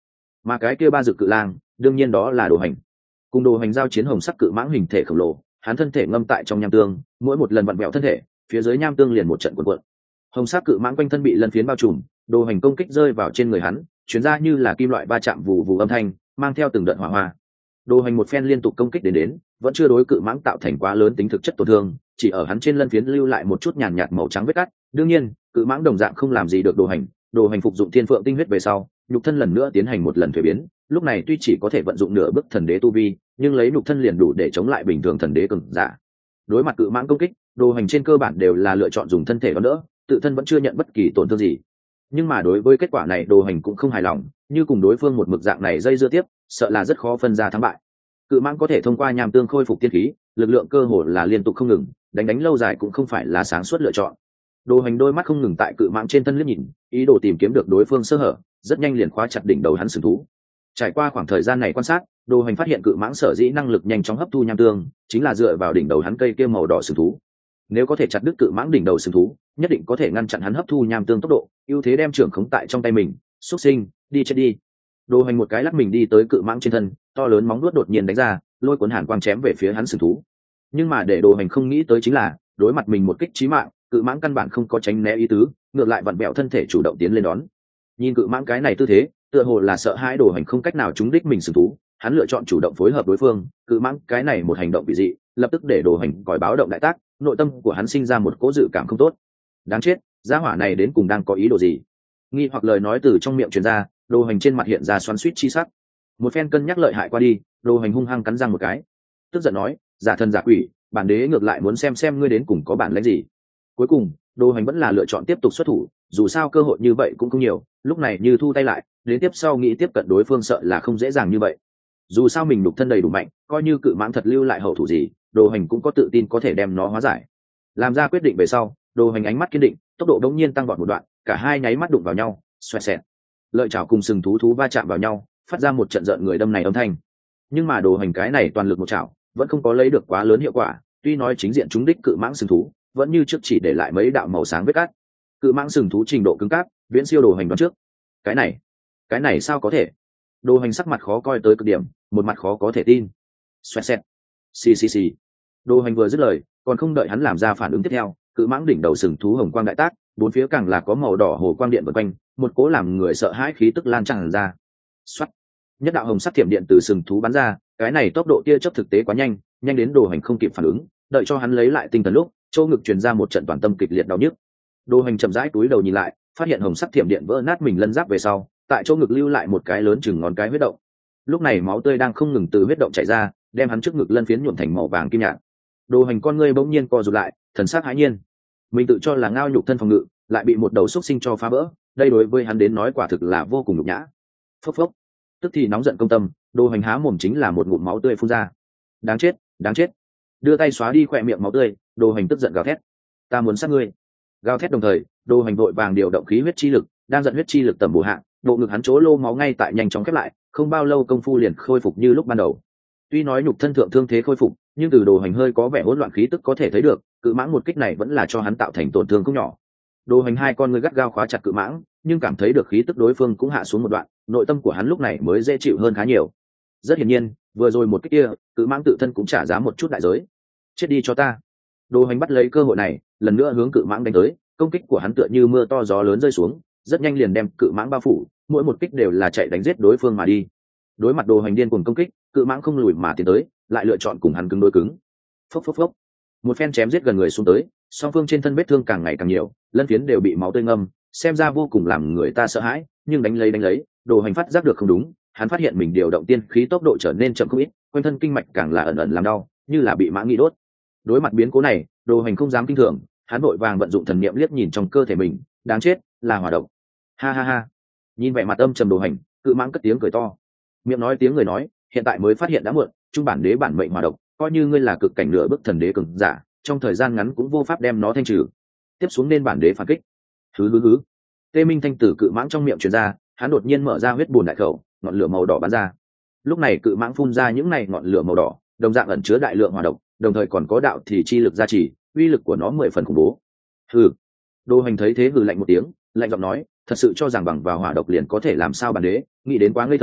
mà cái kia ba dực cự lang đương nhiên đó là đồ hành. Cùng đồ hành giao chiến hồng sắc cự mãng hình thể khổng lồ, hắn thân thể ngâm tại trong nham tương, mỗi một lần vặn vẹo thân thể, phía dưới nham tương liền một trận cuộn cuộn. Hồng sắc cự mãng quanh thân bị lân phiến bao trùm, đồ hành công kích rơi vào trên người hắn, chuyển ra như là kim loại va chạm vù vù âm thanh, mang theo từng đợt hỏa hoa. Đồ hành một phen liên tục công kích đến đến, vẫn chưa đối cự mãng tạo thành quá lớn tính thực chất tổn thương, chỉ ở hắn trên lân phiến lưu lại một chút nhàn nhạt màu trắng vết cắt. Đương nhiên, cự mãng đồng dạng không làm gì được đồ hành. Đồ hành phục dụng thiên phượng tinh huyết về sau, nhục thân lần nữa tiến hành một lần thuế biến. Lúc này tuy chỉ có thể vận dụng nửa bước thần đế tu vi, nhưng lấy nhục thân liền đủ để chống lại bình thường thần đế cường giả. Đối mặt cự mãng công kích, đồ hành trên cơ bản đều là lựa chọn dùng thân thể đón đỡ, tự thân vẫn chưa nhận bất kỳ tổn thương gì. Nhưng mà đối với kết quả này, đồ hành cũng không hài lòng, như cùng đối phương một mực dạng này dây dưa tiếp, sợ là rất khó phân ra thắng bại. Cự mãng có thể thông qua nham tương khôi phục tiên khí, lực lượng cơ hồ là liên tục không ngừng, đánh đánh lâu dài cũng không phải là sáng suốt lựa chọn. Đồ hành đôi mắt không ngừng tại cự mãng trên thân liếc nhìn, ý đồ tìm kiếm được đối phương sơ hở, rất nhanh liền khóa chặt đỉnh đầu hắn sừng thú. Trải qua khoảng thời gian này quan sát, đồ hành phát hiện cự mãng sở dĩ năng lực nhanh chóng hấp thu nham tương, chính là dựa vào đỉnh đầu hắn cây kia màu đỏ sừng thú. Nếu có thể chặt đứt cự mãng đỉnh đầu sừng thú, nhất định có thể ngăn chặn hắn hấp thu nham tương tốc độ, ưu thế đem trưởng khống tại trong tay mình. Xuất sinh, đi chết đi. Đồ hành một cái lắc mình đi tới cự mãng trên thân, to lớn móng vuốt đột nhiên đánh ra, lôi cuốn hàn quang chém về phía hắn sừng thú. Nhưng mà để đồ hành không nghĩ tới chính là, đối mặt mình một kích chí mạng, cự mãng căn bản không có tránh né ý tứ, ngược lại vặn bẹo thân thể chủ động tiến lên đón. Nhìn cự mãng cái này tư thế, tựa hồ là sợ hãi đồ hành không cách nào trúng đích mình sừng thú, hắn lựa chọn chủ động phối hợp đối phương. Cự mãng cái này một hành động bị dị, lập tức để đồ hành còi báo động đại tác, nội tâm của hắn sinh ra một cỗ dự cảm không tốt. Đáng chết, gia hỏa này đến cùng đang có ý đồ gì? Nghi hoặc lời nói từ trong miệng truyền ra, đồ hành trên mặt hiện ra xoắn xuýt chi sắc. Một phen cân nhắc lợi hại qua đi, đồ hành hung hăng cắn răng một cái, tức giận nói, giả thần giả quỷ, bản đế ngược lại muốn xem xem ngươi đến cùng có bản lĩnh gì. Cuối cùng, đồ hành vẫn là lựa chọn tiếp tục xuất thủ, dù sao cơ hội như vậy cũng không nhiều, lúc này như thu tay lại, đến tiếp sau nghĩ tiếp cận đối phương sợ là không dễ dàng như vậy. Dù sao mình đục thân đầy đủ mạnh, coi như cự mãng thật lưu lại hậu thủ gì, đồ hành cũng có tự tin có thể đem nó hóa giải. Làm ra quyết định về sau, đồ hành ánh mắt kiên định, tốc độ đống nhiên tăng vọt một đoạn, cả hai nháy mắt đụng vào nhau, xoẹt xẹt. Lợi chảo cùng sừng thú thú va chạm vào nhau, phát ra một trận rợn người đâm này âm thanh. Nhưng mà đồ hành cái này toàn lực một chảo, vẫn không có lấy được quá lớn hiệu quả, tuy nói chính diện trúng đích cự mãng sừng thú, vẫn như trước chỉ để lại mấy đạo màu sáng vết cắt. Cự mãng sừng thú trình độ cứng cáp, viễn siêu đồ hành đoán trước. Cái này, cái này sao có thể? Đồ hành sắc mặt khó coi tới cực điểm, một mặt khó có thể tin. Xoẹt xẹt. Xì xì xì. Đồ hành vừa dứt lời, còn không đợi hắn làm ra phản ứng tiếp theo, cự mãng đỉnh đầu sừng thú hồng quang đại tác, bốn phía càng là có màu đỏ hồ quang điện vần quanh, một cố làm người sợ hãi khí tức lan tràn ra. Xoát. Nhất đạo hồng sắc thiểm điện từ sừng thú bắn ra, cái này tốc độ tia chớp thực tế quá nhanh, nhanh đến đồ hành không kịp phản ứng, đợi cho hắn lấy lại tinh thần lúc, chỗ ngực truyền ra một trận toàn tâm kịch liệt đau nhức. Đồ hành chậm rãi túi đầu nhìn lại, phát hiện hồng sắc thiểm điện vỡ nát mình lân giáp về sau, tại chỗ ngực lưu lại một cái lớn chừng ngón cái huyết động. Lúc này máu tươi đang không ngừng từ huyết động chảy ra, đem hắn trước ngực lân phiến nhuộm thành màu vàng kim nhạt. Đồ hành con ngươi bỗng nhiên co rụt lại, thần sắc hãi nhiên. Mình tự cho là ngao nhục thân phòng ngự, lại bị một đầu xúc sinh cho phá vỡ, đây đối với hắn đến nói quả thực là vô cùng nhục nhã. Phốc phốc. Tức thì nóng giận công tâm, đồ hành há mồm chính là một ngụm máu tươi phun ra. Đáng chết, đáng chết. Đưa tay xóa đi khỏe miệng máu tươi, đồ hành tức giận gào thét. Ta muốn sát ngươi. Gào thét đồng thời, đồ hành vội vàng điều động khí huyết chi lực, đang giận huyết chi lực tầm bổ hạ, bộ ngực hắn chỗ lô máu ngay tại nhanh chóng khép lại, không bao lâu công phu liền khôi phục như lúc ban đầu. Tuy nói nhục thân thượng thương thế khôi phục, nhưng từ đồ hành hơi có vẻ hỗn loạn khí tức có thể thấy được, cự mãng một kích này vẫn là cho hắn tạo thành tổn thương không nhỏ. Đồ hành hai con ngươi gắt gao khóa chặt cự mãng, nhưng cảm thấy được khí tức đối phương cũng hạ xuống một đoạn, nội tâm của hắn lúc này mới dễ chịu hơn khá nhiều. Rất hiển nhiên, vừa rồi một kích kia, cự mãng tự thân cũng trả giá một chút đại giới. Chết đi cho ta. Đồ hành bắt lấy cơ hội này, lần nữa hướng cự mãng đánh tới, công kích của hắn tựa như mưa to gió lớn rơi xuống, rất nhanh liền đem cự mãng bao phủ, mỗi một kích đều là chạy đánh giết đối phương mà đi. Đối mặt đồ hành điên cuồng công kích, cự mãng không lùi mà tiến tới, lại lựa chọn cùng hắn cứng đối cứng. Phốc phốc phốc. Một phen chém giết gần người xuống tới, song phương trên thân vết thương càng ngày càng nhiều, lân phiến đều bị máu tươi ngâm, xem ra vô cùng làm người ta sợ hãi. Nhưng đánh lấy đánh lấy, đồ hành phát giác được không đúng, hắn phát hiện mình điều động tiên khí tốc độ trở nên chậm không ít, quanh thân kinh mạch càng là ẩn ẩn làm đau, như là bị mã nghị đốt. Đối mặt biến cố này, đồ hành không dám kinh thường, hắn vội vàng vận dụng thần niệm liếc nhìn trong cơ thể mình, đáng chết, là hỏa độc. Ha ha ha. Nhìn vẻ mặt âm trầm đồ hành, cự mãng cất tiếng cười to. Miệng nói tiếng người nói, hiện tại mới phát hiện đã muộn, trung bản đế bản mệnh hỏa độc, coi như ngươi là cực cảnh nửa bước thần đế cường giả, trong thời gian ngắn cũng vô pháp đem nó thanh trừ. Tiếp xuống nên bản đế phản kích. Hứ hứ hứ. Tê minh thanh tử cự mãng trong miệng truyền ra, hắn đột nhiên mở ra huyết bùn đại khẩu, ngọn lửa màu đỏ bắn ra. Lúc này cự mãng phun ra những này ngọn lửa màu đỏ, đồng dạng ẩn chứa đại lượng hỏa độc, đồng thời còn có đạo thì chi lực gia trì, uy lực của nó mười phần khủng bố. Hừ. Đô hành thấy thế hừ lạnh một tiếng, lạnh giọng nói, thật sự cho rằng bằng vào hỏa độc liền có thể làm sao bản đế, nghĩ đến quá ngây thơ,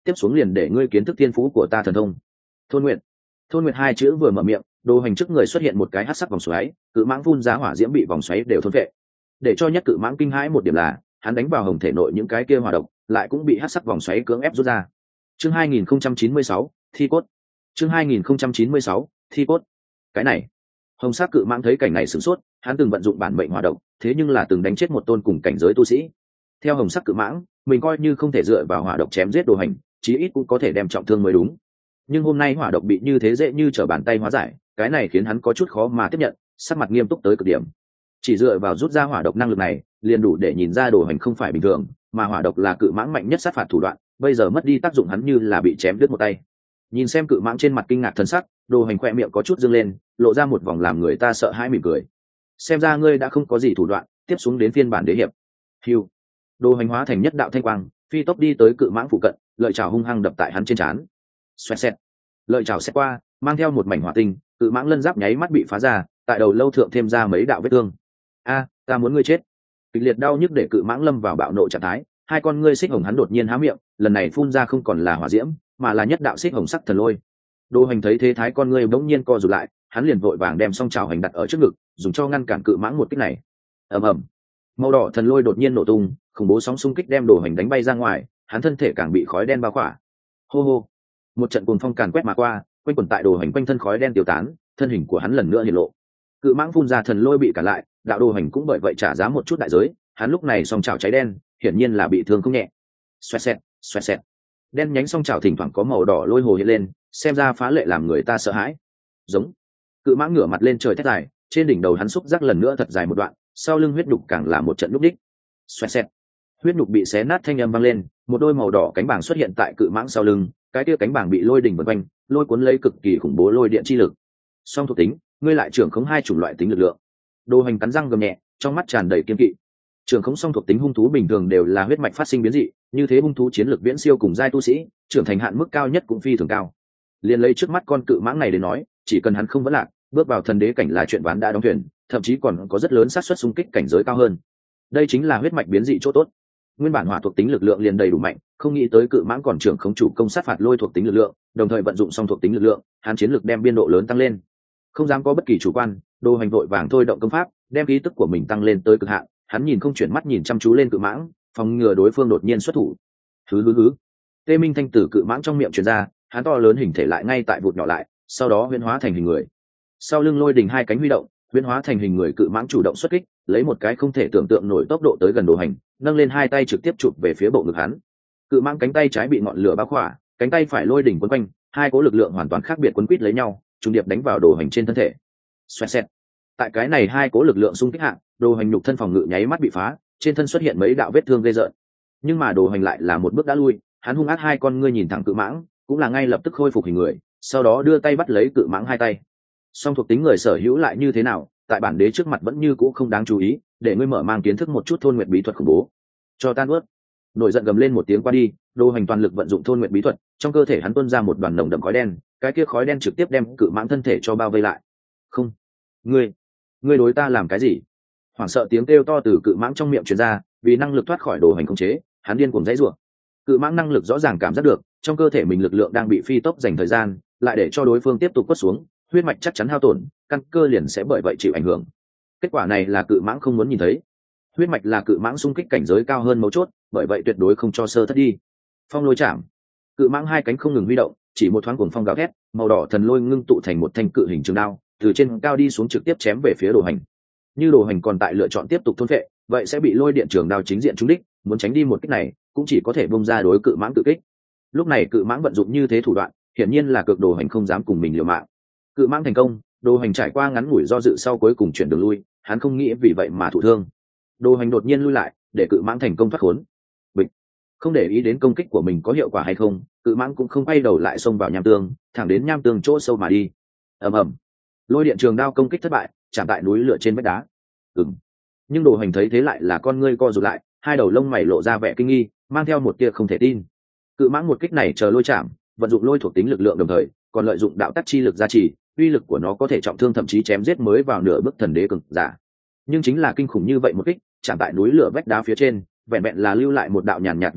tiếp xuống liền để ngươi kiến thức thiên phú của ta thần thông. Thôn Nguyệt. Thôn Nguyệt hai chữ vừa mở miệng, đồ hành trước người xuất hiện một cái hắc sắc vòng xoáy, cự mãng phun ra hỏa diễm bị vòng xoáy đều thôn vệ. Để cho nhất cự mãng kinh hãi một điểm là hắn đánh vào hồng thể nội những cái kia hỏa độc lại cũng bị hắc sắc vòng xoáy cưỡng ép rút ra. Chương hai nghìn không trăm chín mươi sáu, thi cốt. Chương hai nghìn không trăm chín mươi sáu, thi cốt. Cái này, hồng sắc cự mãng thấy cảnh này sửng sốt, hắn từng vận dụng bản mệnh hỏa độc, thế nhưng là từng đánh chết một tôn cùng cảnh giới tu sĩ. Theo hồng sắc cự mãng, mình coi như không thể dựa vào hỏa độc chém giết đồ hành, chí ít cũng có thể đem trọng thương mới đúng. Nhưng hôm nay hỏa độc bị như thế dễ như trở bàn tay hóa giải, cái này khiến hắn có chút khó mà tiếp nhận, sắc mặt nghiêm túc tới cực điểm. Chỉ dựa vào rút ra hỏa độc năng lực này, liền đủ để nhìn ra đồ hành không phải bình thường, mà hỏa độc là cự mãng mạnh nhất sát phạt thủ đoạn, bây giờ mất đi tác dụng hắn như là bị chém đứt một tay. Nhìn xem cự mãng trên mặt kinh ngạc thần sắc, đồ hành khoe miệng có chút dương lên, lộ ra một vòng làm người ta sợ hãi mỉm cười. Xem ra ngươi đã không có gì thủ đoạn, tiếp xuống đến phiên bản đế hiệp. Hưu. Đồ hành hóa thành nhất đạo thanh quang, phi tốc đi tới cự mãng phụ cận, lợi chảo hung hăng đập tại hắn trên trán. Xoẹt xẹt. Lợi chảo xét qua, mang theo một mảnh hỏa tinh, cự mãng lân giáp nháy mắt bị phá ra, tại đầu lâu thượng thêm ra mấy đạo vết thương. A, ta muốn ngươi chết. Kịch liệt đau nhức để cự mãng lâm vào bạo nộ trạng thái, hai con ngươi xích hồng hắn đột nhiên há miệng, lần này phun ra không còn là hỏa diễm, mà là nhất đạo xích hồng sắc thần lôi. Đồ hành thấy thế thái con ngươi bỗng nhiên co rụt lại, hắn liền vội vàng đem song trào hành đặt ở trước ngực, dùng cho ngăn cản cự mãng một kích này. Ầm ầm. Màu đỏ thần lôi đột nhiên nổ tung, khủng bố sóng xung kích đem đồ hành đánh bay ra ngoài, hắn thân thể càng bị khói đen bao khỏa. Hô hô. Một trận cuồng phong càn quét mà qua, quanh quẩn tại đồ hành quanh thân khói đen tiêu tán, thân hình của hắn lần nữa hiện lộ. Cự mãng phun ra thần lôi bị cản lại, đạo đồ hành cũng bởi vậy trả giá một chút đại giới, hắn lúc này song trào cháy đen, hiển nhiên là bị thương không nhẹ. Xoẹt xẹt, xoẹt xẹt. Đen nhánh song trào thỉnh thoảng có màu đỏ lôi hồ hiện lên, xem ra phá lệ làm người ta sợ hãi. Giống. Cự mãng ngửa mặt lên trời thét dài, trên đỉnh đầu hắn xúc giác lần nữa thật dài một đoạn, sau lưng huyết đục càng là một trận lúc đích. Xoẹt xẹt. Huyết đục bị xé nát thanh âm vang lên, một đôi màu đỏ cánh bảng xuất hiện tại cự mãng sau lưng, cái kia cánh bảng bị lôi đỉnh vần quanh, lôi cuốn lấy cực kỳ khủng bố lôi điện chi lực. Song thuộc tính, ngươi lại trưởng khống hai chủng loại tính lực lượng. Đồ hành cắn răng gầm nhẹ, trong mắt tràn đầy kiên kỵ. Trưởng khống song thuộc tính hung thú bình thường đều là huyết mạch phát sinh biến dị, như thế hung thú chiến lược viễn siêu cùng giai tu sĩ, trưởng thành hạn mức cao nhất cũng phi thường cao. Liên lấy trước mắt con cự mãng này đến nói, chỉ cần hắn không vấn lạc, bước vào thần đế cảnh là chuyện ván đã đóng thuyền, thậm chí còn có rất lớn xác suất xung kích cảnh giới cao hơn. Đây chính là huyết mạch biến dị chỗ tốt. Nguyên bản hỏa thuộc tính lực lượng liền đầy đủ mạnh, không nghĩ tới cự mãng còn trưởng khống chủ công sát phạt lôi thuộc tính lực lượng, đồng thời vận dụng song thuộc tính lực lượng, hắn chiến lực đem biên độ lớn tăng lên. Không dám có bất kỳ chủ quan, Đồ hành vội vàng thôi động công pháp, đem khí tức của mình tăng lên tới cực hạn, hắn nhìn không chuyển mắt nhìn chăm chú lên cự mãng, phòng ngừa đối phương đột nhiên xuất thủ. Hứ hứ hứ. Tê minh thanh tử cự mãng trong miệng truyền ra, hắn to lớn hình thể lại ngay tại vụt nhỏ lại, sau đó huyễn hóa thành hình người. Sau lưng lôi đình hai cánh huy động, huyễn hóa thành hình người cự mãng chủ động xuất kích, lấy một cái không thể tưởng tượng nổi tốc độ tới gần Đồ hành, nâng lên hai tay trực tiếp chụp về phía bộ ngực hắn. Cự mãng cánh tay trái bị ngọn lửa bao khỏa, cánh tay phải lôi đỉnh quấn quanh, hai cỗ lực lượng hoàn toàn khác biệt quấn quýt lấy nhau, trùng điệp đánh vào Đồ hành trên thân thể. Xoẹt xẹt. Tại cái này hai cỗ lực lượng xung kích hạ, Đồ hành nhục thân phòng ngự nháy mắt bị phá, trên thân xuất hiện mấy đạo vết thương ghê rợn. Nhưng mà Đồ hành lại là một bước đã lui, hắn hung ác hai con ngươi nhìn thẳng cự mãng, cũng là ngay lập tức khôi phục hình người, sau đó đưa tay bắt lấy cự mãng hai tay. Song thuộc tính người sở hữu lại như thế nào, tại bản đế trước mặt vẫn như cũ không đáng chú ý, để ngươi mở mang kiến thức một chút thôn nguyệt bí thuật khủng bố. Cho tan ướt. Nổi giận gầm lên một tiếng qua đi, Đồ hành toàn lực vận dụng thôn nguyệt bí thuật, trong cơ thể hắn tuôn ra một đoàn nồng đậm khói đen, cái kia khói đen trực tiếp đem cự mãng thân thể cho bao vây lại. Không, ngươi, ngươi đối ta làm cái gì? Hoảng sợ tiếng kêu to từ cự mãng trong miệng truyền ra, vì năng lực thoát khỏi Đồ hành khống chế, hắn điên cuồng giãy giụa. Cự mãng năng lực rõ ràng cảm giác được, trong cơ thể mình lực lượng đang bị phi tốc dành thời gian, lại để cho đối phương tiếp tục quất xuống, huyết mạch chắc chắn hao tổn, căn cơ liền sẽ bởi vậy chịu ảnh hưởng. Kết quả này là cự mãng không muốn nhìn thấy. Huyết mạch là cự mãng xung kích cảnh giới cao hơn mấu chốt, bởi vậy tuyệt đối không cho sơ thất đi. Phong lôi chạm. Cự mãng hai cánh không ngừng huy động, chỉ một thoáng cuồng phong gào thét, màu đỏ thần lôi ngưng tụ thành một thanh cự hình trường đao, từ trên cao đi xuống trực tiếp chém về phía Đồ hành. Như Đồ hành còn tại lựa chọn tiếp tục thôn phệ, vậy sẽ bị lôi điện trường đao chính diện trúng đích, muốn tránh đi một kích này, cũng chỉ có thể bung ra đối cự mãng tự kích. Lúc này cự mãng vận dụng như thế thủ đoạn, hiển nhiên là cực Đồ hành không dám cùng mình liều mạng. Cự mãng thành công, Đồ hành trải qua ngắn ngủi do dự sau cuối cùng chuyển đường lui, hắn không nghĩ vì vậy mà thụ thương. Đồ hành đột nhiên lui lại, để cự mãng thành công thoát khốn. Bịch. Không để ý đến công kích của mình có hiệu quả hay không, cự mãng cũng không quay đầu lại xông vào nham tương, thẳng đến nham tương chỗ sâu mà đi. Ầm ầm. Lôi điện trường đao công kích thất bại, chạm tại núi lửa trên vách đá. Ừm. Nhưng Đồ hành thấy thế lại là con ngươi co rụt lại, hai đầu lông mày lộ ra vẻ kinh nghi, mang theo một tia không thể tin. Cự mãng một kích này chờ lôi chạm, vận dụng lôi thuộc tính lực lượng đồng thời, còn lợi dụng đạo tắc chi lực gia trì, uy lực của nó có thể trọng thương thậm chí chém giết mới vào nửa bước thần đế cường giả. Nhưng chính là kinh khủng như vậy một kích, chạm tại núi lửa vách đá phía trên, vẹn vẹn là lưu lại một đạo nhàn nhạt vết đao,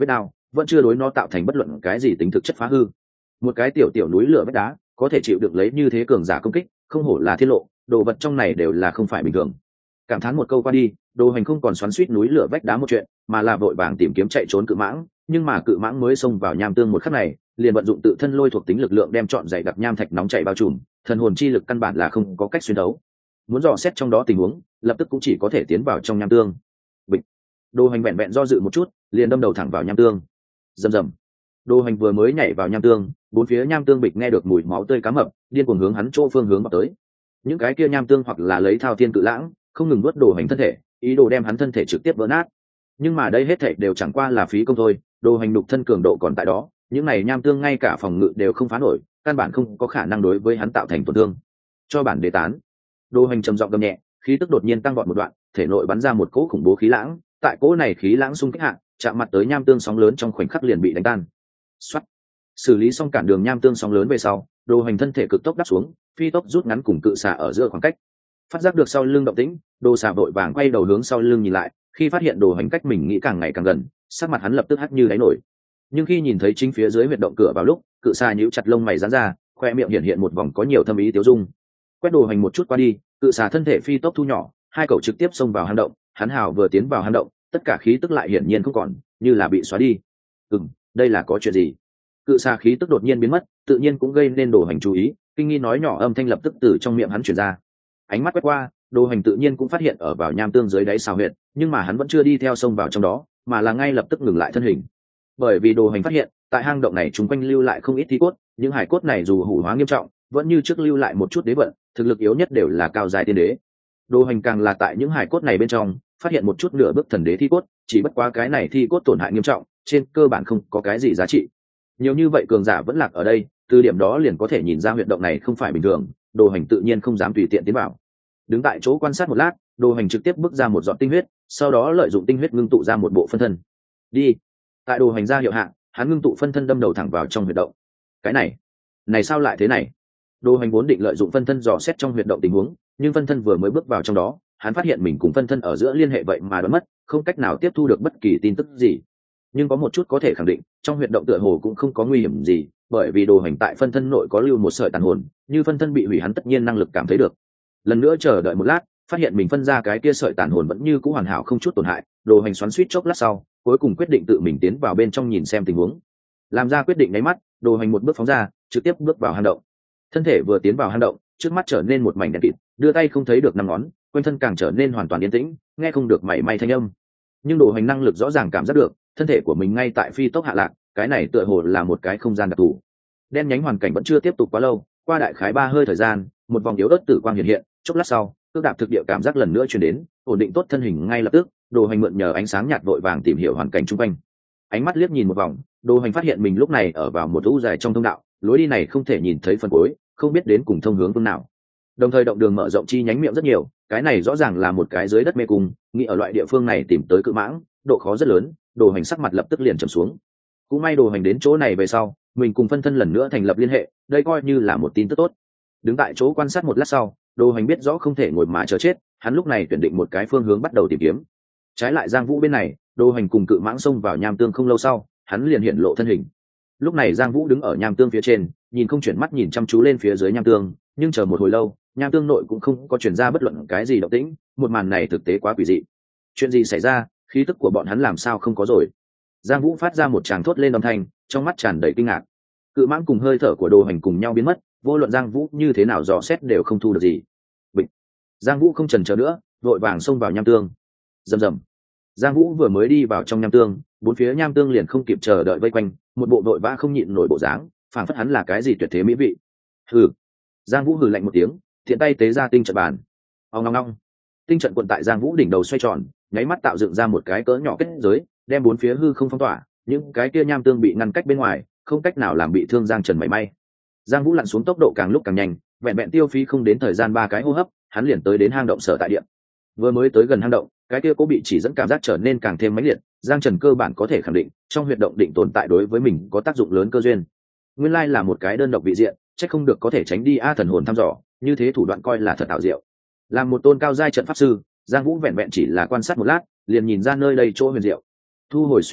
vẫn chưa đối nó tạo thành bất luận cái gì tính thực chất phá hư. Một cái tiểu tiểu núi lửa vách đá có thể chịu được lấy như thế cường giả công kích, không hổ là thiên lộ, đồ vật trong này đều là không phải bình thường. Cảm thán một câu qua đi, Đồ Hành không còn xoắn xuýt núi lửa vách đá một chuyện, mà là vội vàng tìm kiếm chạy trốn cự mãng, nhưng mà cự mãng mới xông vào nham tương một khắc này, liền vận dụng tự thân lôi thuộc tính lực lượng đem trọn dày đặc nham thạch nóng chảy bao trùm, thần hồn chi lực căn bản là không có cách xuyên đấu. Muốn dò xét trong đó tình huống, lập tức cũng chỉ có thể tiến vào trong nham tương. Bịch. Đồ Hành vẹn vẹn do dự một chút, liền đâm đầu thẳng vào nham tương. Rầm rầm. Đồ Hành vừa mới nhảy vào nham tương, bốn phía nham tương bịch nghe được mùi máu tươi cá mập, điên cuồng hướng hắn chỗ phương hướng vào tới. Những cái kia nham tương hoặc là lấy thao thiên cự lãng, không ngừng nuốt Đồ Hành thân thể, ý đồ đem hắn thân thể trực tiếp vỡ nát. Nhưng mà đây hết thảy đều chẳng qua là phí công thôi, Đồ Hành đục thân cường độ còn tại đó, những này nham tương ngay cả phòng ngự đều không phá nổi, căn bản không có khả năng đối với hắn tạo thành tổn thương. Cho bản đề tán. Đồ Hành trầm giọng gầm nhẹ, khí tức đột nhiên tăng vọt một đoạn, thể nội bắn ra một cỗ khủng bố khí lãng, tại cỗ này khí lãng xung kích hạ, chạm mặt tới nham tương sóng lớn trong khoảnh khắc liền bị đánh tan. Soát. Xử lý xong cản đường nham tương sóng lớn về sau, Đồ Hành thân thể cực tốc đáp xuống, phi tốc rút ngắn cùng cự xà ở giữa khoảng cách. Phát giác được sau lưng động tĩnh, Đồ xà vội vàng quay đầu hướng sau lưng nhìn lại, khi phát hiện Đồ Hành cách mình nghĩ càng ngày càng gần, sắc mặt hắn lập tức hắt như đáy nổi. Nhưng khi nhìn thấy chính phía dưới huyệt động cửa vào lúc, cự xà nhíu chặt lông mày giãn ra, khoe miệng hiện hiện một vòng có nhiều thâm ý tiêu dung. Quét Đồ Hành một chút qua đi, cự xà thân thể phi tốc thu nhỏ, hai cậu trực tiếp xông vào hang động. Hắn hào vừa tiến vào hang động, tất cả khí tức lại hiển nhiên không còn, như là bị xóa đi. Ừm, đây là có chuyện gì? Cự xà khí tức đột nhiên biến mất, tự nhiên cũng gây nên Đồ Hành chú ý, kinh nghi nói nhỏ âm thanh lập tức từ trong miệng hắn truyền ra. Ánh mắt quét qua, Đồ Hành tự nhiên cũng phát hiện ở vào nham tương dưới đáy xào huyệt, nhưng mà hắn vẫn chưa đi theo sông vào trong đó, mà là ngay lập tức ngừng lại thân hình. Bởi vì Đồ Hành phát hiện, tại hang động này chúng quanh lưu lại không ít thi cốt, những hải cốt này dù hủ hóa nghiêm trọng, vẫn như trước lưu lại một chút đế vận, thực lực yếu nhất đều là cao dài tiên đế. Đồ Hành càng là tại những hải cốt này bên trong, phát hiện một chút nửa bước thần đế thi cốt, chỉ bất quá cái này thi cốt tổn hại nghiêm trọng, trên cơ bản không có cái gì giá trị. Nhiều như vậy cường giả vẫn lạc ở đây, từ điểm đó liền có thể nhìn ra huyệt động này không phải bình thường, Đồ Hành tự nhiên không dám tùy tiện tiến vào. Đứng tại chỗ quan sát một lát, Đồ Hành trực tiếp bước ra một giọt tinh huyết, sau đó lợi dụng tinh huyết ngưng tụ ra một bộ phân thân. Đi. Tại Đồ Hành ra hiệu hạ, hắn ngưng tụ phân thân đâm đầu thẳng vào trong huyệt động. Cái này, này sao lại thế này? Đồ Hành vốn định lợi dụng phân thân dò xét trong huyệt động tình huống, nhưng phân thân vừa mới bước vào trong đó, hắn phát hiện mình cùng phân thân ở giữa liên hệ vậy mà đoán mất, không cách nào tiếp thu được bất kỳ tin tức gì. Nhưng có một chút có thể khẳng định, trong huyệt động tựa hồ cũng không có nguy hiểm gì, bởi vì Đồ Hành tại phân thân nội có lưu một sợi tàn hồn, như phân thân bị hủy hắn tất nhiên năng lực cảm thấy được. Lần nữa chờ đợi một lát, phát hiện mình phân ra cái kia sợi tàn hồn vẫn như cũ hoàn hảo không chút tổn hại, Đồ Hành xoắn xuýt chốc lát sau, cuối cùng quyết định tự mình tiến vào bên trong nhìn xem tình huống. Làm ra quyết định nháy mắt, Đồ Hành một bước phóng ra, trực tiếp bước vào hang động. Thân thể vừa tiến vào hang động, trước mắt trở nên một mảnh đen kịt, đưa tay không thấy được năm ngón, quanh thân càng trở nên hoàn toàn yên tĩnh, nghe không được mảy may thanh âm. Nhưng Đồ Hành năng lực rõ ràng cảm giác được, thân thể của mình ngay tại phi tốc hạ lạc, cái này tựa hồ là một cái không gian đặc thù. Đen nhánh hoàn cảnh vẫn chưa tiếp tục quá lâu, qua đại khái ba hơi thời gian, một vòng yếu ớt tử quang hiện hiện, chốc lát sau, cước đạp thực địa cảm giác lần nữa truyền đến, ổn định tốt thân hình ngay lập tức, Đồ Hành mượn nhờ ánh sáng nhạt vội vàng tìm hiểu hoàn cảnh xung quanh. Ánh mắt liếc nhìn một vòng, Đồ Hành phát hiện mình lúc này ở vào một lũ dài trong thông đạo, lối đi này không thể nhìn thấy phần cuối, không biết đến cùng thông hướng phương nào. Đồng thời động đường mở rộng chi nhánh miệng rất nhiều, cái này rõ ràng là một cái dưới đất mê cung, nghĩ ở loại địa phương này tìm tới cự mãng, độ khó rất lớn, Đồ Hành sắc mặt lập tức liền trầm xuống. Cũng may Đồ Hành đến chỗ này về sau, mình cùng phân thân lần nữa thành lập liên hệ, đây coi như là một tin tức tốt. Đứng tại chỗ quan sát một lát sau, Đồ Hành biết rõ không thể ngồi mà chờ chết, hắn lúc này tuyển định một cái phương hướng bắt đầu tìm kiếm. Trái lại Giang Vũ bên này, Đồ Hành cùng cự mãng xông vào nham tương không lâu sau, hắn liền hiện lộ thân hình. Lúc này Giang Vũ đứng ở nham tương phía trên, nhìn không chuyển mắt nhìn chăm chú lên phía dưới nham tương, nhưng chờ một hồi lâu, nham tương nội cũng không có chuyển ra bất luận cái gì động tĩnh, một màn này thực tế quá quỷ dị. Chuyện gì xảy ra, khí tức của bọn hắn làm sao không có rồi? Giang Vũ phát ra một tràng thốt lên âm thanh, trong mắt tràn đầy kinh ngạc. Cự mãng cùng hơi thở của Đồ Hành cùng nhau biến mất, vô luận Giang Vũ như thế nào dò xét đều không thu được gì. Bịch. Giang Vũ không chần chờ nữa, vội vàng xông vào nham tương. Rầm rầm. Giang Vũ vừa mới đi vào trong nham tương, bốn phía nham tương liền không kịp chờ đợi vây quanh, một bộ đội vã không nhịn nổi bộ dáng, phảng phất hắn là cái gì tuyệt thế mỹ vị. Hừ. Giang Vũ hừ lạnh một tiếng, thiện tay tế ra tinh trận bàn. Ong ong ong. Tinh trận cuộn tại Giang Vũ đỉnh đầu xoay tròn, nháy mắt tạo dựng ra một cái cỡ nhỏ kết giới, đem bốn phía hư không phong tỏa, những cái kia nham tương bị ngăn cách bên ngoài, không cách nào làm bị thương Giang Trần mảy may. Giang Vũ lặn xuống tốc độ càng lúc càng nhanh, vẹn vẹn tiêu phí không đến thời gian ba cái hô hấp, hắn liền tới đến hang động sở tại địa. Vừa mới tới gần hang động, cái kia cố bị chỉ dẫn cảm giác trở nên càng thêm mãnh liệt, Giang Trần cơ bản có thể khẳng định, trong huyệt động định tồn tại đối với mình có tác dụng lớn cơ duyên. Nguyên lai là một cái đơn độc vị diện, chắc không được có thể tránh đi a thần hồn thăm dò, như thế thủ đoạn coi là thật ảo diệu. Làm một tôn cao giai trận pháp sư, Giang Vũ vẹn vẹn chỉ là quan sát một lát, liền nhìn ra nơi đây chỗ huyền diệu. Thu hồi suy nghĩ,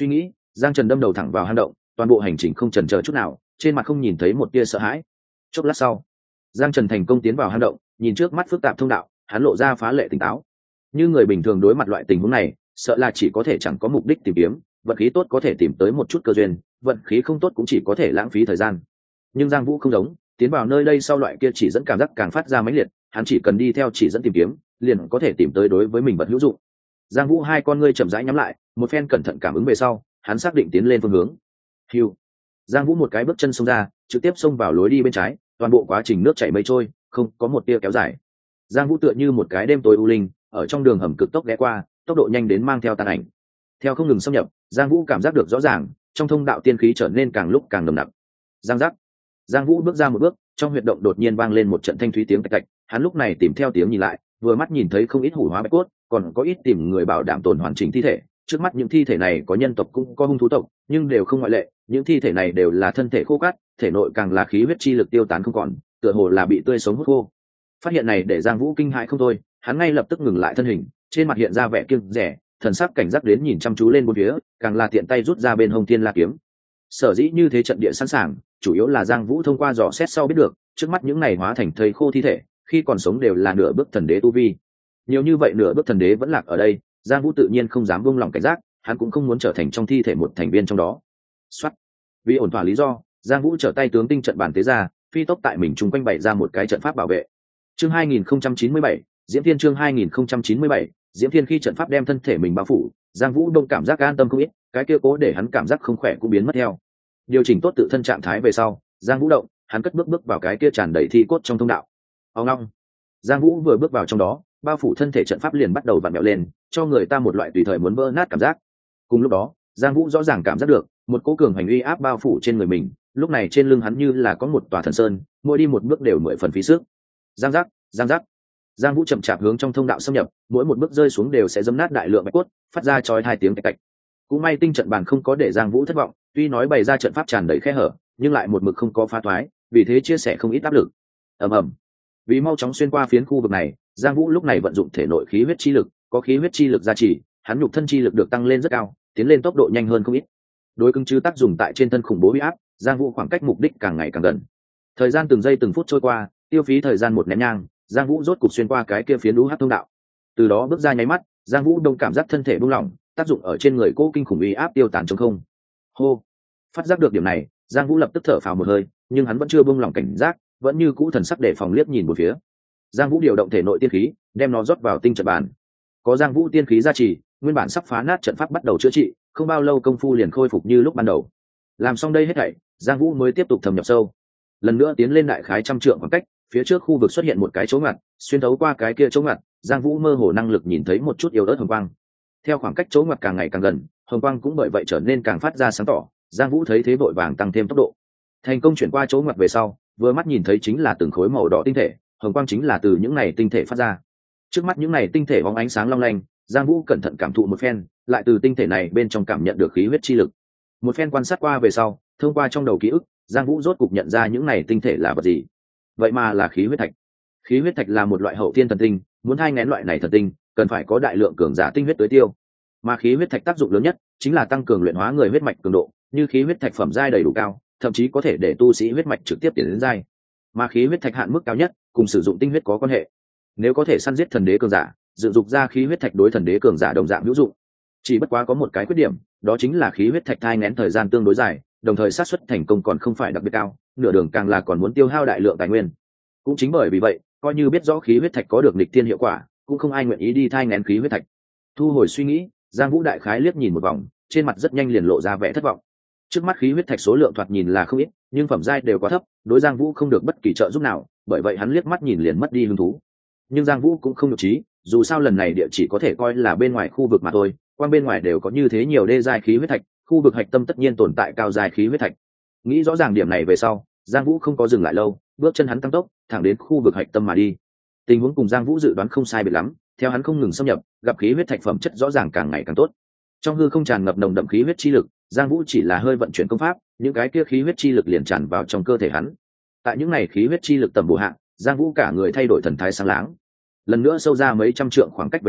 Giang Trần đâm đầu thẳng vào hang động, toàn bộ hành trình không chần chờ chút nào, trên mặt không nhìn thấy một tia sợ hãi. Chốc lát sau, Giang Trần thành công tiến vào hang động, nhìn trước mắt phức tạp thông đạo, hắn lộ ra phá lệ tỉnh táo. Như người bình thường đối mặt loại tình huống này, sợ là chỉ có thể chẳng có mục đích tìm kiếm, vận khí tốt có thể tìm tới một chút cơ duyên, vận khí không tốt cũng chỉ có thể lãng phí thời gian. Nhưng Giang Vũ không giống, tiến vào nơi đây sau loại kia chỉ dẫn cảm giác càng phát ra mãnh liệt, hắn chỉ cần đi theo chỉ dẫn tìm kiếm, liền có thể tìm tới đối với mình vật hữu dụng. Giang Vũ hai con ngươi chậm rãi nhắm lại, một phen cẩn thận cảm ứng về sau, hắn xác định tiến lên phương hướng. Hưu. Giang Vũ một cái bước chân xông ra, trực tiếp xông vào lối đi bên trái, toàn bộ quá trình nước chảy mây trôi, không có một tia kéo dài. Giang Vũ tựa như một cái đêm tối u linh, ở trong đường hầm cực tốc ghé qua, tốc độ nhanh đến mang theo tàn ảnh. Theo không ngừng xâm nhập, Giang Vũ cảm giác được rõ ràng, trong thông đạo tiên khí trở nên càng lúc càng nồng nặc. Giang giác. Giang Vũ bước ra một bước, trong huyệt động đột nhiên vang lên một trận thanh thúy tiếng tạch tạch, hắn lúc này tìm theo tiếng nhìn lại, vừa mắt nhìn thấy không ít hủ hóa bạch cốt, còn có ít tìm người bảo đảm tồn hoàn chỉnh thi thể. Trước mắt những thi thể này có nhân tộc cũng có hung thú tộc, nhưng đều không ngoại lệ, những thi thể này đều là thân thể khô cát, thể nội càng là khí huyết chi lực tiêu tán không còn, tựa hồ là bị tươi sống hút khô. Phát hiện này để Giang Vũ kinh hãi không thôi, hắn ngay lập tức ngừng lại thân hình, trên mặt hiện ra vẻ kiêng dè, thần sắc cảnh giác đến nhìn chăm chú lên bốn phía, càng là tiện tay rút ra bên hông Thiên La kiếm. Sở dĩ như thế trận địa sẵn sàng, chủ yếu là Giang Vũ thông qua dò xét sau biết được, trước mắt những này hóa thành thây khô thi thể, khi còn sống đều là nửa bước thần đế tu vi. Nhiều như vậy nửa bước thần đế vẫn lạc ở đây, Giang Vũ tự nhiên không dám buông lỏng cảnh giác, hắn cũng không muốn trở thành trong thi thể một thành viên trong đó. Soát. Vì ổn thỏa lý do, Giang Vũ trở tay tướng tinh trận bản tế ra, phi tốc tại mình trung quanh bày ra một cái trận pháp bảo vệ. Chương hai nghìn không trăm chín mươi bảy, Diễm Thiên chương hai nghìn không trăm chín mươi bảy, Diễm Thiên khi trận pháp đem thân thể mình bao phủ, Giang Vũ đông cảm giác an tâm không ít, cái kia cố để hắn cảm giác không khỏe cũng biến mất theo. Điều chỉnh tốt tự thân trạng thái về sau, Giang Vũ động, hắn cất bước bước vào cái kia tràn đầy thi cốt trong thông đạo. Ông long. Giang Vũ vừa bước vào trong đó, bao phủ thân thể trận pháp liền bắt đầu vặn vẹo lên, cho người ta một loại tùy thời muốn vỡ nát cảm giác. Cùng lúc đó, Giang Vũ rõ ràng cảm giác được một cỗ cường hành uy áp bao phủ trên người mình, lúc này trên lưng hắn như là có một tòa thần sơn, mỗi đi một bước đều mười phần phí sức. Giang giác, giang giác. Giang Vũ chậm chạp hướng trong thông đạo xâm nhập, mỗi một bước rơi xuống đều sẽ dẫm nát đại lượng bạch cốt, phát ra chói hai tiếng tạch tạch. Cũng may tinh trận bàn không có để Giang Vũ thất vọng, tuy nói bày ra trận pháp tràn đầy khe hở, nhưng lại một mực không có phá thoái, vì thế chia sẻ không ít áp lực. Ầm ầm. Vì mau chóng xuyên qua phiến khu vực này, Giang Vũ lúc này vận dụng thể nội khí huyết chi lực, có khí huyết chi lực gia trì, hắn nhục thân chi lực được tăng lên rất cao, tiến lên tốc độ nhanh hơn không ít. Đối cứng chứ tác dùng tại trên thân khủng bố uy áp, Giang Vũ khoảng cách mục đích càng ngày càng gần. Thời gian từng giây từng phút trôi qua, tiêu phí thời gian một nén nhang, Giang Vũ rốt cục xuyên qua cái kia phiến đú hắc thông đạo. Từ đó bước ra nháy mắt, Giang Vũ đông cảm giác thân thể buông lỏng, tác dụng ở trên người cô kinh khủng uy áp tiêu tán trong không. Hô. Phát giác được điểm này, Giang Vũ lập tức thở phào một hơi, nhưng hắn vẫn chưa buông lỏng cảnh giác, vẫn như cũ thần sắc để phòng liếc nhìn một phía. Giang Vũ điều động thể nội tiên khí, đem nó rót vào tinh trận bàn. Có Giang Vũ tiên khí gia trì, nguyên bản sắp phá nát trận pháp bắt đầu chữa trị, không bao lâu công phu liền khôi phục như lúc ban đầu. Làm xong đây hết thảy, Giang Vũ mới tiếp tục thâm nhập sâu. Lần nữa tiến lên đại khái trăm trượng khoảng cách, phía trước khu vực xuất hiện một cái chỗ ngặt, xuyên thấu qua cái kia chỗ ngặt, Giang Vũ mơ hồ năng lực nhìn thấy một chút yếu ớt hồng quang. Theo khoảng cách chỗ ngặt càng ngày càng gần, hồng quang cũng bởi vậy trở nên càng phát ra sáng tỏ, Giang Vũ thấy thế vội vàng tăng thêm tốc độ. Thành công chuyển qua chỗ ngặt về sau, vừa mắt nhìn thấy chính là từng khối màu đỏ tinh thể, hồng quang chính là từ những này tinh thể phát ra. Trước mắt những này tinh thể bóng ánh sáng long lanh, Giang Vũ cẩn thận cảm thụ một phen, lại từ tinh thể này bên trong cảm nhận được khí huyết chi lực. Một phen quan sát qua về sau, thông qua trong đầu ký ức, Giang Vũ rốt cục nhận ra những này tinh thể là vật gì. Vậy mà là khí huyết thạch. Khí huyết thạch là một loại hậu thiên thần tinh, muốn thai nghén loại này thần tinh, cần phải có đại lượng cường giả tinh huyết tưới tiêu. Mà khí huyết thạch tác dụng lớn nhất chính là tăng cường luyện hóa người huyết mạch cường độ, như khí huyết thạch phẩm giai đầy đủ cao, thậm chí có thể để tu sĩ huyết mạch trực tiếp tiến đến giai. Mà khí huyết thạch hạn mức cao nhất, cùng sử dụng tinh huyết có quan hệ. Nếu có thể săn giết thần đế cường giả, dựng dục ra khí huyết thạch đối thần đế cường giả đồng dạng hữu dụng. Chỉ bất quá có một cái khuyết điểm, đó chính là khí huyết thạch thai nghén thời gian tương đối dài, đồng thời xác suất thành công còn không phải đặc biệt cao, nửa đường càng là còn muốn tiêu hao đại lượng tài nguyên. Cũng chính bởi vì vậy, coi như biết rõ khí huyết thạch có được nghịch thiên hiệu quả, cũng không ai nguyện ý đi thai nghén khí huyết thạch. Thu hồi suy nghĩ, Giang Vũ đại khái liếc nhìn một vòng, trên mặt rất nhanh liền lộ ra vẻ thất vọng. Trước mắt khí huyết thạch số lượng thoạt nhìn là không ít, nhưng phẩm giai đều quá thấp, đối Giang Vũ không được bất kỳ trợ giúp nào, bởi vậy hắn liếc mắt nhìn liền mất đi hứng thú. Nhưng Giang Vũ cũng không nhục trí, dù sao lần này địa chỉ có thể coi là bên ngoài khu vực mà thôi, quan bên ngoài đều có như thế nhiều đê giai khí huyết thạch, khu vực hạch tâm tất nhiên tồn tại cao giai khí huyết thạch. Nghĩ rõ ràng điểm này về sau, Giang Vũ không có dừng lại lâu, bước chân hắn tăng tốc, thẳng đến khu vực hạch tâm mà đi. Tình huống cùng Giang Vũ dự đoán không sai biệt lắm, theo hắn không ngừng xâm nhập, gặp khí huyết thạch phẩm chất rõ ràng càng ngày càng tốt. Trong hư không tràn ngập nồng đậm khí huyết chi lực, Giang Vũ chỉ là hơi vận chuyển công pháp, những cái kia khí huyết chi lực liền tràn vào trong cơ thể hắn. Tại những này khí huyết chi lực tầm bổ hạ, Giang Vũ cả người thay đổi thần thái sáng láng. Lần nữa sâu ra mấy trăm trượng khoảng cách về sau,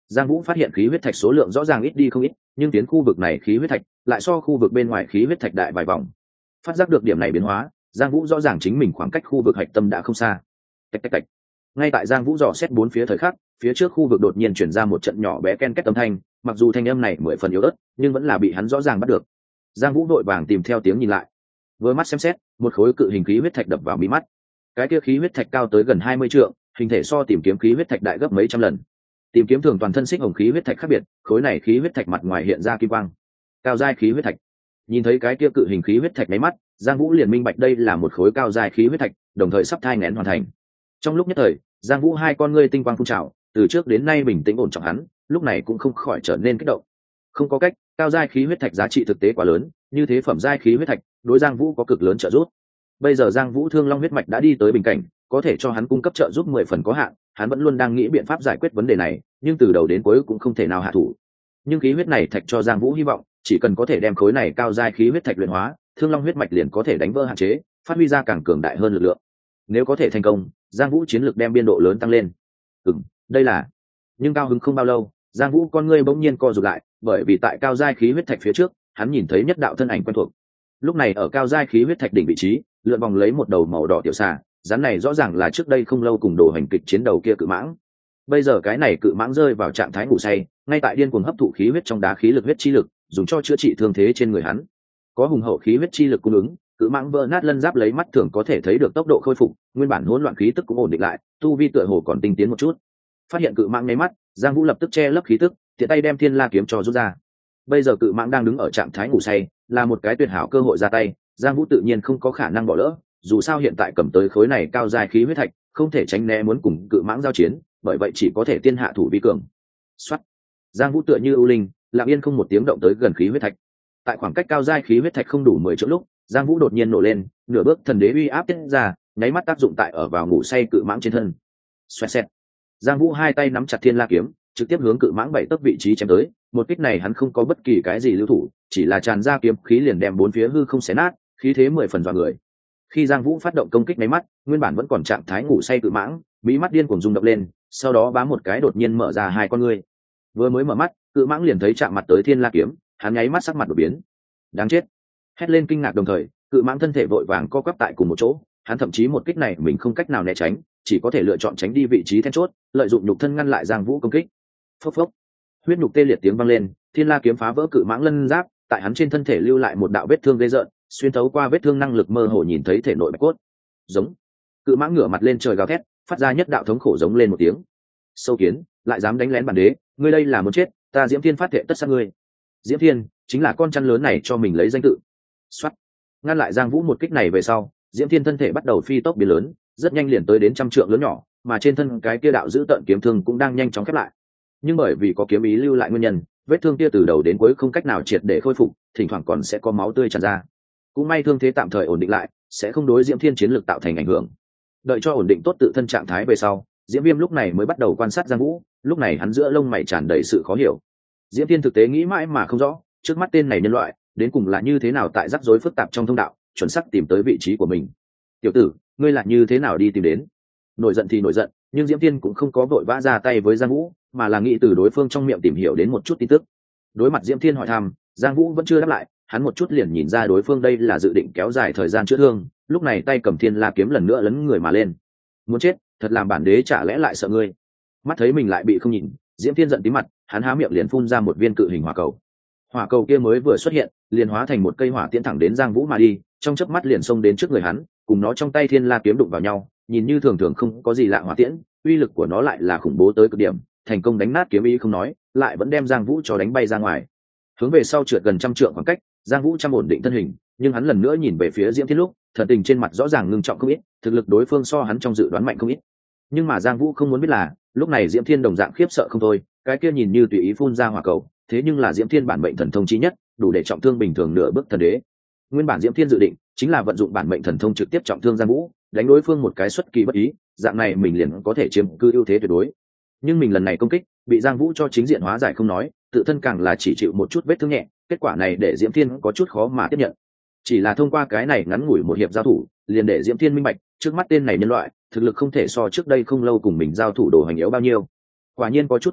Giang Vũ phát hiện khí huyết thạch số lượng rõ ràng ít đi không ít, nhưng tiến khu vực này khí huyết thạch lại so khu vực bên ngoài khí huyết thạch đại vài vòng. Phát giác được điểm này biến hóa, Giang Vũ rõ ràng chính mình khoảng cách khu vực hạch tâm đã không xa. Tạch tạch tạch. Ngay tại Giang Vũ dò xét bốn phía thời khắc, phía trước khu vực đột nhiên chuyển ra một trận nhỏ bé ken két âm thanh, mặc dù thanh âm này mười phần yếu ớt, nhưng vẫn là bị hắn rõ ràng bắt được. Giang Vũ vội vàng tìm theo tiếng nhìn lại. Với mắt xem xét, một khối cự hình khí huyết thạch đập vào mí mắt. Cái kia khí huyết thạch cao tới gần hai mươi trượng, hình thể so tìm kiếm khí huyết thạch đại gấp mấy trăm lần. Tìm kiếm thường toàn thân xích hồng khí huyết thạch khác biệt, khối này khí huyết thạch mặt ngoài hiện ra kim quang. Cao giai khí huyết thạch. Nhìn thấy cái kia cự hình khí huyết thạch mấy mắt, Giang Vũ liền minh bạch đây là một khối cao giai khí huyết thạch, đồng thời sắp thai nghén hoàn thành. Trong lúc nhất thời, Giang Vũ hai con ngươi tinh quang phun trào, từ trước đến nay bình tĩnh ổn trọng hắn, lúc này cũng không khỏi trở nên kích động. Không có cách, cao giai khí huyết thạch giá trị thực tế quá lớn, như thế phẩm giai khí huyết thạch, đối Giang Vũ có cực lớn trợ giúp. Bây giờ Giang Vũ Thương Long huyết mạch đã đi tới bình cảnh, có thể cho hắn cung cấp trợ giúp mười phần có hạn, hắn vẫn luôn đang nghĩ biện pháp giải quyết vấn đề này, nhưng từ đầu đến cuối cũng không thể nào hạ thủ. Nhưng khí huyết này thạch cho Giang Vũ hy vọng, chỉ cần có thể đem khối này cao giai khí huyết thạch luyện hóa, Thương Long huyết mạch liền có thể đánh vỡ hạn chế, phát huy ra càng cường đại hơn lực lượng. Nếu có thể thành công, Giang Vũ chiến lược đem biên độ lớn tăng lên. Ừm, đây là. Nhưng cao hứng không bao lâu, Giang Vũ con ngươi bỗng nhiên co rụt lại, bởi vì tại cao giai khí huyết thạch phía trước, hắn nhìn thấy nhất đạo thân ảnh quen thuộc. Lúc này ở cao giai khí huyết thạch đỉnh vị trí, lượn vòng lấy một đầu màu đỏ tiểu xà, rắn này rõ ràng là trước đây không lâu cùng đồ hành kịch chiến đầu kia cự mãng. Bây giờ cái này cự mãng rơi vào trạng thái ngủ say, ngay tại điên cuồng hấp thụ khí huyết trong đá khí lực huyết chi lực, dùng cho chữa trị thương thế trên người hắn. Có hùng hậu khí huyết chi lực cung ứng, cự mãng vỡ nát lân giáp lấy mắt thường có thể thấy được tốc độ khôi phục, nguyên bản hỗn loạn khí tức cũng ổn định lại, tu vi tựa hồ còn tinh tiến một chút. Phát hiện cự mãng nháy mắt, Giang Vũ lập tức che lấp khí tức, tiện tay đem Thiên La kiếm cho rút ra. Bây giờ cự mãng đang đứng ở trạng thái ngủ say, là một cái tuyệt hảo cơ hội ra tay, Giang Vũ tự nhiên không có khả năng bỏ lỡ, dù sao hiện tại cầm tới khối này cao giai khí huyết thạch, không thể tránh né muốn cùng cự mãng giao chiến, bởi vậy chỉ có thể tiên hạ thủ vi cường. Soát. Giang Vũ tựa như ưu linh, lặng yên không một tiếng động tới gần khí huyết thạch. Tại khoảng cách cao giai khí huyết thạch không đủ mười trượng lúc, Giang Vũ đột nhiên nổ lên, nửa bước thần đế uy áp tiết ra, nháy mắt tác dụng tại ở vào ngủ say cự mãng trên thân. Xoẹt xẹt. Giang Vũ hai tay nắm chặt Thiên La kiếm, trực tiếp hướng cự mãng bảy tấc vị trí chém tới, một kích này hắn không có bất kỳ cái gì lưu thủ, chỉ là tràn ra kiếm khí liền đem bốn phía hư không xé nát, khí thế mười phần dọa người. Khi Giang Vũ phát động công kích nháy mắt, nguyên bản vẫn còn trạng thái ngủ say cự mãng, mí mắt điên cuồng rung động lên, sau đó bám một cái đột nhiên mở ra hai con ngươi. Vừa mới mở mắt, cự mãng liền thấy chạm mặt tới Thiên La kiếm, hắn nháy mắt sắc mặt đổi biến. Đáng chết! Hét lên kinh ngạc đồng thời, cự mãng thân thể vội vàng co quắp tại cùng một chỗ, hắn thậm chí một kích này mình không cách nào né tránh, chỉ có thể lựa chọn tránh đi vị trí then chốt, lợi dụng nhục thân ngăn lại Giang Vũ công kích. Phốc phốc. Huyết nhục tê liệt tiếng vang lên, Thiên La kiếm phá vỡ cự mãng lân giáp, tại hắn trên thân thể lưu lại một đạo vết thương ghê rợn, xuyên thấu qua vết thương năng lực mơ hồ nhìn thấy thể nội bạch cốt. Giống. Cự mãng ngửa mặt lên trời gào thét, phát ra nhất đạo thống khổ giống lên một tiếng. Sâu kiến, lại dám đánh lén bản đế, ngươi đây là muốn chết, ta Diễm Thiên phát thệ tất sát ngươi. Diễm Thiên chính là con chăn lớn này cho mình lấy danh tự. Soát. Ngăn lại Giang Vũ một kích này về sau, Diễm Thiên thân thể bắt đầu phi tốc biến lớn, rất nhanh liền tới đến trăm trượng lớn nhỏ, mà trên thân cái kia đạo giữ tận kiếm thương cũng đang nhanh chóng khép lại. Nhưng bởi vì có kiếm ý lưu lại nguyên nhân, vết thương kia từ đầu đến cuối không cách nào triệt để khôi phục, thỉnh thoảng còn sẽ có máu tươi tràn ra. Cũng may thương thế tạm thời ổn định lại, sẽ không đối Diễm Thiên chiến lực tạo thành ảnh hưởng. Đợi cho ổn định tốt tự thân trạng thái về sau, Diễm Viêm lúc này mới bắt đầu quan sát Giang Vũ, lúc này hắn giữa lông mày tràn đầy sự khó hiểu. Diễm Thiên thực tế nghĩ mãi mà không rõ, trước mắt tên này nhân loại, đến cùng là như thế nào tại rắc rối phức tạp trong thông đạo, chuẩn xác tìm tới vị trí của mình. Tiểu tử, ngươi là như thế nào đi tìm đến? Nổi giận thì nổi giận, nhưng Diễm Thiên cũng không có vội vã ra tay với Giang Vũ, mà là nghĩ từ đối phương trong miệng tìm hiểu đến một chút tin tức. Đối mặt Diễm Thiên hỏi thăm, Giang Vũ vẫn chưa đáp lại, hắn một chút liền nhìn ra đối phương đây là dự định kéo dài thời gian chữa thương, lúc này tay cầm Thiên La kiếm lần nữa lấn người mà lên. Muốn chết, thật làm bản đế chả lẽ lại sợ ngươi? Mắt thấy mình lại bị không nhìn, Diễm Thiên giận tím mặt, hắn há miệng liền phun ra một viên cự hình hỏa cầu. Hỏa cầu kia mới vừa xuất hiện, liền hóa thành một cây hỏa tiễn thẳng đến Giang Vũ mà đi, trong chớp mắt liền xông đến trước người hắn, cùng nó trong tay Thiên La kiếm đụng vào nhau, nhìn như thường thường không có gì lạ hỏa tiễn, uy lực của nó lại là khủng bố tới cực điểm, thành công đánh nát kiếm ý không nói, lại vẫn đem Giang Vũ cho đánh bay ra ngoài. Hướng về sau trượt gần trăm trượng khoảng cách, Giang Vũ chăm ổn định thân hình, nhưng hắn lần nữa nhìn về phía Diễm Thiên lúc, thần tình trên mặt rõ ràng ngưng trọng không ít, thực lực đối phương so hắn trong dự đoán mạnh không ít. Nhưng mà Giang Vũ không muốn biết là, lúc này Diễm Thiên đồng dạng khiếp sợ không thôi, cái kia nhìn như tùy ý phun ra hỏa cầu, thế nhưng là Diễm Thiên bản mệnh thần thông chí nhất, đủ để trọng thương bình thường nửa bước thần đế. Nguyên bản Diễm Thiên dự định chính là vận dụng bản mệnh thần thông trực tiếp trọng thương Giang Vũ, đánh đối phương một cái xuất kỳ bất ý, dạng này mình liền có thể chiếm cư ưu thế tuyệt đối. Nhưng mình lần này công kích, bị Giang Vũ cho chính diện hóa giải không nói, tự thân càng là chỉ chịu một chút vết thương nhẹ, kết quả này để Diễm Thiên có chút khó mà tiếp nhận. Chỉ là thông qua cái này ngắn ngủi một hiệp giao thủ, liền để Diễm Thiên minh bạch, trước mắt tên này nhân loại, thực lực không thể so trước đây không lâu cùng mình giao thủ đồ hành yếu bao nhiêu. Quả nhiên có chút thực lực,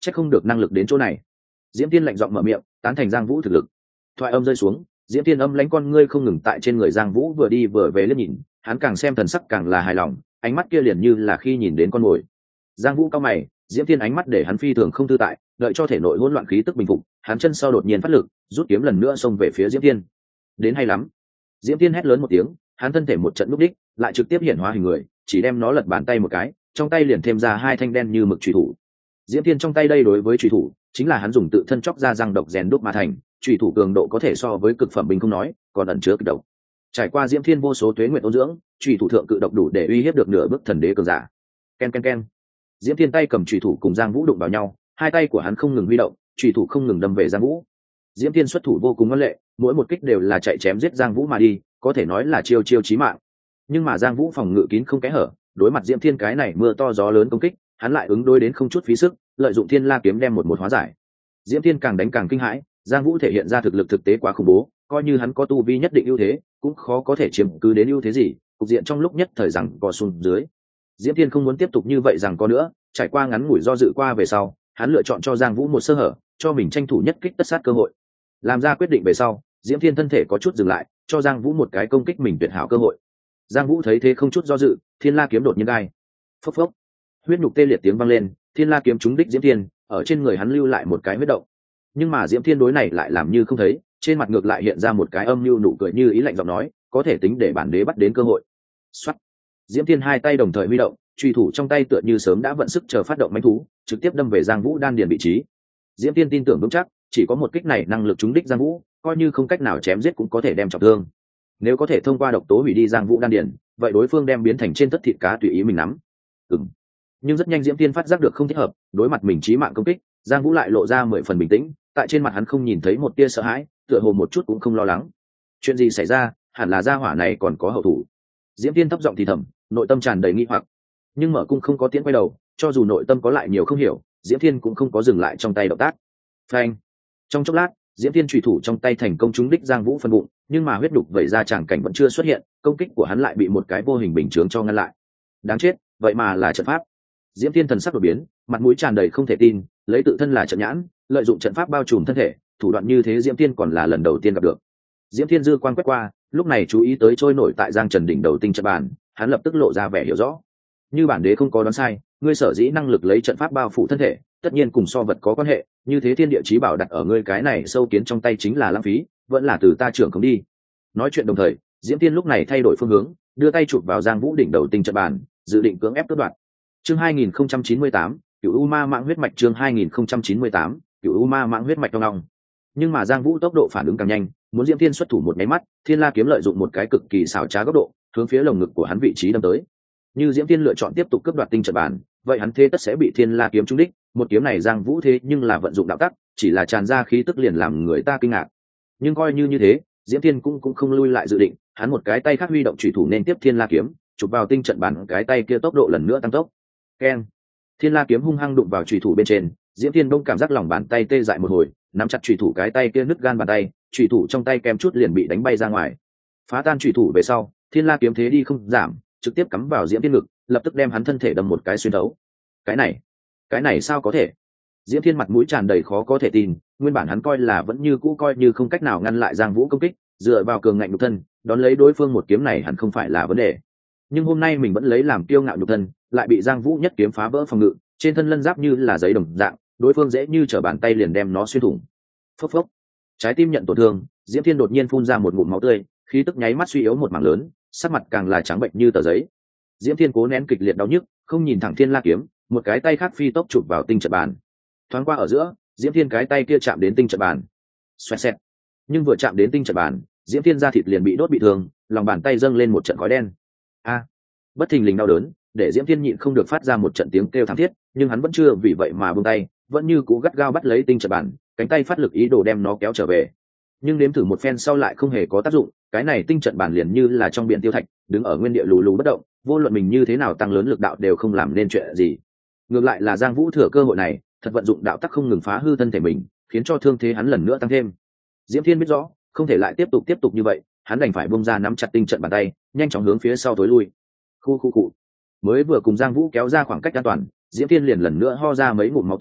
chắc không được năng lực đến chỗ này. Diễm Tiên lạnh giọng mở miệng tán thành Giang Vũ thực lực. Thoại âm rơi xuống, Diễm Tiên âm lãnh con ngươi không ngừng tại trên người Giang Vũ vừa đi vừa về liếc nhìn, hắn càng xem thần sắc càng là hài lòng, ánh mắt kia liền như là khi nhìn đến con mồi. Giang Vũ cao mày, Diễm Tiên ánh mắt để hắn phi thường không tư tại, đợi cho thể nội hỗn loạn khí tức bình phục, hắn chân sau đột nhiên phát lực, rút kiếm lần nữa xông về phía Diễm Tiên. Đến hay lắm. Diễm Tiên hét lớn một tiếng, hắn thân thể một trận lúc đích, lại trực tiếp hiện hóa hình người, chỉ đem nó lật bàn tay một cái, trong tay liền thêm ra hai thanh đen như mực chùy thủ. Diễm Tiên trong tay đây đối với chùy thủ, chính là hắn dùng tự thân chóc ra răng độc rèn đúc mà thành, chùy thủ cường độ có thể so với cực phẩm bình không nói, còn ẩn chứa kịch độc. Trải qua Diễm Thiên vô số tuế nguyện ôn dưỡng, chùy thủ thượng cự độc đủ để uy hiếp được nửa bước thần đế cường giả. Ken ken ken. Diễm Thiên tay cầm chùy thủ cùng Giang Vũ đụng vào nhau, hai tay của hắn không ngừng huy động, chùy thủ không ngừng đâm về Giang Vũ. Diễm Thiên xuất thủ vô cùng ngoan lệ, mỗi một kích đều là chạy chém giết Giang Vũ mà đi, có thể nói là chiêu chiêu chí mạng. Nhưng mà Giang Vũ phòng ngự kín không kẽ hở, đối mặt Diễm Thiên cái này mưa to gió lớn công kích, hắn lại ứng đối đến không chút phí sức, lợi dụng Thiên La kiếm đem một một hóa giải. Diễm Thiên càng đánh càng kinh hãi, Giang Vũ thể hiện ra thực lực thực tế quá khủng bố, coi như hắn có tu vi nhất định ưu thế, cũng khó có thể chiếm cứ đến ưu thế gì, cục diện trong lúc nhất thời rằng co xuống dưới. Diễm Thiên không muốn tiếp tục như vậy rằng có nữa, trải qua ngắn ngủi do dự qua về sau, hắn lựa chọn cho Giang Vũ một sơ hở, cho mình tranh thủ nhất kích tất sát cơ hội. Làm ra quyết định về sau, Diễm Thiên thân thể có chút dừng lại, cho Giang Vũ một cái công kích mình tuyệt hảo cơ hội. Giang Vũ thấy thế không chút do dự, Thiên La kiếm đột nhiên gai. Phốc phốc. Huyết nhục tê liệt tiếng vang lên, Thiên La kiếm trúng đích Diễm Thiên, ở trên người hắn lưu lại một cái huyết động. Nhưng mà Diễm Thiên đối này lại làm như không thấy, trên mặt ngược lại hiện ra một cái âm mưu nụ cười như ý lạnh giọng nói, có thể tính để bản đế bắt đến cơ hội. Soát. Diễm Thiên hai tay đồng thời huy động, truy thủ trong tay tựa như sớm đã vận sức chờ phát động mãnh thú, trực tiếp đâm về Giang Vũ đan điền vị trí. Diễm Thiên tin tưởng vững chắc, chỉ có một kích này năng lực trúng đích Giang Vũ, coi như không cách nào chém giết cũng có thể đem trọng thương. Nếu có thể thông qua độc tố hủy đi Giang Vũ đan điền, vậy đối phương đem biến thành trên tất thịt cá tùy ý mình nắm. Ừm. Nhưng rất nhanh Diễm Thiên phát giác được không thích hợp, đối mặt mình chí mạng công kích, Giang Vũ lại lộ ra mười phần bình tĩnh, tại trên mặt hắn không nhìn thấy một tia sợ hãi, tựa hồ một chút cũng không lo lắng. Chuyện gì xảy ra, hẳn là gia hỏa này còn có hậu thủ. Diễm Thiên thấp giọng thì thầm, nội tâm tràn đầy nghi hoặc. Nhưng mở cung không có tiễn quay đầu, cho dù nội tâm có lại nhiều không hiểu, Diễm Thiên cũng không có dừng lại trong tay động tác. Phanh. Trong chốc lát, Diễm Thiên chủy thủ trong tay thành công trúng đích Giang Vũ phần bụng, nhưng mà huyết đục vẩy ra tràng cảnh vẫn chưa xuất hiện, công kích của hắn lại bị một cái vô hình bình chướng cho ngăn lại. Đáng chết, vậy mà là trận pháp. Diễm Thiên thần sắc đột biến, mặt mũi tràn đầy không thể tin, lấy tự thân là trận nhãn, lợi dụng trận pháp bao trùm thân thể, thủ đoạn như thế Diễm Thiên còn là lần đầu tiên gặp được. Diễm Thiên dư quan quét qua, lúc này chú ý tới trôi nổi tại Giang Trần đỉnh đầu tinh trận bàn, hắn lập tức lộ ra vẻ hiểu rõ. Như bản đế không có đoán sai, ngươi sở dĩ năng lực lấy trận pháp bao phủ thân thể, tất nhiên cùng so vật có quan hệ, như thế thiên địa chí bảo đặt ở ngươi cái này sâu kiến trong tay chính là lãng phí, vẫn là từ ta trưởng không đi. Nói chuyện đồng thời, Diễm Thiên lúc này thay đổi phương hướng, đưa tay chụp vào Giang Vũ đỉnh đầu tinh trận bàn, dự định cưỡng ép cướp đoạt. Chương hai nghìn không trăm chín mươi tám, Cửu U Ma Mạng huyết mạch chương hai nghìn không trăm chín mươi tám, Cửu U Ma Mạng huyết mạch trong lòng. Nhưng mà Giang Vũ tốc độ phản ứng càng nhanh, muốn Diễm Thiên xuất thủ một cái mắt, Thiên La kiếm lợi dụng một cái cực kỳ xảo trá góc độ, hướng phía lồng ngực của hắn vị trí đâm tới. Như Diễm Thiên lựa chọn tiếp tục cướp đoạt tinh trận bàn, vậy hắn thế tất sẽ bị Thiên La kiếm trúng đích, một kiếm này Giang Vũ thế nhưng là vận dụng đạo tắc, chỉ là tràn ra khí tức liền làm người ta kinh ngạc. Nhưng coi như như thế, Diễm Thiên cũng cũng không lui lại dự định, hắn một cái tay khác huy động chủy thủ nên tiếp Thiên La kiếm, chụp vào tinh trận bàn, cái tay kia tốc độ lần nữa tăng tốc. Keng. Thiên La kiếm hung hăng đụng vào chủy thủ bên trên, Diễm Thiên đông cảm giác lòng bàn tay tê dại một hồi, nắm chặt chủy thủ cái tay kia nứt gan bàn tay, chủy thủ trong tay kèm chút liền bị đánh bay ra ngoài. Phá tan chủy thủ về sau, Thiên La kiếm thế đi không giảm, trực tiếp cắm vào Diễm Thiên ngực, lập tức đem hắn thân thể đâm một cái xuyên thấu. Cái này, cái này sao có thể? Diễm Thiên mặt mũi tràn đầy khó có thể tin, nguyên bản hắn coi là vẫn như cũ coi như không cách nào ngăn lại Giang Vũ công kích, dựa vào cường ngạnh nhục thân, đón lấy đối phương một kiếm này hẳn không phải là vấn đề. Nhưng hôm nay mình vẫn lấy làm kiêu ngạo nhục thân, lại bị Giang Vũ nhất kiếm phá vỡ phòng ngự, trên thân lân giáp như là giấy đồng dạng, đối phương dễ như trở bàn tay liền đem nó xuyên thủng. Phốc phốc. Trái tim nhận tổn thương, Diễm Thiên đột nhiên phun ra một ngụm máu tươi, khí tức nháy mắt suy yếu một mảng lớn, sắc mặt càng là trắng bệnh như tờ giấy. Diễm Thiên cố nén kịch liệt đau nhức, không nhìn thẳng Thiên La kiếm, một cái tay khác phi tốc chụp vào tinh trận bàn. Thoáng qua ở giữa, Diễm Thiên cái tay kia chạm đến tinh trận bàn. Xoẹt xẹt. Nhưng vừa chạm đến tinh trận bàn, Diễm Thiên da thịt liền bị đốt bị thương, lòng bàn tay dâng lên một trận khói đen. A! Bất thình lình đau đớn, để Diễm Thiên nhịn không được phát ra một trận tiếng kêu thảm thiết, nhưng hắn vẫn chưa vì vậy mà buông tay, vẫn như cú gắt gao bắt lấy tinh trận bàn, cánh tay phát lực ý đồ đem nó kéo trở về. Nhưng nếm thử một phen sau lại không hề có tác dụng, cái này tinh trận bàn liền như là trong biển tiêu thạch, đứng ở nguyên địa lù lù bất động, vô luận mình như thế nào tăng lớn lực đạo đều không làm nên chuyện gì. Ngược lại là Giang Vũ thừa cơ hội này, thật vận dụng đạo tắc không ngừng phá hư thân thể mình, khiến cho thương thế hắn lần nữa tăng thêm. Diễm Thiên biết rõ, không thể lại tiếp tục tiếp tục như vậy, hắn đành phải buông ra nắm chặt tinh trận bàn tay, nhanh chóng hướng phía sau tối lui. Khu khu cụ. Mới vừa cùng Giang Vũ kéo ra khoảng cách an toàn, Diễm Thiên liền lần nữa ho ra mấy ngụm máu tươi,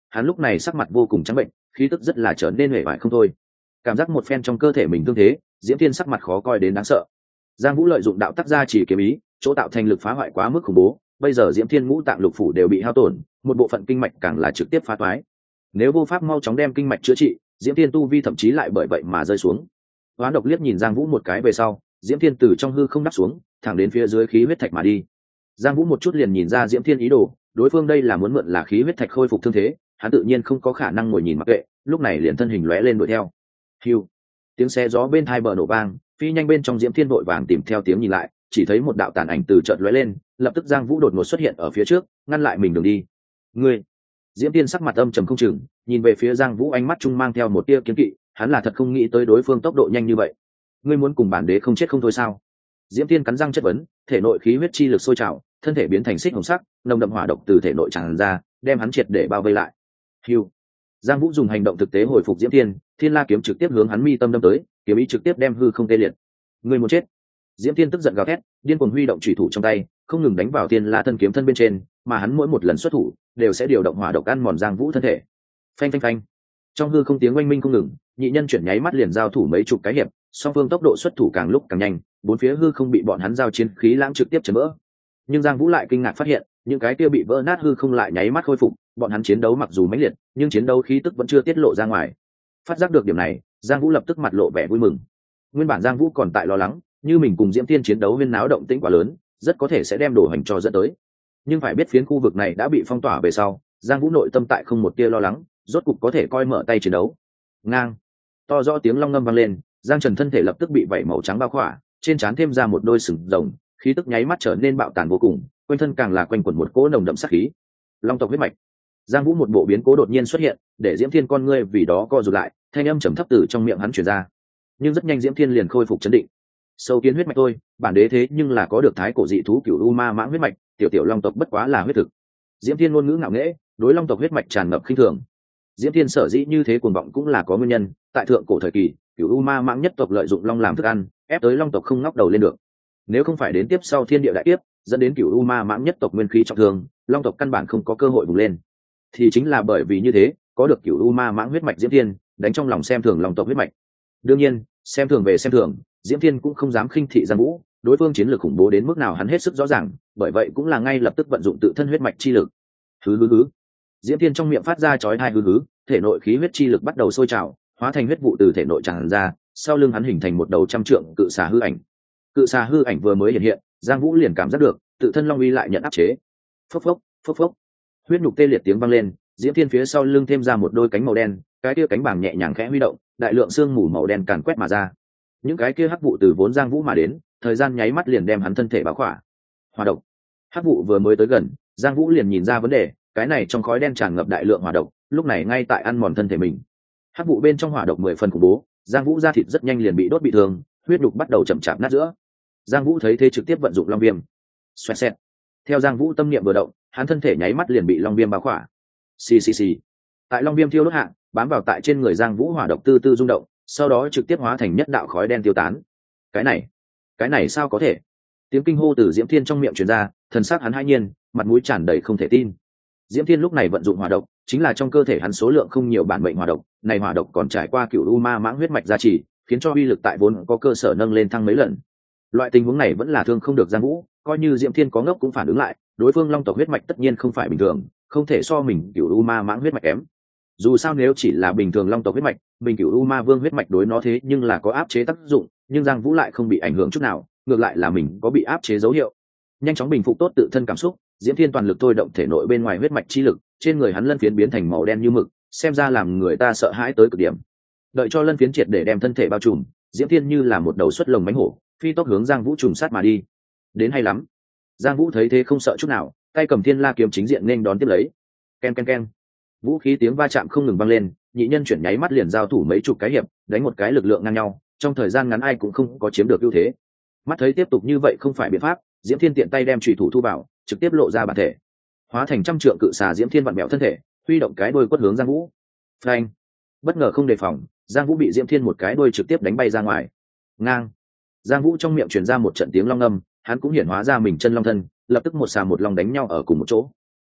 hắn lúc này sắc mặt vô cùng trắng bệnh, khí tức rất là trở nên hề vải không thôi. Cảm giác một phen trong cơ thể mình thương thế, Diễm Thiên sắc mặt khó coi đến đáng sợ. Giang Vũ lợi dụng đạo tắc gia chỉ kiếm ý, chỗ tạo thành lực phá hoại quá mức khủng bố, bây giờ Diễm Thiên ngũ tạng lục phủ đều bị hao tổn, một bộ phận kinh mạch càng là trực tiếp phá toái. Nếu vô pháp mau chóng đem kinh mạch chữa trị, Diễm Thiên tu vi thậm chí lại bởi vậy mà rơi xuống. Hoán độc liếc nhìn Giang Vũ một cái về sau, Diễm Thiên từ trong hư không đáp xuống, thẳng đến phía dưới khí huyết thạch mà đi. Giang Vũ một chút liền nhìn ra Diễm Thiên ý đồ, đối phương đây là muốn mượn là khí huyết thạch khôi phục thương thế, hắn tự nhiên không có khả năng ngồi nhìn mặc kệ, lúc này liền thân hình lóe lên đuổi theo. Hưu, tiếng xe gió bên hai bờ nổ vang, phi nhanh bên trong Diễm Thiên vội vàng tìm theo tiếng nhìn lại, chỉ thấy một đạo tàn ảnh từ chợt lóe lên, lập tức Giang Vũ đột ngột xuất hiện ở phía trước, ngăn lại mình đường đi. Ngươi! Diễm Thiên sắc mặt âm trầm không chừng, nhìn về phía Giang Vũ ánh mắt trung mang theo một tia kiêng kỵ, hắn là thật không nghĩ tới đối phương tốc độ nhanh như vậy. Ngươi muốn cùng bản đế không chết không thôi sao? Diễm Thiên cắn răng chất vấn, thể nội khí huyết chi lực sôi trào, thân thể biến thành xích hồng sắc, nồng đậm hỏa độc từ thể nội tràn ra, đem hắn triệt để bao vây lại. Hưu. Giang Vũ dùng hành động thực tế hồi phục Diễm Thiên, Thiên La kiếm trực tiếp hướng hắn mi tâm đâm tới, kiếm ý trực tiếp đem hư không tê liệt. Ngươi muốn chết! Diễm Thiên tức giận gào thét, điên cuồng huy động chủy thủ trong tay, không ngừng đánh vào Thiên La thân kiếm thân bên trên, mà hắn mỗi một lần xuất thủ đều sẽ điều động hỏa độc ăn mòn Giang Vũ thân thể. Phanh phanh phanh. Trong hư không tiếng oanh minh không ngừng, nhị nhân chuyển nháy mắt liền giao thủ mấy chục cái hiệp, song phương tốc độ xuất thủ càng lúc càng nhanh, bốn phía hư không bị bọn hắn giao chiến khí lãng trực tiếp chấn vỡ. Nhưng Giang Vũ lại kinh ngạc phát hiện, những cái kia bị vỡ nát hư không lại nháy mắt khôi phục, bọn hắn chiến đấu mặc dù mãnh liệt, nhưng chiến đấu khí tức vẫn chưa tiết lộ ra ngoài. Phát giác được điểm này, Giang Vũ lập tức mặt lộ vẻ vui mừng. Nguyên bản Giang Vũ còn tại lo lắng, như mình cùng Diễm Thiên chiến đấu huyên náo động tĩnh quá lớn, rất có thể sẽ đem đổ hành cho dẫn tới. Nhưng phải biết phiến khu vực này đã bị phong tỏa về sau, Giang Vũ nội tâm tại không một tia lo lắng, rốt cục có thể coi mở tay chiến đấu. Ngang, to rõ tiếng long ngâm vang lên, Giang Trần thân thể lập tức bị vảy màu trắng bao khỏa, trên trán thêm ra một đôi sừng rồng, khí tức nháy mắt trở nên bạo tàn vô cùng, quanh thân càng là quanh quẩn một cỗ nồng đậm sát khí. Long tộc huyết mạch. Giang Vũ một bộ biến cố đột nhiên xuất hiện, để Diễm Thiên con ngươi vì đó co rụt lại, thanh âm trầm thấp từ trong miệng hắn truyền ra. Nhưng rất nhanh Diễm Thiên liền khôi phục trấn định. Sâu kiến huyết mạch thôi, bản đế thế nhưng là có được thái cổ dị thú cửu u ma mãng huyết mạch, tiểu tiểu long tộc bất quá là huyết thực. Diễm Thiên ngôn ngữ ngạo nghễ, đối long tộc huyết mạch tràn ngập khinh thường. Diễm Thiên sở dĩ như thế cuồng vọng cũng là có nguyên nhân, tại thượng cổ thời kỳ, cửu u ma mãng nhất tộc lợi dụng long làm thức ăn, ép tới long tộc không ngóc đầu lên được. Nếu không phải đến tiếp sau thiên địa đại tiếp, dẫn đến cửu u ma mãng nhất tộc nguyên khí trọng thương, long tộc căn bản không có cơ hội vùng lên. Thì chính là bởi vì như thế, có được cửu u ma mãng huyết mạch Diễm Thiên, đánh trong lòng xem thường long tộc huyết mạch. Đương nhiên, xem thường về xem thường, Diễm Thiên cũng không dám khinh thị Giang Vũ, đối phương chiến lược khủng bố đến mức nào hắn hết sức rõ ràng, bởi vậy cũng là ngay lập tức vận dụng tự thân huyết mạch chi lực. Hứ hứ hứ. Diễm Thiên trong miệng phát ra chói tai hứ hứ, thể nội khí huyết chi lực bắt đầu sôi trào, hóa thành huyết vụ từ thể nội tràn ra, sau lưng hắn hình thành một đầu trăm trượng cự xà hư ảnh. Cự xà hư ảnh vừa mới hiện hiện, Giang Vũ liền cảm giác được, tự thân long uy lại nhận áp chế. Phốc phốc, phốc phốc. Huyết nhục tê liệt tiếng vang lên, Diễm Thiên phía sau lưng thêm ra một đôi cánh màu đen, cái kia cánh bảng nhẹ nhàng khẽ huy động, đại lượng xương mù màu đen càn quét mà ra. Những cái kia hắc vụ từ vốn Giang Vũ mà đến, thời gian nháy mắt liền đem hắn thân thể bao khỏa. Hỏa độc. Hắc vụ vừa mới tới gần, Giang Vũ liền nhìn ra vấn đề, cái này trong khói đen tràn ngập đại lượng hỏa độc, lúc này ngay tại ăn mòn thân thể mình. Hắc vụ bên trong hỏa độc mười phần khủng bố, Giang Vũ da thịt rất nhanh liền bị đốt bị thương, huyết đục bắt đầu chậm chạp nát giữa. Giang Vũ thấy thế trực tiếp vận dụng long viêm. Xoẹt xẹt. Theo Giang Vũ tâm niệm vừa động, hắn thân thể nháy mắt liền bị long viêm bao khỏa. Xì xì xì. Tại long viêm thiêu đốt hạ, bám vào tại trên người Giang Vũ hỏa độc tư tư rung động, sau đó trực tiếp hóa thành nhất đạo khói đen tiêu tán. Cái này, cái này sao có thể? Tiếng kinh hô từ Diễm Thiên trong miệng truyền ra, thần sắc hắn hãi nhiên, mặt mũi tràn đầy không thể tin. Diễm Thiên lúc này vận dụng hỏa độc, chính là trong cơ thể hắn số lượng không nhiều bản mệnh hỏa độc, này hỏa độc còn trải qua cựu u ma mãng huyết mạch gia trì, khiến cho uy lực tại vốn có cơ sở nâng lên thăng mấy lần. Loại tình huống này vẫn là thương không được Giang Vũ, coi như Diễm Thiên có ngốc cũng phản ứng lại, đối phương long tộc huyết mạch tất nhiên không phải bình thường, không thể so mình cựu u ma mãng huyết mạch kém. Dù sao nếu chỉ là bình thường long tộc huyết mạch, mình cựu u ma vương huyết mạch đối nó thế nhưng là có áp chế tác dụng, nhưng Giang Vũ lại không bị ảnh hưởng chút nào, ngược lại là mình có bị áp chế dấu hiệu. Nhanh chóng bình phục tốt tự thân cảm xúc, Diễm Thiên toàn lực thôi động thể nội bên ngoài huyết mạch chi lực, trên người hắn lân phiến biến thành màu đen như mực, xem ra làm người ta sợ hãi tới cực điểm. Đợi cho lân phiến triệt để đem thân thể bao trùm, Diễm Thiên như là một đầu xuất lồng mánh hổ, phi tốc hướng Giang Vũ trùng sát mà đi. Đến hay lắm. Giang Vũ thấy thế không sợ chút nào, tay cầm Thiên La kiếm chính diện nên đón tiếp lấy. Ken ken ken. Vũ khí tiếng va chạm không ngừng vang lên, nhị nhân chuyển nháy mắt liền giao thủ mấy chục cái hiệp, đánh một cái lực lượng ngang nhau, trong thời gian ngắn ai cũng không có chiếm được ưu thế. Mắt thấy tiếp tục như vậy không phải biện pháp, Diễm Thiên tiện tay đem chủy thủ thu vào, trực tiếp lộ ra bản thể, hóa thành trăm trượng cự xà. Diễm Thiên vặn bẹo thân thể, huy động cái đuôi quất hướng Giang Vũ. Phanh! Bất ngờ không đề phòng, Giang Vũ bị Diễm Thiên một cái đuôi trực tiếp đánh bay ra ngoài. Ngang! Giang Vũ trong miệng truyền ra một trận tiếng long ngâm, hắn cũng hiển hóa ra mình chân long thân, lập tức một xà một long đánh nhau ở cùng một chỗ.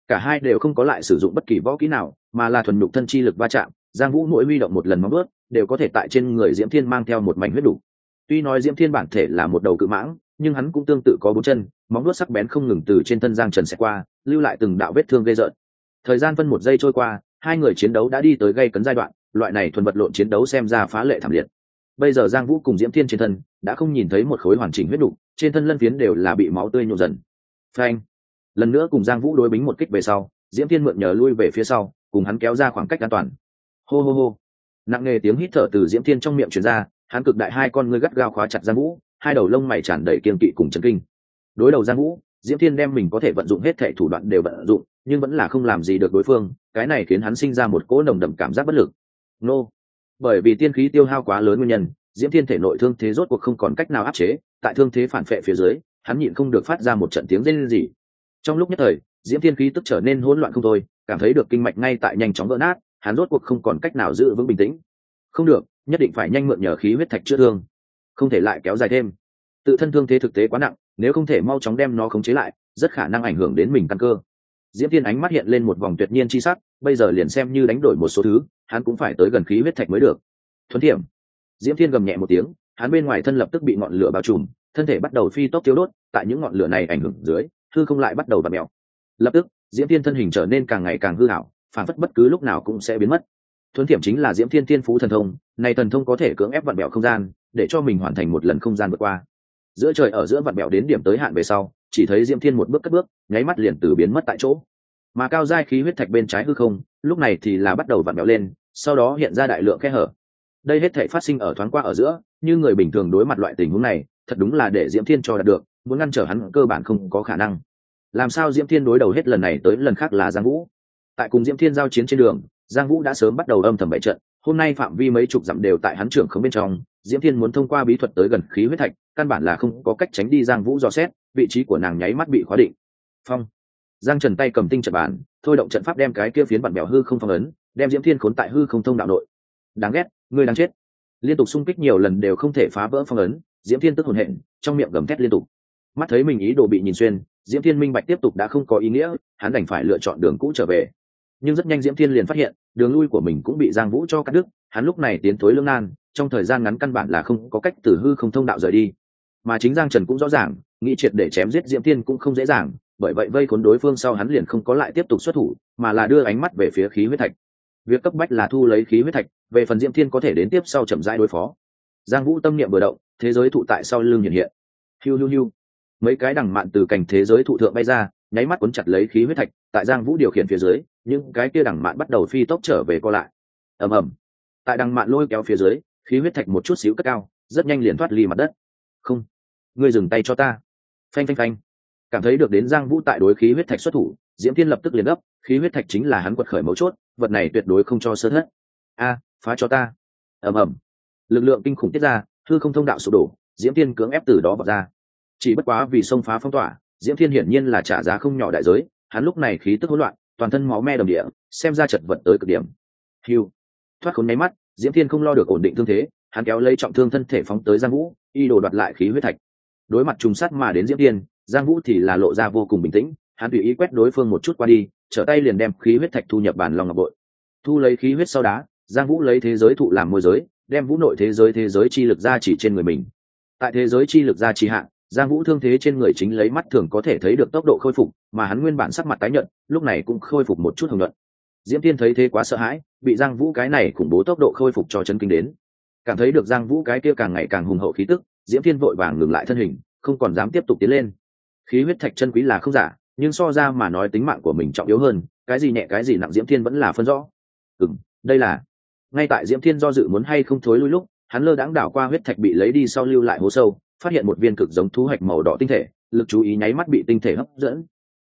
cả hai đều không có lại sử dụng bất kỳ võ kỹ nào, mà là thuần nhục thân chi lực va chạm. Giang Vũ mỗi huy động một lần móng vuốt đều có thể tại trên người Diễm Thiên mang theo một mảnh huyết đủ. Tuy nói Diễm Thiên bản thể là một đầu cự mãng, nhưng hắn cũng tương tự có bốn chân, móng vuốt sắc bén không ngừng từ trên thân Giang Trần xẹt qua, lưu lại từng đạo vết thương ghê rợn. Thời gian phân một giây trôi qua, hai người chiến đấu đã đi tới gay cấn giai đoạn, loại này thuần vật lộn chiến đấu xem ra phá lệ thảm liệt. Bây giờ Giang Vũ cùng Diễm Thiên trên thân đã không nhìn thấy một khối hoàn chỉnh huyết đủ, trên thân lân phiến đều là bị máu tươi nhuộm dần. Phanh! Lần nữa cùng Giang Vũ đối bính một kích về sau, Diễm Thiên mượn nhờ lui về phía sau, cùng hắn kéo ra khoảng cách an toàn. Hô hô hô! Nặng nề tiếng hít thở từ Diễm Thiên trong miệng truyền ra, hắn cực đại hai con ngươi gắt gao khóa chặt Giang Vũ, hai đầu lông mày tràn đầy kiên kỵ cùng chấn kinh. Đối đầu Giang Vũ, Diễm Thiên đem mình có thể vận dụng hết thảy thủ đoạn đều vận dụng, nhưng vẫn là không làm gì được đối phương, cái này khiến hắn sinh ra một cỗ nồng đậm cảm giác bất lực. Nô! Bởi vì tiên khí tiêu hao quá lớn nguyên nhân, Diễm Thiên thể nội thương thế rốt cuộc không còn cách nào áp chế, tại thương thế phản phệ phía dưới, hắn nhịn không được phát ra một trận tiếng rên rỉ. Trong lúc nhất thời, Diễm Thiên khí tức trở nên hỗn loạn không thôi, cảm thấy được kinh mạch ngay tại nhanh chóng vỡ nát, hắn rốt cuộc không còn cách nào giữ vững bình tĩnh. Không được, nhất định phải nhanh mượn nhờ khí huyết thạch chữa thương, không thể lại kéo dài thêm. Tự thân thương thế thực tế quá nặng, nếu không thể mau chóng đem nó khống chế lại, rất khả năng ảnh hưởng đến mình căn cơ. Diễm Thiên ánh mắt hiện lên một vòng tuyệt nhiên chi sắc, bây giờ liền xem như đánh đổi một số thứ, hắn cũng phải tới gần khí huyết thạch mới được. Thuấn thiểm. Diễm Thiên gầm nhẹ một tiếng, hắn bên ngoài thân lập tức bị ngọn lửa bao trùm, thân thể bắt đầu phi tốc thiêu đốt, tại những ngọn lửa này ảnh hưởng dưới, hư không lại bắt đầu vặn mèo. Lập tức, Diễm Thiên thân hình trở nên càng ngày càng hư ảo, phản phất bất cứ lúc nào cũng sẽ biến mất. Thuấn thiểm chính là Diễm Thiên tiên phú thần thông, này thần thông có thể cưỡng ép vặn mèo không gian, để cho mình hoàn thành một lần không gian vượt qua. Giữa trời ở giữa vặn mèo đến điểm tới hạn về sau, chỉ thấy Diễm Thiên một bước cất bước, nháy mắt liền từ biến mất tại chỗ. Mà cao giai khí huyết thạch bên trái hư không, lúc này thì là bắt đầu vặn mèo lên, sau đó hiện ra đại lượng khe hở. Đây hết thảy phát sinh ở thoáng qua ở giữa, như người bình thường đối mặt loại tình huống này, thật đúng là để Diễm Thiên cho đạt được, muốn ngăn trở hắn cơ bản không có khả năng. Làm sao Diễm Thiên đối đầu hết lần này tới lần khác là Giang Vũ? Tại cùng Diễm Thiên giao chiến trên đường, Giang Vũ đã sớm bắt đầu âm thầm bày trận, hôm nay phạm vi mấy chục dặm đều tại hắn trưởng khống bên trong, Diễm Thiên muốn thông qua bí thuật tới gần khí huyết thạch, căn bản là không có cách tránh đi Giang Vũ dò xét, vị trí của nàng nháy mắt bị khóa định. Phong. Giang Trần tay cầm tinh trận bàn, thôi động trận pháp đem cái kia phiến bản bèo hư không phong ấn, đem Diễm Thiên khốn tại hư không thông đạo nội. Đáng ghét, ngươi đáng chết. Liên tục xung kích nhiều lần đều không thể phá vỡ phong ấn, Diễm Thiên tức hồn hện, trong miệng gầm thét liên tục. Mắt thấy mình ý đồ bị nhìn xuyên, Diễm Thiên minh bạch tiếp tục đã không có ý nghĩa, hắn đành phải lựa chọn đường cũ trở về. Nhưng rất nhanh Diễm Thiên liền phát hiện, đường lui của mình cũng bị Giang Vũ cho cắt đứt, hắn lúc này tiến thối lưỡng nan, trong thời gian ngắn căn bản là không có cách từ hư không thông đạo rời đi. Mà chính Giang Trần cũng rõ ràng, nghĩ triệt để chém giết Diễm Thiên cũng không dễ dàng, bởi vậy vây khốn đối phương sau hắn liền không có lại tiếp tục xuất thủ, mà là đưa ánh mắt về phía khí huyết thạch. Việc cấp bách là thu lấy khí huyết thạch, về phần Diễm Thiên có thể đến tiếp sau chậm rãi đối phó. Giang Vũ tâm niệm vừa động, thế giới thụ tại sau lưng hiện hiện. Hiu hiu hiu. Mấy cái đằng mạn từ cảnh thế giới thụ thượng bay ra, nháy mắt cuốn chặt lấy khí huyết thạch, tại Giang Vũ điều khiển phía dưới, những cái kia đằng mạn bắt đầu phi tốc trở về co lại. Ầm ầm. Tại đằng mạn lôi kéo phía dưới, khí huyết thạch một chút xíu cất cao, rất nhanh liền thoát ly mặt đất. Không, ngươi dừng tay cho ta. Phanh phanh phanh. Cảm thấy được đến Giang Vũ tại đối khí huyết thạch xuất thủ, Diễm Thiên lập tức liền gấp, khí huyết thạch chính là hắn quật khởi mấu chốt, vật này tuyệt đối không cho sơ thất. A, phá cho ta. Ầm ầm. Lực lượng kinh khủng tiết ra, hư không thông đạo sụp đổ, Diễm Thiên cưỡng ép từ đó bật ra. Chỉ bất quá vì xông phá phong tỏa, Diễm Thiên hiển nhiên là trả giá không nhỏ đại giới, hắn lúc này khí tức hỗn loạn, toàn thân máu me đầm địa, xem ra chật vật tới cực điểm. Hưu. Thoát khốn mấy mắt, Diễm Thiên không lo được ổn định thương thế, hắn kéo lấy trọng thương thân thể phóng tới Giang Vũ, y đồ đoạt lại khí huyết thạch. Đối mặt trùng sát mà đến Diễm Thiên, Giang Vũ thì là lộ ra vô cùng bình tĩnh, hắn tùy ý quét đối phương một chút qua đi, trở tay liền đem khí huyết thạch thu nhập bản long ngọc bội. Thu lấy khí huyết sau đá, Giang Vũ lấy thế giới thụ làm môi giới, đem vũ nội thế giới thế giới chi lực ra chỉ trên người mình. Tại thế giới chi lực ra chỉ hạn, Giang Vũ thương thế trên người chính lấy mắt thường có thể thấy được tốc độ khôi phục, mà hắn nguyên bản sắc mặt tái nhợt, lúc này cũng khôi phục một chút hồng nhuận. Diễm Thiên thấy thế quá sợ hãi, bị Giang Vũ cái này khủng bố tốc độ khôi phục cho chấn kinh đến. Cảm thấy được Giang Vũ cái kia càng ngày càng hùng hậu khí tức, Diễm Thiên vội vàng ngừng lại thân hình, không còn dám tiếp tục tiến lên. Khí huyết thạch chân quý là không giả, nhưng so ra mà nói tính mạng của mình trọng yếu hơn, cái gì nhẹ cái gì nặng Diễm Thiên vẫn là phân rõ. Ừm, đây là. Ngay tại Diễm Thiên do dự muốn hay không thối lui lúc, hắn lơ đãng đảo qua huyết thạch bị lấy đi sau lưu lại hố sâu, phát hiện một viên cực giống thú hạch màu đỏ tinh thể, lực chú ý nháy mắt bị tinh thể hấp dẫn,